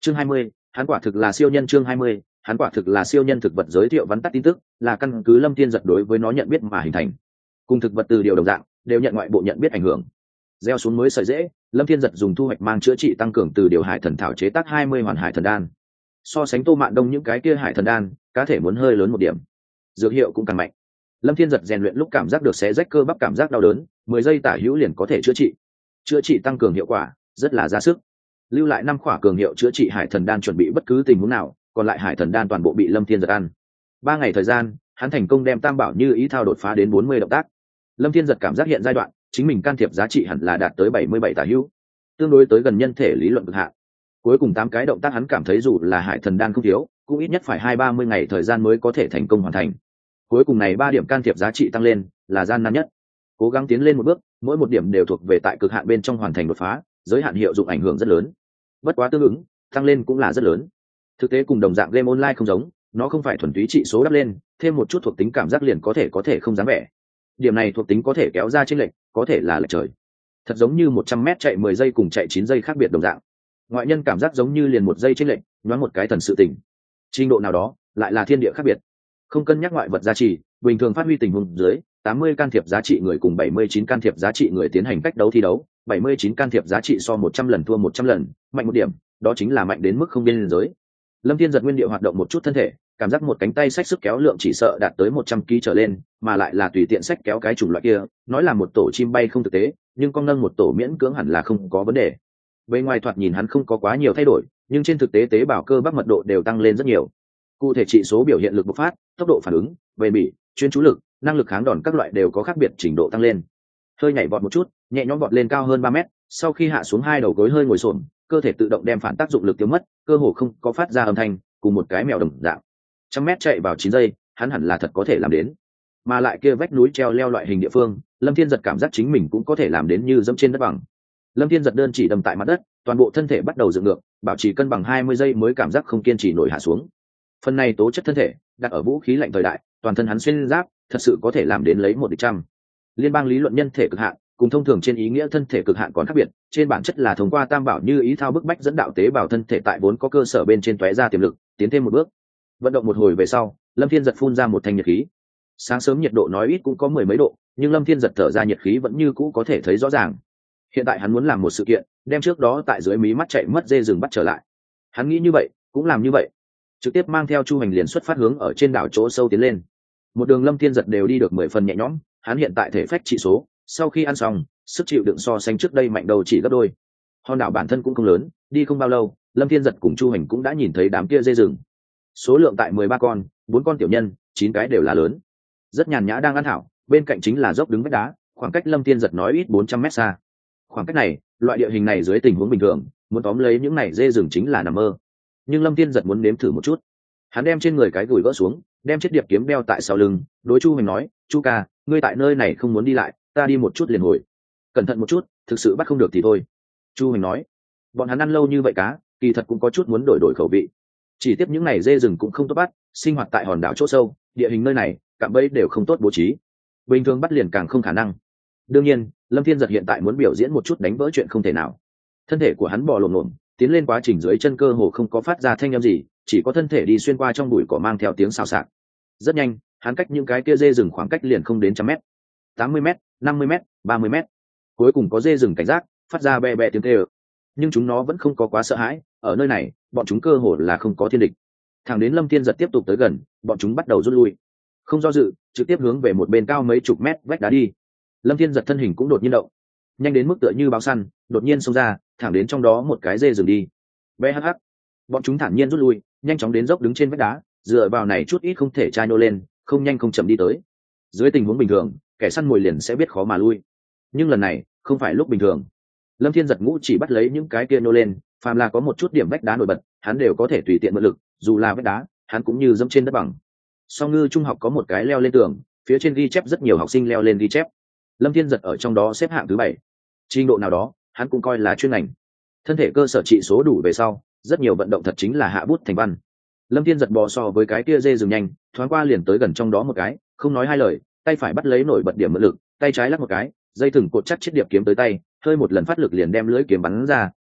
Chương 20, hắn quả thực là siêu nhân. Chương 20, hắn quả thực là siêu nhân. Thực vật giới thiệu vắn tắt tin tức là căn cứ Lâm Thiên Giật đối với nó nhận biết mà hình thành. Cùng thực vật từ điều đồng dạng, đều nhận ngoại bộ nhận biết ảnh hưởng. Gieo xuống mới sợi dễ, Lâm Thiên Giật dùng thu hoạch mang chữa trị tăng cường từ điều hải thần thảo chế tác 20 hoàn hải thần đan. So sánh Tô Mạn Đông những cái kia hải thần đan, cá thể muốn hơi lớn một điểm, dược hiệu cũng càng mạnh. Lâm Thiên Giật rèn luyện lúc cảm giác được xé rách cơ bắp cảm giác đau đớn, 10 giây tả hữu liền có thể chữa trị tăng cường hiệu quả rất là ra sức. Lưu lại 5 khỏa cường hiệu chữa trị hải thần đan chuẩn bị bất cứ tình huống nào, còn lại hải thần đan toàn bộ bị Lâm Thiên Giật ăn. 3 ngày thời gian, hắn thành công đem Tam Bảo Như Ý thao đột phá đến 40 động tác. Lâm Thiên Giật cảm giác hiện giai đoạn chính mình can thiệp giá trị hẳn là đạt tới 77 tả hữu, tương đối tới gần nhân thể lý luận cực hạn. Cuối cùng 8 cái động tác hắn cảm thấy dù là hải thần đan không thiếu, cũng ít nhất phải 20-30 ngày thời gian mới có thể thành công hoàn thành. Cuối cùng này 3 điểm can thiệp giá trị tăng lên là gian nan nhất. Cố gắng tiến lên một bước, mỗi một điểm đều thuộc về tại cực hạn bên trong hoàn thành đột phá, giới hạn hiệu dụng ảnh hưởng rất lớn. Bất quá tương ứng, tăng lên cũng là rất lớn. Thực tế cùng đồng dạng game online không giống, nó không phải thuần túy trị số đắp lên, thêm một chút thuộc tính cảm giác liền có thể không dám vẻ. Điểm này thuộc tính có thể kéo ra chênh lệch, có thể là lệch trời. Thật giống như 100m chạy 10 giây cùng chạy 9 giây khác biệt đồng dạng. Ngoại nhân cảm giác giống như liền 1 giây chênh lệch, nhoáng một cái thần sự tình. Trình độ nào đó, lại là thiên địa khác biệt. Không cân nhắc ngoại vật giá trị, bình thường phát huy tình huống dưới, 80 can thiệp giá trị người cùng 79 can thiệp giá trị người tiến hành cách đấu thi đấu, 79 can thiệp giá trị so 100 lần thua 100 lần, mạnh một điểm, đó chính là mạnh đến mức không biên giới. Lâm Thiên Giật nguyên địa hoạt động một chút thân thể, cảm giác một cánh tay xách sức kéo lượng chỉ sợ đạt tới 100 kg trở lên, mà lại là tùy tiện xách kéo cái chủng loại kia, nói là một tổ chim bay không thực tế, nhưng con nâng một tổ miễn cưỡng hẳn là không có vấn đề. Bên ngoài thoạt nhìn hắn không có quá nhiều thay đổi, nhưng trên thực tế tế bào cơ bắp mật độ đều tăng lên rất nhiều. Cụ thể trị số biểu hiện lực bộc phát, tốc độ phản ứng, bền bỉ, chuyên chú lực, năng lực kháng đòn các loại đều có khác biệt trình độ tăng lên. Hơi nhảy vọt một chút, nhẹ nhõm vọt lên cao hơn 3 mét, sau khi hạ xuống hai đầu gối hơi ngồi xổm, cơ thể tự động đem phản tác dụng lực tiêu mất, cơ hồ không có phát ra âm thanh, cùng một cái mèo đồng dạng. 100m chạy vào 9 giây, hắn hẳn là thật có thể làm đến. Mà lại kia vách núi treo leo loại hình địa phương, Lâm Thiên Giật cảm giác chính mình cũng có thể làm đến như dẫm trên đất bằng. Lâm Thiên Giật đơn chỉ đâm tại mặt đất, toàn bộ thân thể bắt đầu dựng ngược, bảo trì cân bằng 20 giây mới cảm giác không kiên trì nổi hạ xuống. Phần này tố chất thân thể, đặt ở vũ khí lạnh thời đại, toàn thân hắn xuyên giáp, thật sự có thể làm đến lấy 1/100. Liên bang lý luận nhân thể cực hạn, cùng thông thường trên ý nghĩa thân thể cực hạn còn khác biệt, trên bản chất là thông qua Tam Bảo Như Ý thao bức bách dẫn đạo tế bào thân thể tại vốn có cơ sở bên trên tóe ra tiềm lực, tiến thêm một bước. Vận động một hồi về sau, Lâm Thiên Giật phun ra một thanh nhiệt khí. Sáng sớm nhiệt độ nói ít cũng có 10 mấy độ, nhưng Lâm Thiên Giật thở ra nhiệt khí vẫn như cũ có thể thấy rõ ràng. Hiện tại hắn muốn làm một sự kiện, đem trước đó tại dưới mí mắt chạy mất dê rừng bắt trở lại. Hắn nghĩ như vậy, cũng làm như vậy. Trực tiếp mang theo Chu Hành liền xuất phát hướng ở trên đảo chỗ sâu tiến lên. Một đường Lâm Thiên Giật đều đi được 10 phần nhẹ nhõm, hắn hiện tại thể phách trị số, sau khi ăn xong, sức chịu đựng so sánh trước đây mạnh đầu chỉ gấp đôi. Hòn đảo bản thân cũng không lớn, đi không bao lâu, Lâm Thiên Giật cùng Chu Hành cũng đã nhìn thấy đám kia dê rừng. Số lượng tại 13 con, 4 con tiểu nhân, 9 cái đều là lớn. Rất nhàn nhã đang ăn thảo, bên cạnh chính là dốc đứng vách đá, khoảng cách Lâm Thiên Giật nói ít 400 mét xa. Khoảng cách này, loại địa hình này dưới tình huống bình thường, muốn tóm lấy những này dê rừng chính là nằm mơ. Nhưng Lâm Thiên Giật muốn nếm thử một chút. Hắn đem trên người cái gùi gỡ xuống, đem chiếc điệp kiếm đeo tại sau lưng, đối Chu Hành nói, "Chu ca, ngươi tại nơi này không muốn đi lại, ta đi một chút liền hồi. Cẩn thận một chút, thực sự bắt không được thì thôi." Chu Hành nói, bọn hắn ăn lâu như vậy cá, kỳ thật cũng có chút muốn đổi đổi khẩu vị. Chỉ tiếp những này dê rừng cũng không tốt bắt, sinh hoạt tại hòn đảo chỗ sâu, địa hình nơi này, cạm bẫy đều không tốt bố trí. Bình thường bắt liền càng không khả năng. Đương nhiên, Lâm Thiên Giật hiện tại muốn biểu diễn một chút đánh vỡ chuyện không thể nào. Thân thể của hắn bò lổm lổm, tiến lên quá trình dưới chân cơ hồ không có phát ra thanh âm gì, chỉ có thân thể đi xuyên qua trong bụi cỏ mang theo tiếng xào xạc. Rất nhanh, hắn cách những cái kia dê rừng khoảng cách liền không đến 100 mét, 80 mét, 50 mét, 30 mét. Cuối cùng có dê rừng cảnh giác, phát ra bè bè tiếng kêu. Nhưng chúng nó vẫn không có quá sợ hãi, ở nơi này, bọn chúng cơ hồ là không có thiên địch. Thẳng đến Lâm Thiên Giật tiếp tục tới gần, bọn chúng bắt đầu rút lui. Không do dự, trực tiếp hướng về một bên cao mấy chục mét vách đá đi. Lâm Thiên Giật thân hình cũng đột nhiên động, nhanh đến mức tựa như báo săn, đột nhiên xông ra, thẳng đến trong đó một cái dê rừng đi. BHH. Bọn chúng thản nhiên rút lui, nhanh chóng đến dốc đứng trên vách đá, dựa vào này chút ít không thể chai nô lên, không nhanh không chậm đi tới. Dưới tình huống bình thường, kẻ săn mồi liền sẽ biết khó mà lui. Nhưng lần này, không phải lúc bình thường. Lâm Thiên Giật ngũ chỉ bắt lấy những cái kia nô lên, phàm là có một chút điểm vách đá nổi bật, hắn đều có thể tùy tiện mượn lực, dù là vách đá, hắn cũng như dẫm trên đất bằng. Song Ngư trung học có một cái leo lên tường, phía trên ghi chép rất nhiều học sinh leo lên ghi chép. Lâm Thiên Giật ở trong đó xếp hạng thứ 7. Trình độ nào đó, hắn cũng coi là chuyên ngành. Thân thể cơ sở trị số đủ về sau, rất nhiều vận động thật chính là hạ bút thành văn. Lâm Thiên Giật bò so với cái kia dê rừng nhanh, thoáng qua liền tới gần trong đó một cái, không nói hai lời, tay phải bắt lấy nổi bật điểm mượn lực, tay trái lắc một cái, dây thừng cột chắc chiếc điệp kiếm tới tay, hơi một lần phát lực liền đem lưỡi kiếm bắn ra,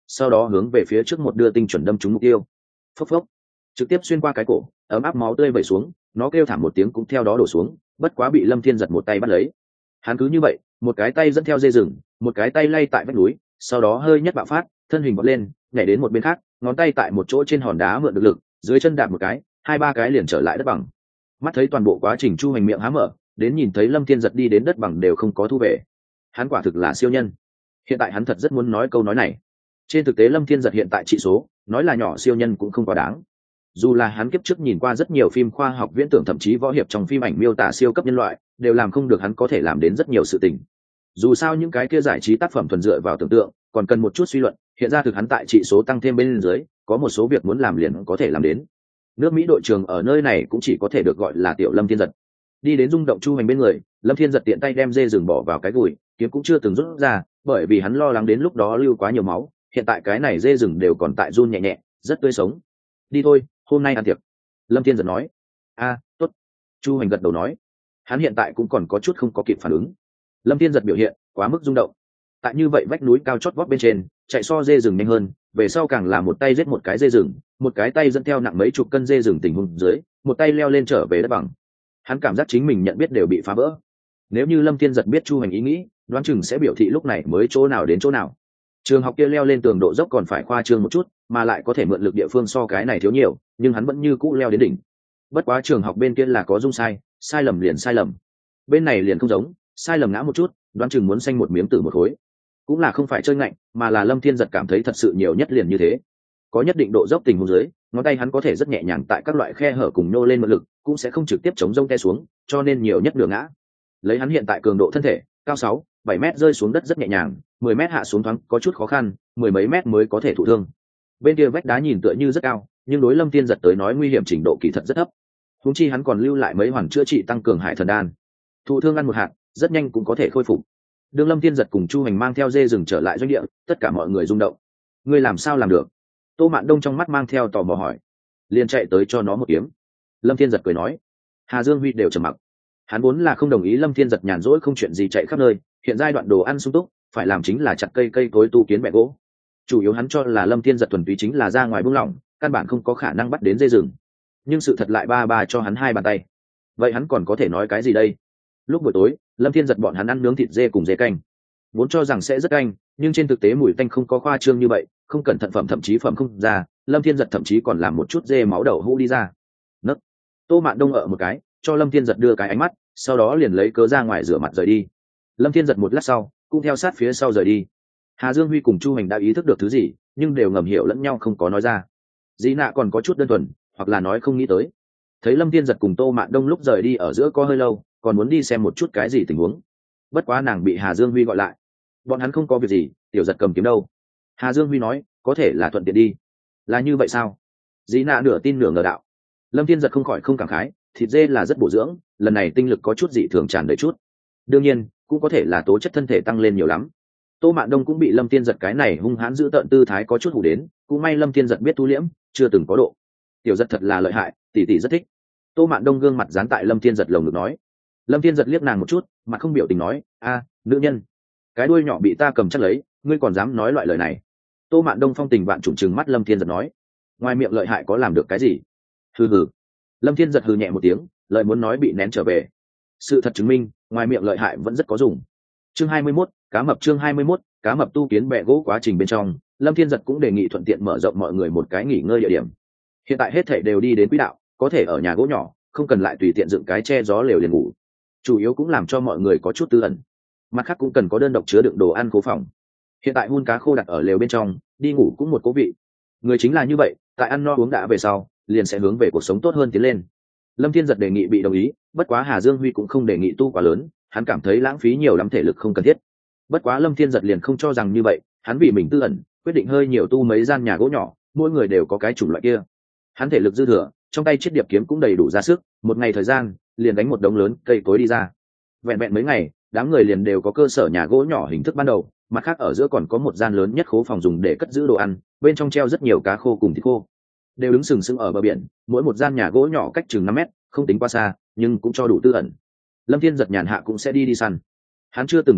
sau đó hướng về phía trước một đưa tinh chuẩn đâm trúng mục tiêu. Phốc phốc, trực tiếp xuyên qua cái cổ, ấm áp máu tươi vẩy xuống, nó kêu thảm một tiếng cũng theo đó đổ xuống, bất quá bị Lâm Thiên giật một tay bắt lấy. Hắn cứ như vậy, một cái tay dẫn theo dây rừng, một cái tay lay tại vách núi, sau đó hơi nhất bạo phát, thân hình vọt lên, nhảy đến một bên khác, ngón tay tại một chỗ trên hòn đá mượn được lực, dưới chân đạp một cái, hai ba cái liền trở lại đất bằng. Mắt thấy toàn bộ quá trình Chu Hành miệng há mở, đến nhìn thấy Lâm Thiên giật đi đến đất bằng đều không có thu về. Hắn quả thực là siêu nhân. Hiện tại hắn thật rất muốn nói câu nói này. Trên thực tế Lâm Thiên giật hiện tại trị số, nói là nhỏ siêu nhân cũng không quá đáng. Dù là hắn kiếp trước nhìn qua rất nhiều phim khoa học viễn tưởng, thậm chí võ hiệp trong phim ảnh miêu tả siêu cấp nhân loại, đều làm không được hắn có thể làm đến rất nhiều sự tình. Dù sao những cái kia giải trí tác phẩm thuần dựa vào tưởng tượng, còn cần một chút suy luận, hiện ra thực hắn tại trị số tăng thêm bên dưới, có một số việc muốn làm liền có thể làm đến. Nước Mỹ đội trưởng ở nơi này cũng chỉ có thể được gọi là tiểu Lâm Thiên giật. Đi đến rung động Chu Hành bên người, Lâm Thiên giật tiện tay đem dê rừng bỏ vào cái gùi, kiếm cũng chưa từng rút ra, bởi vì hắn lo lắng đến lúc đó lưu quá nhiều máu, hiện tại cái này dê rừng đều còn tại run nhẹ nhẹ, rất tươi sống. Đi thôi, hôm nay ăn tiệc. Lâm Thiên giật nói. Tốt. Chu Hành gật đầu nói. Hắn hiện tại cũng còn có chút không có kịp phản ứng. Lâm Thiên giật biểu hiện quá mức rung động. Tại như vậy vách núi cao chót vót bên trên, chạy so dê rừng nhanh hơn, về sau càng là một tay giết một cái dê rừng, một cái tay dẫn theo nặng mấy chục cân dê rừng tình huống dưới, một tay leo lên trở về đất bằng. Hắn cảm giác chính mình nhận biết đều bị phá vỡ. Nếu như Lâm Thiên giật biết Chu Hành ý nghĩ, đoán chừng sẽ biểu thị lúc này mới chỗ nào đến chỗ nào. Trường học kia leo lên tường độ dốc còn phải khoa trương một chút, mà lại có thể mượn lực địa phương so cái này thiếu nhiều, nhưng hắn vẫn như cũ leo đến đỉnh. Bất quá trường học bên kia là có dung sai, sai lầm liền sai lầm. Bên này liền không giống, sai lầm ngã một chút, đoán chừng muốn xanh một miếng tử một khối. Cũng là không phải chơi ngạnh, mà là Lâm Thiên giật cảm thấy thật sự nhiều nhất liền như thế. Có nhất định độ dốc tình huống dưới, ngón tay hắn có thể rất nhẹ nhàng tại các loại khe hở cùng nhô lên mượn lực, cũng sẽ không trực tiếp chống rông te xuống, cho nên nhiều nhất nửa ngã. Lấy hắn hiện tại cường độ thân thể, cao 6-7 mét rơi xuống đất rất nhẹ nhàng, 10 mét hạ xuống thoáng có chút khó khăn, mười mấy mét mới có thể thụ thương. Bên kia vách đá nhìn tựa như rất cao, nhưng đối Lâm Thiên giật tới nói nguy hiểm trình độ kỳ thật rất thấp. Huống chi hắn còn lưu lại mấy hoàn chữa trị tăng cường hải thần đan. Thụ thương ăn một hạt, rất nhanh cũng có thể khôi phục. Đường Lâm Thiên giật cùng Chu Hành mang theo dê rừng trở lại doanh địa, tất cả mọi người rung động. Ngươi làm sao làm được? Tô Mạn Đông trong mắt mang theo tò mò hỏi. Liền chạy tới cho nó một kiếm. Lâm Thiên giật cười nói. Hà Dương Huy đều trầm mặc. Hắn vốn là không đồng ý Lâm Thiên giật nhàn rỗi không chuyện gì chạy khắp nơi, hiện giai đoạn đồ ăn sung túc, phải làm chính là chặt cây cối tu kiến bẹ gỗ. Chủ yếu hắn cho là Lâm Thiên giật thuần túy chính là ra ngoài buông lỏng, căn bản không có khả năng bắt đến dê rừng. Nhưng sự thật lại ba cho hắn hai bàn tay. Vậy hắn còn có thể nói cái gì đây? Lúc buổi tối, Lâm Thiên giật bọn hắn ăn nướng thịt dê cùng dê canh. Vốn cho rằng sẽ rất canh, nhưng trên thực tế mùi tanh không có khoa trương như vậy, không cẩn thận phẩm thậm chí phẩm không ra, Lâm Thiên giật thậm chí còn làm một chút dê máu đậu hũ đi ra. Nấc. Tô Mạn Đông ở một cái, cho Lâm Thiên giật đưa cái ánh mắt, sau đó liền lấy cớ ra ngoài rửa mặt rời đi. Lâm Thiên giật một lát sau, cũng theo sát phía sau rời đi. Hà Dương Huy cùng Chu Hành đã ý thức được thứ gì, nhưng đều ngầm hiểu lẫn nhau không có nói ra. Dĩ Nạ còn có chút đơn thuần, hoặc là nói không nghĩ tới. Thấy Lâm Thiên giật cùng Tô Mạn Đông lúc rời đi ở giữa có hơi lâu, còn muốn đi xem một chút cái gì tình huống. Bất quá nàng bị Hà Dương Huy gọi lại. Bọn hắn không có việc gì, tiểu giật cầm kiếm đâu. Hà Dương Huy nói, có thể là thuận tiện đi. Là như vậy sao? Dĩ Nạ nửa tin nửa ngờ đạo. Lâm Thiên giật không khỏi không cảm khái, thịt dê là rất bổ dưỡng, lần này tinh lực có chút dị thường tràn đầy chút. Đương nhiên, cũng có thể là tố chất thân thể tăng lên nhiều lắm. Tô Mạn Đông cũng bị Lâm Thiên giật cái này hung hãn giữ tợn tư thái có chút hù đến, cũng may Lâm Thiên giật biết thu liễm, chưa từng có độ. Tiểu giật thật là lợi hại, tỷ tỷ rất thích. Tô Mạn Đông gương mặt dán tại Lâm Thiên giật lồng ngực nói. Lâm Thiên giật liếc nàng một chút, mặt không biểu tình nói, nữ nhân, cái đuôi nhỏ bị ta cầm chắc lấy, ngươi còn dám nói loại lời này? Tô Mạn Đông phong tình vạn trùng trừng mắt Lâm Thiên giật nói, ngoài miệng lợi hại có làm được cái gì? Hừ hừ. Lâm Thiên giật hừ nhẹ một tiếng, lời muốn nói bị nén trở về. Sự thật chứng minh, ngoài miệng lợi hại vẫn rất có dùng. Chương 21, cá mập. Chương 21, cá mập tu kiến bẹ gỗ. Quá trình bên trong, Lâm Thiên giật cũng đề nghị thuận tiện mở rộng mọi người một cái nghỉ ngơi địa điểm. Hiện tại hết thảy đều đi đến quỹ đạo, có thể ở nhà gỗ nhỏ, không cần lại tùy tiện dựng cái che gió lều liền ngủ. Chủ yếu cũng làm cho mọi người có chút tư ẩn. Mặt khác cũng cần có đơn độc chứa đựng đồ ăn cố phòng. Hiện tại hun cá khô đặt ở lều bên trong, đi ngủ cũng một cố vị. Người chính là như vậy, tại ăn no uống đã về sau, liền sẽ hướng về cuộc sống tốt hơn tiến lên. Lâm Thiên giật đề nghị bị đồng ý, bất quá Hà Dương Huy cũng không đề nghị tu quá lớn, hắn cảm thấy lãng phí nhiều lắm thể lực không cần thiết. Bất quá Lâm Thiên giật liền không cho rằng như vậy, hắn vì mình tư ẩn, quyết định hơi nhiều tu mấy gian nhà gỗ nhỏ, mỗi người đều có cái chủng loại kia. Hắn thể lực dư thừa, trong tay chiếc điệp kiếm cũng đầy đủ ra sức, một ngày thời gian, liền đánh một đống lớn cây cối đi ra. Vẹn vẹn mấy ngày, đám người liền đều có cơ sở nhà gỗ nhỏ hình thức ban đầu, mặt khác ở giữa còn có một gian lớn nhất khố phòng dùng để cất giữ đồ ăn, bên trong treo rất nhiều cá khô cùng thịt khô. Đều đứng sừng sững ở bờ biển, mỗi một gian nhà gỗ nhỏ cách chừng 5 mét, không tính quá xa, nhưng cũng cho đủ tư ẩn. Lâm Thiên giật nhàn hạ cũng sẽ đi săn. Hắn chưa từng thất bại,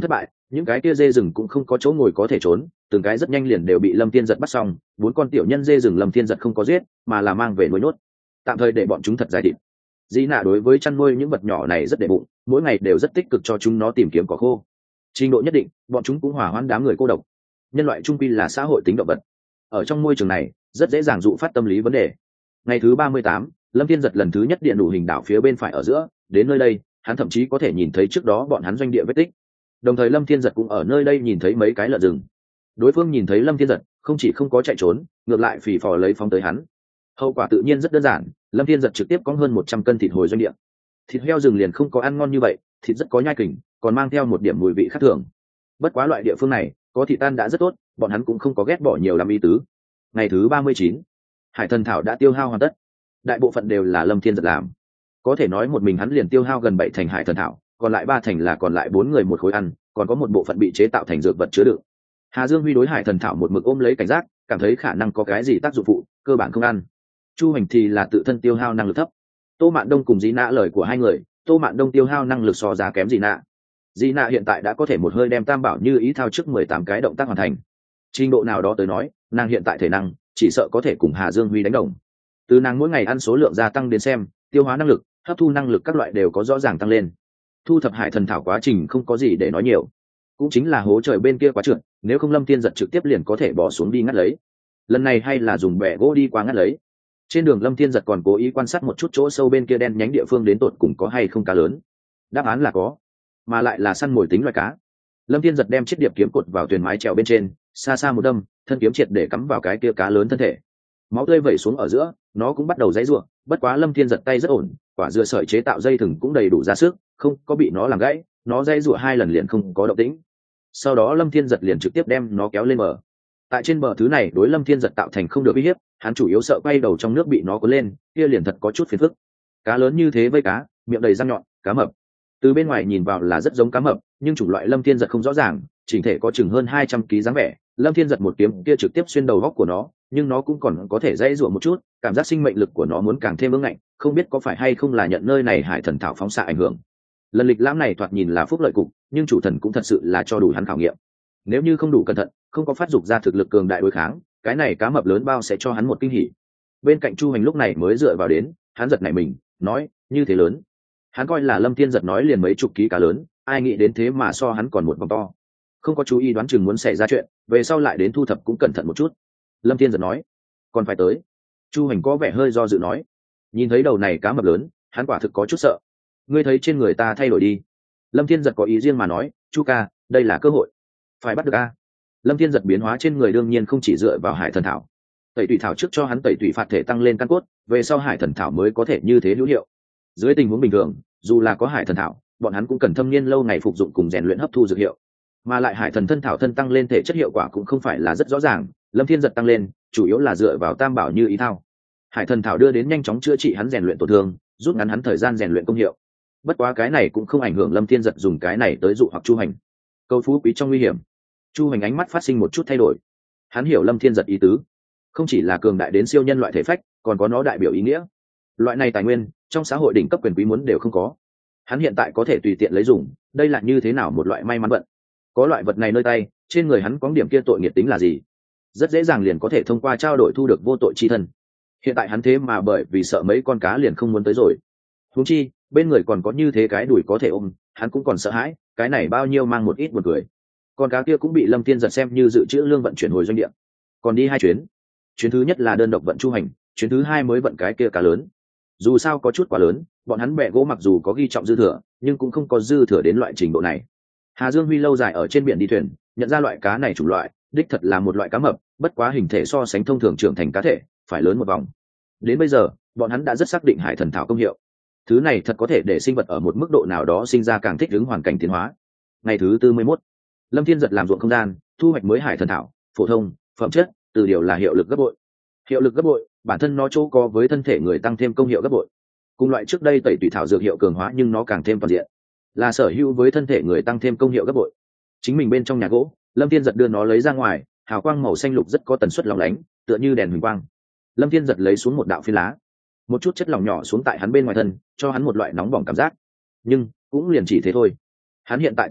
những cái kia dê rừng cũng không có chỗ ngồi có thể trốn, từng cái rất nhanh liền đều bị Lâm Thiên Giật bắt xong. 4 con tiểu nhân dê rừng Lâm Thiên Giật không có giết, mà là mang về nuôi nhốt, tạm thời để bọn chúng thật dài thịt. Dĩ nạ đối với chăn nuôi những vật nhỏ này rất để bụng, mỗi ngày đều rất tích cực cho chúng nó tìm kiếm cỏ khô. Trình độ nhất định, bọn chúng cũng hòa hoãn đám người cô độc. Nhân loại trung quy là xã hội tính động vật, ở trong môi trường này rất dễ dàng dụ phát tâm lý vấn đề. Ngày thứ 38, Lâm Thiên Giật lần thứ nhất điện đủ hình đảo phía bên phải ở giữa, đến nơi đây hắn thậm chí có thể nhìn thấy trước đó bọn hắn doanh địa vết tích. Đồng thời Lâm Thiên Giật cũng ở nơi đây nhìn thấy mấy cái lợn rừng. Đối phương nhìn thấy Lâm Thiên Giật không chỉ không có chạy trốn, ngược lại phì phò lấy phóng tới hắn. Hậu quả tự nhiên rất đơn giản, Lâm Thiên Giật trực tiếp có hơn 100 cân thịt hồi doanh địa. Thịt heo rừng liền không có ăn ngon như vậy, thịt rất có nhai kình, còn mang theo một điểm mùi vị khác thường. Bất quá loại địa phương này có thịt tan đã rất tốt, bọn hắn cũng không có ghét bỏ nhiều làm ý tứ. Ngày thứ 39, hải thần thảo đã tiêu hao hoàn tất, đại bộ phận đều là Lâm Thiên Giật làm. Có thể nói một mình hắn liền tiêu hao gần 7 thành hải thần thảo, còn lại 3 thành là còn lại 4 người một khối ăn, còn có một bộ phận bị chế tạo thành dược vật chứa đựng. Hà Dương Huy đối hải thần thảo một mực ôm lấy cảnh giác, cảm thấy khả năng có cái gì tác dụng phụ, cơ bản không ăn. Chu Hành thì là tự thân tiêu hao năng lực thấp. Tô Mạn Đông cùng Dĩ Nạ lời của hai người, Tô Mạn Đông tiêu hao năng lực so giá kém Dĩ Nạ. Dĩ Nạ hiện tại đã có thể một hơi đem Tam Bảo Như Ý thao trước 18 cái động tác hoàn thành. Trình độ nào đó tới nói, nàng hiện tại thể năng chỉ sợ có thể cùng Hà Dương Huy đánh đồng. Từ nàng mỗi ngày ăn số lượng gia tăng đến xem, tiêu hóa năng lực, hấp thu năng lực các loại đều có rõ ràng tăng lên. Thu thập hải thần thảo quá trình không có gì để nói nhiều, cũng chính là hố trời bên kia quá trượt, nếu không Lâm Thiên Giật trực tiếp liền có thể bỏ xuống đi ngắt lấy. Lần này hay là dùng bẻ gỗ đi qua ngắt lấy. Trên đường Lâm Thiên Giật còn cố ý quan sát một chút chỗ sâu bên kia đen nhánh địa phương đến tột cùng có hay không cá lớn. Đáp án là có, mà lại là săn mồi tính loài cá. Lâm Thiên Giật đem chiếc điệp kiếm cột vào thuyền mái chèo bên trên, xa xa một đâm, thân kiếm triệt để cắm vào cái kia cá lớn thân thể. Máu tươi vẩy xuống ở giữa, nó cũng bắt đầu giãy giụa, bất quá Lâm Thiên Giật tay rất ổn, quả dưa sợi chế tạo dây thừng cũng đầy đủ ra sức, không có bị nó làm gãy, nó giãy giụa 2 lần liền không có động tĩnh. Sau đó Lâm Thiên Giật liền trực tiếp đem nó kéo lên bờ. Tại trên bờ thứ này đối Lâm Thiên Giật tạo thành không được uy hiếp, hắn chủ yếu sợ quay đầu trong nước bị nó cuốn lên, kia liền thật có chút phiền phức. Cá lớn như thế vây cá, miệng đầy răng nhọn, cá mập. Từ bên ngoài nhìn vào là rất giống cá mập, nhưng chủng loại Lâm Thiên Giật không rõ ràng, chỉnh thể có chừng hơn 200 kg dáng vẻ. Lâm Thiên Giật một kiếm kia trực tiếp xuyên đầu góc của nó, nhưng nó cũng còn có thể dãy rủa một chút, cảm giác sinh mệnh lực của nó muốn càng thêm vững mạnh, không biết có phải hay không là nhận nơi này hải thần thảo phóng xạ ảnh hưởng. Lần lịch lãm này thoạt nhìn là phúc lợi cục, nhưng chủ thần cũng thật sự là cho đủ hắn khảo nghiệm. Nếu như không đủ cẩn thận, không có phát dục ra thực lực cường đại đối kháng, cái này cá mập lớn bao sẽ cho hắn một kinh hỉ. Bên cạnh Chu Hành lúc này mới dựa vào đến, hắn giật nảy mình, nói, như thế lớn. Hắn coi là Lâm Thiên Giật nói liền mấy chục ký cá lớn, ai nghĩ đến thế mà so hắn còn một vòng to. Không có chú ý đoán chừng muốn xảy ra chuyện, về sau lại đến thu thập cũng cẩn thận một chút. Lâm Thiên Giật nói, còn phải tới. Chu Hành có vẻ hơi do dự nói, nhìn thấy đầu này cá mập lớn, hắn quả thực có chút sợ. Ngươi thấy trên người ta thay đổi đi. Lâm Thiên Giật có ý riêng mà nói, Chu ca, đây là cơ hội, phải bắt được a. Lâm Thiên Giật biến hóa trên người đương nhiên không chỉ dựa vào hải thần thảo. Tẩy tủy thảo trước cho hắn tẩy tủy phạt thể tăng lên căn cốt, về sau hải thần thảo mới có thể như thế hữu hiệu. Dưới tình huống bình thường, dù là có hải thần thảo, bọn hắn cũng cần thâm niên lâu ngày phục dụng cùng rèn luyện hấp thu dược hiệu. Mà lại hải thần thân thảo thân tăng lên thể chất hiệu quả cũng không phải là rất rõ ràng, Lâm Thiên Giật tăng lên, chủ yếu là dựa vào Tam Bảo Như Ý thao. Hải thần thảo đưa đến nhanh chóng chữa trị hắn rèn luyện tổn thương, rút ngắn hắn thời gian rèn luyện công hiệu. Bất quá cái này cũng không ảnh hưởng Lâm Thiên Giật dùng cái này tới dụ hoặc Chu Hành. Câu phú quý trong nguy hiểm. Chu Hành ánh mắt phát sinh một chút thay đổi. Hắn hiểu Lâm Thiên Giật ý tứ, không chỉ là cường đại đến siêu nhân loại thể phách, còn có nó đại biểu ý nghĩa. Loại này tài nguyên, trong xã hội đỉnh cấp quyền quý muốn đều không có. Hắn hiện tại có thể tùy tiện lấy dùng, đây là như thế nào một loại may mắn vận. Có loại vật này nơi tay, trên người hắn có điểm kia tội nghiệp tính là gì? Rất dễ dàng liền có thể thông qua trao đổi thu được vô tội chi thân. Hiện tại hắn thế mà bởi vì sợ mấy con cá liền không muốn tới rồi. Huống chi, bên người còn có như thế cái đùi có thể ôm, hắn cũng còn sợ hãi, cái này bao nhiêu mang một ít buồn cười. Con cá kia cũng bị Lâm Thiên Giật xem như dự trữ lương vận chuyển hồi doanh địa. Còn đi 2 chuyến. Chuyến thứ nhất là đơn độc vận Chu Hành, chuyến thứ 2 mới vận cái kia cá lớn. Dù sao có chút quá lớn, bọn hắn bè gỗ mặc dù có ghi trọng dư thừa, nhưng cũng không có dư thừa đến loại trình độ này. Hà Dương Huy lâu dài ở trên biển đi thuyền, nhận ra loại cá này chủng loại, đích thật là một loại cá mập, bất quá hình thể so sánh thông thường trưởng thành cá thể, phải lớn một vòng. Đến bây giờ, bọn hắn đã rất xác định hải thần thảo công hiệu. Thứ này thật có thể để sinh vật ở một mức độ nào đó sinh ra càng thích ứng hoàn cảnh tiến hóa. Ngày thứ 41, Lâm Thiên Giật làm ruộng không gian, thu hoạch mới hải thần thảo, phổ thông, phẩm chất, từ điều là hiệu lực gấp bội. Hiệu lực gấp bội, bản thân nó chỗ có với thân thể người tăng thêm công hiệu gấp bội. Cùng loại trước đây tẩy tùy thảo dược hiệu cường hóa nhưng nó càng thêm toàn diện, là sở hữu với thân thể người tăng thêm công hiệu gấp bội. Chính mình bên trong nhà gỗ, Lâm Thiên Giật đưa nó lấy ra ngoài, hào quang màu xanh lục rất có tần suất lóng lánh, tựa như đèn huỳnh quang. Lâm Thiên Giật lấy xuống một đạo phi lá, một chút chất lỏng nhỏ xuống tại hắn bên ngoài thân, cho hắn một loại nóng bỏng cảm giác. Nhưng cũng liền chỉ thế thôi. Hắn hiện tại thể phách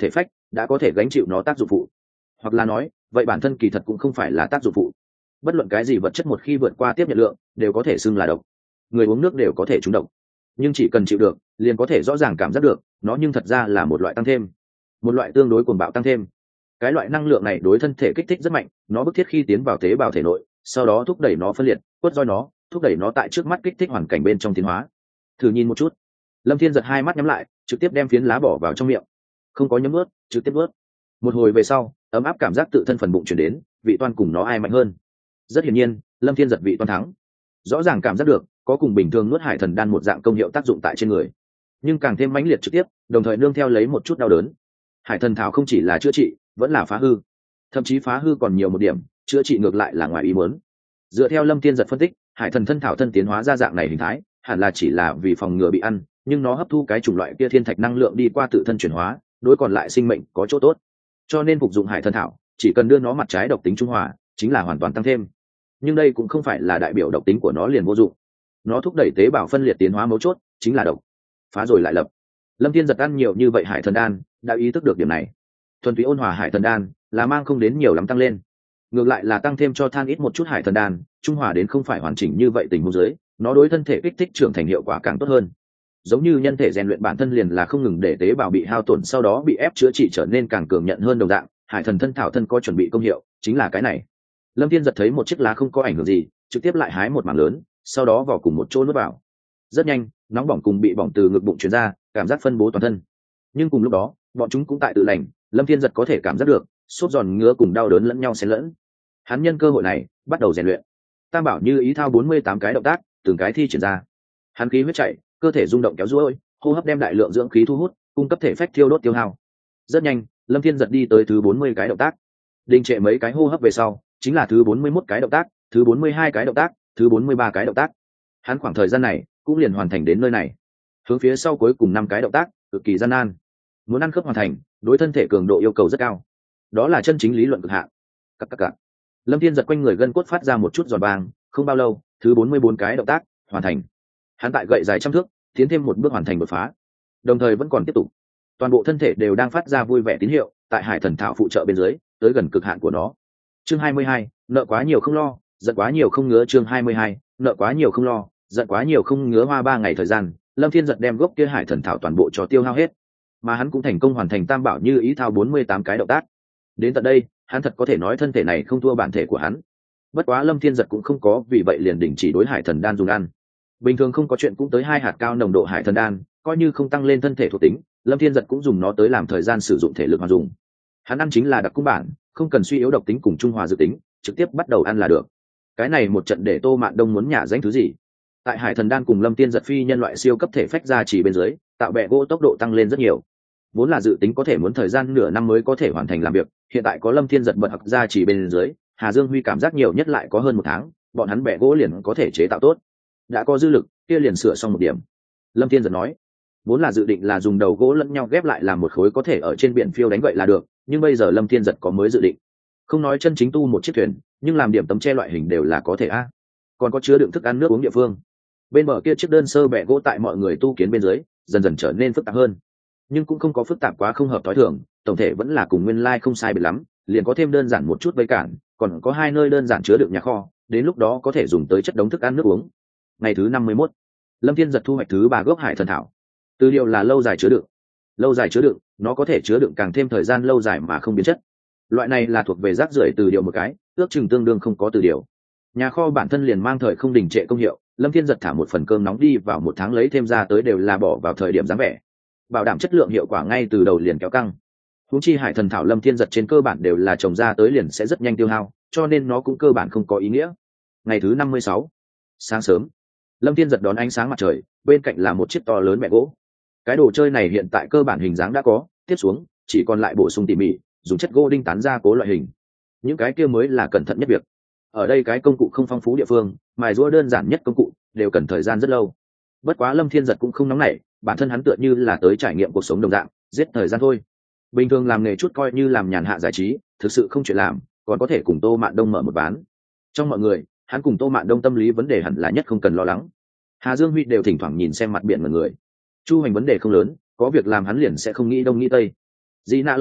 đã có thể gánh chịu nó tác dụng phụ. Hoặc là nói vậy bản thân kỳ thật cũng không phải là tác dụng phụ. Bất luận cái gì vật chất một khi vượt qua tiếp nhận lượng đều có thể xưng là độc. Người uống nước đều có thể trúng độc, nhưng chỉ cần chịu được liền có thể rõ ràng cảm giác được nó nhưng thật ra là một loại tăng thêm, một loại tương đối cuồng bạo tăng thêm. Cái loại năng lượng này đối thân thể kích thích rất mạnh, nó bức thiết khi tiến vào tế bào thể nội, sau đó thúc đẩy nó phân liệt, quất roi nó, thúc đẩy nó tại trước mắt kích thích hoàn cảnh bên trong tiến hóa. Thử nhìn một chút. Lâm Thiên giật hai mắt nhắm lại, trực tiếp đem phiến lá bỏ vào trong miệng, không có nhấm nuốt, trực tiếp nuốt. Một hồi về sau, ấm áp cảm giác tự thân phần bụng chuyển đến, vị toan cùng nó ai mạnh hơn. Rất hiển nhiên, Lâm Thiên giật vị toan thắng. Rõ ràng cảm giác được có cùng bình thường nuốt hải thần đan một dạng công hiệu tác dụng tại trên người, nhưng càng thêm mãnh liệt trực tiếp, đồng thời nương theo lấy một chút đau đớn. Hải thần thảo không chỉ là chữa trị, vẫn là phá hư, thậm chí phá hư còn nhiều một điểm, chữa trị ngược lại là ngoài ý muốn. Dựa theo Lâm Thiên giật phân tích, hải thần thân thảo thân tiến hóa ra dạng này hình thái, hẳn là chỉ là vì phòng ngừa bị ăn, nhưng nó hấp thu cái chủng loại kia thiên thạch năng lượng đi qua tự thân chuyển hóa, đối còn lại sinh mệnh có chỗ tốt. Cho nên phục dụng hải thần thảo, chỉ cần đưa nó mặt trái độc tính trung hòa, chính là hoàn toàn tăng thêm. Nhưng đây cũng không phải là đại biểu độc tính của nó liền vô dụng. Nó thúc đẩy tế bào phân liệt tiến hóa mấu chốt, chính là độc. Phá rồi lại lập. Lâm Thiên giật ăn nhiều như vậy hải thần đan, đã ý thức được điểm này. Thuần túy ôn hòa hải thần đan là mang không đến nhiều lắm tăng lên, ngược lại là tăng thêm cho than ít một chút hải thần đan, trung hòa đến không phải hoàn chỉnh như vậy tình huống dưới, nó đối thân thể kích thích trưởng thành hiệu quả càng tốt hơn. Giống như nhân thể rèn luyện bản thân liền là không ngừng để tế bào bị hao tổn sau đó bị ép chữa trị trở nên càng cường nhận hơn đồng dạng, hải thần thân thảo thân có chuẩn bị công hiệu, chính là cái này. Lâm Thiên giật thấy một chiếc lá không có ảnh hưởng gì, trực tiếp lại hái một mảng lớn, sau đó vào cùng một chỗ nuốt vào. Rất nhanh, nóng bỏng cùng bị bỏng từ ngực bụng truyền ra, cảm giác phân bố toàn thân. Nhưng cùng lúc đó, bọn chúng cũng tại tự lành, Lâm Thiên giật có thể cảm giác được sốt giòn ngứa cùng đau đớn lẫn nhau xen lẫn. Hắn nhân cơ hội này bắt đầu rèn luyện. Tam bảo như ý thao 48 cái động tác, từng cái thi triển ra. Hắn khí huyết chảy, cơ thể rung động kéo duỗi, hô hấp đem đại lượng dưỡng khí thu hút, cung cấp thể phách thiêu đốt tiêu hao. Rất nhanh, Lâm Thiên giật đi tới thứ 40 cái động tác. Đình trệ mấy cái hô hấp về sau, chính là thứ 41 cái động tác, thứ 42 cái động tác, thứ 43 cái động tác. Hắn khoảng thời gian này cũng liền hoàn thành đến nơi này. Hướng phía sau cuối cùng 5 cái động tác, cực kỳ gian nan. Muốn ăn khớp hoàn thành, đối thân thể cường độ yêu cầu rất cao. Đó là chân chính lý luận cực hạn. Các. Lâm Thiên giật quanh người gân cốt phát ra một chút giòn vàng, không bao lâu, thứ 44 cái động tác hoàn thành. Hắn tại gậy dài trăm thước, tiến thêm một bước hoàn thành đột phá. Đồng thời vẫn còn tiếp tục. Toàn bộ thân thể đều đang phát ra vui vẻ tín hiệu, tại hải thần thảo phụ trợ bên dưới, tới gần cực hạn của nó. Chương 22, nợ quá nhiều không lo, giận quá nhiều không ngứa. Chương 22, nợ quá nhiều không lo, giận quá nhiều không ngứa. Hoa 3 ngày thời gian, Lâm Thiên giật đem gốc kia hải thần thảo toàn bộ cho tiêu hao hết, mà hắn cũng thành công hoàn thành tam bảo như ý thao 48 cái động tác. Đến tận đây, hắn thật có thể nói thân thể này không thua bản thể của hắn. Bất quá Lâm Thiên giật cũng không có vì vậy liền đình chỉ đối hải thần đan dùng ăn. Bình thường không có chuyện cũng tới 2 hạt cao nồng độ hải thần đan, coi như không tăng lên thân thể thuộc tính, Lâm Thiên giật cũng dùng nó tới làm thời gian sử dụng thể lực mà dùng. Hắn ăn chính là đặc cung bản, không cần suy yếu độc tính cùng trung hòa dự tính, trực tiếp bắt đầu ăn là được. Cái này một trận để Tô Mạn Đông muốn nhả danh thứ gì. Tại hải thần đan cùng Lâm Thiên giật phi nhân loại siêu cấp thể phách ra chỉ bên dưới, tạo bẹ gỗ tốc độ tăng lên rất nhiều. Vốn là dự tính có thể muốn thời gian nửa năm mới có thể hoàn thành làm việc, hiện tại có Lâm Thiên giật bật học ra chỉ bên dưới, Hà Dương Huy cảm giác nhiều nhất lại có hơn 1 tháng, bọn hắn bẹ gỗ liền có thể chế tạo tốt. Đã có dư lực, kia liền sửa xong một điểm. Lâm Thiên giật nói, vốn là dự định là dùng đầu gỗ lẫn nhau ghép lại làm một khối có thể ở trên biển phiêu đánh vậy là được, nhưng bây giờ Lâm Thiên giật có mới dự định. Không nói chân chính tu một chiếc thuyền, nhưng làm điểm tấm che loại hình đều là có thể a. Còn có chứa đựng thức ăn nước uống địa phương. Bên bờ kia chiếc đơn sơ bẹ gỗ tại mọi người tu kiến bên dưới, dần dần trở nên phức tạp hơn. Nhưng cũng không có phức tạp quá không hợp thói thường, tổng thể vẫn là cùng nguyên lai không sai biệt lắm, liền có thêm đơn giản một chút vây cản, còn có 2 nơi đơn giản chứa đựng nhà kho, đến lúc đó có thể dùng tới chất đống thức ăn nước uống. Ngày thứ 51, Lâm Thiên giật thu hoạch thứ 3 gốc hải thần thảo. Từ điều là lâu dài chứa đựng. Lâu dài chứa đựng, nó có thể chứa đựng càng thêm thời gian lâu dài mà không biến chất. Loại này là thuộc về rác rưởi từ điều một cái, ước chừng tương đương không có từ điều. Nhà kho bản thân liền mang thời không đình trệ công hiệu, Lâm Thiên giật thả một phần cơm nóng đi vào 1 tháng lấy thêm ra tới đều là bỏ vào thời điểm dáng vẻ, bảo đảm chất lượng hiệu quả ngay từ đầu liền kéo căng. Huống chi hải thần thảo Lâm Thiên giật trên cơ bản đều là trồng ra tới liền sẽ rất nhanh tiêu hao, cho nên nó cũng cơ bản không có ý nghĩa. Ngày thứ 56, sáng sớm, Lâm Thiên giật đón ánh sáng mặt trời, bên cạnh là một chiếc to lớn mẹ gỗ. Cái đồ chơi này hiện tại cơ bản hình dáng đã có, tiếp xuống chỉ còn lại bổ sung tỉ mỉ, dùng chất gỗ đinh tán ra cố loại hình. Những cái kia mới là cẩn thận nhất việc. Ở đây cái công cụ không phong phú địa phương, mài rũa đơn giản nhất công cụ đều cần thời gian rất lâu. Bất quá Lâm Thiên giật cũng không nóng nảy, bản thân hắn tựa như là tới trải nghiệm cuộc sống đồng dạng, giết thời gian thôi. Bình thường làm nghề chút coi như làm nhàn hạ giải trí, thực sự không chuyện làm, còn có thể cùng Tô Mạn Đông mở một ván. Trong mọi người, hắn cùng Tô Mạn Đông tâm lý vấn đề hẳn là nhất không cần lo lắng. Hà Dương Huy đều thỉnh thoảng nhìn xem mặt biển mọi người. Chu Hành vấn đề không lớn, có việc làm hắn liền sẽ không nghĩ đông nghĩ tây. Di Na lời nói,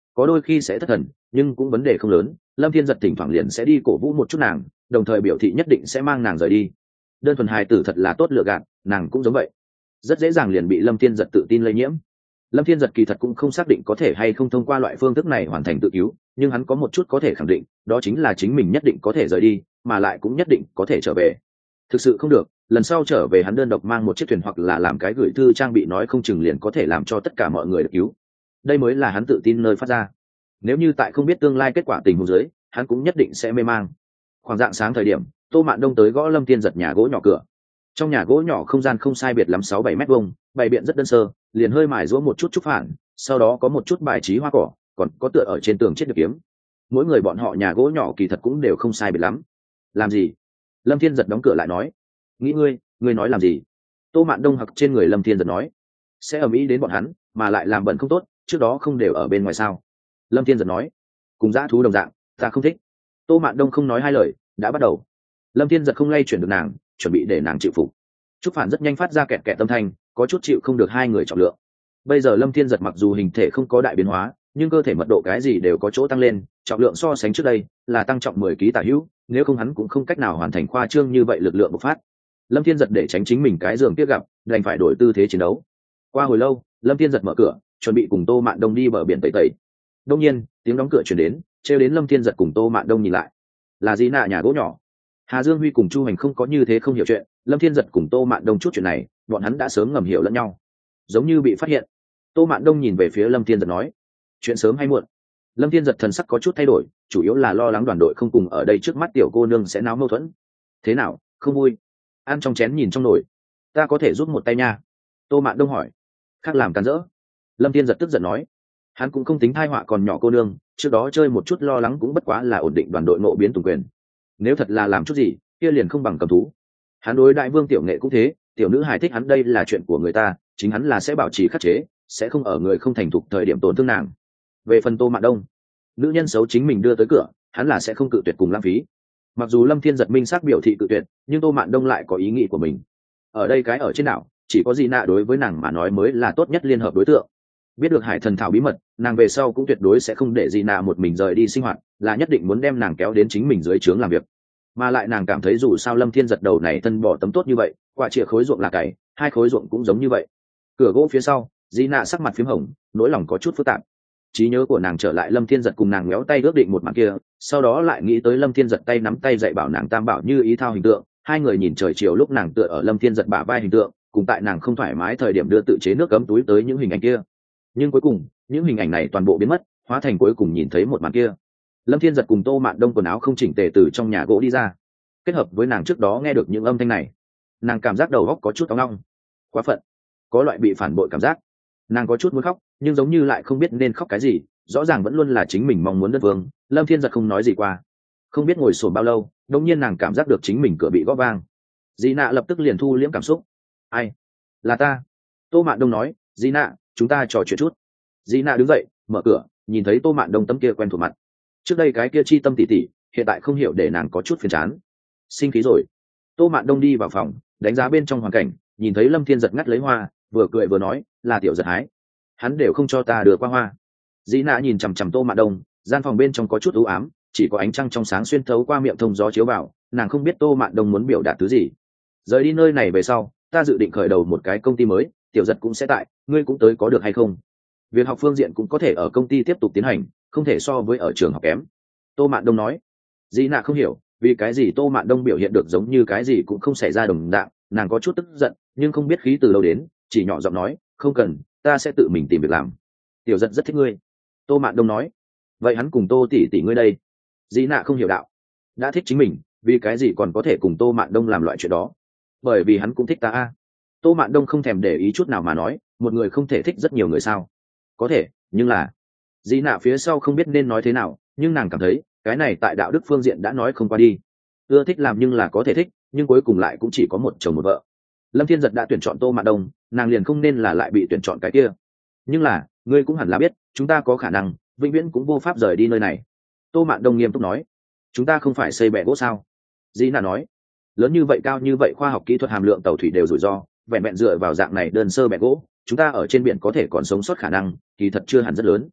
có đôi khi sẽ thất thần nhưng cũng vấn đề không lớn. Lâm Thiên Giật thỉnh thoảng liền sẽ đi cổ vũ một chút nàng, đồng thời biểu thị nhất định sẽ mang nàng rời đi. Đơn thuần hài tử thật là tốt lựa gạt, nàng cũng giống vậy, rất dễ dàng liền bị Lâm Thiên Giật tự tin lây nhiễm. Lâm Thiên Giật kỳ thật cũng không xác định có thể hay không thông qua loại phương thức này hoàn thành tự cứu, nhưng hắn có một chút có thể khẳng định, đó chính là chính mình nhất định có thể rời đi, mà lại cũng nhất định có thể trở về. Thực sự không được, lần sau trở về hắn đơn độc mang một chiếc thuyền hoặc là làm cái gửi thư trang bị, nói không chừng liền có thể làm cho tất cả mọi người được cứu. Đây mới là hắn tự tin nơi phát ra. Nếu như tại không biết tương lai kết quả tình huống dưới, hắn cũng nhất định sẽ mê mang. Khoảng rạng sáng thời điểm, Tô Mạn Đông tới gõ Lâm Thiên Giật nhà gỗ nhỏ cửa. Trong nhà gỗ nhỏ không gian không sai biệt lắm 6-7 mét vuông, bày biện rất đơn sơ, liền hơi mài giũa một chút trúc phản, sau đó có một chút bài trí hoa cỏ, còn có tựa ở trên tường chiếc điệp kiếm. Mỗi người bọn họ nhà gỗ nhỏ kỳ thật cũng đều không sai biệt lắm. Làm gì? Lâm Thiên Giật đóng cửa lại nói. Nghĩ ngươi nói làm gì? Tô Mạn Đông hặc trên người Lâm Thiên Giật nói. Sẽ ầm ĩ đến bọn hắn, mà lại làm bẩn không tốt, trước đó không đều ở bên ngoài sao? Lâm Thiên Giật nói. Cùng dã thú đồng dạng, ta không thích. Tô Mạn Đông không nói hai lời, đã bắt đầu. Lâm Thiên Giật không lay chuyển được nàng, chuẩn bị để nàng chịu phục. Trúc phản rất nhanh phát ra kẹt kẹt âm thanh, có chút chịu không được hai người trọng lượng. Bây giờ Lâm Thiên Giật mặc dù hình thể không có đại biến hóa, nhưng cơ thể mật độ cái gì đều có chỗ tăng lên, trọng lượng so sánh trước đây là tăng trọng 10 kg tả hữu, nếu không hắn cũng không cách nào hoàn thành khoa trương như vậy lực lượng bộc phát. Lâm Thiên Giật để tránh chính mình cái giường kia gặp, đành phải đổi tư thế chiến đấu. Qua hồi lâu, Lâm Thiên Giật mở cửa, chuẩn bị cùng Tô Mạn Đông đi bờ biển tẩy tẩy. Đông nhiên, tiếng đóng cửa truyền đến, trêu đến Lâm Thiên Giật cùng Tô Mạn Đông nhìn lại. Là gì nạ nhà gỗ nhỏ? Hà Dương Huy cùng Chu Hành không có như thế không hiểu chuyện, Lâm Thiên Giật cùng Tô Mạn Đông chút chuyện này, bọn hắn đã sớm ngầm hiểu lẫn nhau. Giống như bị phát hiện. Tô Mạn Đông nhìn về phía Lâm Thiên Giật nói, chuyện sớm hay muộn? Lâm Thiên Giật thần sắc có chút thay đổi, chủ yếu là lo lắng đoàn đội không cùng ở đây trước mắt tiểu cô nương sẽ náo mâu thuẫn. Thế nào, không vui? Ăn trong chén nhìn trong nồi. Ta có thể giúp một tay nha. Tô Mạn Đông hỏi. Khác làm cản rỡ. Lâm Thiên Giật tức giận nói. Hắn cũng không tính thai họa còn nhỏ cô nương, trước đó chơi một chút lo lắng cũng bất quá là ổn định đoàn đội ngộ biến tùng quyền. Nếu thật là làm chút gì, kia liền không bằng cầm thú. Hắn đối đại vương tiểu nghệ cũng thế, tiểu nữ hài thích hắn đây là chuyện của người ta, chính hắn là sẽ bảo trì khắc chế, sẽ không ở người không thành thục thời điểm tổn thương nàng. Về phần Tô Mạn Đông, nữ nhân xấu chính mình đưa tới cửa, hắn là sẽ không cự tuyệt cùng lãng phí. Mặc dù Lâm Thiên Giật minh xác biểu thị cự tuyệt, nhưng Tô Mạn Đông lại có ý nghĩ của mình. Ở đây cái ở trên đảo, chỉ có Di Nạ đối với nàng mà nói mới là tốt nhất liên hợp đối tượng. Biết được Hải Thần Thảo bí mật, nàng về sau cũng tuyệt đối sẽ không để Di Nạ một mình rời đi sinh hoạt, là nhất định muốn đem nàng kéo đến chính mình dưới trướng làm việc. Mà lại nàng cảm thấy dù sao Lâm Thiên Giật đầu này thân bỏ tấm tốt như vậy, quả chĩa khối ruộng là cày, hai khối ruộng cũng giống như vậy. Cửa gỗ phía sau, Di Nạ sắc mặt phím hồng, nỗi lòng có chút phức tạp. Trí nhớ của nàng trở lại Lâm Thiên Giật cùng nàng méo tay ước định một màn kia, sau đó lại nghĩ tới Lâm Thiên Giật tay nắm tay dạy bảo nàng tam bảo như ý thao hình tượng, hai người nhìn trời chiều lúc nàng tựa ở Lâm Thiên Giật bả vai hình tượng, cùng tại nàng không thoải mái thời điểm đưa tự chế nước cấm túi tới những hình ảnh kia. Nhưng cuối cùng, những hình ảnh này toàn bộ biến mất, hóa thành cuối cùng nhìn thấy một màn kia. Lâm Thiên Giật cùng Tô Mạn Đông quần áo không chỉnh tề từ trong nhà gỗ đi ra. Kết hợp với nàng trước đó nghe được những âm thanh này, nàng cảm giác đầu óc có chút ong ong. Quá phận, có loại bị phản bội cảm giác. Nàng có chút muốn khóc, nhưng giống như lại không biết nên khóc cái gì, rõ ràng vẫn luôn là chính mình mong muốn đất vương. Lâm Thiên Giật không nói gì qua. Không biết ngồi sổn bao lâu, đột nhiên nàng cảm giác được chính mình cửa bị gõ vang. Di Nạ lập tức liền thu liễm cảm xúc. Ai? Là ta. Tô Mạn Đông nói, Di Nạ, chúng ta trò chuyện chút. Di Nạ đứng dậy, mở cửa, nhìn thấy Tô Mạn Đông tấm kia quen thuộc mặt. Trước đây cái kia chi tâm tỉ tỉ, hiện tại không hiểu để nàng có chút phiền chán. Sinh khí rồi. Tô Mạn Đông đi vào phòng, đánh giá bên trong hoàn cảnh, nhìn thấy Lâm Thiên Giật ngắt lấy hoa, vừa cười vừa nói, là tiểu giật hái. Hắn đều không cho ta đưa qua hoa. Dĩ Nạ nhìn chằm chằm Tô Mạn Đông, gian phòng bên trong có chút u ám, chỉ có ánh trăng trong sáng xuyên thấu qua miệng thông gió chiếu vào, nàng không biết Tô Mạn Đông muốn biểu đạt thứ gì. Rời đi nơi này về sau, ta dự định khởi đầu một cái công ty mới, tiểu giật cũng sẽ tại, ngươi cũng tới có được hay không? Việc học phương diện cũng có thể ở công ty tiếp tục tiến hành, không thể so với ở trường học kém. Tô Mạn Đông nói. Dĩ Nạ không hiểu, vì cái gì Tô Mạn Đông biểu hiện được giống như cái gì cũng không xảy ra đồng dạng, nàng có chút tức giận, nhưng không biết khí từ đâu đến, chỉ nhỏ giọng nói, không cần, ta sẽ tự mình tìm việc làm. Tiểu giật rất thích ngươi. Tô Mạn Đông nói. Vậy hắn cùng Tô tỷ tỷ ngươi đây? Dĩ Nạ không hiểu đạo. Đã thích chính mình, vì cái gì còn có thể cùng Tô Mạn Đông làm loại chuyện đó? Bởi vì hắn cũng thích ta a. Tô Mạn Đông không thèm để ý chút nào mà nói, một người không thể thích rất nhiều người sao? Có thể, nhưng là Dĩ Nạ phía sau không biết nên nói thế nào, nhưng nàng cảm thấy cái này tại đạo đức phương diện đã nói không qua đi. Ưa thích làm nhưng là có thể thích, nhưng cuối cùng lại cũng chỉ có một chồng một vợ. Lâm Thiên Giật đã tuyển chọn Tô Mạn Đông, nàng liền không nên là lại bị tuyển chọn cái kia. Nhưng là ngươi cũng hẳn là biết, chúng ta có khả năng vĩnh viễn cũng vô pháp rời đi nơi này. Tô Mạn Đông nghiêm túc nói. Chúng ta không phải xây bè gỗ sao? Dĩ Nạ nói. Lớn như vậy, cao như vậy, khoa học kỹ thuật hàm lượng tàu thủy đều rủi ro, vẹn vẹn dựa vào dạng này đơn sơ bè gỗ, chúng ta ở trên biển có thể còn sống sót khả năng kỳ thật chưa hẳn rất lớn.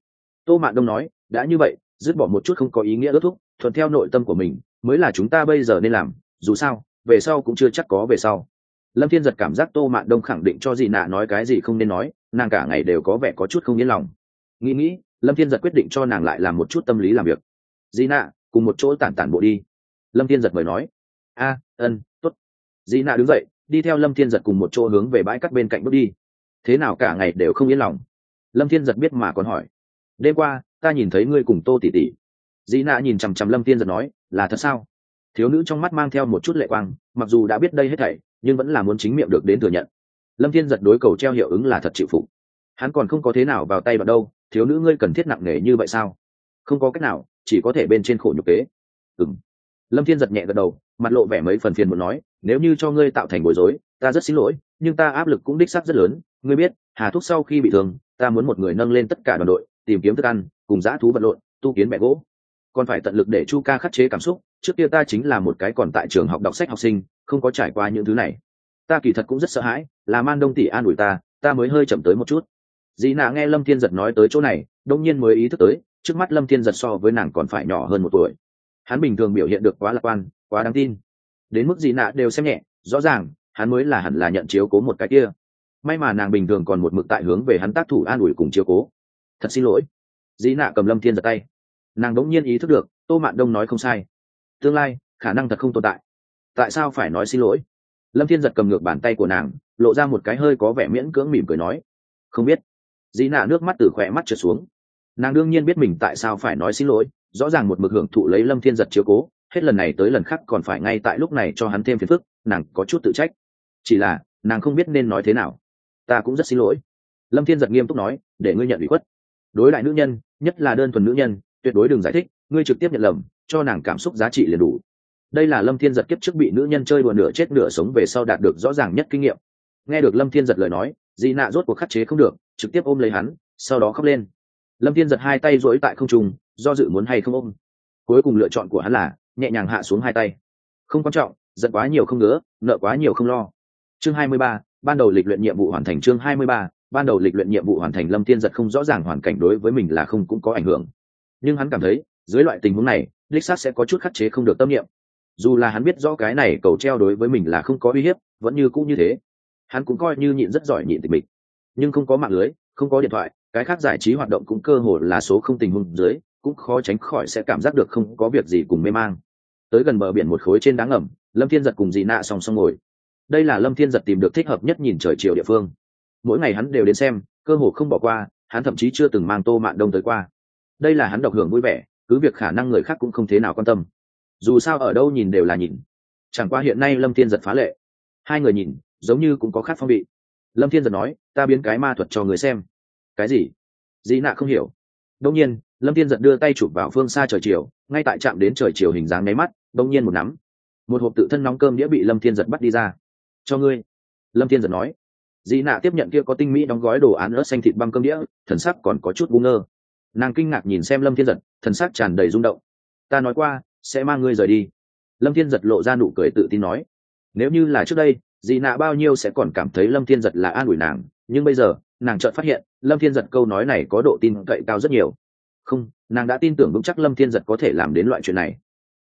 Tô Mạn Đông nói, đã như vậy, dứt bỏ một chút không có ý nghĩa ước thúc, thuận theo nội tâm của mình mới là chúng ta bây giờ nên làm, dù sao về sau cũng chưa chắc có về sau. Lâm Thiên Giật cảm giác Tô Mạn Đông khẳng định cho Dị Nạ nói cái gì không nên nói, nàng cả ngày đều có vẻ có chút không yên lòng. Nghĩ Lâm Thiên Giật quyết định cho nàng lại làm một chút tâm lý làm việc. Dị Nạ, cùng một chỗ tản tản bộ đi. Lâm Thiên Giật mời nói. Tốt. Dị Nạ đứng dậy, đi theo Lâm Thiên Giật cùng một chỗ hướng về bãi cát bên cạnh bước đi. Thế nào cả ngày đều không yên lòng? Lâm Thiên Giật biết mà còn hỏi. Đêm qua ta nhìn thấy ngươi cùng Tô tỷ tỷ. Dị Nạ nhìn chằm chằm Lâm Thiên Giật nói, là thật sao? Thiếu nữ trong mắt mang theo một chút lệ quang, mặc dù đã biết đây hết thảy nhưng vẫn là muốn chính miệng được đến thừa nhận. Lâm Thiên Giật đối cầu treo hiệu ứng là thật chịu phục. Hắn còn không có thế nào vào tay vào đâu, thiếu nữ ngươi cần thiết nặng nề như vậy sao? Không có cách nào, chỉ có thể bên trên khổ nhục kế. Lâm Thiên Giật nhẹ gật đầu, mặt lộ vẻ mấy phần phiền muốn nói, nếu như cho ngươi tạo thành bối rối, ta rất xin lỗi, nhưng ta áp lực cũng đích xác rất lớn. Ngươi biết, Hà Thúc sau khi bị thương, ta muốn một người nâng lên tất cả đoàn đội, tìm kiếm thức ăn, cùng dã thú vật lộn, tu kiến bè gỗ, còn phải tận lực để Chu Ca khắc chế cảm xúc. Trước kia ta chính là một cái còn tại trường học đọc sách học sinh, không có trải qua những thứ này. Ta kỳ thật cũng rất sợ hãi, là Man Đông tỷ an ủi ta mới hơi chậm tới một chút. Dĩ Nạ nghe Lâm Thiên Giật nói tới chỗ này, đông nhiên mới ý thức tới, trước mắt Lâm Thiên Giật so với nàng còn phải nhỏ hơn một tuổi. Hắn bình thường biểu hiện được quá lạc quan, quá đáng tin, đến mức Dĩ Nạ đều xem nhẹ, rõ ràng hắn mới là hẳn là nhận chiếu cố một cái kia. May mà nàng bình thường còn một mực tại hướng về hắn tác thủ an ủi cùng chiếu cố. Thật xin lỗi. Dĩ Nạ cầm Lâm Thiên Giật tay, nàng đống nhiên ý thức được, Tô Mạn Đông nói không sai, tương lai khả năng thật không tồn tại. Tại sao phải nói xin lỗi? Lâm Thiên Giật cầm ngược bàn tay của nàng, lộ ra một cái hơi có vẻ miễn cưỡng mỉm cười nói, không biết. Dĩ Nạ nước mắt từ khỏe mắt trượt xuống. Nàng đương nhiên biết mình tại sao phải nói xin lỗi, rõ ràng một mực hưởng thụ lấy Lâm Thiên Giật chiếu cố, hết lần này tới lần khác còn phải ngay tại lúc này cho hắn thêm phiền phức, nàng có chút tự trách. Chỉ là nàng không biết nên nói thế nào. Ta cũng rất xin lỗi. Lâm Thiên Giật nghiêm túc nói, để ngươi nhận ủy khuất. Đối lại nữ nhân, nhất là đơn thuần nữ nhân, tuyệt đối đừng giải thích, ngươi trực tiếp nhận lầm, cho nàng cảm xúc giá trị liền đủ. Đây là Lâm Thiên Giật kiếp trước bị nữ nhân chơi đùa nửa chết nửa sống về sau đạt được rõ ràng nhất kinh nghiệm. Nghe được Lâm Thiên Giật lời nói, Dị Nạ rốt cuộc khắc chế không được, trực tiếp ôm lấy hắn, sau đó khóc lên. Lâm Thiên Giật hai tay duỗi tại không trung, do dự muốn hay không ôm. Cuối cùng lựa chọn của hắn là nhẹ nhàng hạ xuống hai tay. Không quan trọng, giận quá nhiều không ngứa, nợ quá nhiều không lo. Chương 23, ban đầu lịch luyện nhiệm vụ hoàn thành. Chương 23, ban đầu lịch luyện nhiệm vụ hoàn thành. Lâm Thiên Giật không rõ ràng hoàn cảnh đối với mình là không cũng có ảnh hưởng, nhưng hắn cảm thấy dưới loại tình huống này, đích xác sẽ có chút khắc chế không được tâm niệm. Dù là hắn biết rõ cái này cầu treo đối với mình là không có uy hiếp, vẫn như cũ như thế. Hắn cũng coi như nhịn rất giỏi nhịn tịch mịch, nhưng không có mạng lưới, không có điện thoại, cái khác giải trí hoạt động cũng cơ hồ là số không, tình huống dưới cũng khó tránh khỏi sẽ cảm giác được không có việc gì cùng mê mang. Tới gần bờ biển một khối trên đá ngầm, Lâm Thiên Giật cùng Dị Nạ song song ngồi. Đây là Lâm Thiên Giật tìm được thích hợp nhất nhìn trời chiều địa phương. Mỗi ngày hắn đều đến xem, cơ hồ không bỏ qua, hắn thậm chí chưa từng mang Tô Mạn Đông tới qua. Đây là hắn độc hưởng vui vẻ, cứ việc khả năng người khác cũng không thế nào quan tâm. Dù sao ở đâu nhìn đều là nhìn. Chẳng qua hiện nay Lâm Thiên Giật phá lệ. Hai người nhìn, giống như cũng có khác phong vị. Lâm Thiên Giật nói, ta biến cái ma thuật cho người xem. Cái gì? Dị Nạ không hiểu. Đông nhiên, Lâm Thiên Giật đưa tay chụp vào phương xa trời chiều, ngay tại chạm đến trời chiều hình dáng nháy mắt, đông nhiên một nắm. Một hộp tự thân nóng cơm đĩa bị Lâm Thiên Giật bắt đi ra. Cho ngươi. Lâm Thiên Giật nói. Dị Nạ tiếp nhận kia có tinh mỹ đóng gói đồ án ớt xanh thịt băm cơm đĩa, thần sắc còn có chút ngu ngơ. Nàng kinh ngạc nhìn xem Lâm Thiên Giật, thần sắc tràn đầy rung động. Ta nói qua sẽ mang ngươi rời đi. Lâm Thiên Giật lộ ra nụ cười tự tin nói. Nếu như là trước đây, Dị Nạ bao nhiêu sẽ còn cảm thấy Lâm Thiên Giật là an ủi nàng, nhưng bây giờ nàng chợt phát hiện Lâm Thiên Giật câu nói này có độ tin cậy cao rất nhiều. Không, nàng đã tin tưởng vững chắc Lâm Thiên Giật có thể làm đến loại chuyện này.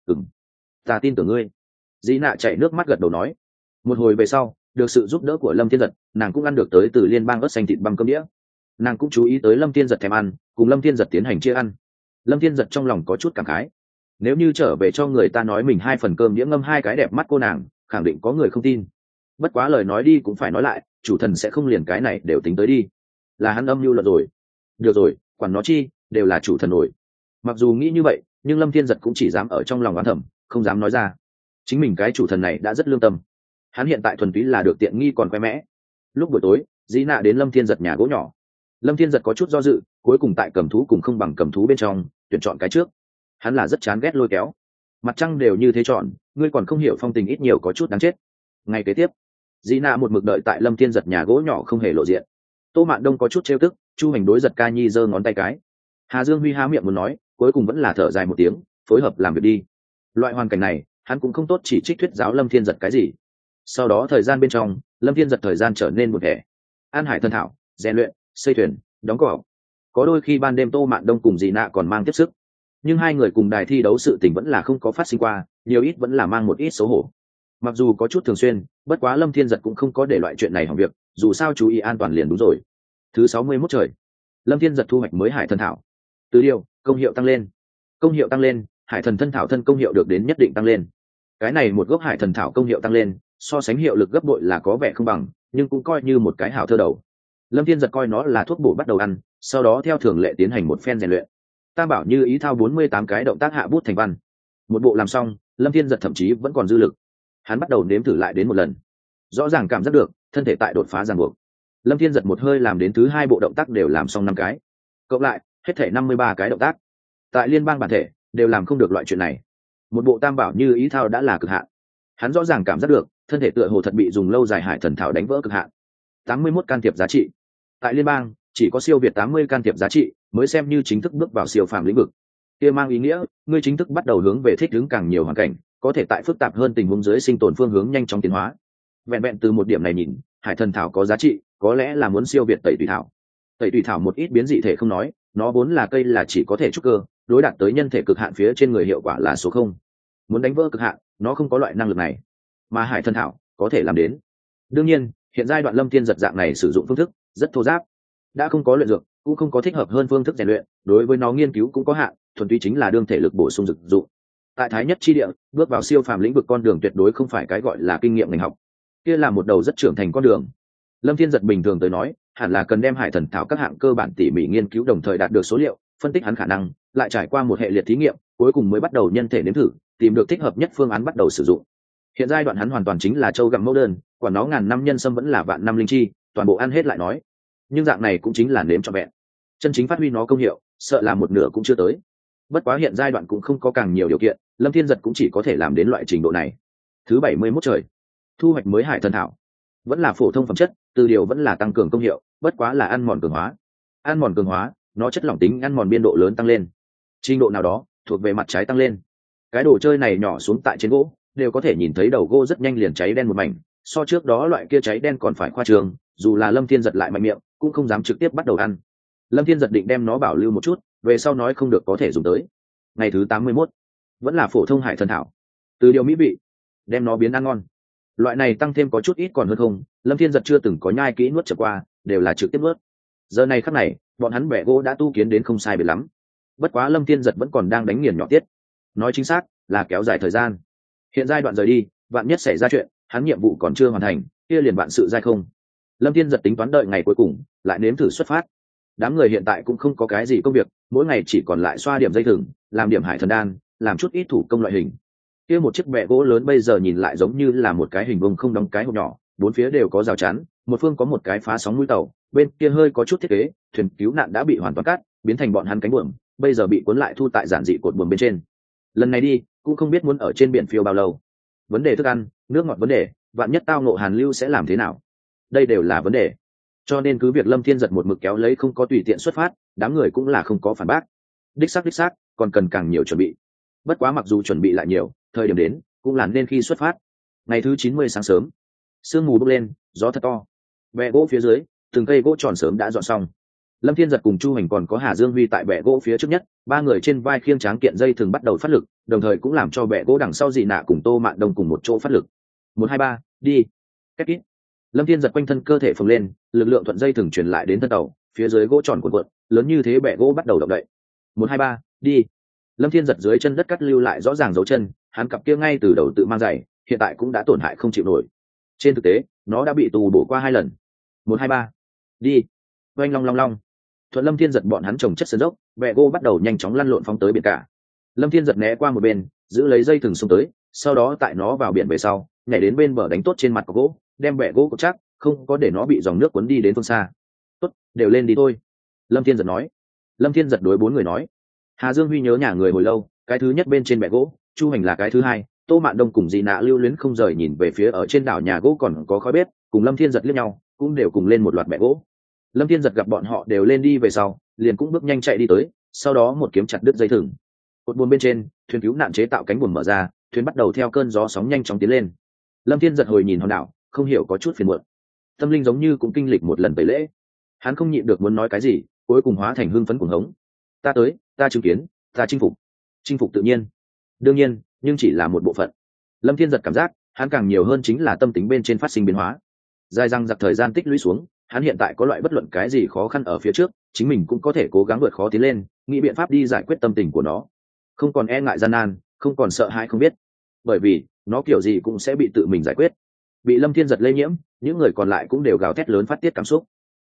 Ta tin tưởng ngươi. Dị Nạ chảy nước mắt gật đầu nói. Một hồi về sau, được sự giúp đỡ của Lâm Thiên Giật, nàng cũng ăn được tới từ liên bang ớt xanh thịt băm cơm đĩa. Nàng cũng chú ý tới Lâm Thiên Giật thèm ăn, cùng Lâm Thiên Giật tiến hành chia ăn. Lâm Thiên Giật trong lòng có chút cảm khái. Nếu như trở về cho người ta nói mình 2 phần cơm đĩa ngâm 2 cái đẹp mắt cô nàng, khẳng định có người không tin. Bất quá lời nói đi cũng phải nói lại, chủ thần sẽ không liền cái này đều tính tới đi. Là hắn âm mưu luận rồi. Được rồi, quản nó chi, đều là chủ thần rồi. Mặc dù nghĩ như vậy, nhưng Lâm Thiên Giật cũng chỉ dám ở trong lòng oán thầm, không dám nói ra. Chính mình cái chủ thần này đã rất lương tâm. Hắn hiện tại thuần túy là được tiện nghi còn khoe mẽ. Lúc buổi tối, Dị Nạ đến Lâm Thiên Giật nhà gỗ nhỏ. Lâm Thiên Giật có chút do dự, cuối cùng tại cầm thú cùng không bằng cầm thú bên trong tuyển chọn cái trước. Hắn là rất chán ghét lôi kéo, mặt trăng đều như thế chọn, ngươi còn không hiểu phong tình ít nhiều có chút đáng chết. Ngày kế tiếp, Dị Nạ một mực đợi tại Lâm Thiên Giật nhà gỗ nhỏ không hề lộ diện. Tô Mạn Đông có chút trêu tức, Chu Hành đối Giật Ca Nhi giơ ngón tay cái. Hà Dương Huy há miệng muốn nói, cuối cùng vẫn là thở dài một tiếng, phối hợp làm việc đi. Loại hoàn cảnh này, hắn cũng không tốt chỉ trích thuyết giáo Lâm Thiên Giật cái gì. Sau đó thời gian bên trong, Lâm Thiên Giật thời gian trở nên buồn thẻ. An hải thân thảo, rèn luyện, xây thuyền, đóng cỏ. có đôi khi ban đêm Tô Mạn Đông cùng Dị Nạ còn mang tiếp sức, nhưng hai người cùng đài thi đấu sự tình vẫn là không có phát sinh qua, nhiều ít vẫn là mang một ít xấu hổ. Mặc dù có chút thường xuyên, bất quá Lâm Thiên Giật cũng không có để loại chuyện này hỏng việc, dù sao chú ý an toàn liền đúng rồi. Thứ 61 trời, Lâm Thiên Giật thu hoạch mới hải thần thảo. Từ điều, công hiệu tăng lên. Công hiệu tăng lên, hải thần thân thảo thân công hiệu được đến nhất định tăng lên. Cái này một gốc hải thần thảo công hiệu tăng lên, so sánh hiệu lực gấp bội là có vẻ không bằng, nhưng cũng coi như một cái hảo thơ đầu. Lâm Thiên Giật coi nó là thuốc bổ bắt đầu ăn, sau đó theo thường lệ tiến hành một phen rèn luyện. Tam bảo như ý thao 48 cái động tác hạ bút thành văn. Một bộ làm xong, Lâm Thiên Giật thậm chí vẫn còn dư lực. Hắn bắt đầu nếm thử lại đến một lần, rõ ràng cảm giác được thân thể tại đột phá ràng buộc. Lâm Thiên Giật một hơi làm đến thứ hai bộ động tác đều làm xong 5 cái, cộng lại hết thể 53 cái động tác. Tại liên bang bản thể đều làm không được loại chuyện này. Một bộ tam bảo như ý thao đã là cực hạn. Hắn rõ ràng cảm giác được thân thể tựa hồ thật bị dùng lâu dài hải thần thảo đánh vỡ cực hạn. 81 can thiệp giá trị. Tại liên bang chỉ có siêu việt 80 can thiệp giá trị mới xem như chính thức bước vào siêu phàm lĩnh vực. Kia mang ý nghĩa ngươi chính thức bắt đầu hướng về thích ứng càng nhiều hoàn cảnh, có thể tại phức tạp hơn tình huống dưới sinh tồn phương hướng nhanh chóng tiến hóa. Vẹn vẹn từ một điểm này nhìn, hải thần thảo có giá trị, có lẽ là muốn siêu việt tẩy tùy thảo. Tẩy tùy thảo một ít biến dị thể không nói, nó vốn là cây là chỉ có thể trúc cơ, đối đạt tới nhân thể cực hạn phía trên người hiệu quả là số 0. Muốn đánh vỡ cực hạn, nó không có loại năng lực này, mà hải thần thảo có thể làm đến. Đương nhiên, hiện giai đoạn Lâm Thiên Giật dạng này sử dụng phương thức rất thô giáp, đã không có luyện dược, cũng không có thích hợp hơn phương thức rèn luyện, đối với nó nghiên cứu cũng có hạn, thuần túy chính là đương thể lực bổ sung dược dụng. Tại thái nhất chi địa, bước vào siêu phàm lĩnh vực con đường tuyệt đối không phải cái gọi là kinh nghiệm ngành học, kia là một đầu rất trưởng thành con đường. Lâm Thiên Giật bình thường tới nói, hẳn là cần đem hải thần thảo các hạng cơ bản tỉ mỉ nghiên cứu, đồng thời đạt được số liệu, phân tích hắn khả năng, lại trải qua một hệ liệt thí nghiệm, cuối cùng mới bắt đầu nhân thể nếm thử, tìm được thích hợp nhất phương án bắt đầu sử dụng. Hiện giai đoạn hắn hoàn toàn chính là châu gặm mẫu đơn, quả nó ngàn năm nhân sâm vẫn là vạn năm linh chi, toàn bộ ăn hết lại nói. Nhưng dạng này cũng chính là nếm trọn vẹn, chân chính phát huy nó công hiệu, sợ là một nửa cũng chưa tới. Bất quá hiện giai đoạn cũng không có càng nhiều điều kiện, Lâm Thiên Giật cũng chỉ có thể làm đến loại trình độ này. Thứ 71 trời, thu hoạch mới hải thần thảo, vẫn là phổ thông phẩm chất, từ điều vẫn là tăng cường công hiệu, bất quá là ăn mòn cường hóa. Ăn mòn cường hóa, nó chất lỏng tính ăn mòn biên độ lớn tăng lên, trình độ nào đó thuộc về mặt trái tăng lên. Cái đồ chơi này nhỏ xuống tại trên gỗ, đều có thể nhìn thấy đầu gỗ rất nhanh liền cháy đen một mảnh, so trước đó loại kia cháy đen còn phải khoa trương, dù là Lâm Thiên Giật lại mạnh miệng, cũng không dám trực tiếp bắt đầu ăn. Lâm Thiên Giật định đem nó bảo lưu một chút, về sau nói không được có thể dùng tới. Ngày thứ 81, vẫn là phổ thông hải thần thảo, từ điều mỹ vị, đem nó biến ăn ngon. Loại này tăng thêm có chút ít còn hơn không, Lâm Thiên Giật chưa từng có nhai kỹ nuốt chợt qua, đều là trực tiếp nuốt. Giờ này khắc này, bọn hắn bẻ gỗ đã tu kiến đến không sai biệt lắm. Bất quá Lâm Thiên Giật vẫn còn đang đánh nghiền nhỏ tiết, nói chính xác là kéo dài thời gian. Hiện giai đoạn rời đi, vạn nhất xảy ra chuyện, hắn nhiệm vụ còn chưa hoàn thành, kia liền vạn sự giai không. Lâm Thiên Giật tính toán đợi ngày cuối cùng, lại nếm thử xuất phát. Đám người hiện tại cũng không có cái gì công việc, mỗi ngày chỉ còn lại xoa điểm dây thừng, làm điểm hải thần đan, làm chút ít thủ công loại hình. Kia một chiếc bẹ gỗ lớn bây giờ nhìn lại giống như là một cái hình vuông không đóng cái hộp nhỏ, bốn phía đều có rào chắn, một phương có một cái phá sóng mũi tàu, bên kia hơi có chút thiết kế, thuyền cứu nạn đã bị hoàn toàn cắt, biến thành bọn hắn cánh buồm, bây giờ bị cuốn lại thu tại giản dị cột buồm bên trên. Lần này đi, cũng không biết muốn ở trên biển phiêu bao lâu. Vấn đề thức ăn, nước ngọt vấn đề, vạn nhất tao ngộ hàn lưu sẽ làm thế nào? Đây đều là vấn đề. Cho nên cứ việc Lâm Thiên Giật một mực kéo lấy không có tùy tiện xuất phát, đám người cũng là không có phản bác. Đích xác, còn cần càng nhiều chuẩn bị. Bất quá mặc dù chuẩn bị lại nhiều, thời điểm đến cũng là nên khi xuất phát. Ngày thứ 90 sáng sớm, sương mù bốc lên, gió thật to. Bẹ gỗ phía dưới, từng cây gỗ tròn sớm đã dọn xong. Lâm Thiên Giật cùng Chu Hành còn có Hà Dương Huy tại bẹ gỗ phía trước nhất, ba người trên vai khiêng tráng kiện dây thường bắt đầu phát lực, đồng thời cũng làm cho bẹ gỗ đằng sau Dị Nạ cùng Tô Mạn Đông cùng một chỗ phát lực. 1 2 3, đi. Két kít. Lâm Thiên Giật quanh thân cơ thể phồng lên, lực lượng thuận dây thường truyền lại đến thân tàu, phía dưới gỗ tròn cuộn cuộn, lớn như thế bẹ gỗ bắt đầu động đậy. 1 2 3, đi. Lâm Thiên Giật dưới chân đất cắt lưu lại rõ ràng dấu chân, hắn cặp kia ngay từ đầu tự mang giày, hiện tại cũng đã tổn hại không chịu nổi. Trên thực tế, nó đã bị tù bổ qua 2 lần. 1 2 3, đi. Oanh long long long. Thuận Lâm Thiên Giật bọn hắn trồng chất sân dốc, bẹ gỗ bắt đầu nhanh chóng lăn lộn phóng tới biển cả. Lâm Thiên Giật né qua một bên, giữ lấy dây thừng xông tới, sau đó tại nó vào biển về sau, nhảy đến bên bờ đánh tốt trên mặt của gỗ, đem bẹ gỗ cột chắc, không có để nó bị dòng nước cuốn đi đến phương xa. Tốt, đều lên đi thôi. Lâm Thiên Giật nói. Lâm Thiên Giật đối 4 người nói. Hà Dương Huy nhớ nhà người hồi lâu, cái thứ nhất bên trên bẹ gỗ, Chu Hành là cái thứ hai, Tô Mạn Đông cùng Dị Nạ lưu luyến không rời nhìn về phía ở trên đảo nhà gỗ còn có khói bếp, cùng Lâm Thiên Giật liếc nhau, cũng đều cùng lên một loạt bẹ gỗ. Lâm Thiên Giật gặp bọn họ đều lên đi về sau, liền cũng bước nhanh chạy đi tới, sau đó một kiếm chặt đứt dây thừng. Cột buồm bên trên, thuyền cứu nạn chế tạo cánh buồm mở ra, thuyền bắt đầu theo cơn gió sóng nhanh chóng tiến lên. Lâm Thiên Giật hồi nhìn hòn đảo, không hiểu có chút phiền muộn. Tâm linh giống như cũng kinh lịch một lần tẩy lễ. Hắn không nhịn được muốn nói cái gì, cuối cùng hóa thành hưng phấn cuồng hống. Ta tới, ta chứng kiến, ta chinh phục tự nhiên. Đương nhiên, nhưng chỉ là một bộ phận. Lâm Thiên Giật cảm giác hắn càng nhiều hơn chính là tâm tính bên trên phát sinh biến hóa. Dài răng giặc thời gian tích lũy xuống, hắn hiện tại có loại bất luận cái gì khó khăn ở phía trước, chính mình cũng có thể cố gắng vượt khó tiến lên, nghĩ biện pháp đi giải quyết tâm tình của nó, không còn e ngại gian nan, không còn sợ hãi không biết, bởi vì nó kiểu gì cũng sẽ bị tự mình giải quyết. Bị Lâm Thiên Giật lây nhiễm, những người còn lại cũng đều gào thét lớn phát tiết cảm xúc.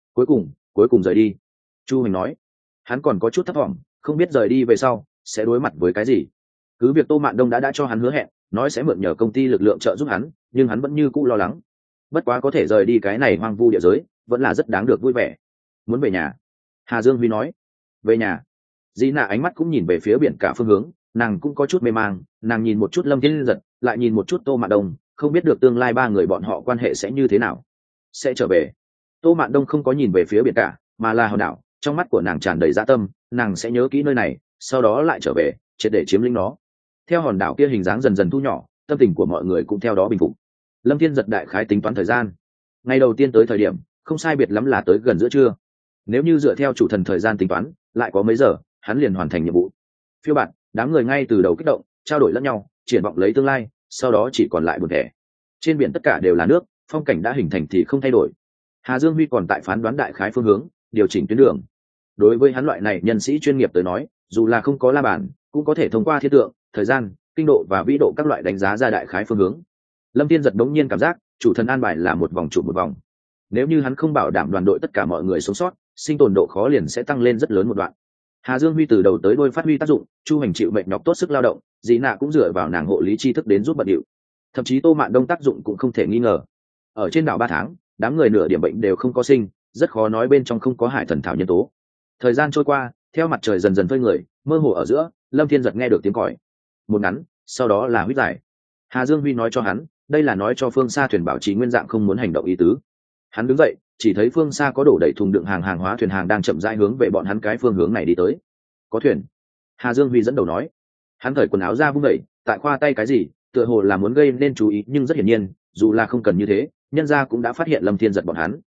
Cuối cùng rời đi. Chu Hành nói, hắn còn có chút thất vọng, không biết rời đi về sau sẽ đối mặt với cái gì. Cứ việc Tô Mạn Đông đã cho hắn hứa hẹn, nói sẽ mượn nhờ công ty lực lượng trợ giúp hắn, nhưng hắn vẫn như cũ lo lắng. Bất quá có thể rời đi cái này hoang vu địa giới, vẫn là rất đáng được vui vẻ. Muốn về nhà. Hà Dương Huy nói. Về nhà. Dĩ Nạ ánh mắt cũng nhìn về phía biển cả phương hướng, nàng cũng có chút mê mang, nàng nhìn một chút Lâm Thiên Giật, lại nhìn một chút Tô Mạn Đông, không biết được tương lai ba người bọn họ quan hệ sẽ như thế nào. Sẽ trở về. Tô Mạn Đông không có nhìn về phía biển cả, mà là hòn đảo, trong mắt của nàng tràn đầy dã tâm, nàng sẽ nhớ kỹ nơi này, sau đó lại trở về, triệt để chiếm lĩnh nó. Theo hòn đảo kia hình dáng dần dần thu nhỏ, tâm tình của mọi người cũng theo đó bình phục. Lâm Thiên Giật đại khái tính toán thời gian. Ngày đầu tiên tới thời điểm, không sai biệt lắm là tới gần giữa trưa. Nếu như dựa theo chủ thần thời gian tính toán, lại có mấy giờ, hắn liền hoàn thành nhiệm vụ. Phiêu bạn, đám người ngay từ đầu kích động, trao đổi lẫn nhau, triển vọng lấy tương lai, sau đó chỉ còn lại buồn thẻ. Trên biển tất cả đều là nước, phong cảnh đã hình thành thì không thay đổi. Hà Dương Huy còn tại phán đoán đại khái phương hướng, điều chỉnh tuyến đường. Đối với hắn loại này nhân sĩ chuyên nghiệp tới nói, dù là không có la bàn, cũng có thể thông qua thiên tượng, thời gian, kinh độ và vĩ độ các loại đánh giá ra đại khái phương hướng. Lâm Thiên Giật đống nhiên cảm giác chủ thần an bài là một vòng trụ một vòng. Nếu như hắn không bảo đảm đoàn đội tất cả mọi người sống sót, sinh tồn độ khó liền sẽ tăng lên rất lớn một đoạn. Hà Dương Huy từ đầu tới đuôi phát huy tác dụng, Chu Hành chịu mệt nhọc tốt sức lao động, Dĩ Nạ cũng dựa vào nàng hộ lý tri thức đến giúp bận điệu. Thậm chí Tô Mạn Đông tác dụng cũng không thể nghi ngờ. Ở trên đảo 3 tháng, đám người nửa điểm bệnh đều không có sinh, rất khó nói bên trong không có hải thần thảo nhân tố. Thời gian trôi qua, theo mặt trời dần dần phơi người, mơ hồ ở giữa, Lâm Thiên Giật nghe được tiếng còi. Một ngắn, sau đó là huýt dài. Hà Dương Huy nói cho hắn, đây là nói cho phương xa thuyền bảo trì nguyên dạng không muốn hành động ý tứ. Hắn đứng dậy, chỉ thấy phương xa có đổ đầy thùng đựng hàng hóa thuyền hàng đang chậm rãi hướng về bọn hắn cái phương hướng này đi tới. Có thuyền. Hà Dương Huy dẫn đầu nói. Hắn cởi quần áo ra vung đẩy, tại khoa tay cái gì, tựa hồ là muốn gây nên chú ý, nhưng rất hiển nhiên, dù là không cần như thế, nhân gia cũng đã phát hiện Lâm Thiên Giật bọn hắn.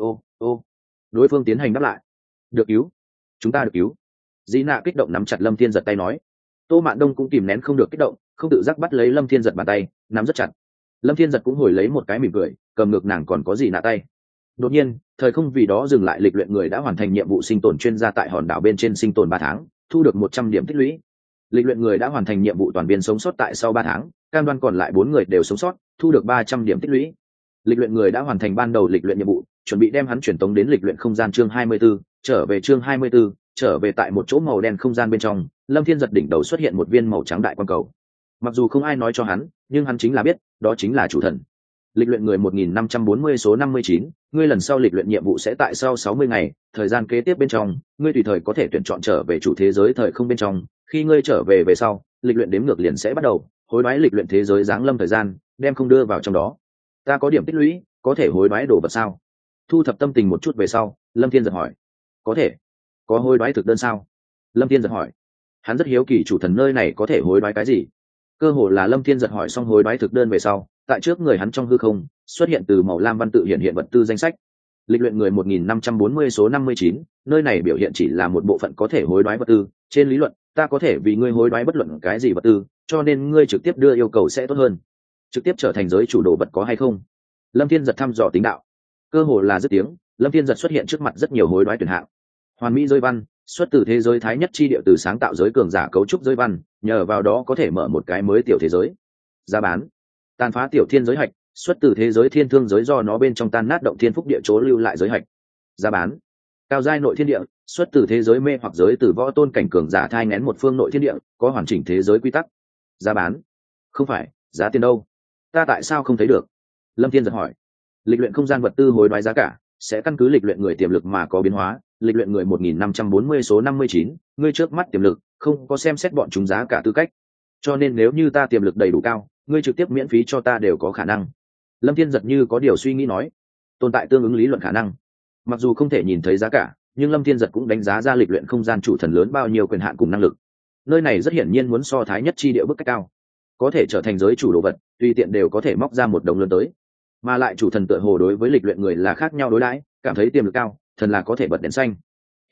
Ô, đối phương tiến hành đáp lại. Được cứu, chúng ta được cứu. Dĩ Nạ kích động nắm chặt Lâm Thiên Giật tay nói. Tô Mạn Đông cũng kìm nén không được kích động, không tự giác bắt lấy Lâm Thiên Giật bàn tay, nắm rất chặt. Lâm Thiên Giật cũng hồi lấy một cái mỉm cười, cầm ngược nàng còn có gì nạ tay. Đột nhiên, thời không vì đó dừng lại, lịch luyện người đã hoàn thành nhiệm vụ sinh tồn chuyên gia tại hòn đảo bên trên sinh tồn 3 tháng, thu được 100 điểm tích lũy. Lịch luyện người đã hoàn thành nhiệm vụ toàn viên sống sót tại sau 3 tháng, cam đoan còn lại 4 người đều sống sót, thu được 300 điểm tích lũy. Lịch luyện người đã hoàn thành ban đầu lịch luyện nhiệm vụ, chuẩn bị đem hắn truyền tống đến lịch luyện không gian chương 24, trở về chương 24, trở về tại một chỗ màu đen không gian bên trong, Lâm Thiên Giật đỉnh đầu xuất hiện một viên màu trắng đại quang cầu. Mặc dù không ai nói cho hắn, nhưng hắn chính là biết, đó chính là chủ thần. Lịch luyện người 1540 số 59, ngươi lần sau lịch luyện nhiệm vụ sẽ tại sau 60 ngày, thời gian kế tiếp bên trong, ngươi tùy thời có thể tuyển chọn trở về chủ thế giới thời không bên trong, khi ngươi trở về về sau, lịch luyện đếm ngược liền sẽ bắt đầu, hối đoái lịch luyện thế giới giáng lâm thời gian, đem không đưa vào trong đó. Ta có điểm tích lũy, có thể hối đoái đồ vật sao? Thu thập tâm tình một chút về sau, Lâm Thiên Giật hỏi. Có thể. Có hối đoái thực đơn sao? Lâm Thiên Giật hỏi. Hắn rất hiếu kỳ chủ thần nơi này có thể hối đoái cái gì. Cơ hồ là Lâm Thiên Giật hỏi xong hối đoái thực đơn về sau, tại trước người hắn trong hư không xuất hiện từ màu lam văn tự hiện vật tư danh sách. Lịch luyện người 1540 số 59, nơi này biểu hiện chỉ là một bộ phận có thể hối đoái vật tư, trên lý luận ta có thể vì ngươi hối đoái bất luận cái gì vật tư, cho nên ngươi trực tiếp đưa yêu cầu sẽ tốt hơn. Trực tiếp trở thành giới chủ đồ vật có hay không? Lâm Thiên Giật thăm dò tính đạo. Cơ hồ là dứt tiếng, Lâm Thiên Giật xuất hiện trước mặt rất nhiều hối đoái tuyển hạng. Hoàn mỹ giới văn, xuất từ thế giới thái nhất chi địa, từ sáng tạo giới cường giả cấu trúc giới văn, nhờ vào đó có thể mở một cái mới tiểu thế giới. Giá bán, tàn phá tiểu thiên giới hạch, xuất từ thế giới thiên thương giới, do nó bên trong tan nát động thiên phúc địa chỗ lưu lại giới hạch. Giá bán, cao giai nội thiên địa, xuất từ thế giới mê hoặc giới, từ võ tôn cảnh cường giả thai nghén một phương nội thiên địa, có hoàn chỉnh thế giới quy tắc. Giá bán, không phải, giá tiền đâu? Ta tại sao không thấy được? Lâm Thiên Giật hỏi. Lịch luyện không gian vật tư hối đoái giá cả sẽ căn cứ lịch luyện người tiềm lực mà có biến hóa. Lịch luyện người 1540 số 59, ngươi trước mắt tiềm lực không có xem xét bọn chúng giá cả tư cách, cho nên nếu như ta tiềm lực đầy đủ cao, ngươi trực tiếp miễn phí cho ta đều có khả năng. Lâm Thiên Giật như có điều suy nghĩ nói. Tồn tại tương ứng lý luận khả năng. Mặc dù không thể nhìn thấy giá cả, nhưng Lâm Thiên Giật cũng đánh giá ra lịch luyện không gian chủ thần lớn bao nhiêu quyền hạn cùng năng lực. Nơi này rất hiển nhiên muốn so thái nhất chi địa bức cách cao, có thể trở thành giới chủ đồ vật, tùy tiện đều có thể móc ra một đồng lớn tới. Mà lại chủ thần tựa hồ đối với lịch luyện người là khác nhau đối đãi, cảm thấy tiềm lực cao, thần là có thể bật đèn xanh.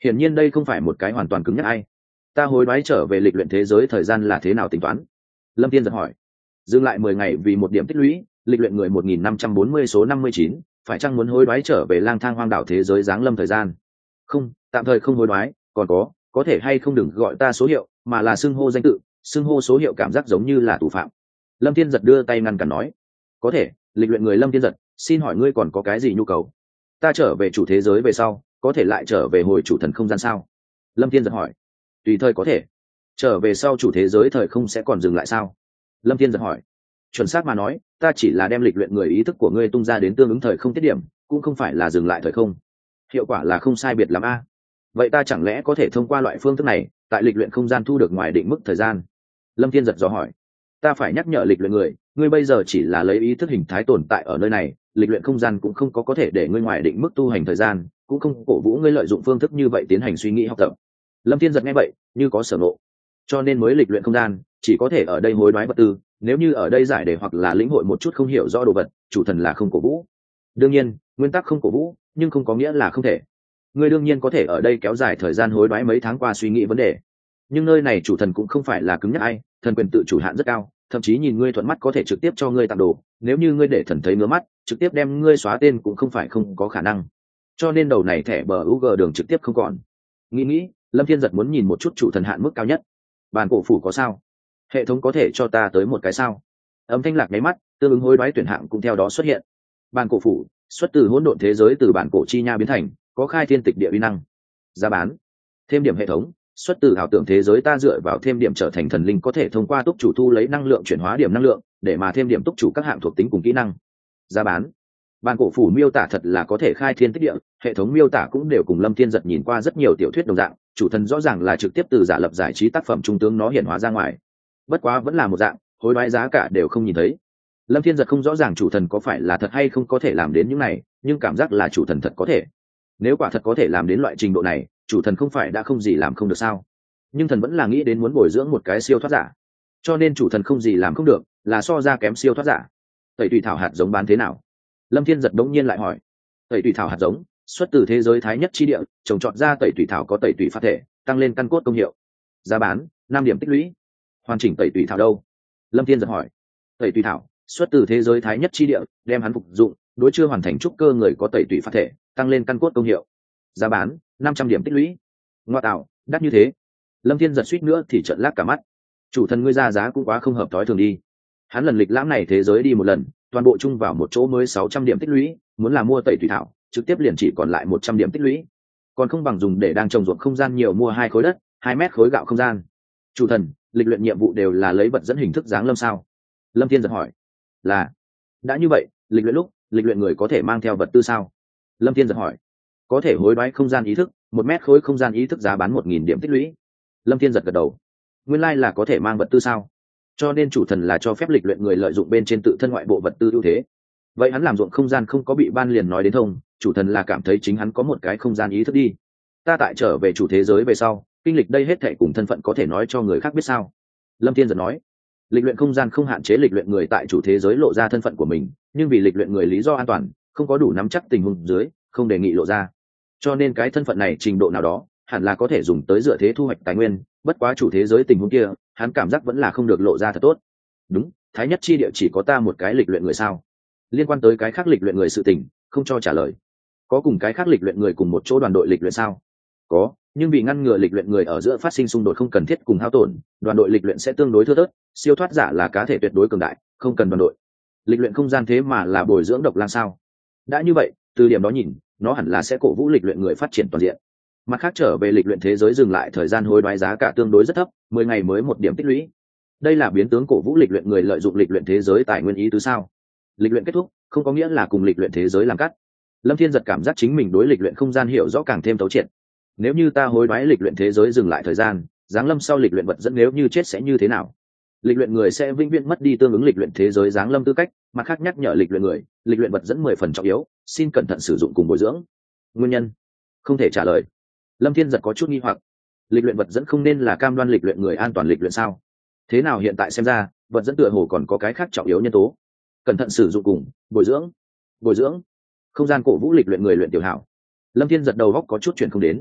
hiển nhiên đây không phải một cái hoàn toàn cứng nhắc ai. Ta hối đoái trở về lịch luyện thế giới thời gian là thế nào tính toán? Lâm Thiên giật hỏi. Dừng lại 10 ngày vì 1 điểm tích lũy, lịch luyện người 1540 số 59, phải chăng muốn hối đoái trở về lang thang hoang đảo thế giới giáng lâm thời gian? Không, tạm thời không hối đoái, còn có thể hay không đừng gọi ta số hiệu, mà là xưng hô danh tự, xưng hô số hiệu cảm giác giống như là tù phạm. Lâm Thiên giật đưa tay ngăn cản nói. Có thể, lịch luyện người Lâm Thiên giật, xin hỏi ngươi còn có cái gì nhu cầu? Ta trở về chủ thế giới về sau, có thể lại trở về hồi chủ thần không gian sao? Lâm Thiên giật hỏi. Tùy thời có thể. Trở về sau chủ thế giới thời không sẽ còn dừng lại sao? Lâm Thiên giật hỏi. Chuẩn xác mà nói, ta chỉ là đem lịch luyện người ý thức của ngươi tung ra đến tương ứng thời không tiết điểm, cũng không phải là dừng lại thời không. Hiệu quả là không sai biệt lắm a. Vậy ta chẳng lẽ có thể thông qua loại phương thức này, tại lịch luyện không gian thu được ngoài định mức thời gian? Lâm Thiên giật dò hỏi. Ta phải nhắc nhở lịch luyện người, ngươi bây giờ chỉ là lấy ý thức hình thái tồn tại ở nơi này, lịch luyện không gian cũng không có thể để ngươi ngoài định mức tu hành thời gian, cũng không cổ vũ ngươi lợi dụng phương thức như vậy tiến hành suy nghĩ học tập. Lâm Thiên giật nghe vậy, như có sở ngộ. Cho nên mới lịch luyện không gian, chỉ có thể ở đây hối đoái vật tư, nếu như ở đây giải đề hoặc là lĩnh hội một chút không hiểu rõ đồ vật, chủ thần là không cổ vũ. Đương nhiên, nguyên tắc không cổ vũ, nhưng không có nghĩa là không thể. Ngươi đương nhiên có thể ở đây kéo dài thời gian hối đoái mấy tháng qua suy nghĩ vấn đề. Nhưng nơi này chủ thần cũng không phải là cứng nhắc ai, thần quyền tự chủ hạn rất cao, thậm chí nhìn ngươi thuận mắt có thể trực tiếp cho ngươi tặng đồ, nếu như ngươi để thần thấy ngứa mắt, trực tiếp đem ngươi xóa tên cũng không phải không có khả năng. Cho nên đầu này thẻ bờ UG đường trực tiếp không còn. Nghĩ, Lâm Thiên giật muốn nhìn một chút chủ thần hạn mức cao nhất. Bàn cổ phủ có sao? Hệ thống có thể cho ta tới một cái sao? Âm thanh lạc nháy mắt, tương ứng hối đoái tuyển hạng cũng theo đó xuất hiện. Bàn cổ phủ, xuất từ hỗn độn thế giới từ bản cổ chi nha biến thành, có khai thiên tịch địa uy năng. Giá bán. Thêm điểm hệ thống, xuất từ ảo tưởng thế giới ta dựa vào thêm điểm trở thành thần linh có thể thông qua túc chủ thu lấy năng lượng chuyển hóa điểm năng lượng, để mà thêm điểm túc chủ các hạng thuộc tính cùng kỹ năng. Giá bán. Bàn cổ phủ miêu tả thật là có thể khai thiên tích địa, hệ thống miêu tả cũng đều cùng Lâm Thiên giật nhìn qua rất nhiều tiểu thuyết đồng dạng, chủ thần rõ ràng là trực tiếp từ giả lập giải trí tác phẩm trung tướng nó hiển hóa ra ngoài. Bất quá vẫn là một dạng, hối đoái giá cả đều không nhìn thấy. Lâm Thiên giật không rõ ràng chủ thần có phải là thật hay không có thể làm đến những này, nhưng cảm giác là chủ thần thật có thể. Nếu quả thật có thể làm đến loại trình độ này, chủ thần không phải đã không gì làm không được sao? Nhưng thần vẫn là nghĩ đến muốn bồi dưỡng một cái siêu thoát giả, cho nên chủ thần không gì làm không được, là so ra kém siêu thoát giả. Tẩy tùy thảo hạt giống bán thế nào? Lâm Thiên giật đống nhiên lại hỏi. Tẩy tùy thảo hạt giống xuất từ thế giới thái nhất chi địa, trồng trọt ra tẩy tùy thảo có tẩy tùy phát thể, tăng lên căn cốt công hiệu. Giá bán 5 điểm tích lũy. Hoàn chỉnh tẩy tùy thảo đâu? Lâm Thiên giật hỏi. Tẩy tùy thảo xuất từ thế giới thái nhất chi địa, đem hắn phục dụng, đối chưa hoàn thành trúc cơ người có tẩy tùy phát thể, tăng lên căn cốt công hiệu. Giá bán 500 điểm tích lũy. Ngoa tạo, đắt như thế. Lâm Thiên giật suýt nữa thì trợn lác cả mắt. Chủ thần ngươi ra giá cũng quá không hợp thói thường đi. Hắn lần lịch lãm này thế giới đi một lần, toàn bộ chung vào một chỗ mới 600 điểm tích lũy, muốn là mua tẩy tùy thảo, trực tiếp liền chỉ còn lại 100 điểm tích lũy. Còn không bằng dùng để đang trồng ruộng không gian nhiều mua 2 khối đất, 2 mét khối gạo không gian. Chủ thần, lịch luyện nhiệm vụ đều là lấy vật dẫn hình thức giáng lâm sao? Lâm Thiên giật hỏi. Là. Đã như vậy, lịch luyện lúc, lịch luyện người có thể mang theo vật tư sao? Lâm Thiên giật hỏi. Có thể hối đoái không gian ý thức, 1 mét khối không gian ý thức giá bán 1000 điểm tích lũy. Lâm Thiên giật gật đầu. Nguyên lai là có thể mang vật tư sao? Cho nên chủ thần là cho phép lịch luyện người lợi dụng bên trên tự thân ngoại bộ vật tư ưu thế. Vậy hắn làm ruộng không gian không có bị ban liền nói đến thông, chủ thần là cảm thấy chính hắn có một cái không gian ý thức đi. Ta tại trở về chủ thế giới về sau, kinh lịch đây hết thảy cùng thân phận có thể nói cho người khác biết sao? Lâm Thiên giật nói. Lịch luyện không gian không hạn chế lịch luyện người tại chủ thế giới lộ ra thân phận của mình, nhưng vì lịch luyện người lý do an toàn, không có đủ nắm chắc tình huống dưới, không đề nghị lộ ra. Cho nên cái thân phận này trình độ nào đó, hẳn là có thể dùng tới dựa thế thu hoạch tài nguyên, bất quá chủ thế giới tình huống kia, hắn cảm giác vẫn là không được lộ ra thật tốt. Đúng, thái nhất chi địa chỉ có ta một cái lịch luyện người sao? Liên quan tới cái khác lịch luyện người sự tình, không cho trả lời. Có cùng cái khác lịch luyện người cùng một chỗ đoàn đội lịch luyện sao? Có, nhưng vì ngăn ngừa lịch luyện người ở giữa phát sinh xung đột không cần thiết cùng hao tổn, đoàn đội lịch luyện sẽ tương đối thưa thớt, siêu thoát giả là cá thể tuyệt đối cường đại, không cần đoàn đội. Lịch luyện không gian thế mà là bồi dưỡng độc lang sao? Đã như vậy, từ điểm đó nhìn, nó hẳn là sẽ cổ vũ lịch luyện người phát triển toàn diện. Mặt khác trở về lịch luyện thế giới dừng lại thời gian hối đoái giá cả tương đối rất thấp, 10 ngày mới 1 điểm tích lũy. Đây là biến tướng cổ vũ lịch luyện người lợi dụng lịch luyện thế giới tài nguyên ý tứ sao? Lịch luyện kết thúc, không có nghĩa là cùng lịch luyện thế giới làm cắt. Lâm Thiên giật cảm giác chính mình đối lịch luyện không gian hiểu rõ càng thêm thấu triệt. Nếu như ta hối đoái lịch luyện thế giới dừng lại thời gian, giáng lâm sau lịch luyện vật dẫn nếu như chết sẽ như thế nào? Lịch luyện người sẽ vĩnh viễn mất đi tương ứng lịch luyện thế giới giáng lâm tư cách, mặt khác nhắc nhở lịch luyện người, lịch luyện vật dẫn 10% trọng yếu, xin cẩn thận sử dụng cùng bồi dưỡng. Nguyên nhân không thể trả lời. Lâm Thiên giật có chút nghi hoặc. Lịch luyện vật dẫn không nên là cam đoan lịch luyện người an toàn lịch luyện sao? Thế nào hiện tại xem ra, vật dẫn tựa hồ còn có cái khác trọng yếu nhân tố. Cẩn thận sử dụng cùng bồi dưỡng. Bồi dưỡng. Không gian cổ vũ lịch luyện người luyện tiểu hảo. Lâm Thiên giật đầu góc có chút chuyển không đến.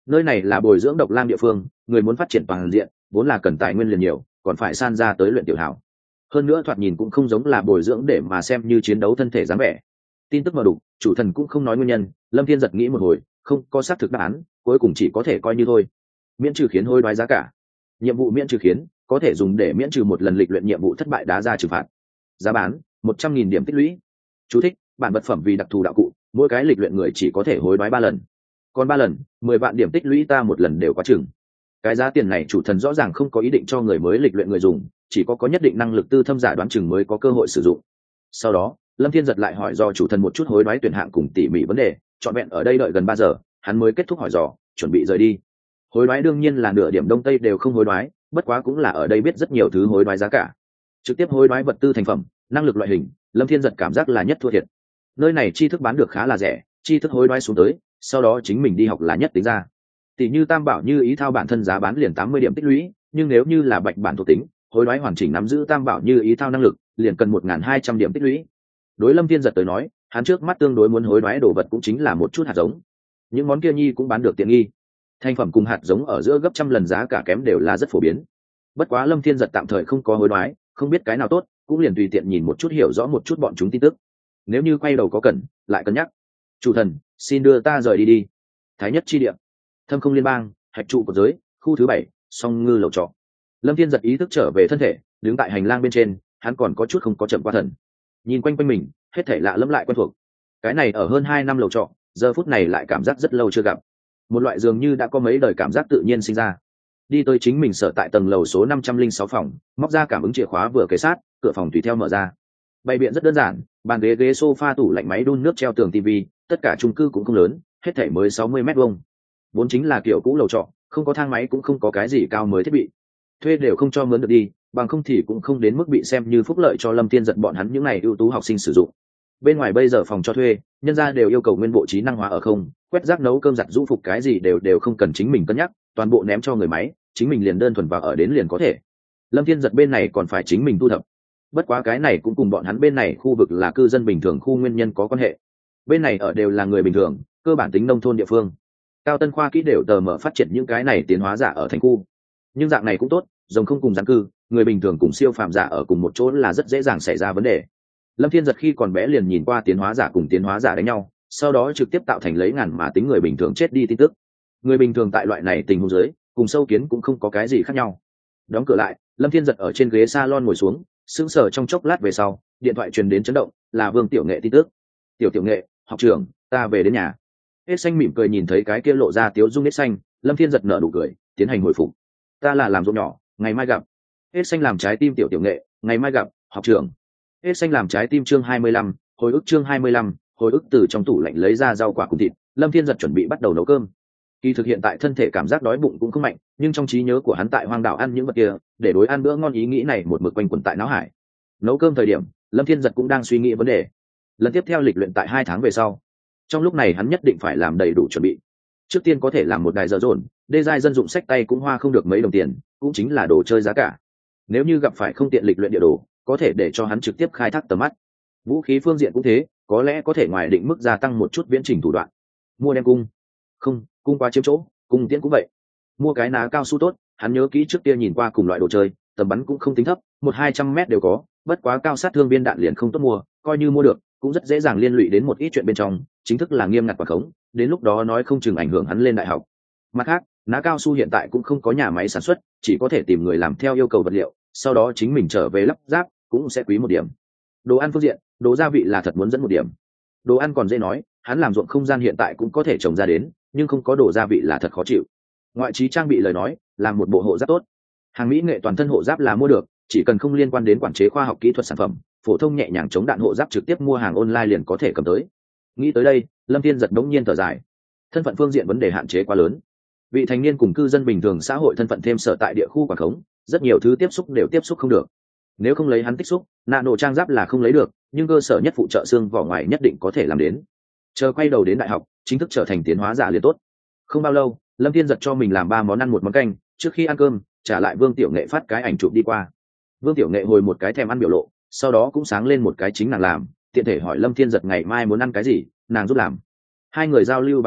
nơi này là bồi dưỡng độc lam địa phương, người muốn phát triển toàn diện vốn là cần tài nguyên liền nhiều, còn phải san ra tới luyện tiểu hảo. Hơn nữa thoạt nhìn cũng không giống là bồi dưỡng để mà xem như chiến đấu thân thể dáng vẻ. Tin tức mờ đục, chủ thần cũng không nói nguyên nhân, Lâm Thiên giật nghĩ một hồi không có xác thực đáp án, cuối cùng chỉ có thể coi như thôi. Miễn trừ khiến hối đoái giá cả, nhiệm vụ miễn trừ khiến có thể dùng để miễn trừ một lần lịch luyện nhiệm vụ thất bại đá ra trừng phạt. Giá bán 100.000 điểm tích lũy. Chú thích: bản vật phẩm vì đặc thù đạo cụ, mỗi cái lịch luyện người chỉ có thể hối đoái 3 lần, còn 3 lần 10 vạn điểm tích lũy, ta một lần đều quá chừng. Cái giá tiền này chủ thần rõ ràng không có ý định cho người mới lịch luyện người dùng, chỉ có nhất định năng lực tư thâm giả đoán chừng mới có cơ hội sử dụng. Sau đó Lâm Thiên giật lại hỏi do chủ thần một chút hối đoái tuyển hạng cùng tỉ mỉ vấn đề, trọn vẹn ở đây đợi gần 3 giờ hắn mới kết thúc hỏi dò, chuẩn bị rời đi. Hối đoái đương nhiên là nửa điểm đông tây đều không hối đoái, bất quá cũng là ở đây biết rất nhiều thứ hối đoái giá cả. Trực tiếp hối đoái vật tư thành phẩm, năng lực loại hình, Lâm Thiên giật cảm giác là nhất thua thiệt. Nơi này tri thức bán được khá là rẻ, tri thức hối đoái xuống tới, sau đó chính mình đi học là nhất tính ra. Tỷ như tam bảo như ý thao bản thân giá bán liền 80 điểm tích lũy, nhưng nếu như là bạch bản thuộc tính, hối đoái hoàn chỉnh nắm giữ tam bảo như ý thao năng lực, liền cần 1.200 điểm tích lũy. Đối Lâm Thiên giật tới nói, hắn trước mắt tương đối muốn hối đoái đồ vật cũng chính là một chút hạt giống. Những món kia nhi cũng bán được tiện nghi. Thành phẩm cùng hạt giống ở giữa gấp trăm lần giá cả kém đều là rất phổ biến. Bất quá Lâm Thiên giật tạm thời không có hối đoái, không biết cái nào tốt, cũng liền tùy tiện nhìn một chút hiểu rõ một chút bọn chúng tin tức. Nếu như quay đầu có cần, lại cân nhắc. Chủ thần, xin đưa ta rời đi đi. Thái nhất chi địa, Thâm Không Liên bang, hạch trụ của giới, khu thứ 7, Song Ngư lầu trọ. Lâm Thiên giật ý thức trở về thân thể, đứng tại hành lang bên trên, hắn còn có chút không có chậm qua thần. Nhìn quanh quanh mình, hết thảy lạ lẫm lại quen thuộc. Cái này ở hơn 2 năm lầu trọ, giờ phút này lại cảm giác rất lâu chưa gặp. Một loại dường như đã có mấy đời cảm giác tự nhiên sinh ra. Đi tới chính mình sở tại tầng lầu số 506 phòng, móc ra cảm ứng chìa khóa vừa kề sát, cửa phòng tùy theo mở ra. Bày biện rất đơn giản, bàn ghế sofa, tủ lạnh, máy đun nước, treo tường tivi, tất cả chung cư cũng không lớn, hết thảy mới 60 mét vuông. Vốn chính là kiểu cũ lầu trọ, không có thang máy cũng không có cái gì cao mới thiết bị. Thuê đều không cho mướn được đi, bằng không thì cũng không đến mức bị xem như phúc lợi cho Lâm Thiên giật bọn hắn những này ưu tú học sinh sử dụng. Bên ngoài bây giờ phòng cho thuê, nhân gia đều yêu cầu nguyên bộ trí năng hóa ở không, quét rác nấu cơm giặt rũ phục cái gì đều không cần chính mình cân nhắc, toàn bộ ném cho người máy, chính mình liền đơn thuần vào ở đến liền có thể. Lâm Thiên giật bên này còn phải chính mình thu thập. Bất quá cái này cũng cùng bọn hắn bên này khu vực là cư dân bình thường khu nguyên nhân có quan hệ. Bên này ở đều là người bình thường, cơ bản tính nông thôn địa phương. Cao Tân khoa kỹ đều tờ mở phát triển những cái này tiến hóa giả ở thành khu. Nhưng dạng này cũng tốt, rồng không cùng gián cư, người bình thường cùng siêu phàm giả ở cùng một chỗ là rất dễ dàng xảy ra vấn đề. Lâm Thiên giật khi còn bé liền nhìn qua tiến hóa giả cùng tiến hóa giả đánh nhau, sau đó trực tiếp tạo thành lấy ngàn mà tính người bình thường chết đi tin tức. Người bình thường tại loại này tình huống dưới, cùng sâu kiến cũng không có cái gì khác nhau. Đóng cửa lại, Lâm Thiên giật ở trên ghế salon ngồi xuống, sững sờ trong chốc lát về sau, điện thoại truyền đến chấn động, là Vương Tiểu Nghệ tin tức. Tiểu Nghệ, học trưởng, ta về đến nhà. Hết xanh mỉm cười nhìn thấy cái kia lộ ra tiếu dung hết xanh, Lâm Thiên giật nở nụ cười, tiến hành hồi phục. Ta là làm ruộng nhỏ, ngày mai gặp. Hết xanh làm trái tim Tiểu Nghệ, ngày mai gặp, học trưởng. Hết xanh làm trái tim chương 25, hồi ức chương 25, hồi ức từ trong tủ lạnh lấy ra rau quả cùng thịt, Lâm Thiên giật chuẩn bị bắt đầu nấu cơm. Kỳ thực hiện tại thân thể cảm giác đói bụng cũng không mạnh, nhưng trong trí nhớ của hắn tại hoang đảo ăn những vật kia, để đối ăn bữa ngon ý nghĩ này một mực quanh quẩn tại não hải. Nấu cơm thời điểm, Lâm Thiên giật cũng đang suy nghĩ vấn đề. Lần tiếp theo lịch luyện tại 2 tháng về sau. Trong lúc này hắn nhất định phải làm đầy đủ chuẩn bị. Trước tiên có thể làm một đài dở dồn, đê giai dân dụng sách tay cũng hoa không được mấy đồng tiền, cũng chính là đồ chơi giá cả. Nếu như gặp phải không tiện lịch luyện địa đồ, có thể để cho hắn trực tiếp khai thác tầm mắt. Vũ khí phương diện cũng thế, có lẽ có thể ngoài định mức gia tăng một chút viễn trình thủ đoạn. Mua đem cung, không, cung quá chiếm chỗ, cung tiễn cũng vậy. Mua cái ná cao su tốt, hắn nhớ kỹ trước kia nhìn qua cùng loại đồ chơi, tầm bắn cũng không tính thấp, 100-200 mét đều có, bất quá cao sát thương viên đạn liền không tốt mua, coi như mua được, cũng rất dễ dàng liên lụy đến một ít chuyện bên trong, chính thức là nghiêm ngặt quản khống, đến lúc đó nói không chừng ảnh hưởng hắn lên đại học. Mặt khác, ná cao su hiện tại cũng không có nhà máy sản xuất, chỉ có thể tìm người làm theo yêu cầu vật liệu, sau đó chính mình trở về lắp ráp, cũng sẽ quý một điểm. Đồ ăn phương diện, đồ gia vị là thật muốn dẫn một điểm. Đồ ăn còn dễ nói, hắn làm ruộng không gian hiện tại cũng có thể trồng ra đến, nhưng không có đồ gia vị là thật khó chịu. Ngoại trí trang bị lời nói, làm một bộ hộ giáp tốt. Hàng mỹ nghệ toàn thân hộ giáp là mua được, chỉ cần không liên quan đến quản chế khoa học kỹ thuật sản phẩm, phổ thông nhẹ nhàng chống đạn hộ giáp trực tiếp mua hàng online liền có thể cầm tới. Nghĩ tới đây, Lâm Thiên giật đống nhiên thở dài. Thân phận phương diện vấn đề hạn chế quá lớn. Vị thành niên cùng cư dân bình thường xã hội thân phận thêm sở tại địa khu quản khống, rất nhiều thứ tiếp xúc đều tiếp xúc không được. Nếu không lấy hắn tích xúc, nano trang giáp là không lấy được, nhưng cơ sở nhất phụ trợ xương vỏ ngoài nhất định có thể làm đến. Chờ quay đầu đến đại học, chính thức trở thành tiến hóa giả liền tốt. Không bao lâu, Lâm Thiên giật cho mình làm 3 món ăn 1 món canh, trước khi ăn cơm, trả lại Vương Tiểu Nghệ phát cái ảnh chụp đi qua. Vương Tiểu Nghệ hồi một cái thèm ăn biểu lộ, sau đó cũng sáng lên một cái chính nàng làm, tiện thể hỏi Lâm Thiên giật ngày mai muốn ăn cái gì, nàng giúp làm. 2 người giao lưu vài câu,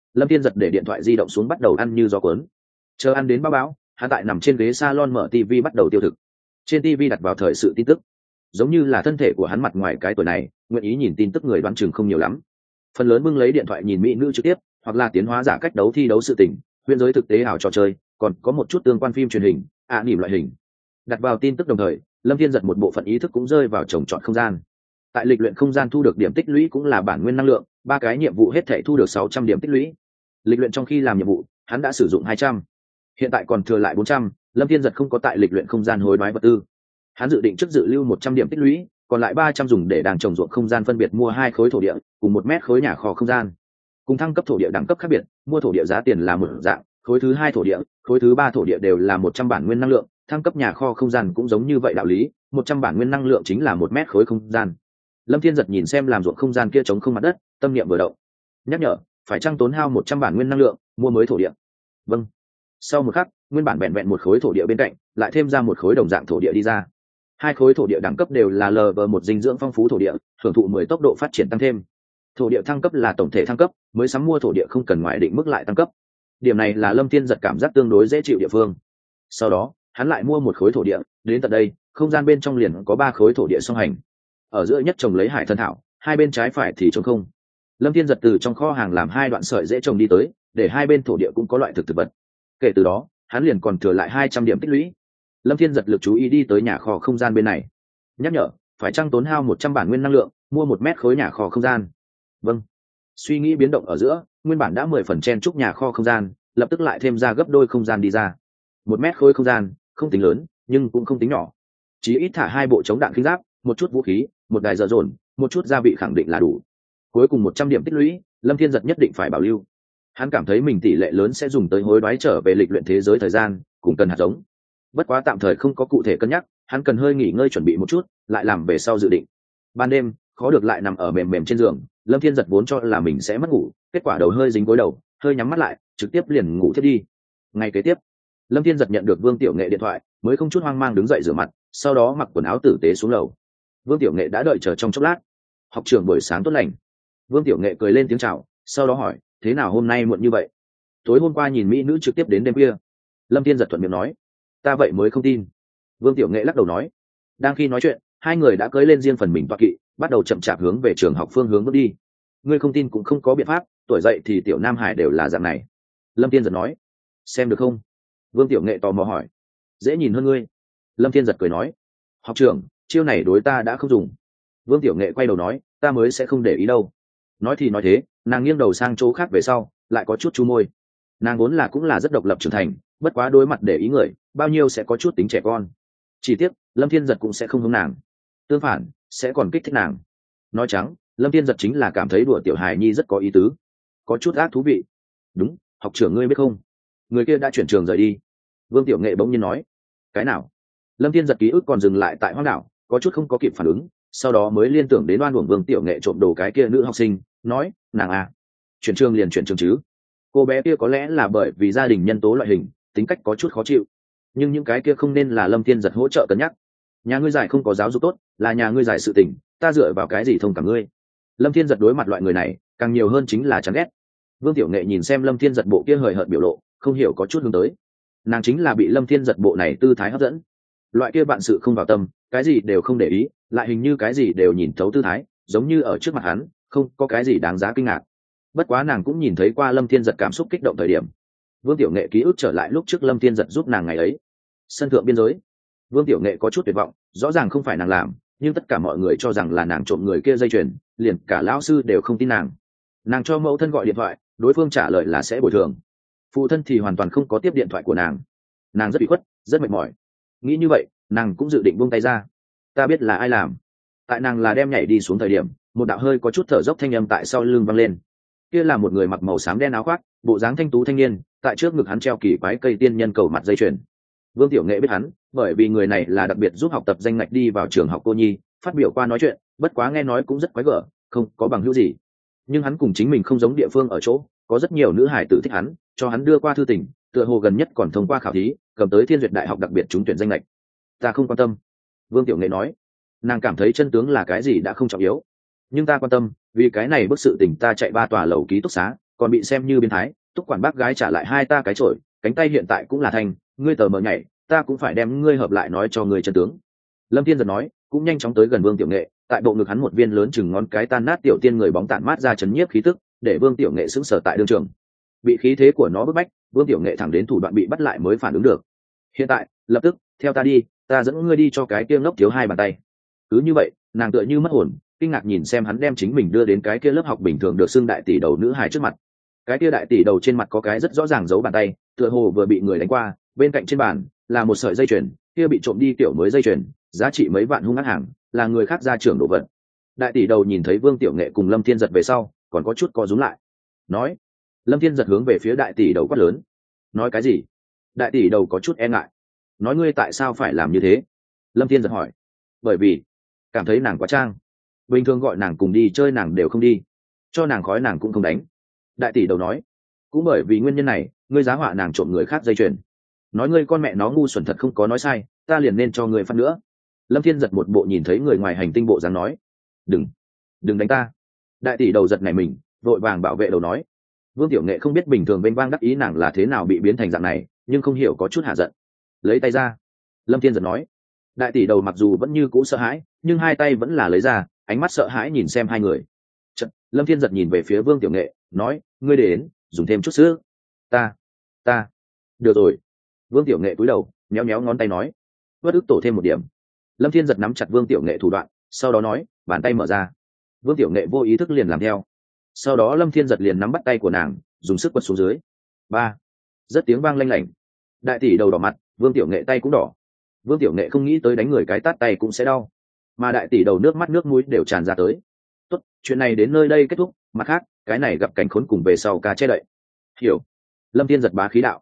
Lâm Thiên giật để điện thoại di động xuống bắt đầu ăn như gió cuốn. Chờ ăn đến báo hắn tại nằm trên ghế salon mở TV bắt đầu tiêu thực. Trên TV đặt vào thời sự tin tức. Giống như là thân thể của hắn mặt ngoài cái tuổi này, nguyện ý nhìn tin tức người đoán chừng không nhiều lắm. Phần lớn bưng lấy điện thoại nhìn mỹ nữ trực tiếp, hoặc là tiến hóa giả cách đấu thi đấu sự tình, huyễn giới thực tế ảo trò chơi, còn có một chút tương quan phim truyền hình, nỉm loại hình. Đặt vào tin tức đồng thời, Lâm Thiên giật một bộ phận ý thức cũng rơi vào trồng trọt không gian. Tại lịch luyện không gian thu được điểm tích lũy cũng là bản nguyên năng lượng, 3 cái nhiệm vụ hết thể thu được 600 điểm tích lũy. Lịch luyện trong khi làm nhiệm vụ, hắn đã sử dụng 200. Hiện tại còn thừa lại 400, Lâm Thiên giật không có tại lịch luyện không gian hối đoái vật tư. Hắn dự định trước dự lưu 100 điểm tích lũy, còn lại 300 dùng để đàng trồng ruộng không gian phân biệt mua 2 khối thổ địa, cùng 1 mét khối nhà kho không gian. Cùng thăng cấp thổ địa đẳng cấp khác biệt, mua thổ địa giá tiền là một dạng, khối thứ 2 thổ địa, khối thứ 3 thổ địa đều là 100 bản nguyên năng lượng, thăng cấp nhà kho không gian cũng giống như vậy đạo lý, 100 bản nguyên năng lượng chính là 1 mét khối không gian. Lâm Thiên giật nhìn xem làm ruộng không gian kia trống không mặt đất, tâm niệm vừa động. Nhắc nhở, phải chăng tốn hao 100 bản nguyên năng lượng, mua mới thổ địa. Vâng. Sau một khắc, nguyên bản vẹn vẹn một khối thổ địa bên cạnh, lại thêm ra một khối đồng dạng thổ địa đi ra. 2 khối thổ địa đẳng cấp đều là LV1 dinh dưỡng phong phú thổ địa, hưởng thụ 10 tốc độ phát triển tăng thêm. Thổ địa thăng cấp là tổng thể thăng cấp, mới sắm mua thổ địa không cần ngoại định mức lại tăng cấp. Điểm này là Lâm Thiên giật cảm giác tương đối dễ chịu địa phương. Sau đó, hắn lại mua một khối thổ địa, đến tận đây, không gian bên trong liền có 3 khối thổ địa song hành. Ở giữa nhất trồng lấy hải thân thảo, hai bên trái phải thì trống không. Lâm Thiên giật từ trong kho hàng làm 2 đoạn sợi dễ trồng đi tới, để hai bên thổ địa cũng có loại thực vật. Kể từ đó, hắn liền còn thừa lại 200 điểm tích lũy. Lâm Thiên giật lực chú ý đi tới nhà kho không gian bên này. Nhắc nhở, phải chăng tốn hao 100 bản nguyên năng lượng, mua 1 mét khối nhà kho không gian. Vâng. Suy nghĩ biến động ở giữa, nguyên bản đã 10 phần chen chúc nhà kho không gian, lập tức lại thêm ra gấp đôi không gian đi ra. 1 mét khối không gian, không tính lớn, nhưng cũng không tính nhỏ. Chỉ ít thả 2 bộ chống đạn khinh giáp, một chút vũ khí, một đài dở dồn, một chút gia vị khẳng định là đủ. Cuối cùng 100 điểm tích lũy, Lâm Thiên giật nhất định phải bảo lưu. Hắn cảm thấy mình tỷ lệ lớn sẽ dùng tới hối đoái trở về lịch luyện thế giới thời gian, cũng cần hạt giống. Bất quá tạm thời không có cụ thể cân nhắc, hắn cần hơi nghỉ ngơi chuẩn bị một chút, lại làm về sau dự định. Ban đêm, khó được lại nằm ở mềm mềm trên giường, Lâm Thiên giật vốn cho là mình sẽ mất ngủ, kết quả đầu hơi dính gối đầu, hơi nhắm mắt lại, trực tiếp liền ngủ thiếp đi. Ngày kế tiếp, Lâm Thiên giật nhận được Vương Tiểu Nghệ điện thoại, mới không chút hoang mang đứng dậy rửa mặt, sau đó mặc quần áo tử tế xuống lầu. Vương Tiểu Nghệ đã đợi chờ trong chốc lát. Học trưởng buổi sáng tốt lành. Vương Tiểu Nghệ cười lên tiếng chào, sau đó hỏi, thế nào hôm nay muộn như vậy? Tối hôm qua nhìn mỹ nữ trực tiếp đến đêm khuya. Lâm Thiên giật thuận miệng nói, ta vậy mới không tin. Vương Tiểu Nghệ lắc đầu nói. Đang khi nói chuyện, hai người đã cưỡi lên riêng phần mình toa kỵ, bắt đầu chậm chạp hướng về trường học phương hướng bước đi. Ngươi không tin cũng không có biện pháp, tuổi dậy thì tiểu Nam Hải đều là dạng này. Lâm Thiên giật nói. Xem được không? Vương Tiểu Nghệ tò mò hỏi. Dễ nhìn hơn ngươi. Lâm Thiên giật cười nói. Học trưởng, chiêu này đối ta đã không dùng. Vương Tiểu Nghệ quay đầu nói, ta mới sẽ không để ý đâu. Nói thì nói thế, nàng nghiêng đầu sang chỗ khác về sau, lại có chút chu môi. Nàng vốn là cũng là rất độc lập trưởng thành, bất quá đối mặt để ý người, bao nhiêu sẽ có chút tính trẻ con. Chỉ tiếc, Lâm Thiên giật cũng sẽ không hướng nàng. Tương phản, sẽ còn kích thích nàng. Nói trắng, Lâm Thiên giật chính là cảm thấy đùa tiểu hài nhi rất có ý tứ, có chút ác thú vị. Đúng, học trưởng ngươi biết không, người kia đã chuyển trường rời đi. Vương Tiểu Nghệ bỗng nhiên nói. Cái nào? Lâm Thiên giật ký ức còn dừng lại tại hoang đảo, có chút không có kịp phản ứng, sau đó mới liên tưởng đến oan uổng Vương Tiểu Nghệ trộm đồ cái kia nữ học sinh, nói, nàng à, chuyển trường liền chuyển trường chứ. Cô bé kia có lẽ là bởi vì gia đình nhân tố loại hình, tính cách có chút khó chịu, nhưng những cái kia không nên là Lâm Thiên giật hỗ trợ cân nhắc. Nhà ngươi giải không có giáo dục tốt, là nhà ngươi giải sự tình, ta dựa vào cái gì thông cảm ngươi? Lâm Thiên giật đối mặt loại người này, càng nhiều hơn chính là chán ghét. Vương Tiểu Nghệ nhìn xem Lâm Thiên giật bộ kia hời hợt biểu lộ, không hiểu có chút hướng tới. Nàng chính là bị Lâm Thiên giật bộ này tư thái hấp dẫn. Loại kia bạn sự không vào tâm, cái gì đều không để ý, lại hình như cái gì đều nhìn thấu tư thái, giống như ở trước mặt hắn, không có cái gì đáng giá kinh ngạc. Bất quá nàng cũng nhìn thấy qua Lâm Thiên giật cảm xúc kích động thời điểm. Vương Tiểu Nghệ ký ức trở lại lúc trước Lâm Thiên giật giúp nàng ngày ấy. Sân thượng biên giới. Vương Tiểu Nghệ có chút tuyệt vọng, rõ ràng không phải nàng làm, nhưng tất cả mọi người cho rằng là nàng trộm người kia dây chuyền, liền cả lão sư đều không tin nàng. Nàng cho mẫu thân gọi điện thoại, đối phương trả lời là sẽ bồi thường. Phụ thân thì hoàn toàn không có tiếp điện thoại của nàng. Nàng rất bị khuất, rất mệt mỏi. Nghĩ như vậy, nàng cũng dự định buông tay ra. Ta biết là ai làm. Tại nàng là đem nhảy đi xuống thời điểm, một đạo hơi có chút thở dốc thanh âm tại sau lưng vang lên. Kia là một người mặc màu xám đen áo khoác, bộ dáng thanh tú thanh niên, tại trước ngực hắn treo kỳ quái cây tiên nhân cầu mặt dây chuyền. Vương Tiểu Nghệ biết hắn, bởi vì người này là đặc biệt giúp học tập danh ngạch đi vào trường học cô nhi, phát biểu qua nói chuyện, bất quá nghe nói cũng rất quái gở, không có bằng hữu gì. Nhưng hắn cùng chính mình không giống địa phương ở chỗ, có rất nhiều nữ hải tử thích hắn, cho hắn đưa qua thư tình, tựa hồ gần nhất còn thông qua khảo thí, cầm tới Thiên Duyệt Đại học đặc biệt trúng tuyển danh lệch. Ta không quan tâm. Vương Tiểu Nghệ nói. Nàng cảm thấy chân tướng là cái gì đã không trọng yếu, nhưng ta quan tâm, vì cái này bức sự tình ta chạy 3 tòa lầu ký túc xá, còn bị xem như biến thái. Túc quản bác gái trả lại hai ta cái chổi, cánh tay hiện tại cũng là thành, ngươi tờ mờ nhảy, ta cũng phải đem ngươi hợp lại nói cho ngươi chân tướng. Lâm Thiên giật nói, cũng nhanh chóng tới gần Vương Tiểu Nghệ, tại bộ ngực hắn một viên lớn chừng ngón cái tan nát tiểu tiên người bóng tản mát ra chấn nhiếp khí tức, để Vương Tiểu Nghệ sững sờ tại đường trường. Bị khí thế của nó bức bách, Vương Tiểu Nghệ thẳng đến thủ đoạn bị bắt lại mới phản ứng được. Hiện tại, lập tức, theo ta đi, ta dẫn ngươi đi cho cái kia ngốc thiếu hai bàn tay. Cứ như vậy, nàng tựa như mất hồn, kinh ngạc nhìn xem hắn đem chính mình đưa đến cái kia lớp học bình thường được xưng đại tỷ đầu nữ hài trước mặt. Cái kia đại tỷ đầu trên mặt có cái rất rõ ràng dấu bàn tay, tựa hồ vừa bị người đánh qua, bên cạnh trên bàn là một sợi dây chuyền, kia bị trộm đi tiểu mới dây chuyền, giá trị mấy vạn hung ác hàng, là người khác ra trưởng đồ vật. Đại tỷ đầu nhìn thấy Vương Tiểu Nghệ cùng Lâm Thiên giật về sau, còn có chút co rúm lại. Nói, Lâm Thiên giật hướng về phía đại tỷ đầu quát lớn. Nói cái gì? Đại tỷ đầu có chút e ngại. Nói ngươi tại sao phải làm như thế? Lâm Thiên giật hỏi. Bởi vì cảm thấy nàng quá trang, bình thường gọi nàng cùng đi chơi nàng đều không đi, cho nàng khói nàng cũng không đánh. Đại tỷ đầu nói, cũng bởi vì nguyên nhân này ngươi giá họa nàng trộm người khác dây chuyền, nói ngươi con mẹ nó ngu xuẩn thật không có nói sai, ta liền nên cho ngươi phát nữa. Lâm Thiên giật một bộ nhìn thấy người ngoài hành tinh bộ dáng nói, đừng đánh ta. Đại tỷ đầu giật này mình, vội vàng bảo vệ đầu nói. Vương Tiểu Nghệ không biết bình thường vênh vang đắc ý nàng là thế nào bị biến thành dạng này, nhưng không hiểu có chút hạ giận. Lấy tay ra. Lâm Thiên giật nói. Đại tỷ đầu mặc dù vẫn như cũ sợ hãi, nhưng hai tay vẫn là lấy ra, ánh mắt sợ hãi nhìn xem hai người. Chật, Lâm Thiên giật nhìn về phía Vương Tiểu Nghệ, nói, ngươi đến, dùng thêm chút sữa. Ta. Được rồi. Vương Tiểu Nghệ cúi đầu, méo méo ngón tay nói, bất ức tổ thêm một điểm. Lâm Thiên giật nắm chặt Vương Tiểu Nghệ thủ đoạn, sau đó nói, bàn tay mở ra. Vương Tiểu Nghệ vô ý thức liền làm theo. Sau đó Lâm Thiên giật liền nắm bắt tay của nàng, dùng sức quật xuống dưới. Ba. Rất tiếng vang lanh lảnh. Đại tỷ đầu đỏ mặt, Vương Tiểu Nghệ tay cũng đỏ. Vương Tiểu Nghệ không nghĩ tới đánh người cái tát tay cũng sẽ đau, mà đại tỷ đầu nước mắt nước mũi đều tràn ra tới. Tốt, chuyện này đến nơi đây kết thúc, mặt khác, cái này gặp cảnh khốn cùng về sau ca che đậy. Hiểu. Lâm Thiên giật bá khí đạo.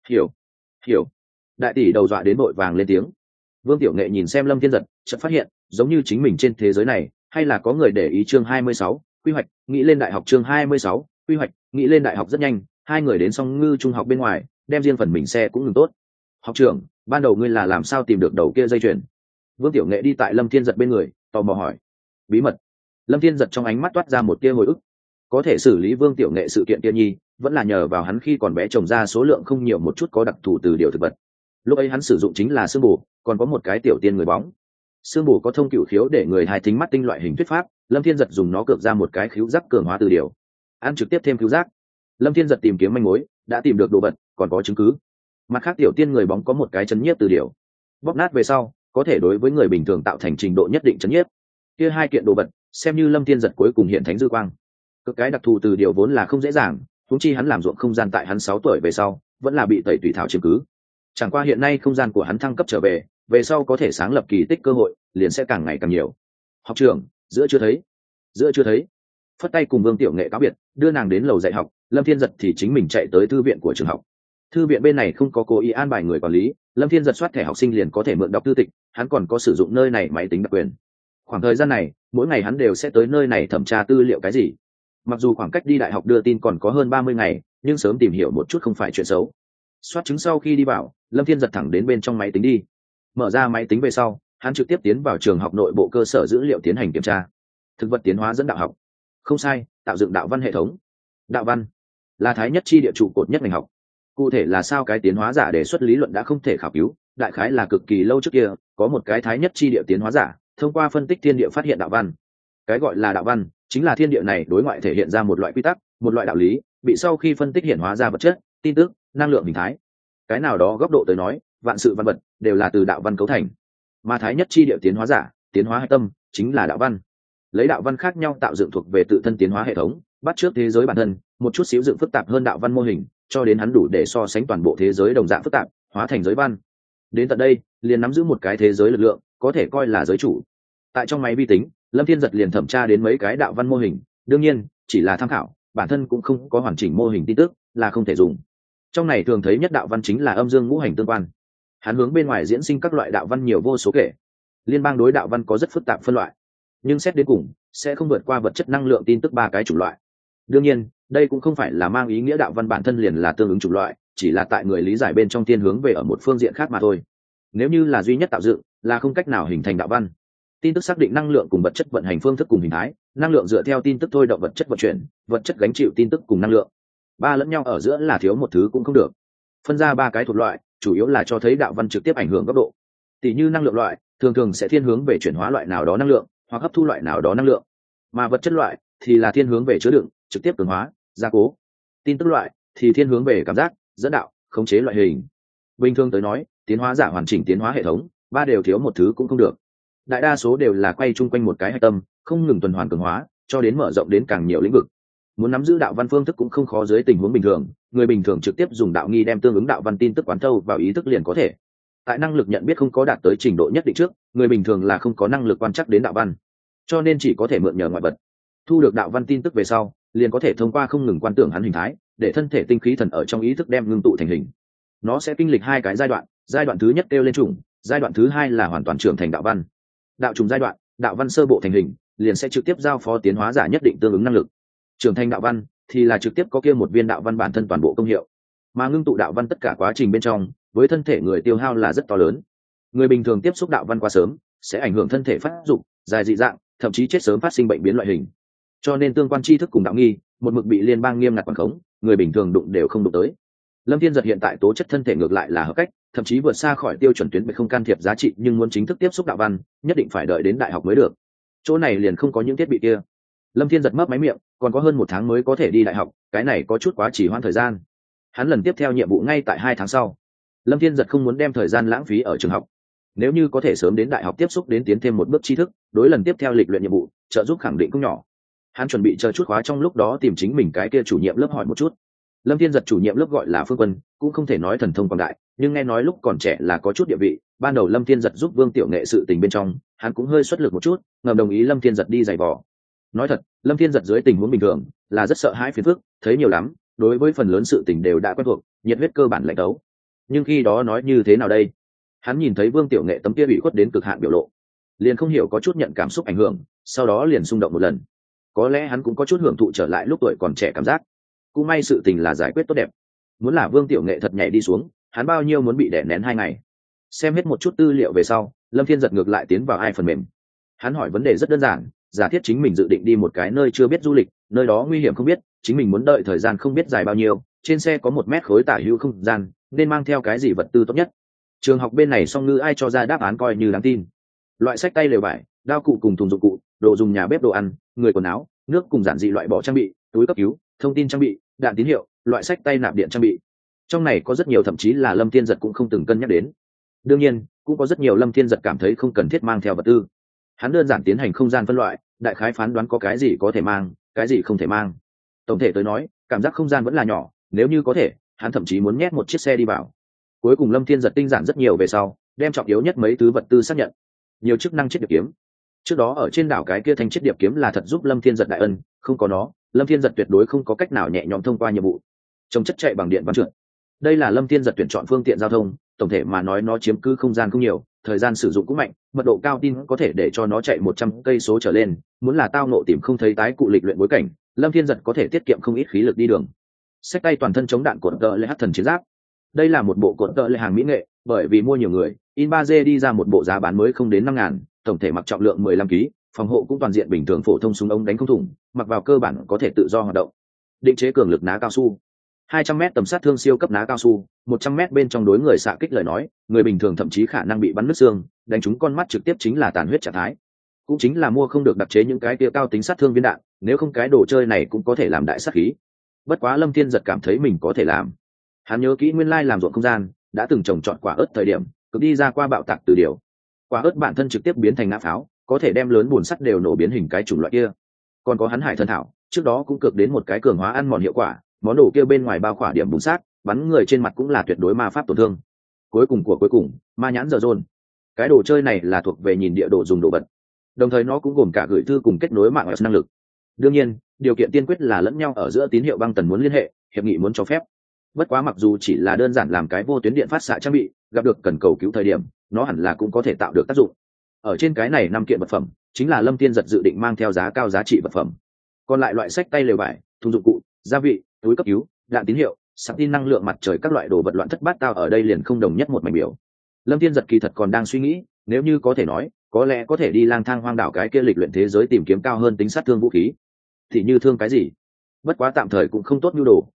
Hiểu. Đại tỷ đầu dọa đến vội vàng lên tiếng. Vương Tiểu Nghệ nhìn xem Lâm Thiên giật, chợt phát hiện, giống như chính mình trên thế giới này, hay là có người để ý chương 26, quy hoạch, nghĩ lên đại học chương 26, quy hoạch, nghĩ lên đại học rất nhanh, hai người đến Song Ngư trung học bên ngoài, đem riêng phần mình xe cũng ngừng tốt. Học trưởng, ban đầu ngươi là làm sao tìm được đầu kia dây chuyền? Vương Tiểu Nghệ đi tại Lâm Thiên giật bên người, tò mò hỏi. Bí mật. Lâm Thiên giật trong ánh mắt toát ra một tia hồi ức. Có thể xử lý Vương Tiểu Nghệ sự kiện kia nhi, vẫn là nhờ vào hắn khi còn bé trồng ra số lượng không nhiều một chút có đặc thù từ điều thực vật. Lúc ấy hắn sử dụng chính là xương bổ, còn có một cái tiểu tiên người bóng. Xương bổ có thông cửu khiếu để người hai thính mắt tinh loại hình thuyết pháp, Lâm Thiên giật dùng nó cược ra một cái khiếu giác cường hóa từ điều. Ăn trực tiếp thêm khiếu giác. Lâm Thiên giật tìm kiếm manh mối, đã tìm được đồ vật, còn có chứng cứ. Mặt khác tiểu tiên người bóng có một cái chấn nhiếp từ điều. Bóp nát về sau, có thể đối với người bình thường tạo thành trình độ nhất định chấn nhiếp. Kia hai kiện đồ vật, xem như Lâm Thiên giật cuối cùng hiện thánh dư quang. Cực cái đặc thù từ điều vốn là không dễ dàng, huống chi hắn làm ruộng không gian tại hắn 6 tuổi về sau, vẫn là bị tẩy tùy thảo chiếm cứ. Chẳng qua hiện nay không gian của hắn thăng cấp trở về sau có thể sáng lập kỳ tích cơ hội, liền sẽ càng ngày càng nhiều. Học trưởng, giữa chưa thấy. Phất tay cùng Vương Tiểu Nghệ cáo biệt, đưa nàng đến lầu dạy học, Lâm Thiên giật thì chính mình chạy tới thư viện của trường học. Thư viện bên này không có cố ý an bài người quản lý, Lâm Thiên giật soát thẻ học sinh liền có thể mượn đọc thư tịch, hắn còn có sử dụng nơi này máy tính đặc quyền. Khoảng thời gian này, mỗi ngày hắn đều sẽ tới nơi này thẩm tra tư liệu cái gì. Mặc dù khoảng cách đi đại học đưa tin còn có hơn 30 ngày, nhưng sớm tìm hiểu một chút không phải chuyện xấu. Soát chứng sau khi đi vào, Lâm Thiên giật thẳng đến bên trong máy tính đi. Mở ra máy tính về sau, hắn trực tiếp tiến vào trường học nội bộ cơ sở dữ liệu tiến hành kiểm tra. Thực vật tiến hóa dẫn đạo học. Không sai, tạo dựng đạo văn hệ thống. Đạo văn là thái nhất chi địa trụ cột nhất ngành học. Cụ thể là sao cái tiến hóa giả đề xuất lý luận đã không thể khảo cứu, đại khái là cực kỳ lâu trước kia, có một cái thái nhất chi địa tiến hóa giả, thông qua phân tích thiên địa phát hiện đạo văn. Cái gọi là đạo văn, chính là thiên địa này đối ngoại thể hiện ra một loại quy tắc, một loại đạo lý, bị sau khi phân tích hiện hóa ra vật chất, tin tức, năng lượng hình thái. Cái nào đó góc độ tới nói, vạn sự văn vật đều là từ đạo văn cấu thành. Mà thái nhất chi địa tiến hóa giả, tiến hóa hạch tâm chính là đạo văn. Lấy đạo văn khác nhau tạo dựng thuộc về tự thân tiến hóa hệ thống, bắt trước thế giới bản thân, một chút xíu dựng phức tạp hơn đạo văn mô hình, cho đến hắn đủ để so sánh toàn bộ thế giới đồng dạng phức tạp, hóa thành giới văn. Đến tận đây, liền nắm giữ một cái thế giới lực lượng, có thể coi là giới chủ. Tại trong máy vi tính, Lâm Thiên giật liền thẩm tra đến mấy cái đạo văn mô hình, đương nhiên, chỉ là tham khảo, bản thân cũng không có hoàn chỉnh mô hình tin tức, là không thể dùng. Trong này thường thấy nhất đạo văn chính là âm dương ngũ hành tương quan. Hắn hướng bên ngoài diễn sinh các loại đạo văn nhiều vô số kể. Liên bang đối đạo văn có rất phức tạp phân loại, nhưng xét đến cùng, sẽ không vượt qua vật chất năng lượng tin tức 3 cái chủng loại. Đương nhiên, đây cũng không phải là mang ý nghĩa đạo văn bản thân liền là tương ứng chủng loại, chỉ là tại người lý giải bên trong thiên hướng về ở một phương diện khác mà thôi. Nếu như là duy nhất tạo dựng, là không cách nào hình thành đạo văn. Tin tức xác định năng lượng cùng vật chất vận hành phương thức cùng hình thái, năng lượng dựa theo tin tức thôi động vật chất vận chuyển, vật chất gánh chịu tin tức cùng năng lượng, ba lẫn nhau ở giữa là thiếu một thứ cũng không được. Phân ra ba cái thuộc loại chủ yếu là cho thấy đạo văn trực tiếp ảnh hưởng góc độ. Tỷ như năng lượng loại thường thường sẽ thiên hướng về chuyển hóa loại nào đó năng lượng hoặc hấp thu loại nào đó năng lượng, mà vật chất loại thì là thiên hướng về chứa đựng, trực tiếp cường hóa, gia cố. Tin tức loại thì thiên hướng về cảm giác, dẫn đạo, khống chế loại hình. Bình thường tới nói, tiến hóa giả hoàn chỉnh tiến hóa hệ thống ba đều thiếu một thứ cũng không được. Đại đa số đều là quay chung quanh một cái hạch tâm, không ngừng tuần hoàn cường hóa cho đến mở rộng đến càng nhiều lĩnh vực. Muốn nắm giữ đạo văn phương thức cũng không khó. Dưới tình huống bình thường, người bình thường trực tiếp dùng đạo nghi đem tương ứng đạo văn tin tức quán thâu vào ý thức liền có thể. Tại năng lực nhận biết không có đạt tới trình độ nhất định trước, người bình thường là không có năng lực quan trắc đến đạo văn, cho nên chỉ có thể mượn nhờ ngoại vật. Thu được đạo văn tin tức về sau, liền có thể thông qua không ngừng quan tưởng hắn hình thái, để thân thể tinh khí thần ở trong ý thức đem ngưng tụ thành hình. Nó sẽ kinh lịch hai cái giai đoạn thứ nhất kêu lên trùng, giai đoạn thứ hai là hoàn toàn trưởng thành đạo văn. Đạo trùng giai đoạn, đạo văn sơ bộ thành hình, liền sẽ trực tiếp giao phó tiến hóa giả nhất định tương ứng năng lực. Trưởng thành đạo văn thì là trực tiếp có kia một viên đạo văn bản thân toàn bộ công hiệu, mà ngưng tụ đạo văn tất cả quá trình bên trong, với thân thể người tiêu hao là rất to lớn. Người bình thường tiếp xúc đạo văn quá sớm, sẽ ảnh hưởng thân thể phát dục, dài dị dạng, thậm chí chết sớm, phát sinh bệnh biến loại hình. Cho nên tương quan tri thức cùng đạo nghi một mực bị liên bang nghiêm ngặt quản khống, người bình thường đụng đều không đụng tới. Lâm Thiên Giật hiện tại tố chất thân thể ngược lại là hợp cách, thậm chí vượt xa khỏi tiêu chuẩn tuyến về không can thiệp giá trị, nhưng muốn chính thức tiếp xúc đạo văn, nhất định phải đợi đến đại học mới được. Chỗ này liền không có những thiết bị kia. Lâm Thiên Giật mấp máy miệng, còn có hơn 1 tháng mới có thể đi đại học, cái này có chút quá trì hoãn thời gian. Hắn lần tiếp theo nhiệm vụ ngay tại 2 tháng sau. Lâm Thiên Giật không muốn đem thời gian lãng phí ở trường học. Nếu như có thể sớm đến đại học tiếp xúc đến tiến thêm một bước tri thức, đối lần tiếp theo lịch luyện nhiệm vụ, trợ giúp khẳng định cũng nhỏ. Hắn chuẩn bị chờ chút khóa trong lúc đó tìm chính mình cái kia chủ nhiệm lớp hỏi một chút. Lâm Thiên Giật chủ nhiệm lớp gọi là Phương Quân, cũng không thể nói thần thông quảng đại, nhưng nghe nói lúc còn trẻ là có chút địa vị. Ban đầu Lâm Thiên Giật giúp Vương Tiểu Nghệ sự tình bên trong, hắn cũng hơi xuất lực một chút, ngầm đồng ý Lâm Thiên Giật đi giày vò. Nói thật, Lâm Thiên Giật dưới tình huống bình thường là rất sợ hãi phiền phức, thấy nhiều lắm, đối với phần lớn sự tình đều đã quen thuộc, nhiệt huyết cơ bản lạnh tấu. Nhưng khi đó nói như thế nào đây? Hắn nhìn thấy Vương Tiểu Nghệ tấm kia bị khuất đến cực hạn biểu lộ, liền không hiểu có chút nhận cảm xúc ảnh hưởng, sau đó liền xung động một lần. Có lẽ hắn cũng có chút hưởng thụ trở lại lúc tuổi còn trẻ cảm giác. Cũng may sự tình là giải quyết tốt đẹp. Muốn là Vương Tiểu Nghệ thật nhảy đi xuống, hắn bao nhiêu muốn bị đè nén 2 ngày. Xem hết một chút tư liệu về sau, Lâm Thiên Giật ngược lại tiến vào ai phần mềm. Hắn hỏi vấn đề rất đơn giản, giả thiết chính mình dự định đi một cái nơi chưa biết du lịch, nơi đó nguy hiểm không biết, chính mình muốn đợi thời gian không biết dài bao nhiêu, trên xe có 1 mét khối tả hữu không gian, nên mang theo cái gì vật tư tốt nhất. Trường học bên này song ngữ ai cho ra đáp án coi như đáng tin. Loại sách tay lều vải, đao cụ cùng thùng dụng cụ, đồ dùng nhà bếp, đồ ăn, người quần áo, nước cùng giản dị loại bỏ trang bị, túi cấp cứu, thông tin trang bị, đạn tín hiệu, loại sách tay nạp điện trang bị. Trong này có rất nhiều thậm chí là Lâm Thiên Giật cũng không từng cân nhắc đến. Đương nhiên, cũng có rất nhiều Lâm Thiên Giật cảm thấy không cần thiết mang theo vật tư. Hắn đơn giản tiến hành không gian phân loại, đại khái phán đoán có cái gì có thể mang, cái gì không thể mang. Tổng thể tới nói, cảm giác không gian vẫn là nhỏ, nếu như có thể, hắn thậm chí muốn nhét một chiếc xe đi vào. Cuối cùng Lâm Thiên Giật tinh giản rất nhiều về sau, đem trọng yếu nhất mấy thứ vật tư xác nhận. Nhiều chức năng chiết điệp kiếm. Trước đó ở trên đảo cái kia thanh chiết điệp kiếm là thật giúp Lâm Thiên Giật đại ân, không có nó, Lâm Thiên Giật tuyệt đối không có cách nào nhẹ nhõm thông qua nhiệm vụ. Trồng chất chạy bằng điện văn trượt. Đây là Lâm Thiên Giật tuyển chọn phương tiện giao thông, tổng thể mà nói nó chiếm cứ không gian không nhiều, thời gian sử dụng cũng mạnh, mật độ cao tin có thể để cho nó chạy 100 cây số trở lên. Muốn là tao nộ tìm không thấy tái cụ lịch luyện bối cảnh, Lâm Thiên Giật có thể tiết kiệm không ít khí lực đi đường. Xách tay toàn thân chống đạn cột tợ lệ hắc thần chiến giáp. Đây là một bộ cột tợ lệ hàng mỹ nghệ, bởi vì mua nhiều người, in 3D đi ra một bộ giá bán mới không đến 5.000, tổng thể mặc trọng lượng 15 kg, phòng hộ cũng toàn diện bình thường phổ thông, súng ống đánh không thủng, mặc vào cơ bản có thể tự do hoạt động. Định chế cường lực ná cao su. 200m tầm sát thương siêu cấp ná cao su, 100m bên trong đối người xạ kích lời nói, người bình thường thậm chí khả năng bị bắn nứt xương, đánh trúng con mắt trực tiếp chính là tàn huyết trạng thái. Cũng chính là mua không được đặc chế những cái kia cao tính sát thương viên đạn, nếu không cái đồ chơi này cũng có thể làm đại sát khí. Bất quá Lâm Thiên Giật cảm thấy mình có thể làm. Hắn nhớ kỹ nguyên lai làm ruộng không gian, đã từng trồng trọt quả ớt thời điểm, cực đi ra qua bạo tạc từ điều. Quả ớt bản thân trực tiếp biến thành nã pháo, có thể đem lớn bùn sắt đều nổ biến hình cái chủng loại kia. Còn có hắn hải thần thảo, trước đó cũng cực đến một cái cường hóa ăn mòn hiệu quả, món đồ kia bên ngoài bao khỏa điểm bùn sát, bắn người trên mặt cũng là tuyệt đối ma pháp tổn thương. Cuối cùng, ma nhãn giờ rôn. Cái đồ chơi này là thuộc về nhìn địa đồ dùng đồ vật, đồng thời nó cũng gồm cả gửi thư cùng kết nối mạng năng lực. Đương nhiên, điều kiện tiên quyết là lẫn nhau ở giữa tín hiệu băng tần muốn liên hệ, hiệp nghị muốn cho phép. Bất quá mặc dù chỉ là đơn giản làm cái vô tuyến điện phát xạ trang bị, gặp được cần cầu cứu thời điểm, nó hẳn là cũng có thể tạo được tác dụng. Ở trên cái này 5 kiện vật phẩm, chính là Lâm Thiên Giật dự định mang theo giá cao giá trị vật phẩm. Còn lại loại sách tay lều vải, thùng dụng cụ, gia vị, túi cấp cứu, đạn tín hiệu, sạc tin năng lượng mặt trời, các loại đồ vật loạn thất bát tao ở đây liền không đồng nhất một mảnh biểu. Lâm Thiên Giật kỳ thật còn đang suy nghĩ, nếu như có thể nói, có lẽ có thể đi lang thang hoang đảo cái kia lịch luyện thế giới tìm kiếm cao hơn tính sát thương vũ khí. Thì như thương cái gì? Bất quá tạm thời cũng không tốt nhu đồ,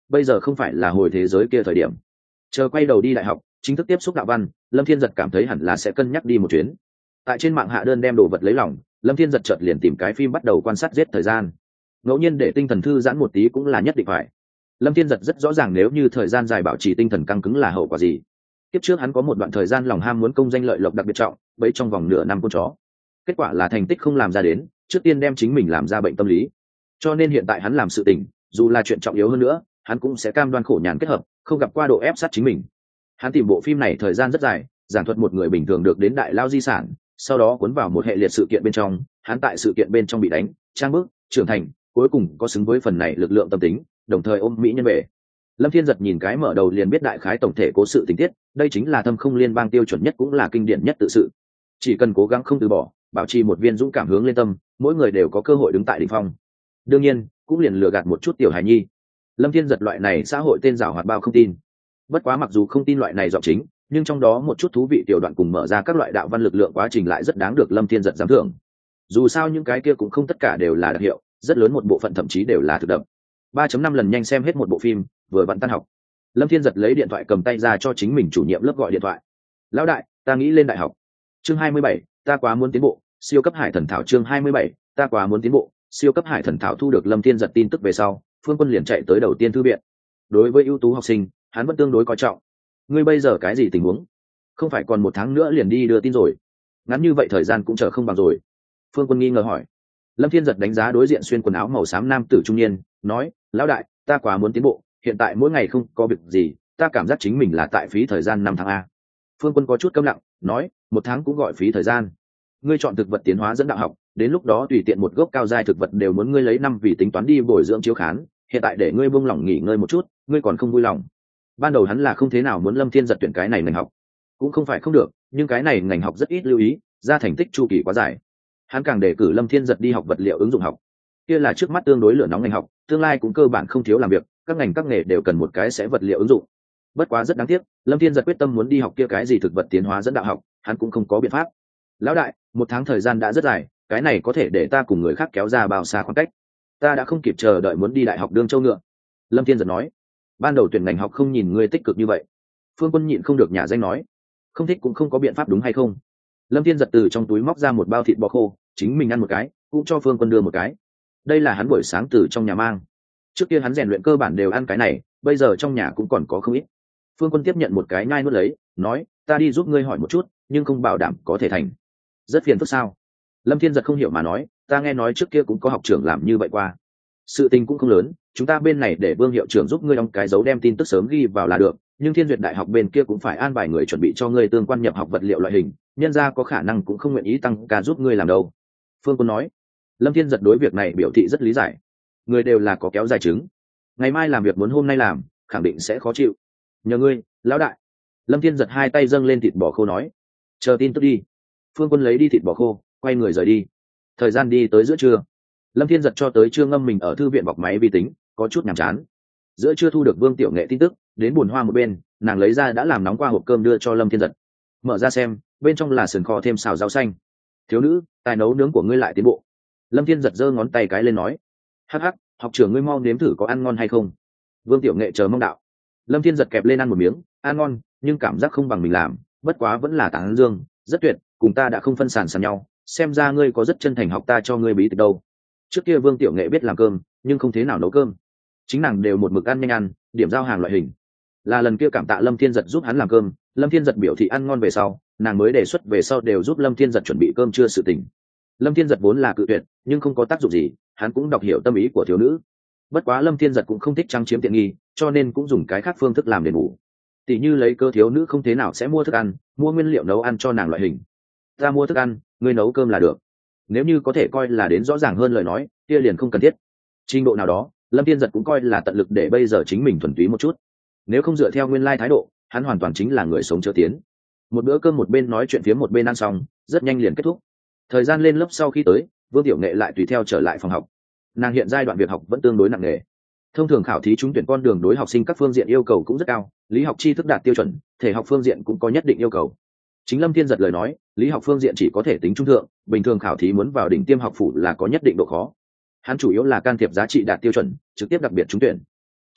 bây giờ không phải là hồi thế giới kia thời điểm. Chờ quay đầu đi đại học chính thức tiếp xúc đạo văn, Lâm Thiên Giật cảm thấy hẳn là sẽ cân nhắc đi một chuyến. Tại trên mạng hạ đơn đem đồ vật lấy lòng, Lâm Thiên Giật chợt liền tìm cái phim bắt đầu quan sát giết thời gian. Ngẫu nhiên để tinh thần thư giãn một tí cũng là nhất định phải. Lâm Thiên Giật rất rõ ràng nếu như thời gian dài bảo trì tinh thần căng cứng là hậu quả gì. Kiếp trước hắn có một đoạn thời gian lòng ham muốn công danh lợi lộc đặc biệt trọng, bấy trong vòng nửa năm con chó. Kết quả là thành tích không làm ra đến, trước tiên đem chính mình làm ra bệnh tâm lý. Cho nên hiện tại hắn làm sự tình, dù là chuyện trọng yếu hơn nữa, hắn cũng sẽ cam đoan khổ nhàn kết hợp, không gặp qua độ ép sát chính mình. Hắn tìm bộ phim này thời gian rất dài, giảng thuật một người bình thường được đến đại lao di sản, sau đó cuốn vào một hệ liệt sự kiện bên trong, hắn tại sự kiện bên trong bị đánh, trang bức, trưởng thành, cuối cùng có xứng với phần này lực lượng tâm tính, đồng thời ôm mỹ nhân về. Lâm Thiên Giật nhìn cái mở đầu liền biết đại khái tổng thể cố sự tình tiết, đây chính là thâm không liên bang tiêu chuẩn nhất cũng là kinh điển nhất tự sự. Chỉ cần cố gắng không từ bỏ, bảo trì một viên dũng cảm hướng lên tâm, mỗi người đều có cơ hội đứng tại đỉnh phong. Đương nhiên, cũng liền lừa gạt một chút tiểu hài nhi. Lâm Thiên Giật loại này xã hội tên giảo hoạt bao không tin. Bất quá mặc dù không tin loại này giọng chính, nhưng trong đó một chút thú vị tiểu đoạn cùng mở ra các loại đạo văn lực lượng quá trình lại rất đáng được Lâm Thiên Giật giám thưởng. Dù sao những cái kia cũng không tất cả đều là đặc hiệu, rất lớn một bộ phận thậm chí đều là thực đập. 3.5 lần nhanh xem hết một bộ phim, vừa vặn tan học. Lâm Thiên Giật lấy điện thoại cầm tay ra cho chính mình chủ nhiệm lớp gọi điện thoại. Lão đại, ta nghĩ lên đại học. Chương 27, ta quá muốn tiến bộ, siêu cấp hải thần thảo. Chương 27, ta quá muốn tiến bộ, siêu cấp hải thần thảo. Thu được Lâm Thiên Giật tin tức về sau, Phương Quân liền chạy tới đầu tiên thư viện. Đối với ưu tú học sinh, hắn vẫn tương đối coi trọng. Ngươi bây giờ cái gì tình huống? Không phải còn 1 tháng nữa liền đi đưa tin rồi? Ngắn như vậy thời gian cũng chờ không bằng rồi. Phương Quân nghi ngờ hỏi. Lâm Thiên Giật đánh giá đối diện xuyên quần áo màu xám nam tử trung niên, nói: lão đại, ta quá muốn tiến bộ, hiện tại mỗi ngày không có việc gì, ta cảm giác chính mình là tại phí thời gian 5 tháng a. Phương Quân có chút câm lặng, nói: 1 tháng cũng gọi phí thời gian? Ngươi chọn thực vật tiến hóa dẫn đạo học, đến lúc đó tùy tiện một gốc cao giai thực vật đều muốn ngươi lấy năm vì tính toán đi bồi dưỡng chiếu khán, hiện tại để ngươi buông lỏng nghỉ ngơi một chút, ngươi còn không vui lòng. Ban đầu hắn là không thế nào muốn Lâm Thiên Giật tuyển cái này ngành học, cũng không phải không được, nhưng cái này ngành học rất ít lưu ý, ra thành tích chu kỳ quá dài. Hắn càng đề cử Lâm Thiên Giật đi học vật liệu ứng dụng học, kia là trước mắt tương đối lửa nóng ngành học, tương lai cũng cơ bản không thiếu làm việc, các ngành các nghề đều cần một cái sẽ vật liệu ứng dụng. Bất quá rất đáng tiếc, Lâm Thiên Giật quyết tâm muốn đi học kia cái gì thực vật tiến hóa dẫn đạo học, hắn cũng không có biện pháp. Lão đại, 1 tháng thời gian đã rất dài, cái này có thể để ta cùng người khác kéo ra bao xa khoảng cách? Ta đã không kịp chờ đợi muốn đi đại học đương châu ngựa. Lâm Thiên Giật nói. Ban đầu tuyển ngành học không nhìn ngươi tích cực như vậy. Phương Quân nhịn không được nhả danh nói. Không thích cũng không có biện pháp đúng hay không? Lâm Thiên Giật từ trong túi móc ra một bao thịt bò khô, chính mình ăn một cái, cũng cho Phương Quân đưa một cái. Đây là hắn buổi sáng từ trong nhà mang. Trước kia hắn rèn luyện cơ bản đều ăn cái này, bây giờ trong nhà cũng còn có không ít. Phương Quân tiếp nhận một cái nhai nuốt lấy, nói: ta đi giúp ngươi hỏi một chút, nhưng không bảo đảm có thể thành. Rất phiền phức sao? Lâm Thiên Giật không hiểu mà nói: ta nghe nói trước kia cũng có học trưởng làm như vậy qua. Sự tình cũng không lớn, chúng ta bên này để Vương hiệu trưởng giúp ngươi đóng cái dấu đem tin tức sớm ghi vào là được, nhưng Thiên Duyệt đại học bên kia cũng phải an bài người chuẩn bị cho ngươi tương quan nhập học vật liệu loại hình, nhân ra có khả năng cũng không nguyện ý tăng ca giúp ngươi làm đâu. Phương Quân nói. Lâm Thiên Giật đối việc này biểu thị rất lý giải. Người đều là có kéo dài chứng, ngày mai làm việc muốn hôm nay làm, khẳng định sẽ khó chịu. Nhờ ngươi, lão đại. Lâm Thiên Giật hai tay dâng lên thịt bò khô nói. Chờ tin tức đi. Phương Quân lấy đi thịt bò khô, quay người rời đi. Thời gian đi tới giữa trưa. Lâm Thiên Giật cho tới trưa ngâm mình ở thư viện bọc máy vi tính, có chút nhàm chán. Giữa trưa thu được Vương Tiểu Nghệ tin tức, đến buồn hoa một bên, nàng lấy ra đã làm nóng qua hộp cơm đưa cho Lâm Thiên Giật. Mở ra xem, bên trong là sườn kho thêm xào rau xanh. Thiếu nữ, tài nấu nướng của ngươi lại tiến bộ. Lâm Thiên Giật giơ ngón tay cái lên nói. Hắc hắc, học trưởng ngươi mau nếm thử có ăn ngon hay không. Vương Tiểu Nghệ chờ mong đạo. Lâm Thiên Giật kẹp lên ăn một miếng, ăn ngon, nhưng cảm giác không bằng mình làm, bất quá vẫn là tán dương, rất tuyệt, cùng ta đã không phân sản sàn nhau, xem ra ngươi có rất chân thành học ta cho ngươi bí tịch đâu. Trước kia Vương Tiểu Nghệ biết làm cơm, nhưng không thế nào nấu cơm, chính nàng đều một mực ăn nhanh ăn, điểm giao hàng loại hình. Là lần kia cảm tạ Lâm Thiên Giật giúp hắn làm cơm, Lâm Thiên Giật biểu thị ăn ngon về sau, nàng mới đề xuất về sau đều giúp Lâm Thiên Giật chuẩn bị cơm trưa sự tình. Lâm Thiên Giật vốn là cự tuyệt, nhưng không có tác dụng gì, hắn cũng đọc hiểu tâm ý của thiếu nữ. Bất quá Lâm Thiên Giật cũng không thích trắng chiếm tiện nghi, cho nên cũng dùng cái khác phương thức làm đền bù. Tỷ như lấy cơ thiếu nữ không thế nào sẽ mua thức ăn, mua nguyên liệu nấu ăn cho nàng loại hình. Ta mua thức ăn, ngươi nấu cơm là được. Nếu như có thể coi là đến rõ ràng hơn lời nói, kia liền không cần thiết. Trình độ nào đó, Lâm Thiên Giật cũng coi là tận lực để bây giờ chính mình thuần túy một chút. Nếu không dựa theo nguyên lai thái độ, hắn hoàn toàn chính là người sống chưa tiến. Một bữa cơm một bên nói chuyện phía một bên ăn xong, rất nhanh liền kết thúc. Thời gian lên lớp sau khi tới, Vương Tiểu Nghệ lại tùy theo trở lại phòng học. Nàng hiện giai đoạn việc học vẫn tương đối nặng nề. Thông thường khảo thí trúng tuyển con đường đối học sinh các phương diện yêu cầu cũng rất cao, lý học tri thức đạt tiêu chuẩn, thể học phương diện cũng có nhất định yêu cầu. Chính Lâm Thiên Giật lời nói, lý học phương diện chỉ có thể tính trung thượng, bình thường khảo thí muốn vào đỉnh tiêm học phủ là có nhất định độ khó. Hắn chủ yếu là can thiệp giá trị đạt tiêu chuẩn, trực tiếp đặc biệt trúng tuyển.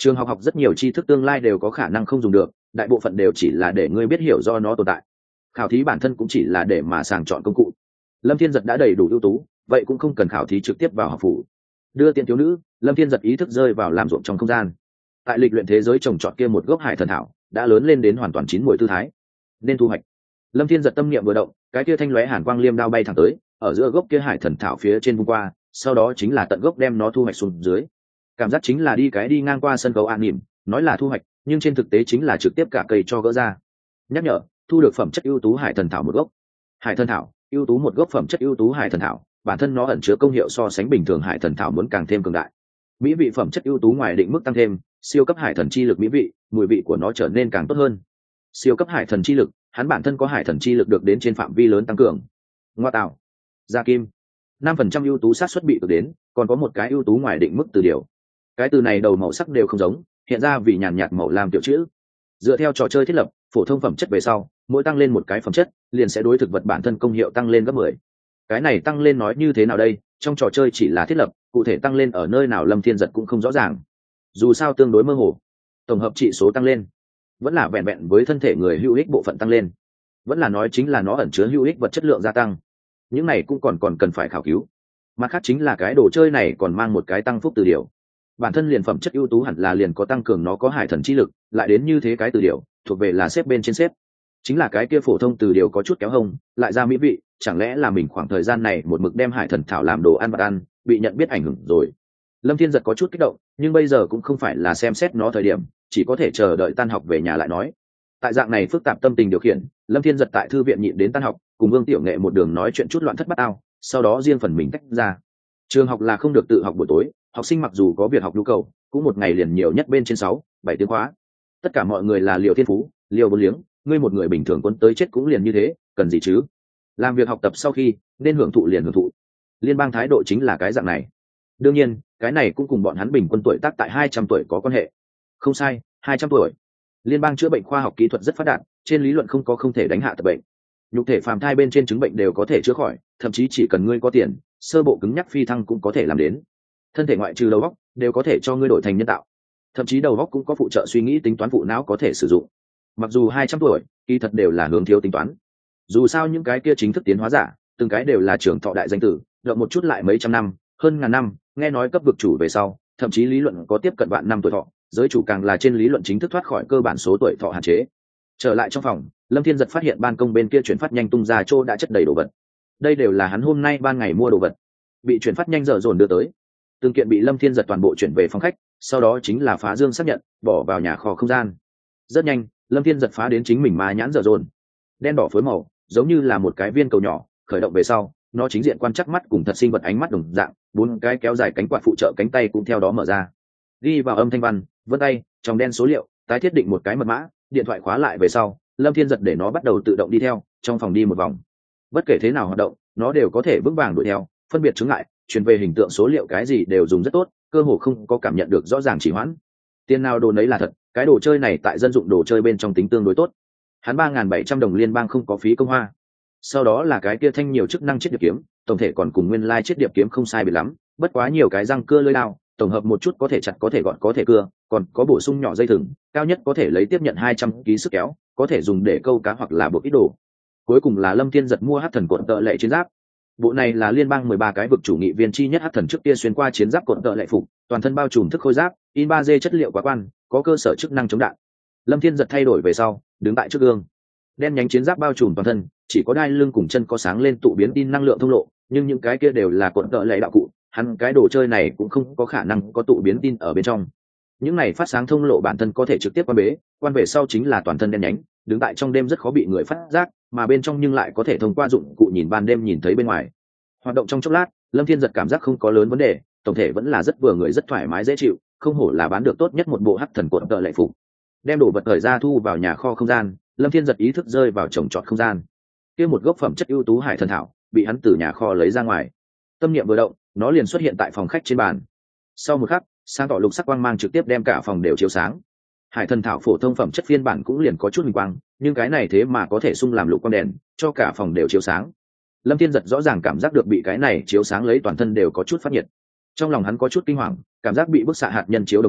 Trường học học rất nhiều tri thức tương lai đều có khả năng không dùng được, đại bộ phận đều chỉ là để ngươi biết hiểu do nó tồn tại. Khảo thí bản thân cũng chỉ là để mà sàng chọn công cụ. Lâm Thiên Giật đã đầy đủ ưu tú, vậy cũng không cần khảo thí trực tiếp vào học phủ. Đưa tiện thiếu nữ, Lâm Thiên Giật ý thức rơi vào làm ruộng trong không gian. Tại lịch luyện thế giới trồng trọt kia một gốc hải thần thảo đã lớn lên đến hoàn toàn chín muồi tư thái, nên thu hoạch. Lâm Thiên Giật tâm niệm vừa động, cái kia thanh lóe hàn quang liêm đao bay thẳng tới, ở giữa gốc kia hải thần thảo phía trên vung qua, sau đó chính là tận gốc đem nó thu hoạch xuống dưới. Cảm giác chính là đi ngang qua sân khấu an nỉm, nói là thu hoạch, nhưng trên thực tế chính là trực tiếp cả cây cho gỡ ra. Nhắc nhở, thu được phẩm chất ưu tú hải thần thảo một gốc. Hải thần thảo, ưu tú một gốc phẩm chất ưu tú hải thần thảo, bản thân nó ẩn chứa công hiệu so sánh bình thường hải thần thảo muốn càng thêm cường đại. Mỹ vị phẩm chất ưu tú ngoài định mức tăng thêm, siêu cấp hải thần chi lực mỹ vị, mùi vị của nó trở nên càng tốt hơn. Siêu cấp hải thần chi lực, hắn bản thân có hải thần chi lực được đến trên phạm vi lớn tăng cường. Ngoa tạo, gia kim, 5% ưu tú xác suất bị được đến, còn có một cái ưu tú ngoài định mức từ điều. Cái từ này đầu màu sắc đều không giống, hiện ra vì nhàn nhạt màu lam tiểu chữ. Dựa theo trò chơi thiết lập, phổ thông phẩm chất về sau, mỗi tăng lên một cái phẩm chất, liền sẽ đối thực vật bản thân công hiệu tăng lên gấp 10. Cái này tăng lên nói như thế nào đây? Trong trò chơi chỉ là thiết lập, cụ thể tăng lên ở nơi nào Lâm Thiên Giật cũng không rõ ràng. Dù sao tương đối mơ hồ. Tổng hợp trị số tăng lên, vẫn là vẹn vẹn với thân thể người hữu ích bộ phận tăng lên, vẫn là nói chính là nó ẩn chứa hữu ích vật chất lượng gia tăng. Những này cũng còn cần phải khảo cứu. Mặt khác chính là cái đồ chơi này còn mang một cái tăng phúc từ điều. Bản thân liền phẩm chất ưu tú hẳn là liền có tăng cường nó có hải thần chi lực, lại đến như thế cái từ điều, thuộc về là xếp bên trên xếp. Chính là cái kia phổ thông từ điều có chút kéo hông, lại ra mỹ vị, chẳng lẽ là mình khoảng thời gian này một mực đem hải thần thảo làm đồ ăn vặt ăn, bị nhận biết ảnh hưởng rồi. Lâm Thiên Giật có chút kích động, nhưng bây giờ cũng không phải là xem xét nó thời điểm, chỉ có thể chờ đợi tan học về nhà lại nói. Tại dạng này phức tạp tâm tình điều khiển, Lâm Thiên Giật tại thư viện nhịn đến tan học, cùng Vương Tiểu Nghệ một đường nói chuyện chút loạn thất bát ao, sau đó riêng phần mình tách ra. Trường học là không được tự học buổi tối, học sinh mặc dù có việc học nhu cầu, cũng một ngày liền nhiều nhất bên trên 6-7 tiếng khóa. Tất cả mọi người là liều thiên phú, liều vốn liếng, ngươi một người bình thường cuốn tới chết cũng liền như thế, cần gì chứ? Làm việc học tập sau khi, nên hưởng thụ liền hưởng thụ. Liên bang thái độ chính là cái dạng này. Đương nhiên, cái này cũng cùng bọn hắn bình quân tuổi tác tại 200 tuổi có quan hệ. Không sai, 200 tuổi. Liên bang chữa bệnh khoa học kỹ thuật rất phát đạt, trên lý luận không thể đánh hạ tập bệnh. Nhục thể phàm thai bên trên chứng bệnh đều có thể chữa khỏi, thậm chí chỉ cần ngươi có tiền, sơ bộ cứng nhắc phi thăng cũng có thể làm đến. Thân thể ngoại trừ đầu óc đều có thể cho ngươi đổi thành nhân tạo, thậm chí đầu óc cũng có phụ trợ suy nghĩ tính toán phụ não có thể sử dụng. Mặc dù 200 tuổi, kỳ thật đều là hướng thiếu tính toán. Dù sao những cái kia chính thức tiến hóa giả, từng cái đều là trưởng thọ đại danh tử, động một chút lại mấy trăm năm, hơn ngàn năm, nghe nói cấp vực chủ về sau, thậm chí lý luận có tiếp cận vạn năm tuổi thọ, giới chủ càng là trên lý luận chính thức thoát khỏi cơ bản số tuổi thọ hạn chế. Trở lại trong phòng, Lâm Thiên Giật phát hiện ban công bên kia chuyển phát nhanh tung ra chỗ đã chất đầy đồ vật. Đây đều là hắn hôm nay ban ngày mua đồ vật, bị chuyển phát nhanh dở dồn đưa tới. Từng kiện bị Lâm Thiên Giật toàn bộ chuyển về phòng khách, sau đó chính là phá dương xác nhận, bỏ vào nhà kho không gian. Rất nhanh, Lâm Thiên Giật phá đến chính mình ma nhãn dở dồn, đen đỏ phối màu, giống như là một cái viên cầu nhỏ, khởi động về sau, nó chính diện quan chắc mắt cùng thật sinh vật ánh mắt đồng dạng, 4 cái kéo dài cánh quạt phụ trợ cánh tay cũng theo đó mở ra. Ghi vào âm thanh văn, vân tay, trong đen số liệu, tái thiết định một cái mật mã, điện thoại khóa lại về sau, Lâm Thiên Giật để nó bắt đầu tự động đi theo, trong phòng đi một vòng. Bất kể thế nào hoạt động, nó đều có thể vững vàng đuổi theo, phân biệt chướng ngại, truyền về hình tượng số liệu cái gì đều dùng rất tốt, cơ hồ không có cảm nhận được rõ ràng chỉ hoãn. Tiền nào đồ nấy là thật, cái đồ chơi này tại dân dụng đồ chơi bên trong tính tương đối tốt. Hắn 3.700 đồng liên bang không có phí công hoa. Sau đó là cái kia thanh nhiều chức năng chiết điệp kiếm, tổng thể còn cùng nguyên lai chiết điệp kiếm không sai biệt lắm, bất quá nhiều cái răng cưa lưỡi đao, tổng hợp một chút có thể chặt có thể gọn có thể cưa, còn có bổ sung nhỏ dây thừng, cao nhất có thể lấy tiếp nhận 200 kg sức kéo, có thể dùng để câu cá hoặc là buộc ít đồ. Cuối cùng là Lâm Thiên Giật mua hắc thần cột tợ lệ chiến giáp. Bộ này là liên bang 13 cái vực chủ nghị viên chi nhất hắc thần trước kia xuyên qua chiến giáp cột tợ lệ phục, toàn thân bao trùm thức khôi giáp, in 3D chất liệu quá quan, có cơ sở chức năng chống đạn. Lâm Thiên Giật thay đổi về sau, đứng tại trước gương. Đen nhánh chiến giáp bao trùm toàn thân, chỉ có đai lưng cùng chân có sáng lên tụ biến tin năng lượng thông lộ, nhưng những cái kia đều là cột tợ lệ đạo cụ, hắn cái đồ chơi này cũng không có khả năng có tụ biến tin ở bên trong. Những này phát sáng thông lộ bản thân có thể trực tiếp quan bế, quan về sau chính là toàn thân đen nhánh, đứng tại trong đêm rất khó bị người phát giác, mà bên trong nhưng lại có thể thông qua dụng cụ nhìn ban đêm nhìn thấy bên ngoài. Hoạt động trong chốc lát, Lâm Thiên Giật cảm giác không có lớn vấn đề, tổng thể vẫn là rất vừa người rất thoải mái dễ chịu, không hổ là bán được tốt nhất một bộ hắc thần cột tợ lệ phục. Đem đồ vật thời ra thu vào nhà kho không gian, Lâm Thiên Giật ý thức rơi vào trồng trọt không gian. Kia một gốc phẩm chất ưu tú hải thần thảo bị hắn từ nhà kho lấy ra ngoài. Tâm niệm vừa động, nó liền xuất hiện tại phòng khách trên bàn. Sau một khắc, sáng tỏ lục sắc quang mang trực tiếp đem cả phòng đều chiếu sáng. Hải thần thảo phổ thông phẩm chất phiên bản cũng liền có chút huỳnh quang, nhưng cái này thế mà có thể xung làm lục quang đèn, cho cả phòng đều chiếu sáng. Lâm Thiên Giật rõ ràng cảm giác được bị cái này chiếu sáng lấy toàn thân đều có chút phát nhiệt. Trong lòng hắn có chút kinh hoàng, cảm giác bị bức xạ hạt nhân chiếu đồng dạng,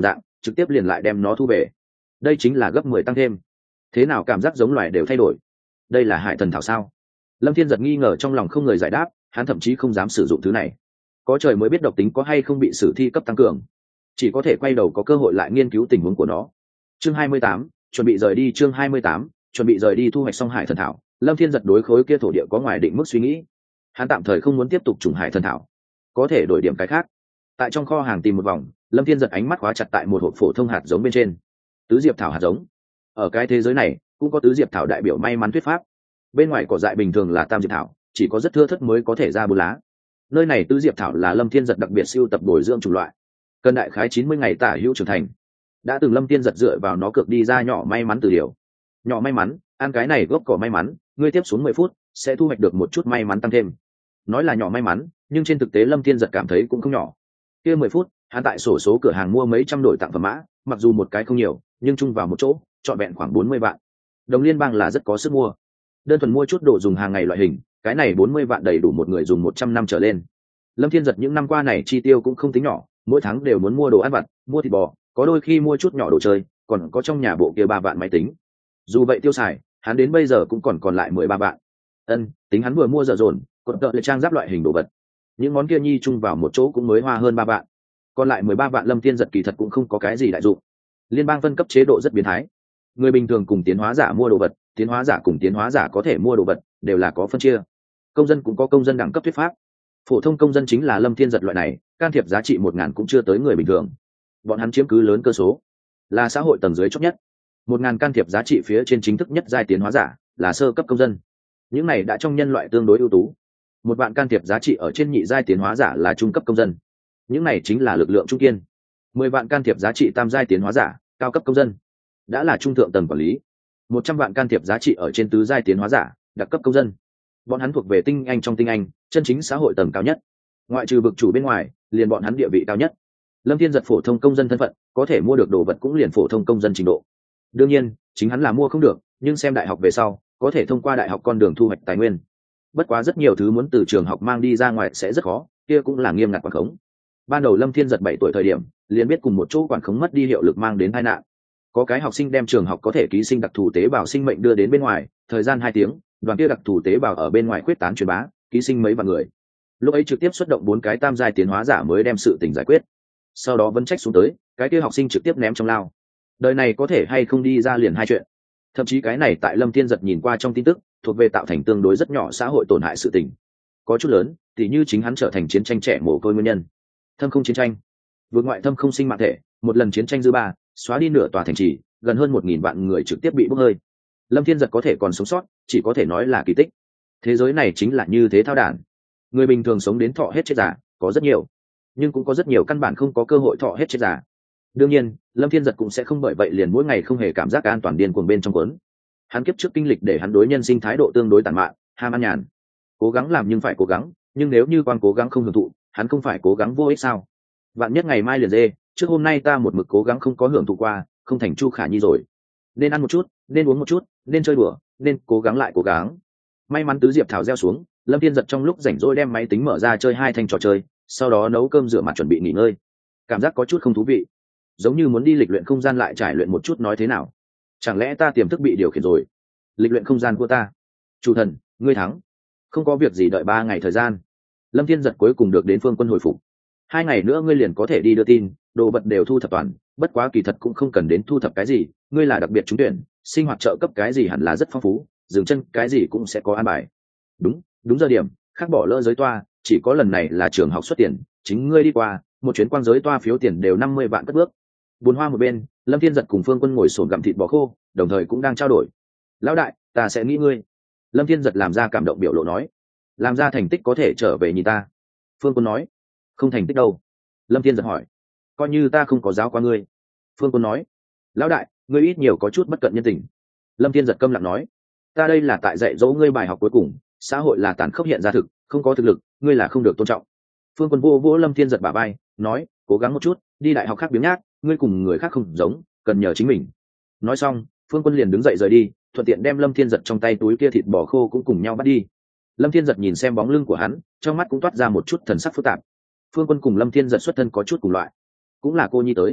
trực tiếp liền lại đem nó thu về. Đây chính là gấp 10 tăng thêm. Thế nào cảm giác giống loài đều thay đổi? Đây là hải thần thảo sao? Lâm Thiên giật nghi ngờ trong lòng không người giải đáp, hắn thậm chí không dám sử dụng thứ này. Có trời mới biết độc tính có hay không bị sử thi cấp tăng cường, chỉ có thể quay đầu có cơ hội lại nghiên cứu tình huống của nó. Chương 28, chuẩn bị rời đi. Chương 28, chuẩn bị rời đi. Thu hoạch xong hải thần thảo, Lâm Thiên giật đối khối kia thổ địa có ngoài định mức suy nghĩ. Hắn tạm thời không muốn tiếp tục trùng hải thần thảo, có thể đổi điểm cái khác. Tại trong kho hàng tìm một vòng, Lâm Thiên giật ánh mắt khóa chặt tại một hộp phổ thông hạt giống bên trên. Tứ diệp thảo hạt giống. Ở cái thế giới này cũng có tứ diệp thảo đại biểu may mắn thuyết pháp. Bên ngoài cỏ dại bình thường là tam diệp thảo, chỉ có rất thưa thớt mới có thể ra bù lá. Nơi này tứ diệp thảo là Lâm Thiên giật đặc biệt sưu tập bồi dưỡng chủng loại, cần đại khái 90 ngày tả hữu trưởng thành. Đã từng Lâm Thiên giật dựa vào nó cược đi ra nhỏ may mắn từ điều. Nhỏ may mắn, ăn cái này gốc cỏ may mắn, ngươi tiếp xuống 10 phút sẽ thu hoạch được một chút may mắn tăng thêm. Nói là nhỏ may mắn, nhưng trên thực tế Lâm Thiên giật cảm thấy cũng không nhỏ. Kia 10 phút, hắn tại sổ số cửa hàng mua mấy trăm đổi tặng phẩm mã, mặc dù một cái không nhiều, nhưng chung vào một chỗ, trọn vẹn khoảng 40 vạn. Đồng liên bang là rất có sức mua. Đơn thuần mua chút đồ dùng hàng ngày loại hình, cái này 40 vạn đầy đủ một người dùng 100 năm trở lên. Lâm Thiên giật những năm qua này chi tiêu cũng không tính nhỏ, mỗi tháng đều muốn mua đồ ăn vặt, mua thịt bò, có đôi khi mua chút nhỏ đồ chơi, còn có trong nhà bộ kia 3 vạn máy tính. Dù vậy tiêu xài, hắn đến bây giờ cũng còn lại 13 vạn. Tính hắn vừa mua dở dồn, còn đợi trang giáp loại hình đồ vật. Những món kia nhi chung vào một chỗ cũng mới hoa hơn 3 vạn. Còn lại 13 vạn Lâm Thiên giật kỳ thật cũng không có cái gì đại dụng. Liên bang phân cấp chế độ rất biến thái. Người bình thường cùng tiến hóa giả mua đồ vật, tiến hóa giả cùng tiến hóa giả có thể mua đồ vật, đều là có phân chia. Công dân cũng có công dân đẳng cấp thuyết pháp. Phổ thông công dân chính là Lâm Thiên giật loại này, can thiệp giá trị 1000 cũng chưa tới người bình thường. Bọn hắn chiếm cứ lớn cơ số, là xã hội tầng dưới chót nhất. 1000 can thiệp giá trị phía trên chính thức nhất giai tiến hóa giả, là sơ cấp công dân. Những này đã trong nhân loại tương đối ưu tú. 1 vạn can thiệp giá trị ở trên nhị giai tiến hóa giả là trung cấp công dân. Những này chính là lực lượng trung kiên. 10 vạn can thiệp giá trị tam giai tiến hóa giả, cao cấp công dân, đã là trung thượng tầng quản lý. 100 vạn can thiệp giá trị ở trên tứ giai tiến hóa giả, đặc cấp công dân. Bọn hắn thuộc về tinh anh trong tinh anh, chân chính xã hội tầng cao nhất. Ngoại trừ vực chủ bên ngoài, liền bọn hắn địa vị cao nhất. Lâm Thiên giật phổ thông công dân thân phận, có thể mua được đồ vật cũng liền phổ thông công dân trình độ. Đương nhiên, chính hắn là mua không được, nhưng xem đại học về sau, có thể thông qua đại học con đường thu hoạch tài nguyên. Bất quá rất nhiều thứ muốn từ trường học mang đi ra ngoài sẽ rất khó, kia cũng là nghiêm ngặt quản khống. Ban đầu Lâm Thiên giật 7 tuổi thời điểm, liền biết cùng một chỗ quản khống mất đi hiệu lực mang đến tai nạn. Có cái học sinh đem trường học có thể ký sinh đặc thù tế bào sinh mệnh đưa đến bên ngoài, thời gian 2 tiếng, đoàn kia đặc thù tế bào ở bên ngoài khuyết tán truyền bá, ký sinh mấy vạn người. Lúc ấy trực tiếp xuất động 4 cái tam giai tiến hóa giả mới đem sự tình giải quyết. Sau đó vấn trách xuống tới, cái kia học sinh trực tiếp ném trong lao. Đời này có thể hay không đi ra liền hai chuyện. Thậm chí cái này tại Lâm Thiên giật nhìn qua trong tin tức, thuộc về tạo thành tương đối rất nhỏ xã hội tổn hại sự tình. Có chút lớn, tỉ như chính hắn trở thành chiến tranh trẻ mồ côi nguyên nhân. Thâm không chiến tranh, vượt ngoại thâm không sinh mạng thể, một lần chiến tranh dư ba, xóa đi nửa tòa thành trì, gần hơn 1000 vạn người trực tiếp bị bốc hơi. Lâm Thiên giật có thể còn sống sót, chỉ có thể nói là kỳ tích. Thế giới này chính là như thế thao đản. Người bình thường sống đến thọ hết chết già, có rất nhiều, nhưng cũng có rất nhiều căn bản không có cơ hội thọ hết chết già. Đương nhiên, Lâm Thiên giật cũng sẽ không bởi vậy liền mỗi ngày không hề cảm giác an toàn điên cuồng bên trong cuốn. Hắn kiếp trước kinh lịch để hắn đối nhân sinh thái độ tương đối tàn mạn, ham ăn nhàn. Cố gắng làm nhưng phải cố gắng, nhưng nếu như quan cố gắng không hưởng thụ, hắn không phải cố gắng vô ích sao? Vạn nhất ngày mai liền dê, trước hôm nay ta một mực cố gắng không có hưởng thụ qua, không thành Chu Khả Nhi rồi. Nên ăn một chút, nên uống một chút, nên chơi đùa, nên cố gắng lại cố gắng. May mắn tứ diệp thảo gieo xuống, Lâm Thiên giật trong lúc rảnh rỗi đem máy tính mở ra chơi 2 thanh trò chơi, sau đó nấu cơm rửa mặt chuẩn bị nghỉ ngơi. Cảm giác có chút không thú vị, giống như muốn đi lịch luyện không gian lại trải luyện một chút nói thế nào? Chẳng lẽ ta tiềm thức bị điều khiển rồi? Lịch luyện không gian của ta. Chủ thần, ngươi thắng. Không có việc gì, đợi 3 ngày thời gian. Lâm Thiên giật cuối cùng được đến Phương Quân hồi phục. 2 ngày nữa ngươi liền có thể đi đưa tin, đồ vật đều thu thập toàn, bất quá kỳ thật cũng không cần đến thu thập cái gì, ngươi là đặc biệt trúng tuyển, sinh hoạt trợ cấp cái gì hẳn là rất phong phú, dừng chân cái gì cũng sẽ có an bài. Đúng giờ điểm, khác bỏ lỡ giới toa, chỉ có lần này là trường học xuất tiền, chính ngươi đi qua, một chuyến quang giới toa phiếu tiền đều 50 vạn cất bước. Buồn hoa một bên, Lâm Thiên giật cùng Phương Quân ngồi xổm gặm thịt bò khô, đồng thời cũng đang trao đổi. Lão đại, ta sẽ nghĩ ngươi. Lâm Thiên giật làm ra cảm động biểu lộ nói, làm ra thành tích có thể trở về nhìn ta. Phương Quân nói, không thành tích đâu. Lâm Thiên giật hỏi, coi như ta không có giáo qua ngươi. Phương Quân nói, lão đại, ngươi ít nhiều có chút bất cận nhân tình. Lâm Thiên giật câm lặng nói, ta đây là tại dạy dỗ ngươi bài học cuối cùng, xã hội là tàn khốc hiện ra thực, không có thực lực, ngươi là không được tôn trọng. Phương Quân vô vỗ Lâm Thiên giật bả vai, nói, cố gắng một chút, đi đại học khác biếng nhác, ngươi cùng người khác không giống, cần nhờ chính mình. Nói xong, Phương Quân liền đứng dậy rời đi, thuận tiện đem Lâm Thiên giật trong tay túi kia thịt bò khô cũng cùng nhau bắt đi. Lâm Thiên giật nhìn xem bóng lưng của hắn, trong mắt cũng toát ra một chút thần sắc phức tạp. Phương Quân cùng Lâm Thiên giật xuất thân có chút cùng loại, cũng là cô nhi tới.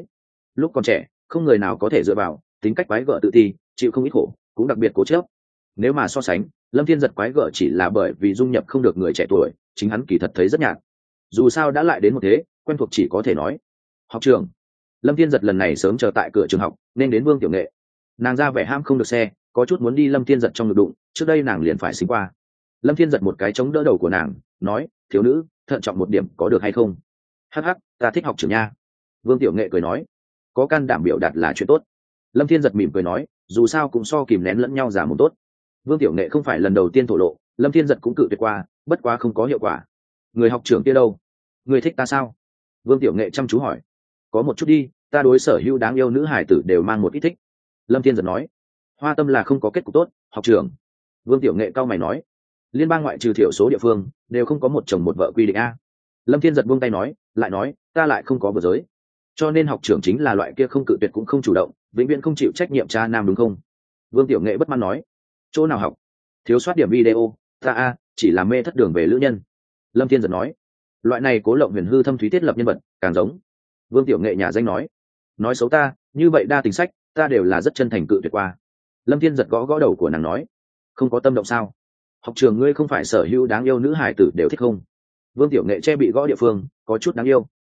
lúc còn trẻ không người nào có thể dựa vào, tính cách quái gở tự ti, chịu không ít khổ, cũng đặc biệt cố chấp. Nếu mà so sánh, Lâm Thiên Giật quái gở chỉ là bởi vì dung nhập không được người trẻ tuổi, chính hắn kỳ thật thấy rất nhạt. Dù sao đã lại đến một thế, quen thuộc chỉ có thể nói. Học trường. Lâm Thiên Giật lần này sớm chờ tại cửa trường học, nên đến Vương Tiểu Nghệ. Nàng ra vẻ ham không được xe, có chút muốn đi Lâm Thiên Giật trong ngực đụng, trước đây nàng liền phải xính qua. Lâm Thiên Giật một cái chống đỡ đầu của nàng, nói: thiếu nữ, thận trọng một điểm có được hay không? Hắc hắc, ta thích học trưởng nha. Vương Tiểu Nghệ cười nói: có can đảm biểu đạt là chuyện tốt. Lâm Thiên Giật mỉm cười nói: dù sao cũng so kìm nén lẫn nhau giả một tốt. Vương Tiểu Nghệ không phải lần đầu tiên thổ lộ, Lâm Thiên Giật cũng cự tuyệt qua, bất quá không có hiệu quả. Người học trưởng kia đâu? Người thích ta sao? Vương Tiểu Nghệ chăm chú hỏi. Có một chút đi, ta đối sở hữu đáng yêu nữ hải tử đều mang một ít thích. Lâm Thiên Giật nói. Hoa tâm là không có kết cục tốt, học trưởng. Vương Tiểu Nghệ cau mày nói. Liên bang ngoại trừ thiểu số địa phương đều không có một chồng một vợ quy định a. Lâm Thiên Giật buông tay nói, lại nói, ta lại không có vừa giới, cho nên học trưởng chính là loại kia không cự tuyệt cũng không chủ động, vĩnh viễn không chịu trách nhiệm cha nam đúng không? Vương Tiểu Nghệ bất mãn nói. Chỗ nào học? Thiếu soát điểm video, ta chỉ là mê thất đường về lữ nhân. Lâm Thiên Giật nói. Loại này cố lộng huyền hư thâm thúy thiết lập nhân vật càng giống. Vương Tiểu Nghệ nhà danh nói xấu ta, như vậy đa tình sách ta đều là rất chân thành cự tuyệt qua. Lâm Thiên Giật gõ gõ đầu của nàng nói. Không có tâm động sao? Học trường ngươi không phải sở hữu đáng yêu nữ hải tử đều thích không? Vương Tiểu Nghệ che bị gõ địa phương có chút đáng yêu.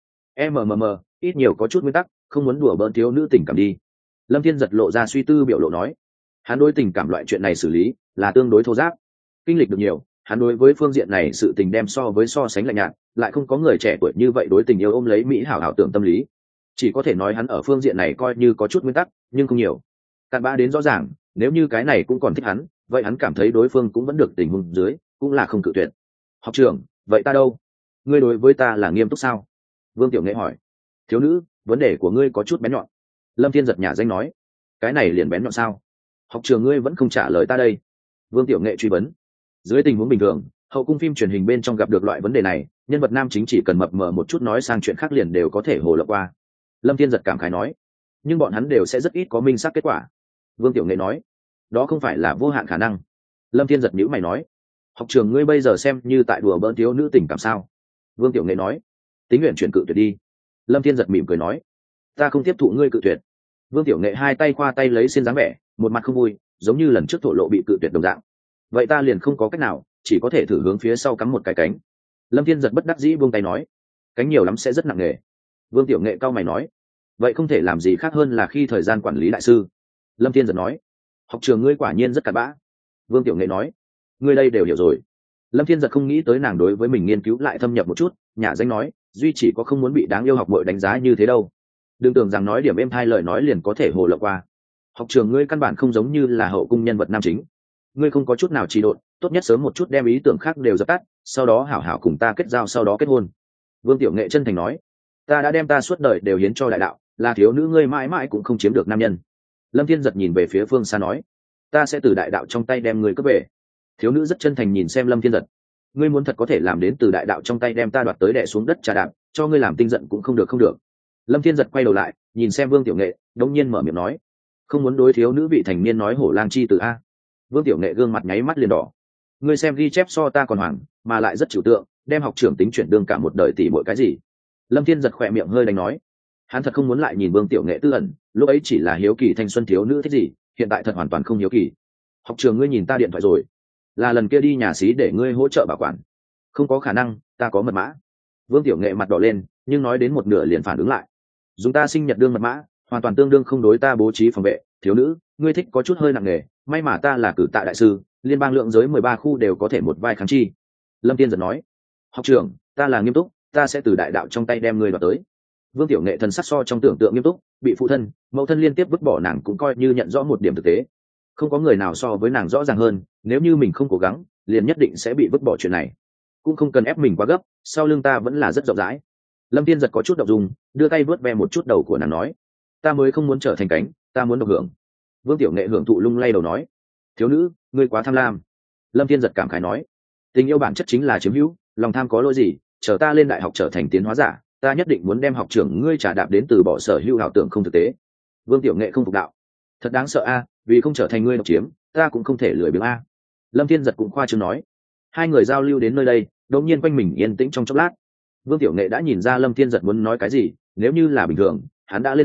Ít nhiều có chút nguyên tắc, không muốn đùa bỡn thiếu nữ tình cảm đi. Lâm Thiên Giật lộ ra suy tư biểu lộ nói. Hắn đối tình cảm loại chuyện này xử lý là tương đối thô giáp, kinh lịch được nhiều, hắn đối với phương diện này sự tình đem so sánh lạnh nhạt, lại không có người trẻ tuổi như vậy đối tình yêu ôm lấy mỹ hảo ảo tưởng tâm lý. Chỉ có thể nói hắn ở phương diện này coi như có chút nguyên tắc, nhưng không nhiều. Cặn bã đến rõ ràng, nếu như cái này cũng còn thích hắn, vậy hắn cảm thấy đối phương cũng vẫn được tình huống dưới, cũng là không cự tuyệt. Học trưởng, vậy ta đâu? Ngươi đối với ta là nghiêm túc sao? Vương Tiểu Nghệ hỏi. Thiếu nữ, vấn đề của ngươi có chút bén nhọn. Lâm Thiên Giật nhà danh nói. Cái này liền bén nhọn sao? Học trường ngươi vẫn không trả lời ta đây. Vương Tiểu Nghệ truy vấn. Dưới tình huống bình thường, hậu cung phim truyền hình bên trong gặp được loại vấn đề này, nhân vật nam chính chỉ cần mập mờ một chút nói sang chuyện khác liền đều có thể hồ lộng qua. Lâm Thiên Giật cảm khái nói. Nhưng bọn hắn đều sẽ rất ít có minh xác kết quả. Vương Tiểu Nghệ nói. Đó không phải là vô hạn khả năng. Lâm Thiên Giật nhíu mày nói. Học trường ngươi bây giờ xem như tại đùa bỡn thiếu nữ tình cảm sao? Vương Tiểu Nghệ nói. Tính nguyện chuyển cự tuyệt đi. Lâm Thiên Giật mỉm cười nói. Ta không tiếp thụ ngươi cự tuyệt. Vương Tiểu Nghệ hai tay khoa tay lấy xin dáng vẻ, một mặt không vui, giống như lần trước thổ lộ bị cự tuyệt đồng dạng. Vậy ta liền không có cách nào, chỉ có thể thử hướng phía sau cắm một cái cánh. Lâm Thiên Giật bất đắc dĩ buông tay nói. Cánh nhiều lắm sẽ rất nặng nề. Vương Tiểu Nghệ cau mày nói. Vậy không thể làm gì khác hơn là khi thời gian quản lý đại sư. Lâm Thiên Giật nói. Học trường ngươi quả nhiên rất cặn bã. Vương Tiểu Nghệ nói. Ngươi đây đều hiểu rồi. Lâm Thiên Giật không nghĩ tới nàng đối với mình nghiên cứu lại thâm nhập một chút, nhà danh nói, duy chỉ có không muốn bị đáng yêu học muội đánh giá như thế đâu. Đừng tưởng rằng nói điểm êm hai lời nói liền có thể hồ lộng qua. Học trường ngươi căn bản không giống như là hậu cung nhân vật nam chính. Ngươi không có chút nào trì độn, tốt nhất sớm một chút đem ý tưởng khác đều dập tắt, sau đó hảo hảo cùng ta kết giao, sau đó kết hôn. Vương Tiểu Nghệ chân thành nói. Ta đã đem ta suốt đời đều hiến cho đại đạo, là thiếu nữ ngươi mãi mãi cũng không chiếm được nam nhân. Lâm Thiên Giật nhìn về phía phương xa nói. Ta sẽ từ đại đạo trong tay đem ngươi cướp về. Thiếu nữ rất chân thành nhìn xem Lâm Thiên Giật. Ngươi muốn thật có thể làm đến từ đại đạo trong tay đem ta đoạt tới đè xuống đất trà đạp, cho ngươi làm tinh giận cũng không được không được. Lâm Thiên Giật quay đầu lại nhìn xem Vương Tiểu Nghệ, đống nhiên mở miệng nói. Không muốn đối thiếu nữ vị thành niên nói hổ lang chi từ a. Vương Tiểu Nghệ gương mặt nháy mắt liền đỏ. Ngươi xem ghi chép so ta còn hoàng, mà lại rất trừu tượng, đem học trưởng tính chuyển đương cả một đời tỷ muội cái gì. Lâm Thiên Giật khỏe miệng hơi đánh nói. Hắn thật không muốn lại nhìn Vương Tiểu Nghệ tư ẩn, lúc ấy chỉ là hiếu kỳ thanh xuân thiếu nữ thích gì, hiện tại thật hoàn toàn không hiếu kỳ. Học trường ngươi nhìn ta điện thoại rồi, là lần kia đi nhà xí để ngươi hỗ trợ bảo quản. Không có khả năng, ta có mật mã. Vương Tiểu Nghệ mặt đỏ lên, nhưng nói đến một nửa liền phản ứng lại. Dùng ta sinh nhật đương mật mã, hoàn toàn tương đương không đối ta bố trí phòng vệ. Thiếu nữ, ngươi thích có chút hơi nặng nề, may mà ta là cử tạ đại sư, liên bang lượng giới 13 khu đều có thể một vai kháng chi. Lâm Tiên giật nói. Học trưởng, ta là nghiêm túc, ta sẽ từ đại đạo trong tay đem ngươi đoạt tới. Vương Tiểu Nghệ thần sắc so trong tưởng tượng nghiêm túc, bị phụ thân, mẫu thân liên tiếp vứt bỏ nàng cũng coi như nhận rõ một điểm thực tế. Không có người nào so với nàng rõ ràng hơn, nếu như mình không cố gắng, liền nhất định sẽ bị vứt bỏ chuyện này. Cũng không cần ép mình quá gấp, sau lưng ta vẫn là rất rộng rãi. Lâm Tiên giật có chút động dung, đưa tay vuốt ve một chút đầu của nàng nói, ta mới không muốn trở thành cánh, ta muốn độc hưởng. Vương Tiểu Nghệ hưởng thụ lung lay đầu nói, thiếu nữ, ngươi quá tham lam. Lâm Tiên giật cảm khái nói, tình yêu bản chất chính là chiếm hữu, lòng tham có lỗi gì, chờ ta lên đại học trở thành tiến hóa giả, ta nhất định muốn đem học trưởng ngươi trả đạp đến từ bỏ sở hữu ảo tưởng không thực tế. Vương Tiểu Nghệ không phục đạo, thật đáng sợ a, vì không trở thành ngươi độc chiếm, ta cũng không thể lười biếng a. Lâm Thiên giật cũng khoa trương nói. Hai người giao lưu đến nơi đây, đột nhiên quanh mình yên tĩnh trong chốc lát. Vương Tiểu Nghệ đã nhìn ra Lâm Thiên giật muốn nói cái gì, nếu như là bình thường, hắn đã lên xe,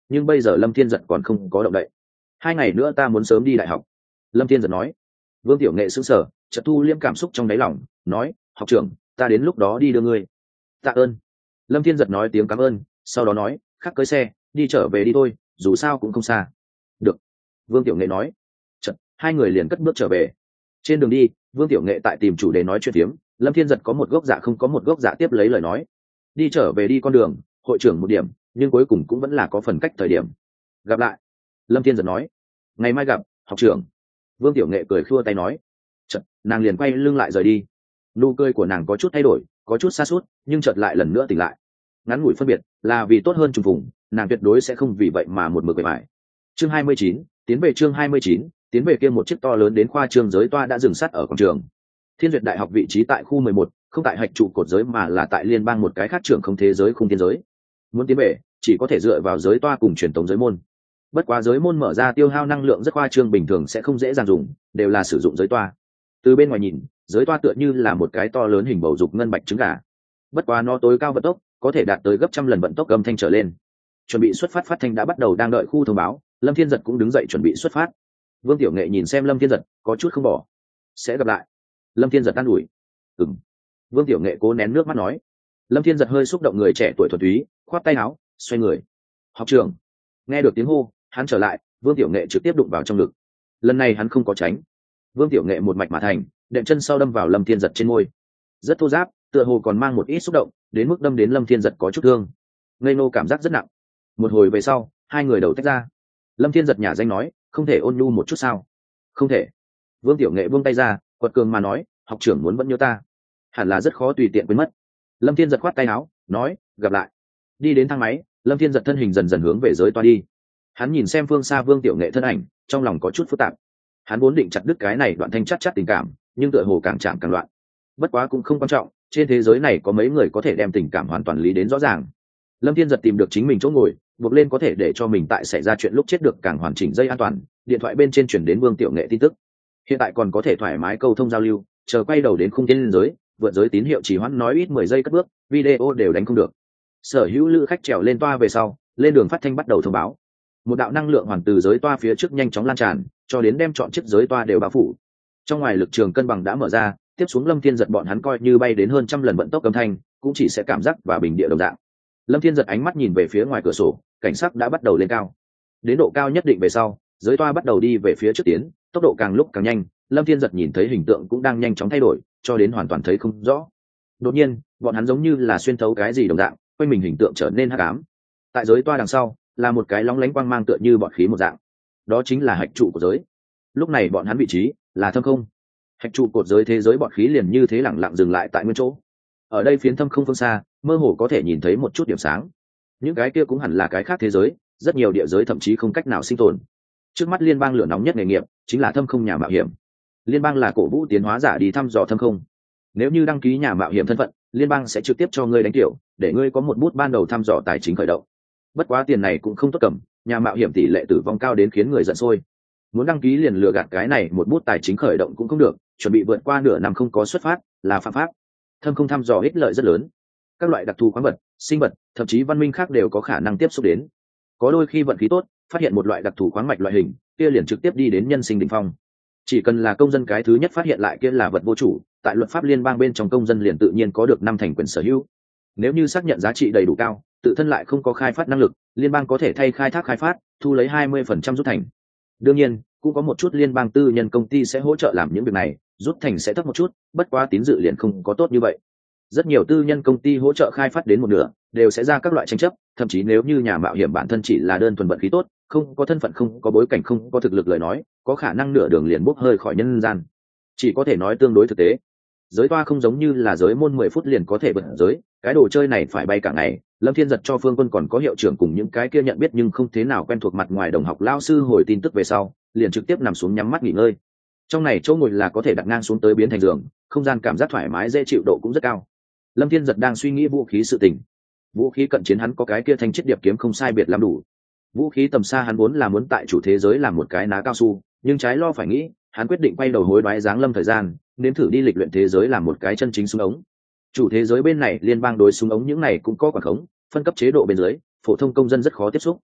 nhưng bây giờ Lâm Thiên Giật còn không có động đậy. 2 ngày nữa ta muốn sớm đi đại học. Lâm Thiên Giật nói. Vương Tiểu Nghệ sững sờ, chợt thu liễm cảm xúc trong đáy lòng, nói, học trưởng, ta đến lúc đó đi đưa ngươi. Tạ ơn. Lâm Thiên Giật nói tiếng cảm ơn, sau đó nói, khắc cưới xe, đi trở về đi thôi, dù sao cũng không xa. Được. Vương Tiểu Nghệ nói. Chợt, hai người liền cất bước trở về. Trên đường đi, Vương Tiểu Nghệ tại tìm chủ đề nói chuyện phiếm, Lâm Thiên Giật có một gốc dạ không có một gốc dạ tiếp lấy lời nói. Đi trở về đi con đường, hội trưởng một điểm, nhưng cuối cùng cũng vẫn là có phần cách thời điểm. Gặp lại. Lâm Thiên Giật nói. Ngày mai gặp, học trưởng. Vương Tiểu Nghệ cười khua tay nói. Chợt, nàng liền quay lưng lại rời đi. Nụ cười của nàng có chút thay đổi, có chút xa suốt, nhưng chợt lại lần nữa tỉnh lại. Ngắn ngủi phân biệt, là vì tốt hơn trùng phùng, nàng tuyệt đối sẽ không vì vậy mà một mực bề bại. Chương 29, tiến về chương 29, tiến về kia một chiếc to lớn đến khoa trương giới toa đã dừng sắt ở quảng trường. Thiên Duyệt Đại học vị trí tại khu 11, không tại hạch trụ cột giới mà là tại liên bang một cái khác trường không thế giới khung thiên giới. Muốn tiến về, chỉ có thể dựa vào giới toa cùng truyền tống giới môn. Bất quá giới môn mở ra tiêu hao năng lượng rất khoa trương, bình thường sẽ không dễ dàng dùng, đều là sử dụng giới toa. Từ bên ngoài nhìn, giới toa tựa như là một cái to lớn hình bầu dục ngân bạch trứng gà. Bất quá nó tối cao vận tốc có thể đạt tới gấp trăm lần vận tốc âm thanh trở lên. Chuẩn bị xuất phát phát thanh đã bắt đầu, đang đợi khu thông báo. Lâm Thiên Giật cũng đứng dậy chuẩn bị xuất phát. Vương Tiểu Nghệ nhìn xem Lâm Thiên Giật, có chút không bỏ. Sẽ gặp lại. Lâm Thiên Giật an ủi. Ừm. Vương Tiểu Nghệ cố nén nước mắt nói. Lâm Thiên Giật hơi xúc động, người trẻ tuổi thuần túy, khoát tay áo, xoay người. Học trưởng. Nghe được tiếng hô, hắn trở lại, Vương Tiểu Nghệ trực tiếp đụng vào trong ngực. Lần này hắn không có tránh. Vương Tiểu Nghệ một mạch mà thành, đệm chân sau đâm vào Lâm Thiên Giật trên môi. Rất thô ráp, tựa hồ còn mang một ít xúc động, đến mức đâm đến Lâm Thiên Giật có chút thương. Ngây nô cảm giác rất nặng. Một hồi về sau, hai người đầu tách ra. Lâm Thiên Giật nhả danh nói, không thể ôn nhu một chút sao? Không thể. Vương Tiểu Nghệ buông tay ra, quật cường mà nói, học trưởng muốn vẫn nhớ ta, hẳn là rất khó tùy tiện quên mất. Lâm Thiên Giật khoát tay áo, nói, gặp lại. Đi đến thang máy, Lâm Thiên Giật thân hình dần dần hướng về giới toa đi. Hắn nhìn xem phương xa Vương Tiểu Nghệ thân ảnh, trong lòng có chút phức tạp. Hắn vốn định chặt đứt cái này đoạn thanh chát tình cảm, nhưng tựa hồ càng chạm càng loạn. Bất quá cũng không quan trọng, trên thế giới này có mấy người có thể đem tình cảm hoàn toàn lý đến rõ ràng. Lâm Thiên Giật tìm được chính mình chỗ ngồi, buộc lên có thể để cho mình tại xảy ra chuyện lúc chết được càng hoàn chỉnh dây an toàn. Điện thoại bên trên chuyển đến Vương Tiểu Nghệ tin tức. Hiện tại còn có thể thoải mái câu thông giao lưu, chờ quay đầu đến khung thiên giới, vượt giới tín hiệu chỉ hoãn nói ít 10 giây cất bước, video đều đánh không được. Sở hữu lữ khách trèo lên toa về sau, lên đường phát thanh bắt đầu thông báo. Một đạo năng lượng hoàn từ giới toa phía trước nhanh chóng lan tràn, cho đến đem trọn chiếc giới toa đều bao phủ. Trong ngoài lực trường cân bằng đã mở ra, tiếp xuống Lâm Thiên Giật bọn hắn coi như bay đến hơn trăm lần vận tốc âm thanh, cũng chỉ sẽ cảm giác và bình địa đồng dạng. Lâm Thiên Giật ánh mắt nhìn về phía ngoài cửa sổ, cảnh sắc đã bắt đầu lên cao. Đến độ cao nhất định về sau, giới toa bắt đầu đi về phía trước tiến, tốc độ càng lúc càng nhanh. Lâm Thiên Giật nhìn thấy hình tượng cũng đang nhanh chóng thay đổi, cho đến hoàn toàn thấy không rõ. Đột nhiên, bọn hắn giống như là xuyên thấu cái gì đồng dạng, quanh mình hình tượng trở nên hắc ám. Tại giới toa đằng sau, là một cái lóng lánh quang mang tựa như bọt khí một dạng. Đó chính là hạch trụ của giới. Lúc này bọn hắn vị trí là thâm không. Hạch trụ cột giới thế giới bọt khí liền như thế lẳng lặng dừng lại tại nguyên chỗ. Ở đây phiến thâm không phương xa, mơ hồ có thể nhìn thấy một chút điểm sáng. Những cái kia cũng hẳn là cái khác thế giới, rất nhiều địa giới thậm chí không cách nào sinh tồn. Trước mắt liên bang lửa nóng nhất nghề nghiệp chính là thâm không nhà mạo hiểm. Liên bang là cổ vũ tiến hóa giả đi thăm dò thâm không. Nếu như đăng ký nhà mạo hiểm thân phận, liên bang sẽ trực tiếp cho ngươi đánh tiểu, để ngươi có một bút ban đầu thăm dò tài chính khởi động. Bất quá tiền này cũng không tốt cầm, nhà mạo hiểm tỷ lệ tử vong cao đến khiến người giận sôi. Muốn đăng ký liền lừa gạt cái này một bút tài chính khởi động cũng không được, chuẩn bị vượt qua nửa năm không có xuất phát là phạm pháp. Thâm không thăm dò ích lợi rất lớn, các loại đặc thù khoáng vật, sinh vật, thậm chí văn minh khác đều có khả năng tiếp xúc đến. Có đôi khi vận khí tốt, phát hiện một loại đặc thù khoáng mạch loại hình, kia liền trực tiếp đi đến nhân sinh đỉnh phong. Chỉ cần là công dân cái thứ nhất phát hiện lại kia là vật vô chủ, tại luật pháp liên bang bên trong công dân liền tự nhiên có được 5 thành quyền sở hữu. Nếu như xác nhận giá trị đầy đủ cao, tự thân lại không có khai phát năng lực, liên bang có thể thay khai thác khai phát, thu lấy 20% rút thành. Đương nhiên, cũng có một chút liên bang tư nhân công ty sẽ hỗ trợ làm những việc này, rút thành sẽ thấp một chút, bất quá tín dự liền không có tốt như vậy. Rất nhiều tư nhân công ty hỗ trợ khai phát đến một nửa, đều sẽ ra các loại tranh chấp, thậm chí nếu như nhà mạo hiểm bản thân chỉ là đơn thuần vận khí tốt, không có thân phận, không có bối cảnh, không có thực lực lời nói, có khả năng nửa đường liền bốc hơi khỏi nhân gian. Chỉ có thể nói tương đối thực tế. Giới toa không giống như là giới môn 10 phút liền có thể vượt giới, cái đồ chơi này phải bay cả ngày. Lâm Thiên Giật cho Phương Quân còn có hiệu trưởng cùng những cái kia nhận biết nhưng không thế nào quen thuộc mặt ngoài đồng học lao sư hồi tin tức về sau, liền trực tiếp nằm xuống nhắm mắt nghỉ ngơi. Trong này chỗ ngồi là có thể đặt ngang xuống tới biến thành giường, không gian cảm giác thoải mái dễ chịu độ cũng rất cao. Lâm Thiên Giật đang suy nghĩ vũ khí sự tình. Vũ khí cận chiến hắn có cái kia thanh chiết điệp kiếm không sai biệt làm đủ. Vũ khí tầm xa hắn vốn là muốn tại chủ thế giới làm một cái ná cao su, nhưng trái lo phải nghĩ, hắn quyết định quay đầu hối đoái dáng lâm thời gian, nếm thử đi lịch luyện thế giới làm một cái chân chính súng ống. Chủ thế giới bên này liên bang đối súng ống những này cũng có quản khống, phân cấp chế độ bên dưới, phổ thông công dân rất khó tiếp xúc.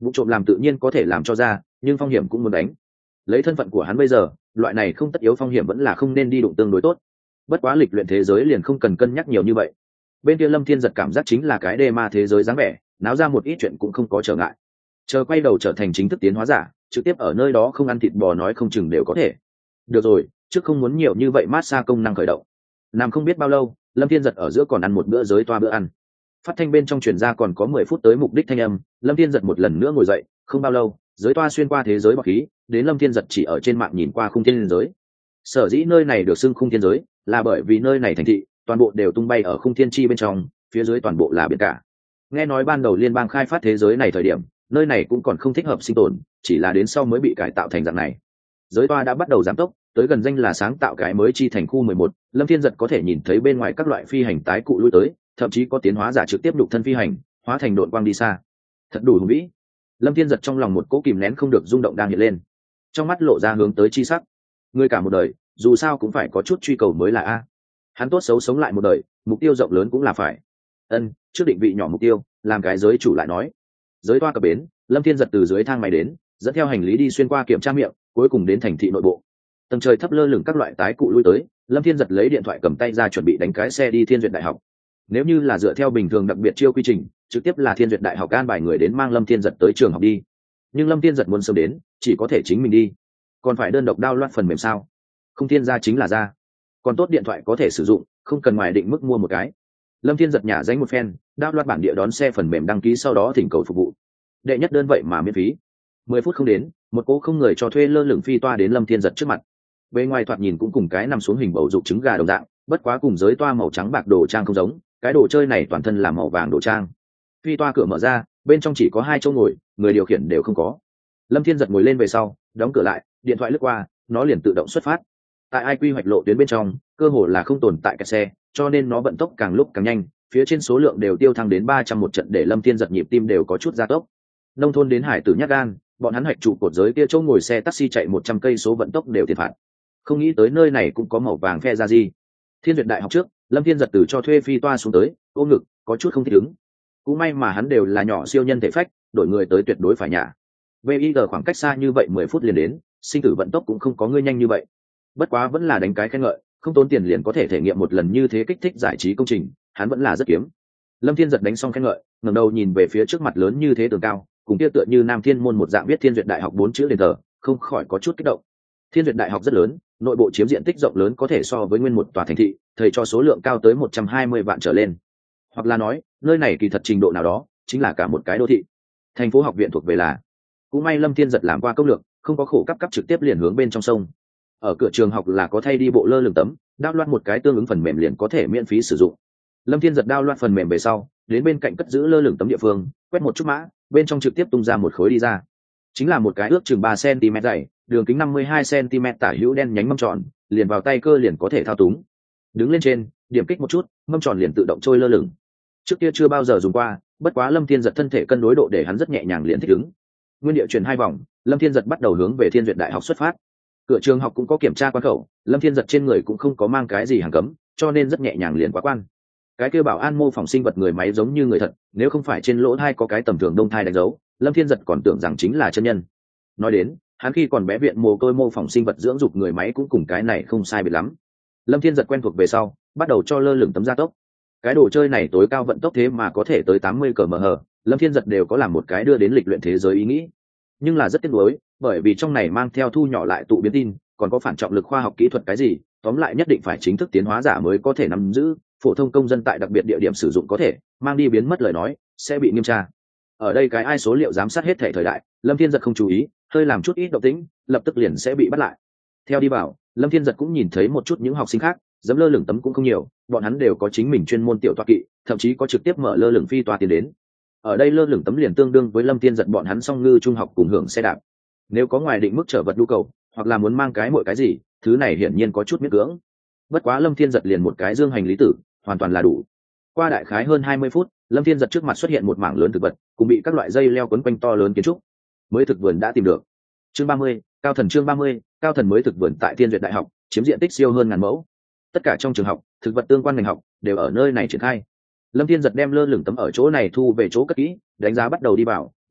vụ trộm làm tự nhiên có thể làm cho ra, nhưng phong hiểm cũng muốn đánh. Lấy thân phận của hắn bây giờ, loại này không tất yếu phong hiểm vẫn là không nên đi đụng tương đối tốt. Bất quá lịch luyện thế giới liền không cần cân nhắc nhiều như vậy. Bên kia Lâm Thiên Giật cảm giác chính là cái đê ma thế giới dáng vẻ, náo ra một ít chuyện cũng không có trở ngại. Chờ quay đầu trở thành chính thức tiến hóa giả, trực tiếp ở nơi đó không ăn thịt bò nói không chừng đều có thể. Được rồi, trước không muốn nhiều như vậy, massage công năng khởi động. Nằm không biết bao lâu, Lâm Thiên Giật ở giữa còn ăn một bữa giới toa bữa ăn. Phát thanh bên trong truyền ra còn có 10 phút tới mục đích thanh âm, Lâm Thiên Giật một lần nữa ngồi dậy, không bao lâu, giới toa xuyên qua thế giới bọt khí, đến Lâm Thiên Giật chỉ ở trên mạng nhìn qua khung thiên giới. Sở dĩ nơi này được xưng khung thiên giới, là bởi vì nơi này thành thị, toàn bộ đều tung bay ở khung thiên chi bên trong, phía dưới toàn bộ là biển cả. Nghe nói ban đầu liên bang khai phát thế giới này thời điểm, nơi này cũng còn không thích hợp sinh tồn, chỉ là đến sau mới bị cải tạo thành dạng này. Giới toa đã bắt đầu giảm tốc, tới gần danh là sáng tạo cái mới chi thành khu 11, Lâm Thiên Giật có thể nhìn thấy bên ngoài các loại phi hành tái cụ lui tới, thậm chí có tiến hóa giả trực tiếp đục thân phi hành, hóa thành đội quang đi xa. Thật đủ hùng vĩ. Lâm Thiên Giật trong lòng một cỗ kìm nén không được rung động đang hiện lên, trong mắt lộ ra hướng tới chi sắc. Người cả một đời, dù sao cũng phải có chút truy cầu mới là a. Hắn tốt xấu sống lại một đời, mục tiêu rộng lớn cũng là phải. Trước định vị nhỏ mục tiêu, làm cái giới chủ lại nói. Giới toa cập bến, Lâm Thiên Giật từ dưới thang máy đến, dẫn theo hành lý đi xuyên qua kiểm tra miệng, cuối cùng đến thành thị nội bộ. Tầng trời thấp lơ lửng các loại tái cụ lui tới, Lâm Thiên Giật lấy điện thoại cầm tay ra chuẩn bị đánh cái xe đi Thiên Duyệt Đại học. Nếu như là dựa theo bình thường đặc biệt chiêu quy trình, trực tiếp là Thiên Duyệt Đại học an bài người đến mang Lâm Thiên Giật tới trường học đi. Nhưng Lâm Thiên Giật muốn sớm đến, chỉ có thể chính mình đi. Còn phải đơn độc download phần mềm sao? Không thiên ra chính là ra. Còn tốt điện thoại có thể sử dụng, không cần ngoài định mức mua một cái. Lâm Thiên Giật nhả danh một phen, download bản địa đón xe phần mềm đăng ký, sau đó thỉnh cầu phục vụ. Đệ nhất đơn vậy mà miễn phí. 10 phút không đến, một cô không người cho thuê lơ lửng phi toa đến Lâm Thiên Giật trước mặt. Bề ngoài thoạt nhìn cũng cùng cái nằm xuống hình bầu dục trứng gà đồng dạng, bất quá cùng giới toa màu trắng bạc đồ trang không giống, cái đồ chơi này toàn thân là màu vàng đồ trang. Phi toa cửa mở ra, bên trong chỉ có 2 chỗ ngồi, người điều khiển đều không có. Lâm Thiên Giật ngồi lên về sau, đóng cửa lại, điện thoại lướt qua, nó liền tự động xuất phát. Tại ai quy hoạch lộ tuyến bên trong, cơ hồ là không tồn tại kẹt xe, cho nên nó vận tốc càng lúc càng nhanh, phía trên số lượng đều tiêu thăng đến 300 một trận, để Lâm Thiên Giật nhịp tim đều có chút gia tốc. Nông thôn đến hải tử nhát gan, bọn hắn hạch trụ cột giới kia chỗ ngồi xe taxi chạy 100 cây số vận tốc đều tiền phạt. Không nghĩ tới nơi này cũng có màu vàng phe ra gì. Thiên Duyệt Đại học trước, Lâm Thiên Giật từ cho thuê phi toa xuống tới, ôm ngực, có chút không thích ứng. Cũng may mà hắn đều là nhỏ siêu nhân thể phách, đổi người tới tuyệt đối phải nhả. VIG khoảng cách xa như vậy 10 phút liền đến, sinh tử vận tốc cũng không có ngươi nhanh như vậy. Bất quá vẫn là đánh cái khen ngợi, không tốn tiền liền có thể thể nghiệm một lần như thế kích thích giải trí công trình, hắn vẫn là rất kiếm. Lâm Thiên Giật đánh xong khen ngợi, ngẩng đầu nhìn về phía trước mặt lớn như thế tường cao, cùng kia tựa như Nam Thiên môn một dạng viết Thiên Duyệt Đại học 4 chữ đền thờ, không khỏi có chút kích động. Thiên Duyệt Đại học rất lớn, nội bộ chiếm diện tích rộng lớn, có thể so với nguyên một tòa thành thị, thầy cho số lượng cao tới 120 vạn trở lên. Hoặc là nói, nơi này kỳ thật trình độ nào đó, chính là cả một cái đô thị. Thành phố học viện thuộc về là. Cũng may Lâm Thiên Giật làm qua công lược, không có khổ cấp trực tiếp liền hướng bên trong sông. Ở cửa trường học là có thay đi bộ lơ lửng tấm, download một cái tương ứng phần mềm liền có thể miễn phí sử dụng. Lâm Thiên Giật download phần mềm về sau, đến bên cạnh cất giữ lơ lửng tấm địa phương, quét một chút mã, bên trong trực tiếp tung ra một khối đi ra. Chính là một cái ước chừng 3 cm dày, đường kính 52 cm tả hữu đen nhánh mâm tròn, liền vào tay cơ liền có thể thao túng. Đứng lên trên, điểm kích một chút, mâm tròn liền tự động trôi lơ lửng. Trước kia chưa bao giờ dùng qua, bất quá Lâm Thiên Giật thân thể cân đối độ để hắn rất nhẹ nhàng liền thích ứng. Nguyên địa chuyển 2 vòng, Lâm Thiên Giật bắt đầu hướng về Thiên Duyệt Đại học xuất phát. Cửa trường học cũng có kiểm tra quan khẩu, Lâm Thiên Giật trên người cũng không có mang cái gì hàng cấm, cho nên rất nhẹ nhàng liền qua quan. Cái kia bảo an mô phỏng sinh vật người máy giống như người thật, nếu không phải trên lỗ thai có cái tầm thường đông thai đánh dấu, Lâm Thiên Giật còn tưởng rằng chính là chân nhân. Nói đến, hắn khi còn bé viện mồ côi mô phỏng sinh vật dưỡng dục người máy cũng cùng cái này không sai biệt lắm. Lâm Thiên Giật quen thuộc về sau, bắt đầu cho lơ lửng tấm gia tốc. Cái đồ chơi này tối cao vận tốc thế mà có thể tới 80 km/h, Lâm Thiên Giật đều có làm một cái đưa đến lịch luyện thế giới ý nghĩ. Nhưng là rất tiếc nuối, bởi vì trong này mang theo thu nhỏ lại tụ biến tin, còn có phản trọng lực khoa học kỹ thuật cái gì, tóm lại nhất định phải chính thức tiến hóa giả mới có thể nắm giữ, phổ thông công dân tại đặc biệt địa điểm sử dụng có thể, mang đi biến mất lời nói sẽ bị nghiêm tra. Ở đây cái ai số liệu giám sát hết thể thời đại, Lâm Thiên Giật không chú ý, hơi làm chút ít động tĩnh, lập tức liền sẽ bị bắt lại. Theo đi vào, Lâm Thiên Giật cũng nhìn thấy một chút những học sinh khác, dẫm lơ lửng tấm cũng không nhiều, bọn hắn đều có chính mình chuyên môn tiểu toa kỵ, thậm chí có trực tiếp mở lơ lửng phi toa tiến đến. Ở đây lơ lửng tấm liền tương đương với Lâm Thiên Giật bọn hắn song ngư trung học cùng hưởng xe đạp. Nếu có ngoài định mức trở vật nhu cầu, hoặc là muốn mang cái mỗi cái gì, thứ này hiển nhiên có chút miễn cưỡng. Bất quá Lâm Thiên Giật liền một cái dương hành lý tử, hoàn toàn là đủ. Qua đại khái hơn 20 phút, Lâm Thiên Giật trước mặt xuất hiện một mảng lớn thực vật, cùng bị các loại dây leo quấn quanh to lớn kiến trúc. Mới thực vườn đã tìm được. Chương 30, cao thần chương 30, cao thần mới thực vườn tại Thiên Duyệt Đại học, chiếm diện tích siêu hơn 1000 mẫu. Tất cả trong trường học, thực vật tương quan ngành học đều ở nơi này triển khai. Lâm Thiên Giật đem lơ lửng tấm ở chỗ này thu về chỗ cất kỹ, đánh giá bắt đầu đi vào,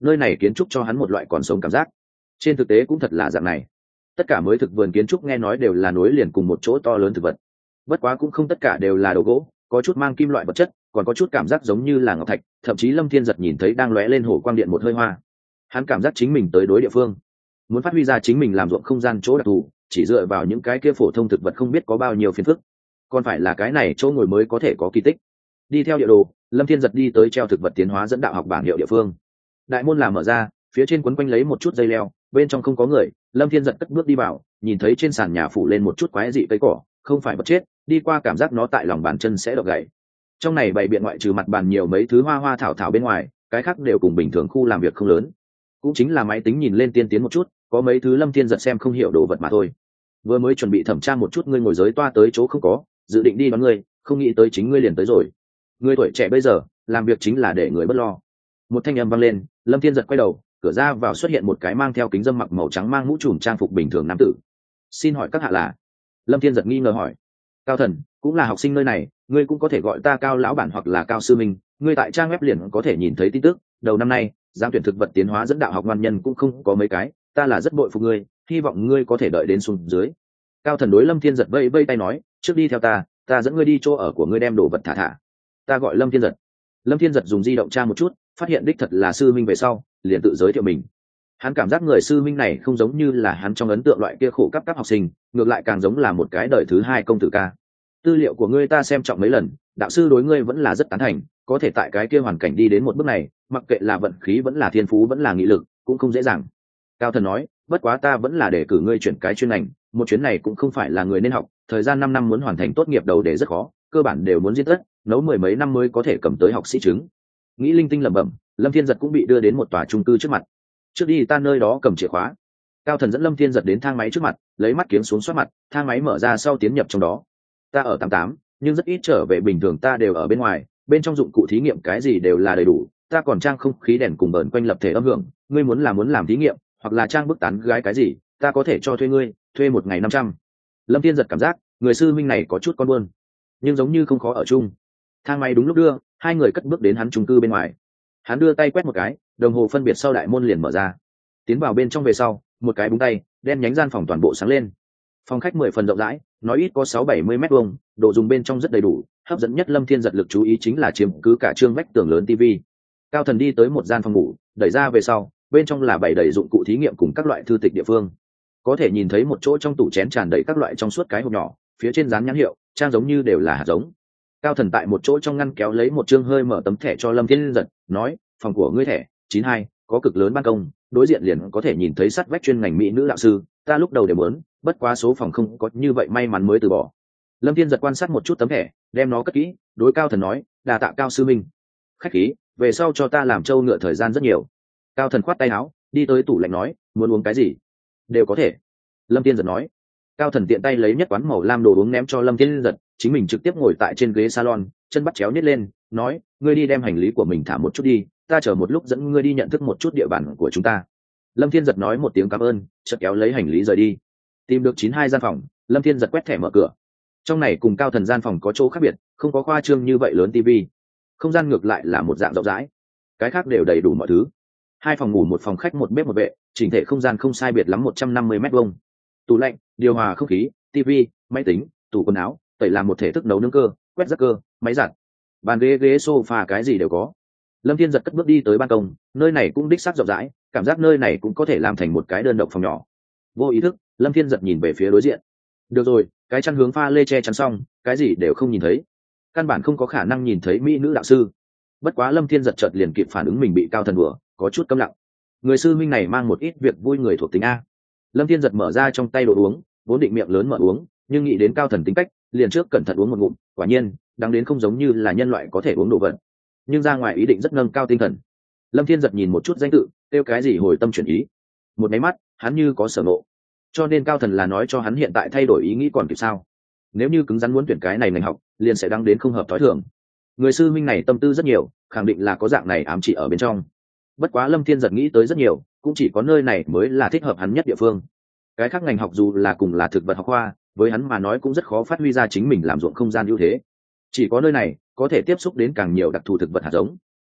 nơi này kiến trúc cho hắn một loại còn sống cảm giác. Trên thực tế cũng thật là dạng này, tất cả mới thực vườn kiến trúc nghe nói đều là nối liền cùng một chỗ to lớn thực vật, bất quá cũng không tất cả đều là đồ gỗ, có chút mang kim loại vật chất, còn có chút cảm giác giống như là ngọc thạch, thậm chí Lâm Thiên Giật nhìn thấy đang lóe lên hồ quang điện một hơi hoa. Hắn cảm giác chính mình tới đối địa phương, muốn phát huy ra chính mình làm ruộng không gian chỗ đặc thù, chỉ dựa vào những cái kia phổ thông thực vật không biết có bao nhiêu phiền phức, còn phải là cái này chỗ ngồi mới có thể có kỳ tích. Đi theo địa đồ, Lâm Thiên Giật đi tới treo thực vật tiến hóa dẫn đạo học bảng hiệu địa phương. Đại môn là mở ra, phía trên quấn quanh lấy một chút dây leo, bên trong không có người. Lâm Thiên Giật cất bước đi vào, nhìn thấy trên sàn nhà phủ lên một chút quái dị cây cỏ, không phải vật chết, đi qua cảm giác nó tại lòng bàn chân sẽ độc gãy. Trong này bày biện ngoại trừ mặt bàn nhiều mấy thứ hoa hoa thảo thảo bên ngoài, cái khác đều cùng bình thường khu làm việc không lớn, cũng chính là máy tính nhìn lên tiên tiến một chút, có mấy thứ Lâm Thiên Giật xem không hiểu đồ vật mà thôi. Vừa mới chuẩn bị thẩm tra một chút ngươi ngồi giới toa tới chỗ không có, dự định đi đón ngươi, không nghĩ tới chính ngươi liền tới rồi. Ngươi tuổi trẻ bây giờ, làm việc chính là để người bất lo. Một thanh âm vang lên, Lâm Thiên Giật quay đầu, cửa ra vào xuất hiện một cái mang theo kính dâm mặc màu trắng mang mũ trùm trang phục bình thường nam tử. Xin hỏi các hạ là? Lâm Thiên Giật nghi ngờ hỏi. Cao Thần, cũng là học sinh nơi này, ngươi cũng có thể gọi ta Cao lão bản hoặc là Cao sư minh, ngươi tại trang web liền có thể nhìn thấy tin tức, đầu năm nay, giám tuyển thực vật tiến hóa dẫn đạo học ngoan nhân cũng không có mấy cái, ta là rất bội phục ngươi, hy vọng ngươi có thể đợi đến xuống dưới. Cao Thần đối Lâm Thiên Giật vây vây tay nói, trước đi theo ta dẫn ngươi đi chỗ ở của ngươi đem đồ vật thả. Ta gọi Lâm Thiên Giật. Lâm Thiên Giật dùng di động tra một chút, phát hiện đích thật là sư minh về sau, liền tự giới thiệu mình. Hắn cảm giác người sư minh này không giống như là hắn trong ấn tượng loại kia khổ cấp học sinh, ngược lại càng giống là một cái đời thứ hai công tử ca. Tư liệu của ngươi ta xem trọng mấy lần, đạo sư đối ngươi vẫn là rất tán thành, có thể tại cái kia hoàn cảnh đi đến một bước này, mặc kệ là vận khí vẫn là thiên phú vẫn là nghị lực, cũng không dễ dàng. Cao Thần nói, bất quá ta vẫn là để cử ngươi chuyển cái chuyên ngành, một chuyến này cũng không phải là người nên học, thời gian 5 năm muốn hoàn thành tốt nghiệp đầu đề rất khó, cơ bản đều muốn diễn tất, nấu 10 mấy năm mới có thể cầm tới học sĩ chứng. Nghĩ linh tinh lẩm bẩm, Lâm Thiên Giật cũng bị đưa đến một tòa chung cư trước mặt. Trước đi ta nơi đó cầm chìa khóa. Cao Thần dẫn Lâm Thiên Giật đến thang máy trước mặt, lấy mắt kiếng xuống soát mặt, thang máy mở ra sau tiến nhập trong đó. Ta ở 88, nhưng rất ít trở về, bình thường ta đều ở bên ngoài, bên trong dụng cụ thí nghiệm cái gì đều là đầy đủ, ta còn trang không khí đèn cùng bờn quanh lập thể âm hưởng, ngươi muốn làm thí nghiệm, hoặc là trang bức tán gái cái gì, ta có thể cho thuê ngươi, thuê một ngày 500. Lâm Thiên Giật cảm giác, người sư minh này có chút con buôn, nhưng giống như không khó ở chung. Thang máy đúng lúc đưa, hai người cất bước đến hắn chung cư bên ngoài. Hắn đưa tay quét một cái, đồng hồ phân biệt sau đại môn liền mở ra. Tiến vào bên trong về sau, một cái búng tay, đen nhánh gian phòng toàn bộ sáng lên. Phòng khách 10 phần rộng rãi, nói ít có 6-70 mét vuông, đồ dùng bên trong rất đầy đủ, hấp dẫn nhất Lâm Thiên Giật lực chú ý chính là chiếm cứ cả trương vách tường lớn tivi. Cao Thần đi tới một gian phòng ngủ, đẩy ra về sau, bên trong là bày đầy dụng cụ thí nghiệm cùng các loại thư tịch địa phương. Có thể nhìn thấy một chỗ trong tủ chén tràn đầy các loại trong suốt cái hộp nhỏ, phía trên dán nhãn hiệu, trang giống như đều là hạt giống. Cao Thần tại một chỗ trong ngăn kéo lấy một chương hơi mở tấm thẻ cho Lâm Thiên Giật, nói, phòng của ngươi thẻ 92, có cực lớn ban công, đối diện liền có thể nhìn thấy sắt vách chuyên ngành mỹ nữ đạo sư, ta lúc đầu đều muốn, bất quá số phòng không có như vậy may mắn mới từ bỏ. Lâm Thiên Giật quan sát một chút tấm thẻ, đem nó cất kỹ, đối Cao Thần nói, đà tạ Cao sư minh. Khách khí, về sau cho ta làm trâu ngựa thời gian rất nhiều. Cao Thần khoát tay áo, đi tới tủ lạnh nói, muốn uống cái gì đều có thể. Lâm Thiên Giật nói. Cao Thần tiện tay lấy nhất quán màu lam đồ uống ném cho Lâm Thiên Giật, chính mình trực tiếp ngồi tại trên ghế salon, chân bắt chéo nhét lên, nói, ngươi đi đem hành lý của mình thả một chút đi, ta chờ một lúc dẫn ngươi đi nhận thức một chút địa bàn của chúng ta. Lâm Thiên Giật nói một tiếng cảm ơn, chợt kéo lấy hành lý rời đi. Tìm được 92 gian phòng, Lâm Thiên Giật quét thẻ mở cửa. Trong này cùng Cao Thần gian phòng có chỗ khác biệt, không có khoa trương như vậy lớn tivi, không gian ngược lại là một dạng rộng rãi, cái khác đều đầy đủ mọi thứ. 2 phòng ngủ, 1 phòng khách, 1 bếp 1 vệ, chỉnh thể không gian không sai biệt lắm 150 mét vuông. Tủ lạnh, điều hòa không khí, tivi, máy tính, tủ quần áo, tẩy làm một thể thức nấu nướng cơ, quét rác cơ, máy giặt, bàn ghế sofa cái gì đều có. Lâm Thiên Giật cất bước đi tới ban công, nơi này cũng đích xác rộng rãi, cảm giác nơi này cũng có thể làm thành một cái đơn độc phòng nhỏ. Vô ý thức, Lâm Thiên Giật nhìn về phía đối diện. Được rồi, cái chăn hướng pha lê che chắn xong, cái gì đều không nhìn thấy, căn bản không có khả năng nhìn thấy mỹ nữ đạo sư. Bất quá Lâm Thiên Giật chợt liền kịp phản ứng mình bị Cao Thần đùa, có chút câm lặng. Người sư minh này mang một ít việc vui người thuộc tính a. Lâm Thiên Giật mở ra trong tay đồ uống, vốn định miệng lớn mở uống, nhưng nghĩ đến Cao Thần tính cách, liền trước cẩn thận uống một ngụm, quả nhiên, đáng đến không giống như là nhân loại có thể uống đồ vật. Nhưng ra ngoài ý định rất nâng cao tinh thần. Lâm Thiên Giật nhìn một chút danh tự, kêu cái gì hồi tâm chuyển ý. Một máy mắt, hắn như có sở ngộ. Cho nên Cao Thần là nói cho hắn hiện tại thay đổi ý nghĩ còn kịp sao? Nếu như cứng rắn muốn tuyển cái này ngành học, liền sẽ đáng đến không hợp thói thường. Người sư minh này tâm tư rất nhiều, khẳng định là có dạng này ám chỉ ở bên trong. Bất quá Lâm Thiên Giật nghĩ tới rất nhiều, cũng chỉ có nơi này mới là thích hợp hắn nhất địa phương. Cái khác ngành học dù là cùng là thực vật học khoa, với hắn mà nói cũng rất khó phát huy ra chính mình làm ruộng không gian ưu thế. Chỉ có nơi này có thể tiếp xúc đến càng nhiều đặc thù thực vật hạt giống.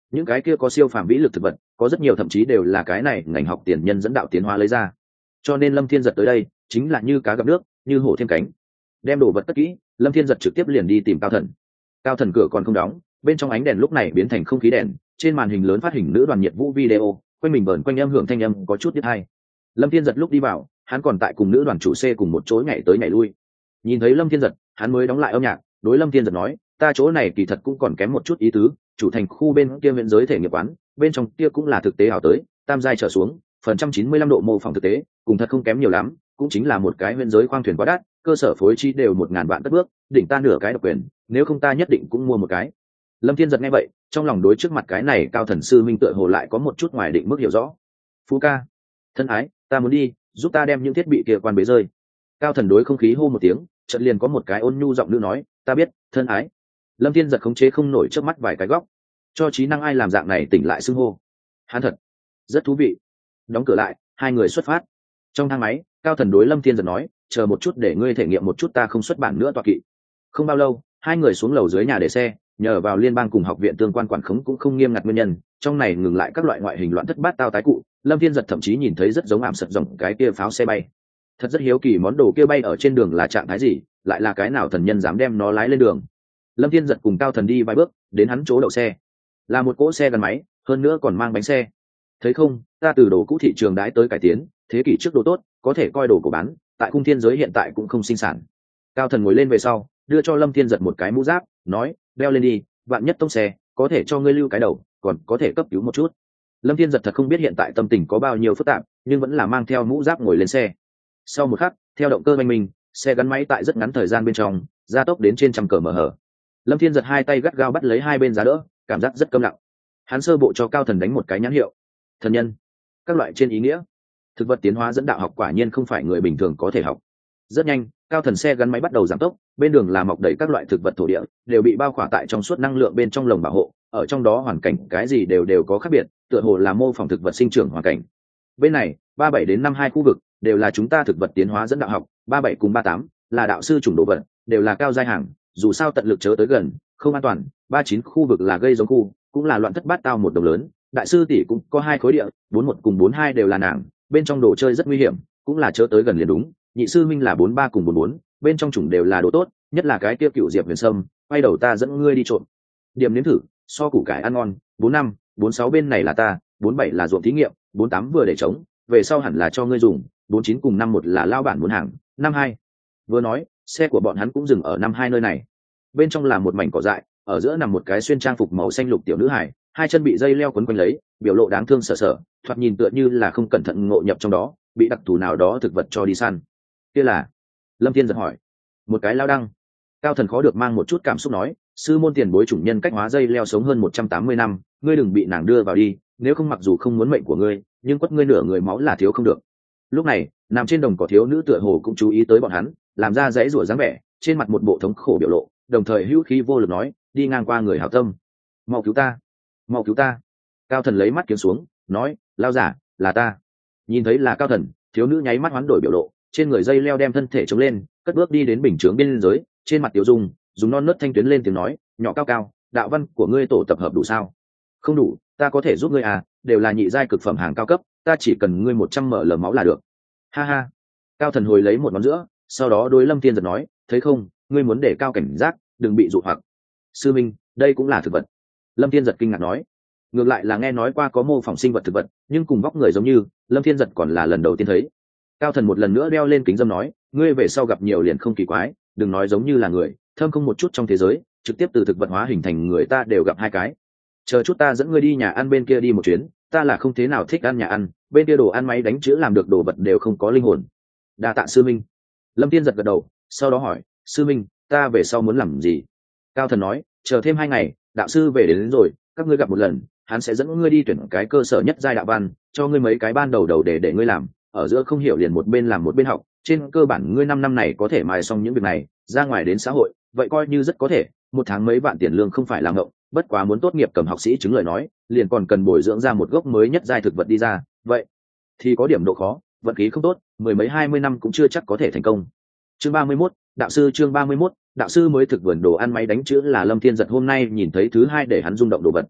những cái kia có siêu phàm vĩ lực thực vật có rất nhiều thậm chí đều là cái này ngành học tiền nhân dẫn đạo tiến hóa lấy ra, cho nên Lâm Thiên Giật tới đây chính là như cá gặp nước, như hổ thêm cánh. Đem đồ vật cất kỹ, Lâm Thiên Giật trực tiếp liền đi tìm Cao Thần. Cao Thần cửa còn không đóng, bên trong ánh đèn lúc này biến thành không khí đèn, trên màn hình lớn phát hình nữ đoàn nhiệt vũ video, quanh mình vờn quanh âm hưởng thanh âm có chút biết hay. Lâm Thiên Giật lúc đi vào, hắn còn tại cùng nữ đoàn chủ C cùng một chỗ nhảy tới nhảy lui. Nhìn thấy Lâm Thiên Giật, hắn mới đóng lại âm nhạc, đối Lâm Thiên Giật nói, ta chỗ này kỳ thật cũng còn kém một chút ý tứ, chủ thành khu bên kia huyện giới thể nghiệp quán, bên trong kia cũng là thực tế ảo tới, tam giai trở xuống, phần 195 độ mô phỏng thực tế, cùng thật không kém nhiều lắm, cũng chính là một cái huyện giới khoang thuyền quá đắt, cơ sở phối trí đều 1000 vạn cất bước, đỉnh ta nửa cái độc quyền, nếu không ta nhất định cũng mua một cái. Lâm Thiên Giật nghe vậy, trong lòng đối trước mặt cái này Cao Thần sư minh tựa hồ lại có một chút ngoài định mức hiểu rõ. Phú ca, thân ái, ta muốn đi, giúp ta đem những thiết bị kia quan bế rơi. Cao Thần đối không khí hô một tiếng, chợt liền có một cái ôn nhu giọng nữ nói, ta biết, thân ái. Lâm Thiên Giật khống chế không nổi trước mắt vài cái góc, cho trí năng ai làm dạng này tỉnh lại xưng hô. Hắn thật rất thú vị. Đóng cửa lại, hai người xuất phát. Trong thang máy, Cao Thần đối Lâm Thiên Giật nói, chờ một chút để ngươi thể nghiệm một chút ta không xuất bản nữa tọa kỵ. Không bao lâu, hai người xuống lầu dưới nhà để xe, nhờ vào liên bang cùng học viện tương quan quản khống cũng không nghiêm ngặt nguyên nhân, trong này ngừng lại các loại ngoại hình loạn thất bát tao tái cụ. Lâm Thiên Giật thậm chí nhìn thấy rất giống ảm sật rộng cái kia pháo xe bay. Thật rất hiếu kỳ món đồ kia bay ở trên đường là trạng thái gì, lại là cái nào thần nhân dám đem nó lái lên đường. Lâm Thiên Giật cùng Cao Thần đi vài bước, đến hắn chỗ đậu xe, là một cỗ xe gắn máy, hơn nữa còn mang bánh xe. Thấy không, ta từ đồ cũ thị trường đãi tới cải tiến, thế kỷ trước đồ tốt, có thể coi đồ của bán, tại khung thiên giới hiện tại cũng không sinh sản. Cao Thần ngồi lên về sau, đưa cho Lâm Thiên Giật một cái mũ giáp, nói, đeo lên đi, vạn nhất tông xe, có thể cho ngươi lưu cái đầu, còn có thể cấp cứu một chút. Lâm Thiên Giật thật không biết hiện tại tâm tình có bao nhiêu phức tạp, nhưng vẫn là mang theo mũ giáp ngồi lên xe. Sau một khắc, theo động cơ oanh minh, xe gắn máy tại rất ngắn thời gian bên trong gia tốc đến trên 100 km/h. Lâm Thiên Giật hai tay gắt gao bắt lấy hai bên giá đỡ, cảm giác rất câm lặng. Hắn sơ bộ cho Cao Thần đánh một cái nhãn hiệu, thần nhân, các loại trên ý nghĩa. Thực vật tiến hóa dẫn đạo học quả nhiên không phải người bình thường có thể học. Rất nhanh, Cao Thần xe gắn máy bắt đầu giảm tốc, bên đường là mọc đầy các loại thực vật thổ địa, đều bị bao khỏa tại trong suốt năng lượng bên trong lồng bảo hộ, ở trong đó hoàn cảnh cái gì đều có khác biệt, tựa hồ là mô phỏng thực vật sinh trưởng hoàn cảnh. Bên này, 37 đến 52 khu vực đều là chúng ta thực vật tiến hóa dẫn đạo học, 37 cùng 38 là đạo sư chủng đồ vật, đều là cao giai hàng, dù sao tận lực chớ tới gần, không an toàn. 39 khu vực là gây giống khu, cũng là loạn thất bát tao một đồng lớn, đại sư tỷ cũng có hai khối địa, 41 cùng 42 đều là nàng, bên trong đồ chơi rất nguy hiểm, cũng là chớ tới gần liền đúng. Nhị sư minh là 43 cùng 44, bên trong chủng đều là đồ tốt, nhất là cái kia cựu diệp huyền sâm, quay đầu ta dẫn ngươi đi trộm. Điểm nếm thử, so củ cải ăn ngon. 45, 46 bên này là ta, 47 là ruộng thí nghiệm, 48 vừa để trống, về sau hẳn là cho ngươi dùng, 49 cùng 51 là lao bản muốn hàng, 52. Vừa nói, xe của bọn hắn cũng dừng ở 52 nơi này. Bên trong là một mảnh cỏ dại, ở giữa nằm một cái xuyên trang phục màu xanh lục tiểu nữ hải, hai chân bị dây leo quấn quanh lấy, biểu lộ đáng thương sợ sợ, thoạt nhìn tựa như là không cẩn thận ngộ nhập trong đó, bị đặc thù nào đó thực vật cho đi săn. Kia là? Lâm Thiên giật hỏi. Một cái lao đăng. Cao Thần khó được mang một chút cảm xúc nói, sư môn tiền bối chủng nhân cách hóa dây leo sống hơn 180 năm, ngươi đừng bị nàng đưa vào đi, nếu không mặc dù không muốn mệnh của ngươi, nhưng quất ngươi nửa người máu là thiếu không được. Lúc này, nằm trên đồng cỏ thiếu nữ tựa hồ cũng chú ý tới bọn hắn, làm ra dãy rủa dáng vẻ, trên mặt một bộ thống khổ biểu lộ, đồng thời hữu khí vô lực nói, đi ngang qua người hảo tâm, mau cứu ta, mau cứu ta. Cao Thần lấy mắt kiếm xuống, nói, lao giả, là ta. Nhìn thấy là Cao Thần, thiếu nữ nháy mắt hoán đổi biểu lộ, trên người dây leo đem thân thể chống lên, cất bước đi đến bình chướng biên giới, trên mặt tiểu dung dùng non nớt thanh tuyến lên tiếng nói, nhỏ cao cao, đạo văn của ngươi tổ tập hợp đủ sao? Không đủ, ta có thể giúp ngươi à, đều là nhị giai cực phẩm hàng cao cấp, ta chỉ cần ngươi 100 ml máu là được. Ha ha. Cao Thần hồi lấy một ngón giữa, sau đó đối Lâm Thiên giật nói, thấy không, ngươi muốn để cao cảnh giác, đừng bị dụ hoặc. Sư minh, đây cũng là thực vật. Lâm Thiên giật kinh ngạc nói, ngược lại là nghe nói qua có mô phỏng sinh vật thực vật, nhưng cùng vóc người giống như, Lâm Thiên giật còn là lần đầu tiên thấy. Cao Thần một lần nữa đeo lên kính dâm nói, ngươi về sau gặp nhiều liền không kỳ quái, đừng nói giống như là người, thơm không một chút trong thế giới, trực tiếp từ thực vật hóa hình thành người ta đều gặp hai cái. Chờ chút ta dẫn ngươi đi nhà ăn bên kia đi một chuyến, ta là không thế nào thích ăn nhà ăn, bên kia đồ ăn máy đánh chữ làm được đồ vật đều không có linh hồn. Đa tạ sư minh. Lâm Thiên giật gật đầu, sau đó hỏi, sư minh, ta về sau muốn làm gì? Cao Thần nói, chờ thêm 2 ngày, đạo sư về đến rồi, các ngươi gặp một lần, hắn sẽ dẫn ngươi đi tuyển cái cơ sở nhất giai đạo văn, cho ngươi mấy cái ban đầu để ngươi làm, ở giữa không hiểu liền một bên làm một bên học, trên cơ bản ngươi 5 năm này có thể mài xong những việc này, ra ngoài đến xã hội, vậy coi như rất có thể, 1 tháng mấy vạn tiền lương không phải là ngộng, bất quá muốn tốt nghiệp cầm học sĩ chứng lời nói, liền còn cần bồi dưỡng ra một gốc mới nhất giai thực vật đi ra, vậy thì có điểm độ khó, vận khí không tốt, 10 mấy 20 năm cũng chưa chắc có thể thành công. Chương 31, đạo sư chương 31, đạo sư mới thực vườn đồ ăn máy đánh chữ là Lâm Thiên giật hôm nay nhìn thấy thứ hai để hắn rung động đồ vật.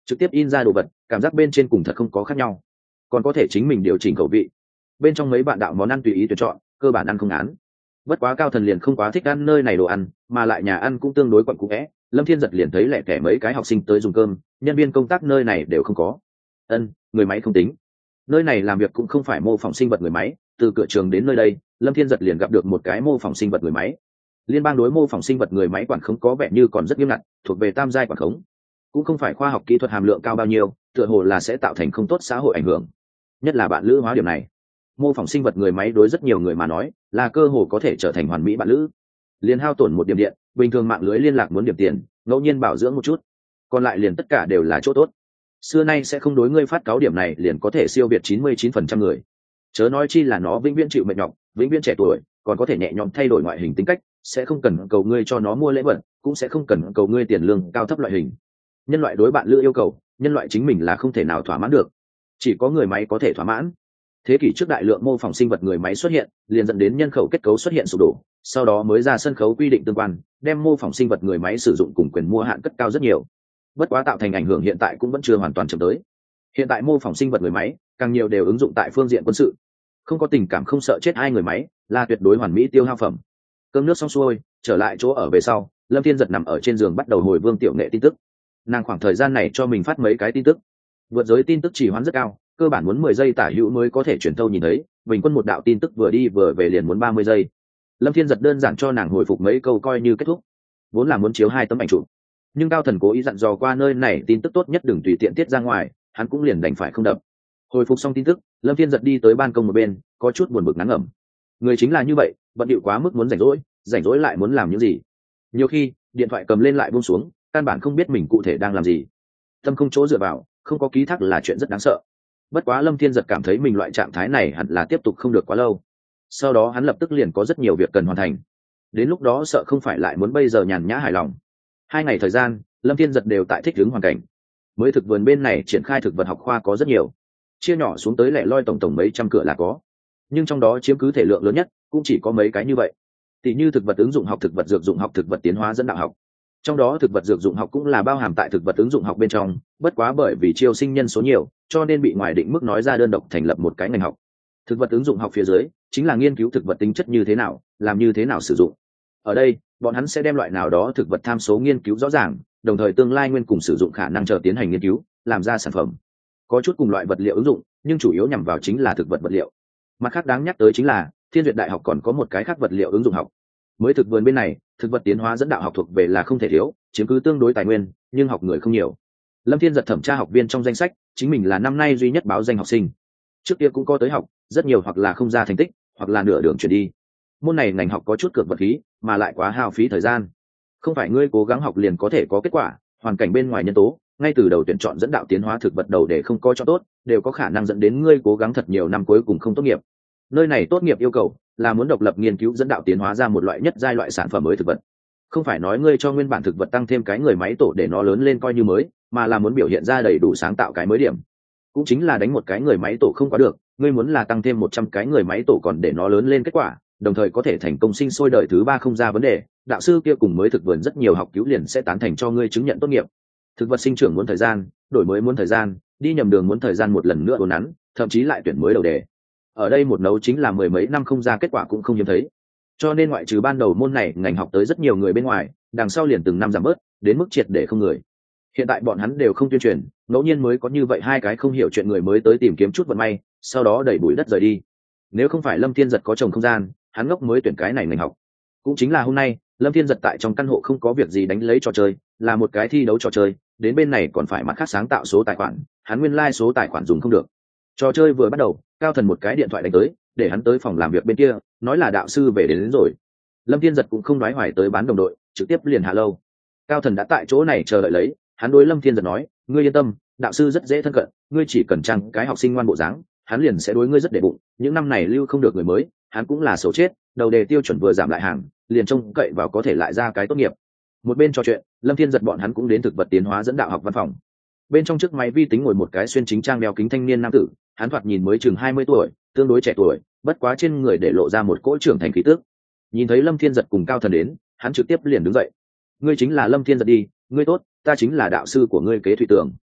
trực tiếp in ra đồ vật cảm giác bên trên cùng thật không có khác nhau, còn có thể chính mình điều chỉnh khẩu vị. Bên trong mấy bạn đạo món ăn tùy ý tuyển chọn, cơ bản ăn không án. Bất quá Cao Thần liền không quá thích ăn nơi này đồ ăn, mà lại nhà ăn cũng tương đối quặn cũ vẽ. Lâm Thiên Giật liền thấy lẻ tẻ mấy cái học sinh tới dùng cơm, nhân viên công tác nơi này đều không có. Người máy không tính, nơi này làm việc cũng không phải mô phỏng sinh vật người máy. Từ cửa trường đến nơi đây, Lâm Thiên Giật liền gặp được một cái mô phỏng sinh vật người máy. Liên bang đối mô phỏng sinh vật người máy quản khống có vẻ như còn rất nghiêm ngặt, thuộc về tam giai quản khống, cũng không phải khoa học kỹ thuật hàm lượng cao bao nhiêu, tựa hồ là sẽ tạo thành không tốt xã hội ảnh hưởng, nhất là bạn lữ hóa điểm này. Mô phỏng sinh vật người máy đối rất nhiều người mà nói là cơ hồ có thể trở thành hoàn mỹ bạn lữ. Liền hao tổn một điểm điện, bình thường mạng lưới liên lạc muốn điểm tiền, ngẫu nhiên bảo dưỡng một chút, còn lại liền tất cả đều là chỗ tốt. Xưa nay sẽ không đối ngươi phát cáo điểm này liền có thể siêu việt 99% người. Chớ nói chi là nó vĩnh viễn chịu mệt nhọc, vĩnh viễn trẻ tuổi, còn có thể nhẹ nhõm thay đổi ngoại hình tính cách, sẽ không cần cầu ngươi cho nó mua lễ vật, cũng sẽ không cần cầu ngươi tiền lương cao thấp loại hình. Nhân loại đối bạn lữ yêu cầu, nhân loại chính mình là không thể nào thỏa mãn được, chỉ có người máy có thể thỏa mãn. Thế kỷ trước đại lượng mô phỏng sinh vật người máy xuất hiện, liền dẫn đến nhân khẩu kết cấu xuất hiện sụp đổ, sau đó mới ra sân khấu quy định tương quan, đem mô phỏng sinh vật người máy sử dụng cùng quyền mua hạn cất cao rất nhiều. Bất quá tạo thành ảnh hưởng hiện tại cũng vẫn chưa hoàn toàn chậm tới. Hiện tại mô phỏng sinh vật người máy càng nhiều đều ứng dụng tại phương diện quân sự, không có tình cảm không sợ chết ai người máy là tuyệt đối hoàn mỹ tiêu hao phẩm. Cơm nước xong xuôi, trở lại chỗ ở về sau, Lâm Thiên Giật nằm ở trên giường bắt đầu hồi Vương Tiểu Nghệ tin tức. Nàng khoảng thời gian này cho mình phát mấy cái tin tức, vượt giới tin tức trì hoãn rất cao, cơ bản muốn 10 giây tả hữu mới có thể truyền thâu nhìn thấy, bình quân một đạo tin tức vừa đi vừa về liền muốn 30 giây. Lâm Thiên Giật đơn giản cho nàng hồi phục mấy câu coi như kết thúc, vốn là muốn chiếu 2 tấm ảnh chụp, nhưng Cao Thần cố ý dặn dò qua nơi này tin tức tốt nhất đừng tùy tiện tiết ra ngoài, hắn cũng liền đành phải không đập. Hồi phục xong tin tức, Lâm Thiên Giật đi tới ban công một bên, có chút buồn bực ngán ngẩm. Người chính là như vậy, bận điệu quá mức muốn rảnh rỗi lại muốn làm những gì. Nhiều khi điện thoại cầm lên lại buông xuống, căn bản không biết mình cụ thể đang làm gì. Tâm không chỗ dựa vào, không có ký thác là chuyện rất đáng sợ. Bất quá Lâm Thiên Giật cảm thấy mình loại trạng thái này hẳn là tiếp tục không được quá lâu. Sau đó hắn lập tức liền có rất nhiều việc cần hoàn thành. Đến lúc đó sợ không phải lại muốn bây giờ nhàn nhã hài lòng. 2 ngày thời gian, Lâm Thiên Giật đều tại thích ứng hoàn cảnh. Mới thực vườn bên này triển khai thực vật học khoa có rất nhiều, chia nhỏ xuống tới lẻ loi tổng mấy trăm cửa là có, nhưng trong đó chiếm cứ thể lượng lớn nhất cũng chỉ có mấy cái như vậy. Tỷ như thực vật ứng dụng học, thực vật dược dụng học, thực vật tiến hóa dẫn đạo học. Trong đó thực vật dược dụng học cũng là bao hàm tại thực vật ứng dụng học bên trong, bất quá bởi vì chiêu sinh nhân số nhiều cho nên bị ngoài định mức nói ra đơn độc thành lập một cái ngành học. Thực vật ứng dụng học phía dưới chính là nghiên cứu thực vật tính chất như thế nào, làm như thế nào sử dụng. Ở đây bọn hắn sẽ đem loại nào đó thực vật tham số nghiên cứu rõ ràng, đồng thời tương lai nguyên cùng sử dụng khả năng chờ tiến hành nghiên cứu, làm ra sản phẩm. Có chút cùng loại vật liệu ứng dụng, nhưng chủ yếu nhằm vào chính là thực vật vật liệu. Mặt khác đáng nhắc tới chính là Thiên Duyệt Đại học còn có một cái khác vật liệu ứng dụng học. Mới thực vườn bên này, thực vật tiến hóa dẫn đạo học thuộc về là không thể thiếu, chiếm cứ tương đối tài nguyên, nhưng học người không nhiều. Lâm Thiên Giật thẩm tra học viên trong danh sách, chính mình là năm nay duy nhất báo danh học sinh. Trước kia cũng có tới học, rất nhiều hoặc là không ra thành tích, hoặc là nửa đường chuyển đi. Môn này ngành học có chút cược vật khí, mà lại quá hao phí thời gian. Không phải ngươi cố gắng học liền có thể có kết quả, hoàn cảnh bên ngoài nhân tố, ngay từ đầu tuyển chọn dẫn đạo tiến hóa thực vật đầu để không coi cho tốt, đều có khả năng dẫn đến ngươi cố gắng thật nhiều năm cuối cùng không tốt nghiệp. Nơi này tốt nghiệp yêu cầu là muốn độc lập nghiên cứu dẫn đạo tiến hóa ra một loại nhất giai loại sản phẩm mới thực vật. Không phải nói ngươi cho nguyên bản thực vật tăng thêm cái người máy tổ để nó lớn lên coi như mới, mà là muốn biểu hiện ra đầy đủ sáng tạo cái mới điểm. Cũng chính là đánh một cái người máy tổ không quá được, ngươi muốn là tăng thêm 100 cái người máy tổ còn để nó lớn lên kết quả, đồng thời có thể thành công sinh sôi đời thứ 3 không ra vấn đề, đạo sư kia cùng mới thực vườn rất nhiều học cứu liền sẽ tán thành cho ngươi chứng nhận tốt nghiệp. Thực vật sinh trưởng muốn thời gian, đổi mới muốn thời gian, đi nhầm đường muốn thời gian một lần nữa uốn nắn, thậm chí lại tuyển mới đầu đề. Ở đây một nấu chính là 10 mấy năm không ra kết quả cũng không hiếm thấy. Cho nên ngoại trừ ban đầu môn này ngành học tới rất nhiều người bên ngoài, đằng sau liền từng năm giảm bớt, đến mức triệt để không người. Hiện tại bọn hắn đều không tuyên truyền, ngẫu nhiên mới có như vậy 2 cái không hiểu chuyện người mới tới tìm kiếm chút vận may, sau đó đẩy bụi đất rời đi. Nếu không phải Lâm Thiên Giật có trồng không gian, hắn ngốc mới tuyển cái này ngành học. Cũng chính là hôm nay, Lâm Thiên Giật tại trong căn hộ không có việc gì đánh lấy trò chơi, là một cái thi đấu trò chơi, đến bên này còn phải mặt khác sáng tạo số tài khoản, hắn nguyên lai số tài khoản dùng không được. Trò chơi vừa bắt đầu, Cao Thần một cái điện thoại đánh tới, để hắn tới phòng làm việc bên kia, nói là đạo sư về đến rồi. Lâm Thiên Giật cũng không nói hoài tới bán đồng đội, trực tiếp liền hạ lâu. Cao Thần đã tại chỗ này chờ đợi lấy, hắn đối Lâm Thiên Giật nói, ngươi yên tâm, đạo sư rất dễ thân cận, ngươi chỉ cần trang cái học sinh ngoan bộ dáng, hắn liền sẽ đối ngươi rất để bụng, những năm này lưu không được người mới, hắn cũng là xấu chết, đầu đề tiêu chuẩn vừa giảm lại hàng, liền trông cậy vào có thể lại ra cái tốt nghiệp. Một bên trò chuyện, Lâm Thiên Giật bọn hắn cũng đến thực vật tiến hóa dẫn đạo học văn phòng. Bên trong chiếc máy vi tính ngồi một cái xuyên chính trang đeo kính thanh niên nam tử, hắn thoạt nhìn mới chừng 20 tuổi, tương đối trẻ tuổi, bất quá trên người để lộ ra một cỗ trưởng thành khí tước. Nhìn thấy Lâm Thiên Giật cùng Cao Thần đến, hắn trực tiếp liền đứng dậy. Ngươi chính là Lâm Thiên Giật đi, ngươi tốt, ta chính là đạo sư của ngươi Kế Thụy Tường.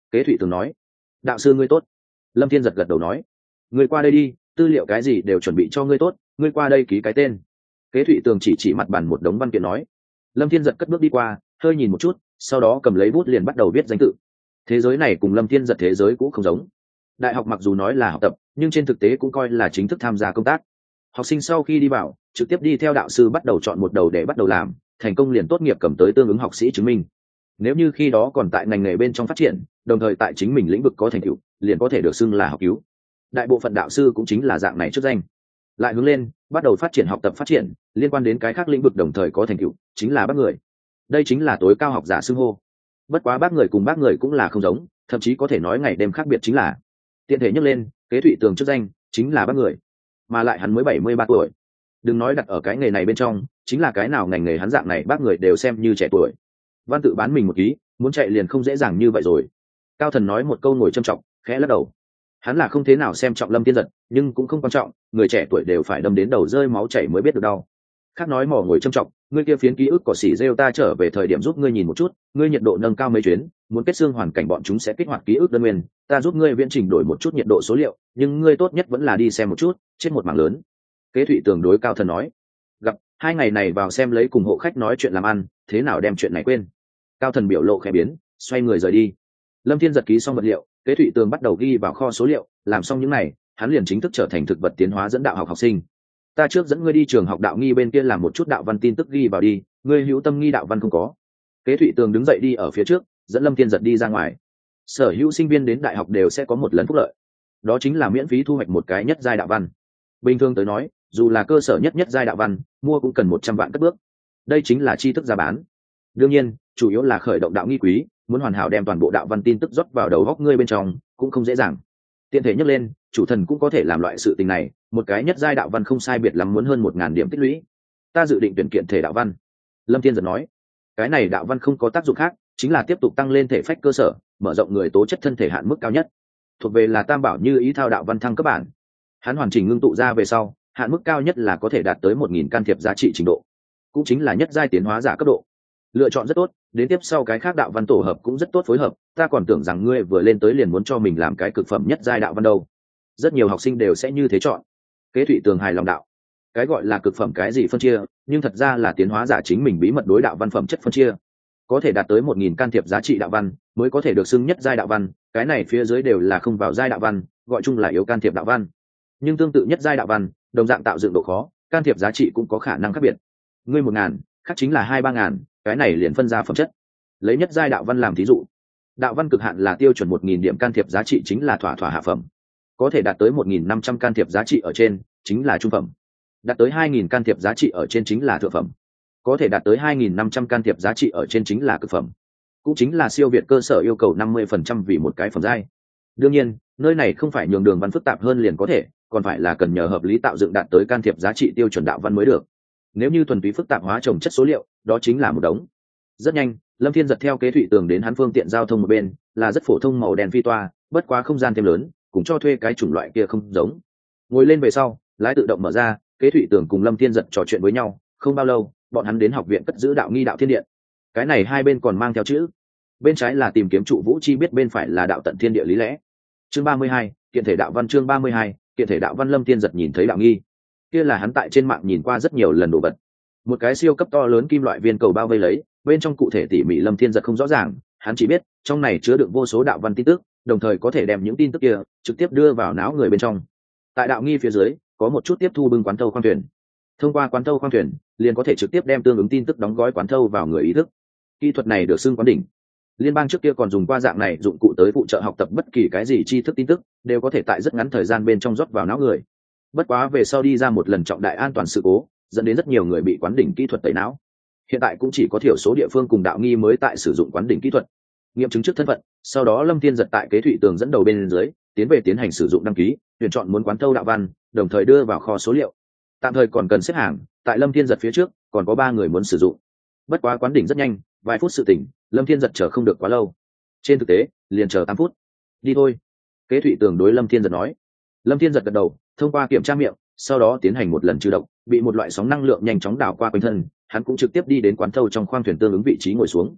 Kế Thụy Tường nói. Đạo sư ngươi tốt. Lâm Thiên Giật gật đầu nói. Ngươi qua đây đi, tư liệu cái gì đều chuẩn bị cho ngươi tốt, ngươi qua đây ký cái tên. Kế Thụy Tường chỉ mặt bàn một đống văn kiện nói. Lâm Thiên Giật cất bước đi qua, hơi nhìn một chút, sau đó cầm lấy bút liền bắt đầu viết danh tự. Thế giới này cùng Lâm Thiên Giật thế giới cũng không giống. Đại học mặc dù nói là học tập, nhưng trên thực tế cũng coi là chính thức tham gia công tác. Học sinh sau khi đi vào, trực tiếp đi theo đạo sư bắt đầu chọn một đầu để bắt đầu làm, thành công liền tốt nghiệp cầm tới tương ứng học sĩ chứng minh. Nếu như khi đó còn tại ngành nghề bên trong phát triển, đồng thời tại chính mình lĩnh vực có thành tựu, liền có thể được xưng là học cứu. Đại bộ phận đạo sư cũng chính là dạng này chức danh. Lại hướng lên, bắt đầu phát triển học tập phát triển, liên quan đến cái khác lĩnh vực đồng thời có thành tựu, chính là bác người. Đây chính là tối cao học giả xưng hô. Bất quá bác người cùng bác người cũng là không giống, thậm chí có thể nói ngày đêm khác biệt chính là. Tiện thể nhắc lên, Kế Thụy Tường chức danh chính là bác người, mà lại hắn mới 73 tuổi. Đừng nói đặt ở cái nghề này bên trong, chính là cái nào ngành nghề hắn dạng này bác người đều xem như trẻ tuổi. Văn tự bán mình một ký, muốn chạy liền không dễ dàng như vậy rồi. Cao Thần nói một câu ngồi trầm trọng, khẽ lắc đầu. Hắn là không thế nào xem trọng Lâm Thiên Giật, nhưng cũng không quan trọng, người trẻ tuổi đều phải đâm đến đầu rơi máu chảy mới biết được đau. Khác nói mỏ ngồi trầm trọng, ngươi kia phiến ký ức cỏ xỉ rêu ta trở về thời điểm giúp ngươi nhìn một chút, ngươi nhiệt độ nâng cao mấy chuyến, muốn kết xương hoàn cảnh bọn chúng sẽ kích hoạt ký ức đơn nguyên, ta giúp ngươi viễn trình đổi một chút nhiệt độ số liệu, nhưng ngươi tốt nhất vẫn là đi xem một chút, chết một mảng lớn. Kế Thụy Tường đối Cao Thần nói. Gặp 2 ngày này vào xem lấy cùng hộ khách nói chuyện làm ăn, thế nào đem chuyện này quên. Cao Thần biểu lộ khẽ biến, xoay người rời đi. Lâm Thiên Giật ký xong vật liệu, Kế Thụy Tường bắt đầu ghi vào kho số liệu, làm xong những này, hắn liền chính thức trở thành thực vật tiến hóa dẫn đạo học sinh. Ta trước dẫn ngươi đi trường học đạo nghi bên kia làm một chút đạo văn tin tức ghi vào đi, ngươi hữu tâm nghi đạo văn không có. Kế Thụy Tường đứng dậy đi ở phía trước, dẫn Lâm Thiên Giật đi ra ngoài. Sở hữu sinh viên đến đại học đều sẽ có một lần phúc lợi, đó chính là miễn phí thu hoạch một cái nhất giai đạo văn. Bình thường tới nói, dù là cơ sở nhất giai đạo văn, mua cũng cần 100 vạn cất bước. Đây chính là tri thức giá bán. Đương nhiên, chủ yếu là khởi động đạo nghi quý, muốn hoàn hảo đem toàn bộ đạo văn tin tức rót vào đầu góc ngươi bên trong, cũng không dễ dàng. Tiện thể nhắc lên, chủ thần cũng có thể làm loại sự tình này, một cái nhất giai đạo văn không sai biệt lắm muốn hơn 1000 điểm tích lũy. Ta dự định tuyển kiện thể đạo văn. Lâm Thiên Giật nói, cái này đạo văn không có tác dụng khác, chính là tiếp tục tăng lên thể phách cơ sở, mở rộng người tố chất thân thể hạn mức cao nhất, thuộc về là tam bảo như ý thao đạo văn thăng cấp bản. Hắn hoàn chỉnh ngưng tụ ra về sau, hạn mức cao nhất là có thể đạt tới 1000 can thiệp giá trị trình độ, cũng chính là nhất giai tiến hóa giả cấp độ. Lựa chọn rất tốt, đến tiếp sau cái khác đạo văn tổ hợp cũng rất tốt phối hợp, ta còn tưởng rằng ngươi vừa lên tới liền muốn cho mình làm cái cực phẩm nhất giai đạo văn đâu. Rất nhiều học sinh đều sẽ như thế chọn. Kế Thụy Tường hài lòng đạo. Cái gọi là cực phẩm cái gì phân chia, nhưng thật ra là tiến hóa giả chính mình bí mật đối đạo văn phẩm chất phân chia. Có thể đạt tới 1000 can thiệp giá trị đạo văn, mới có thể được xưng nhất giai đạo văn, cái này phía dưới đều là không vào giai đạo văn, gọi chung là yếu can thiệp đạo văn. Nhưng tương tự nhất giai đạo văn, đồng dạng tạo dựng độ khó, can thiệp giá trị cũng có khả năng khác biệt. Ngươi 1000, khác chính là 2-3 ngàn, cái này liền phân ra phẩm chất. Lấy nhất giai đạo văn làm thí dụ, đạo văn cực hạn là tiêu chuẩn 1000 điểm can thiệp giá trị chính là thỏa thỏa hạ phẩm, có thể đạt tới 1500 can thiệp giá trị ở trên chính là trung phẩm, đạt tới 2000 can thiệp giá trị ở trên chính là thượng phẩm, có thể đạt tới 2500 can thiệp giá trị ở trên chính là cực phẩm, cũng chính là siêu việt cơ sở yêu cầu 50% vì một cái phẩm giai. Đương nhiên, nơi này không phải nhường đường văn phức tạp hơn liền có thể, còn phải là cần nhờ hợp lý tạo dựng đạt tới can thiệp giá trị tiêu chuẩn đạo văn mới được. Nếu như thuần túy phức tạp hóa trồng chất số liệu, đó chính là một đống. Rất nhanh, Lâm Thiên Giật theo Kế Thụy Tường đến hắn phương tiện giao thông một bên, là rất phổ thông màu đen phi toa, bất quá không gian thêm lớn, cùng cho thuê cái chủng loại kia không giống. Ngồi lên về sau, lái tự động mở ra, Kế Thụy Tường cùng Lâm Thiên Giật trò chuyện với nhau, không bao lâu, bọn hắn đến học viện cất giữ đạo nghi đạo thiên điện. Cái này hai bên còn mang theo chữ. Bên trái là tìm kiếm trụ vũ chi biết, bên phải là đạo tận thiên địa lý lẽ. Chương 32, kiện thể đạo văn. Chương 32, kiện thể đạo văn. Lâm Thiên Giật nhìn thấy đạo nghi, kia là hắn tại trên mạng nhìn qua rất nhiều lần đồ vật. Một cái siêu cấp to lớn kim loại viên cầu bao vây lấy, bên trong cụ thể tỉ mỉ Lâm Thiên Giật không rõ ràng, hắn chỉ biết trong này chứa đựng vô số đạo văn tin tức, đồng thời có thể đem những tin tức kia trực tiếp đưa vào não người bên trong. Tại đạo nghi phía dưới có một chút tiếp thu bưng quán thâu khoang thuyền, thông qua quán thâu khoang thuyền liền có thể trực tiếp đem tương ứng tin tức đóng gói quán thâu vào người ý thức. Kỹ thuật này được xưng quán đỉnh. Liên bang trước kia còn dùng qua dạng này dụng cụ tới phụ trợ học tập bất kỳ cái gì tri thức tin tức, đều có thể tại rất ngắn thời gian bên trong rót vào não người. Bất quá về sau đi ra một lần trọng đại an toàn sự cố, dẫn đến rất nhiều người bị quán đỉnh kỹ thuật tẩy não. Hiện tại cũng chỉ có thiểu số địa phương cùng đạo nghi mới tại sử dụng quán đỉnh kỹ thuật. Nghiệm chứng trước thân phận, sau đó Lâm Thiên Giật tại Kế Thụy Tường dẫn đầu bên dưới, tiến về tiến hành sử dụng đăng ký, tuyển chọn muốn quán thâu đạo văn, đồng thời đưa vào kho số liệu. Tạm thời còn cần xếp hàng, tại Lâm Thiên Giật phía trước còn có 3 người muốn sử dụng. Bất quá quán đỉnh rất nhanh, vài phút sự tỉnh, Lâm Thiên Giật chờ không được quá lâu. Trên thực tế, liền chờ 8 phút. Đi thôi. Kế Thụy Tường đối Lâm Thiên Giật nói. Lâm Thiên Giật gật đầu, thông qua kiểm tra miệng, sau đó tiến hành một lần trừ độc, bị một loại sóng năng lượng nhanh chóng đảo qua quanh thân, hắn cũng trực tiếp đi đến quán thâu trong khoang thuyền tương ứng vị trí ngồi xuống.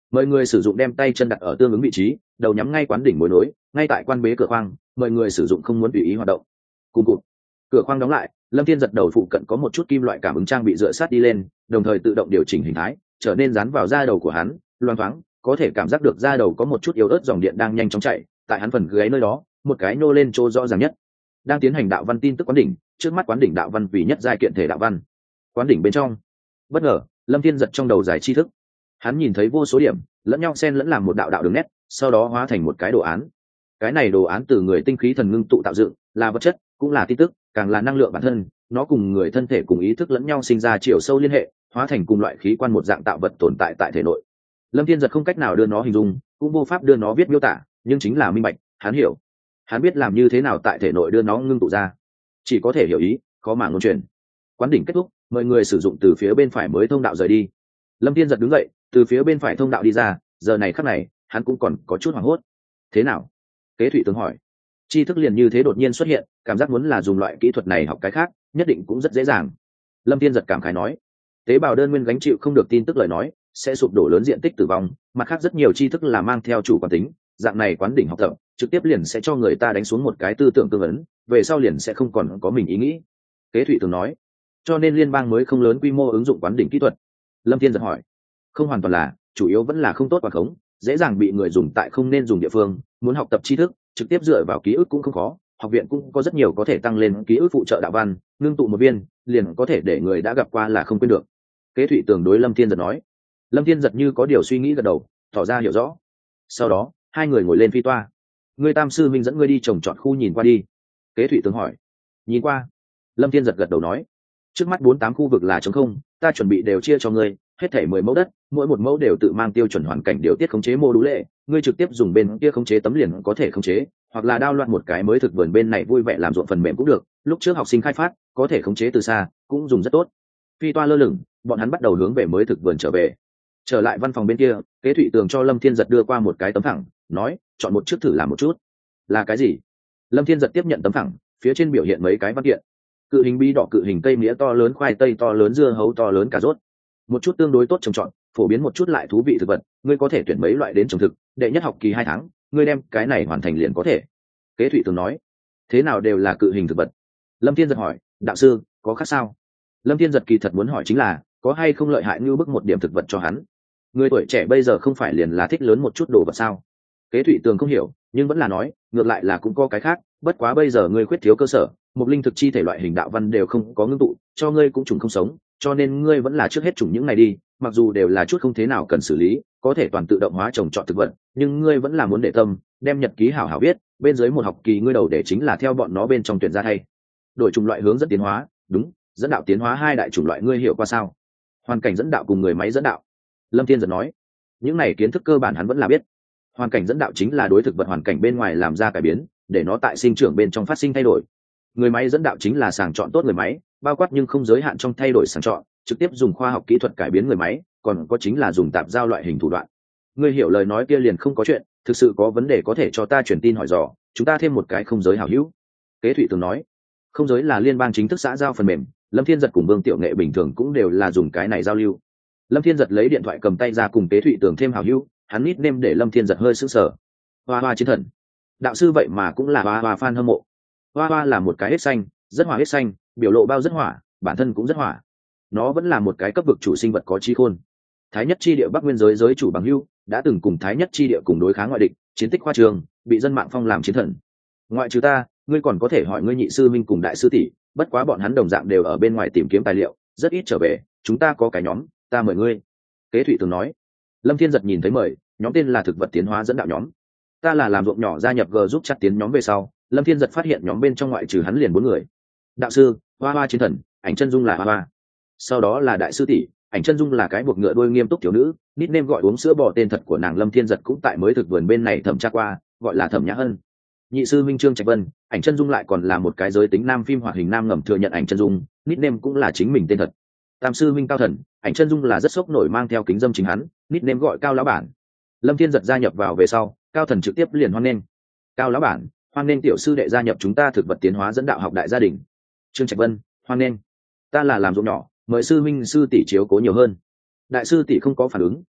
mời người sử dụng đem tay chân đặt ở tương ứng vị trí, đầu nhắm ngay quán đỉnh mối nối, ngay tại quan bế cửa khoang, mời người sử dụng không muốn tùy ý hoạt động. Cùng cụt, cửa khoang đóng lại, Lâm Thiên giật đầu phụ cận có một chút kim loại cảm ứng trang bị dựa sát đi lên, đồng thời tự động điều chỉnh hình thái, trở nên dán vào da đầu của hắn, loang thoáng có thể cảm giác được da đầu có một chút yếu ớt dòng điện đang nhanh chóng chạy, tại hắn phần gáy nơi đó, một cái nô lên chỗ rõ ràng nhất. Đang tiến hành đạo văn tin tức quán đỉnh, trước mắt quán đỉnh đạo văn vì nhất giai kiện thể đạo văn. Quán đỉnh bên trong, bất ngờ, Lâm Thiên giật trong đầu giải tri thức. Hắn nhìn thấy vô số điểm, lẫn nhau xen lẫn làm một đạo đạo đường nét, sau đó hóa thành một cái đồ án. Cái này đồ án từ người tinh khí thần ngưng tụ tạo dựng, là vật chất, cũng là tin tức, càng là năng lượng bản thân, nó cùng người thân thể cùng ý thức lẫn nhau sinh ra chiều sâu liên hệ, hóa thành cùng loại khí quan một dạng tạo vật tồn tại tại thể nội. Lâm Thiên giật không cách nào đưa nó hình dung, cũng vô pháp đưa nó viết miêu tả, nhưng chính là minh bạch, hắn hiểu. Hắn biết làm như thế nào tại thể nội đưa nó ngưng tụ ra, chỉ có thể hiểu ý, khó mà ngôn truyền. Quán đỉnh kết thúc, mọi người sử dụng từ phía bên phải mới thông đạo rời đi. Lâm Thiên giật đứng dậy, từ phía bên phải thông đạo đi ra, giờ này khắc này, hắn cũng còn có chút hoảng hốt. Thế nào? Kế Thụy Tường hỏi. Tri thức liền như thế đột nhiên xuất hiện, cảm giác muốn là dùng loại kỹ thuật này học cái khác, nhất định cũng rất dễ dàng. Lâm Thiên giật cảm khái nói. Tế bào đơn nguyên gánh chịu không được tin tức lời nói, sẽ sụp đổ lớn diện tích tử vong, mặt khác rất nhiều tri thức là mang theo chủ quan tính, dạng này quán đỉnh học tập, trực tiếp liền sẽ cho người ta đánh xuống một cái tư tưởng tương ấn, về sau liền sẽ không còn có mình ý nghĩ. Kế Thụy Tường nói. Cho nên liên bang mới không lớn quy mô ứng dụng quán đỉnh kỹ thuật. Lâm Thiên giật hỏi. Không hoàn toàn là, chủ yếu vẫn là không tốt quản khống, dễ dàng bị người dùng tại không nên dùng địa phương, muốn học tập tri thức trực tiếp dựa vào ký ức cũng không khó, học viện cũng có rất nhiều có thể tăng lên ký ức phụ trợ đạo văn, ngưng tụ một viên liền có thể để người đã gặp qua là không quên được. Kế Thụy Tường đối Lâm Thiên giật nói. Lâm Thiên giật như có điều suy nghĩ gật đầu, tỏ ra hiểu rõ. Sau đó hai người ngồi lên phi toa. Ngươi Tam sư minh dẫn ngươi đi trồng trọt khu nhìn qua đi. Kế Thụy Tường hỏi. Nhìn qua. Lâm Thiên giật gật đầu nói. Trước mắt 48 khu vực là trống không, ta chuẩn bị đều chia cho ngươi, hết thảy 10 mẫu đất, mỗi một mẫu đều tự mang tiêu chuẩn hoàn cảnh điều tiết khống chế mô đũ lệ, ngươi trực tiếp dùng bên kia khống chế tấm liền có thể khống chế, hoặc là đao loạn một cái mới thực vườn bên này vui vẻ làm ruộng phần mềm cũng được, lúc trước học sinh khai phát, có thể khống chế từ xa, cũng dùng rất tốt. Phi toa lơ lửng, bọn hắn bắt đầu hướng về mới thực vườn trở về. Trở lại văn phòng bên kia, Kế Thụy Tường cho Lâm Thiên giật đưa qua một cái tấm thẳng, nói, chọn một chiếc thử làm một chút. Là cái gì? Lâm Thiên giật tiếp nhận tấm thẳng, phía trên biểu hiện mấy cái văn kiện. Cự hình bi đỏ, cự hình cây mía to lớn, khoai tây to lớn, dưa hấu to lớn, cà rốt. Một chút tương đối tốt trồng trọt, phổ biến một chút lại thú vị thực vật, ngươi có thể tuyển mấy loại đến trồng thực, đệ nhất học kỳ 2 tháng, ngươi đem cái này hoàn thành liền có thể. Kế Thụy Tường nói. Thế nào đều là cự hình thực vật? Lâm Thiên giật hỏi. Đạo sư, có khác sao? Lâm Thiên giật kỳ thật muốn hỏi chính là, có hay không lợi hại như bức một điểm thực vật cho hắn. Người tuổi trẻ bây giờ không phải liền là thích lớn một chút đồ vật sao? Kế Thụy Tường không hiểu, nhưng vẫn là nói, ngược lại là cũng có cái khác, bất quá bây giờ ngươi khuyết thiếu cơ sở, một linh thực chi thể loại hình đạo văn đều không có ngưng tụ, cho ngươi cũng trùng không sống, cho nên ngươi vẫn là trước hết trùng những này đi, mặc dù đều là chút không thế nào cần xử lý, có thể toàn tự động hóa trồng trọt thực vật, nhưng ngươi vẫn là muốn để tâm, đem nhật ký hảo hảo viết, bên dưới một học kỳ ngươi đầu để chính là theo bọn nó bên trong tuyển ra thay. Đổi chủng loại hướng dẫn tiến hóa, đúng, dẫn đạo tiến hóa hai đại chủng loại ngươi hiểu qua sao? Hoàn cảnh dẫn đạo cùng người máy dẫn đạo. Lâm Thiên giật nói, những này kiến thức cơ bản hắn vẫn là biết. Hoàn cảnh dẫn đạo chính là đối thực vật hoàn cảnh bên ngoài làm ra cải biến, để nó tại sinh trưởng bên trong phát sinh thay đổi. Người máy dẫn đạo chính là sàng chọn tốt người máy, bao quát nhưng không giới hạn trong thay đổi sàng chọn, trực tiếp dùng khoa học kỹ thuật cải biến người máy, còn có chính là dùng tạp giao loại hình thủ đoạn. Ngươi hiểu lời nói kia liền không có chuyện, thực sự có vấn đề có thể cho ta truyền tin hỏi dò, chúng ta thêm một cái không giới hảo hữu. Kế Thụy Tường nói. Không giới là liên bang chính thức xã giao phần mềm, Lâm Thiên giật cùng Vương Tiểu Nghệ bình thường cũng đều là dùng cái này giao lưu. Lâm Thiên giật lấy điện thoại cầm tay ra cùng Kế Thụy Tường thêm hảo hữu, hắn nickname để Lâm Thiên giật hơi sững sờ. Hoa Hoa chiến thần. Đạo sư vậy mà cũng là Hoa Hoa fan hâm mộ. Hoa Hoa là một cái hết xanh, rất hỏa hết xanh, biểu lộ bao rất hỏa, bản thân cũng rất hỏa. Nó vẫn là một cái cấp vực chủ sinh vật có trí khôn. Thái nhất chi địa Bắc Nguyên giới giới chủ bằng hữu, đã từng cùng Thái nhất chi địa cùng đối kháng ngoại địch, chiến tích khoa trường, bị dân mạng phong làm chiến thần. Ngoại trừ ta, ngươi còn có thể hỏi ngươi nhị sư minh cùng đại sư tỷ, bất quá bọn hắn đồng dạng đều ở bên ngoài tìm kiếm tài liệu, rất ít trở về, chúng ta có cái nhóm, ta mời ngươi. Kế Thụy Tường nói. Lâm Thiên giật nhìn thấy mời, nhóm tên là thực vật tiến hóa dẫn đạo nhóm. Ta là làm ruộng nhỏ gia nhập G giúp chặt tiến nhóm về sau, Lâm Thiên giật phát hiện nhóm bên trong ngoại trừ hắn liền 4 người. Đạo sư, Hoa Hoa chiến thần, Ảnh Chân Dung là Hoa Hoa. Sau đó là đại sư tỷ, Ảnh Chân Dung là cái buộc ngựa đuôi nghiêm túc thiếu nữ, nickname gọi uống sữa bò tên thật của nàng Lâm Thiên giật cũng tại mới thực vườn bên này thẩm tra qua, gọi là Thẩm Nhã Hân. Nhị sư minh Trương Trạch Vân, Ảnh Chân Dung lại còn là một cái giới tính nam phim hoạt hình nam ngầm thừa nhận Ảnh Chân Dung, nickname cũng là chính mình tên thật. Tam sư minh Cao Thần, Ảnh Chân Dung là rất sốc nổi mang theo kính dâm chính hắn, nickname gọi Cao lão bản. Lâm Thiên giật gia nhập vào về sau, Cao Thần trực tiếp liền hoan nghênh. Cao lão bản, hoan nghênh tiểu sư đệ gia nhập chúng ta thực vật tiến hóa dẫn đạo học đại gia đình. Trương Trạch Vân, hoan nghênh. Ta là làm ruộng nhỏ, mời sư minh sư tỷ chiếu cố nhiều hơn. Đại sư tỷ không có phản ứng,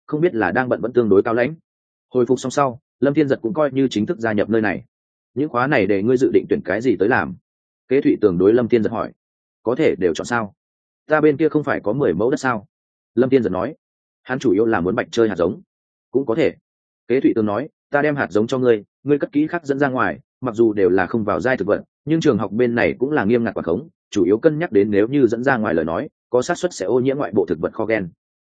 không biết là đang bận vẫn tương đối cao lãnh. Hồi phục xong sau, Lâm Thiên Giật cũng coi như chính thức gia nhập nơi này. Những khóa này để ngươi dự định tuyển cái gì tới làm? Kế Thụy Tường đối Lâm Thiên Giật hỏi. Có thể đều chọn sao? Ta bên kia không phải có 10 mẫu đất sao? Lâm Thiên Giật nói. Hắn chủ yếu là muốn bạch chơi hạt giống. Cũng có thể. Kế Thụy Tường nói, ta đem hạt giống cho ngươi, ngươi cất kỹ khắc dẫn ra ngoài, mặc dù đều là không vào giai thực vật, nhưng trường học bên này cũng là nghiêm ngặt quản khống, chủ yếu cân nhắc đến nếu như dẫn ra ngoài lời nói, có xác suất sẽ ô nhiễm ngoại bộ thực vật kho gen.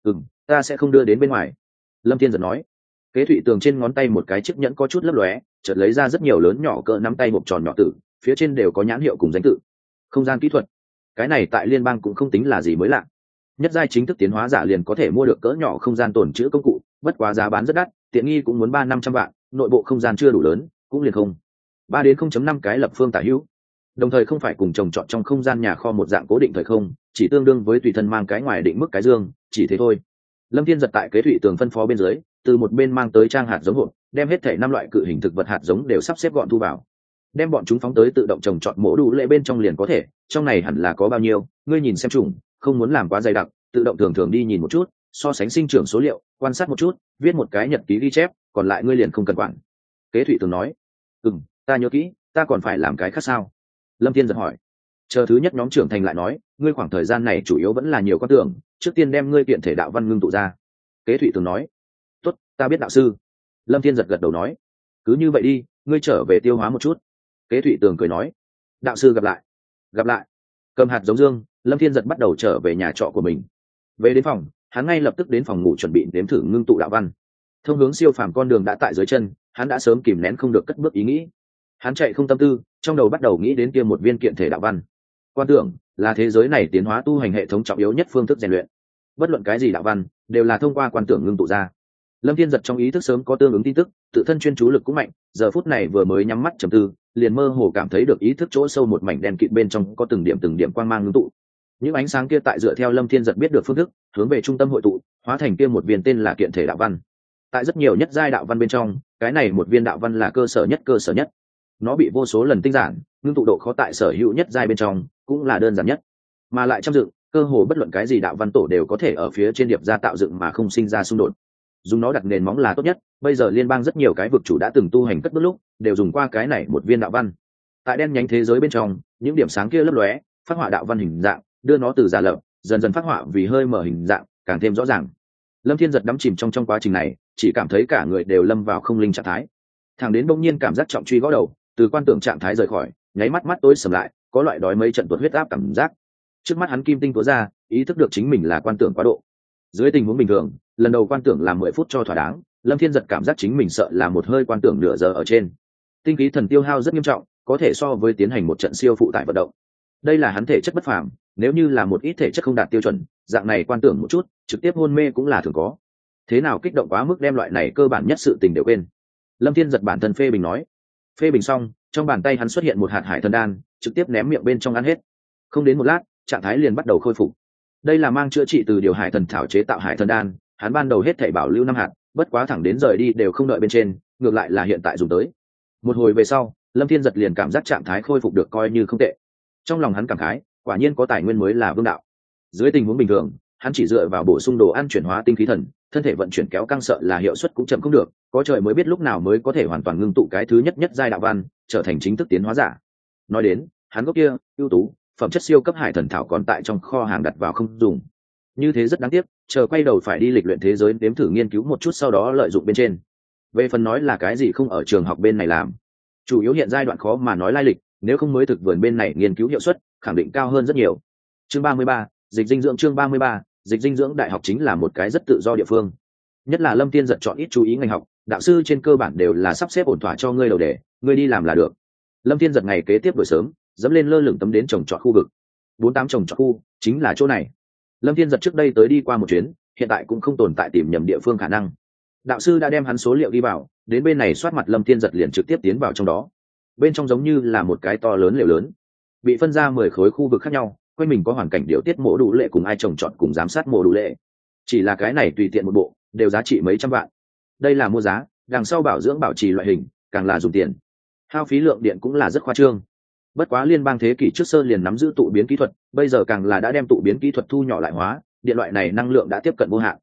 Ta sẽ không đưa đến bên ngoài. Lâm Thiên Giật nói. Kế Thụy Tường trên ngón tay một cái chiếc nhẫn có chút lấp lóe, chợt lấy ra rất nhiều lớn nhỏ cỡ nắm tay hộp tròn nhỏ tử, phía trên đều có nhãn hiệu cùng danh tự. Không gian kỹ thuật. Cái này tại liên bang cũng không tính là gì mới lạ. Nhất giai chính thức tiến hóa giả liền có thể mua được cỡ nhỏ không gian tồn trữ công cụ, bất quá giá bán rất đắt, tiện nghi cũng muốn 300-500 vạn, nội bộ không gian chưa đủ lớn, cũng liền không. 3 đến 0.5 cái lập phương tả hữu. Đồng thời không phải cùng trồng trọt trong không gian nhà kho một dạng cố định thời không, chỉ tương đương với tùy thân mang cái ngoài định mức cái dương, chỉ thế thôi. Lâm Thiên Giật tại Kế Thụy Tường phân phó bên dưới, từ một bên mang tới trang hạt giống hộp, đem hết thể 5 loại cự hình thực vật hạt giống đều sắp xếp gọn thu vào. Đem bọn chúng phóng tới tự động trồng trọt mổ đủ lệ bên trong liền có thể, trong này hẳn là có bao nhiêu, ngươi nhìn xem chủng, không muốn làm quá dày đặc, tự động thường đi nhìn một chút, so sánh sinh trưởng số liệu, quan sát một chút, viết một cái nhật ký ghi chép, còn lại ngươi liền không cần quản. Kế Thụy Tường nói. Ta nhớ kỹ, ta còn phải làm cái khác sao? Lâm Thiên Giật hỏi. Chờ thứ nhất nhóm trưởng thành lại nói, ngươi khoảng thời gian này chủ yếu vẫn là nhiều quan tưởng, trước tiên đem ngươi kiện thể đạo văn ngưng tụ ra. Kế Thụy Tường nói. Tốt, ta biết đạo sư. Lâm Thiên Giật gật đầu nói. Cứ như vậy đi, ngươi trở về tiêu hóa một chút. Kế Thụy Tường cười nói. Đạo sư gặp lại. Gặp lại. Cầm hạt giống dương, Lâm Thiên Giật bắt đầu trở về nhà trọ của mình. Về đến phòng, hắn ngay lập tức đến phòng ngủ chuẩn bị đếm thử ngưng tụ đạo văn. Thông hướng siêu phàm con đường đã tại dưới chân, hắn đã sớm kìm nén không được cất bước ý nghĩ. Hắn chạy không tâm tư, trong đầu bắt đầu nghĩ đến kia một viên kiện thể đạo văn. Quan tưởng là thế giới này tiến hóa tu hành hệ thống trọng yếu nhất phương thức rèn luyện. Bất luận cái gì đạo văn đều là thông qua quan tưởng ngưng tụ ra. Lâm Thiên Giật trong ý thức sớm có tương ứng tin tức, tự thân chuyên chú lực cũng mạnh, giờ phút này vừa mới nhắm mắt trầm tư, liền mơ hồ cảm thấy được ý thức chỗ sâu một mảnh đen kịt bên trong có từng điểm quang mang ngưng tụ. Những ánh sáng kia tại dựa theo Lâm Thiên Giật biết được phương thức, hướng về trung tâm hội tụ, hóa thành kia một viên tên là kiện thể đạo văn. Tại rất nhiều nhất giai đạo văn bên trong, cái này một viên đạo văn là cơ sở nhất. Nó bị vô số lần tinh giản, ngưng tụ độ khó tại sở hữu nhất giai bên trong cũng là đơn giản nhất, mà lại trăm dựng, cơ hồ bất luận cái gì đạo văn tổ đều có thể ở phía trên điệp ra tạo dựng mà không sinh ra xung đột. Dùng nó đặt nền móng là tốt nhất, bây giờ liên bang rất nhiều cái vực chủ đã từng tu hành cất bước lúc đều dùng qua cái này một viên đạo văn. Tại đen nhánh thế giới bên trong, những điểm sáng kia lấp lóe, phát họa đạo văn hình dạng, đưa nó từ giả lập dần dần phát họa vì hơi mở hình dạng càng thêm rõ ràng. Lâm Thiên Giật đắm chìm trong quá trình này, chỉ cảm thấy cả người đều lâm vào không linh trạng thái. Thẳng đến bỗng nhiên cảm giác trọng truy gõ đầu, từ quan tưởng trạng thái rời khỏi, nháy mắt tối sầm lại, có loại đói mấy trận tuột huyết áp cảm giác. Trước mắt hắn kim tinh túa ra, ý thức được chính mình là quan tưởng quá độ. Dưới tình huống bình thường, lần đầu quan tưởng làm 10 phút cho thỏa đáng, Lâm Thiên Giật cảm giác chính mình sợ là một hơi quan tưởng nửa giờ ở trên. Tinh khí thần tiêu hao rất nghiêm trọng, có thể so với tiến hành một trận siêu phụ tải vận động. Đây là hắn thể chất bất phàm, nếu như là một ít thể chất không đạt tiêu chuẩn, dạng này quan tưởng một chút, trực tiếp hôn mê cũng là thường có. Thế nào kích động quá mức đem loại này cơ bản nhất sự tình đều quên. Lâm Thiên Giật bản thân phê bình nói. Phê bình xong, trong bàn tay hắn xuất hiện một hạt hải thần đan, trực tiếp ném miệng bên trong ăn hết. Không đến một lát, trạng thái liền bắt đầu khôi phục. Đây là mang chữa trị từ điều hải thần thảo chế tạo hải thần đan, hắn ban đầu hết thảy bảo lưu 5 hạt, bất quá thẳng đến rời đi đều không đợi bên trên, ngược lại là hiện tại dùng tới. Một hồi về sau, Lâm Thiên Giật liền cảm giác trạng thái khôi phục được coi như không tệ. Trong lòng hắn cảm khái, quả nhiên có tài nguyên mới là vương đạo. Dưới tình huống bình thường, hắn chỉ dựa vào bổ sung đồ ăn chuyển hóa tinh khí thần, thân thể vận chuyển kéo căng sợ là hiệu suất cũng chậm không được, có trời mới biết lúc nào mới có thể hoàn toàn ngưng tụ cái thứ nhất giai đạo văn, trở thành chính thức tiến hóa giả. Nói đến, hắn gốc kia ưu tú, phẩm chất siêu cấp hải thần thảo còn tại trong kho hàng đặt vào không dùng. Như thế rất đáng tiếc, chờ quay đầu phải đi lịch luyện thế giới đếm thử nghiên cứu một chút sau đó lợi dụng bên trên. Về phần nói là cái gì không ở trường học bên này làm, chủ yếu hiện giai đoạn khó mà nói lai lịch, nếu không mới thực vườn bên này nghiên cứu hiệu suất khẳng định cao hơn rất nhiều. Chương 33, dịch dinh dưỡng. Chương 33, dịch dinh dưỡng. Đại học chính là một cái rất tự do địa phương, nhất là Lâm Thiên Giật chọn ít chú ý ngành học, đạo sư trên cơ bản đều là sắp xếp ổn thỏa cho ngươi đầu đề, ngươi đi làm là được. Lâm Thiên Giật ngày kế tiếp buổi sớm dẫm lên lơ lửng tấm đến trồng trọt khu vực. 48 trồng trọt khu chính là chỗ này. Lâm Thiên Giật trước đây tới đi qua một chuyến, hiện tại cũng không tồn tại tìm nhầm địa phương khả năng. Đạo sư đã đem hắn số liệu đi vào, đến bên này soát mặt Lâm Thiên Giật liền trực tiếp tiến vào trong đó. Bên trong giống như là một cái to lớn lều lớn, bị phân ra 10 khối khu vực khác nhau, quanh mình có hoàn cảnh điều tiết mổ đủ lệ cùng ai trồng trọt cùng giám sát mổ đủ lệ. Chỉ là cái này tùy tiện một bộ đều giá trị mấy trăm vạn. Đây là mua giá, đằng sau bảo dưỡng bảo trì loại hình càng là dùng tiền, hao phí lượng điện cũng là rất khoa trương. Bất quá liên bang thế kỷ trước sơ liền nắm giữ tụ biến kỹ thuật, bây giờ càng là đã đem tụ biến kỹ thuật thu nhỏ lại hóa, điện loại này năng lượng đã tiếp cận vô hạn.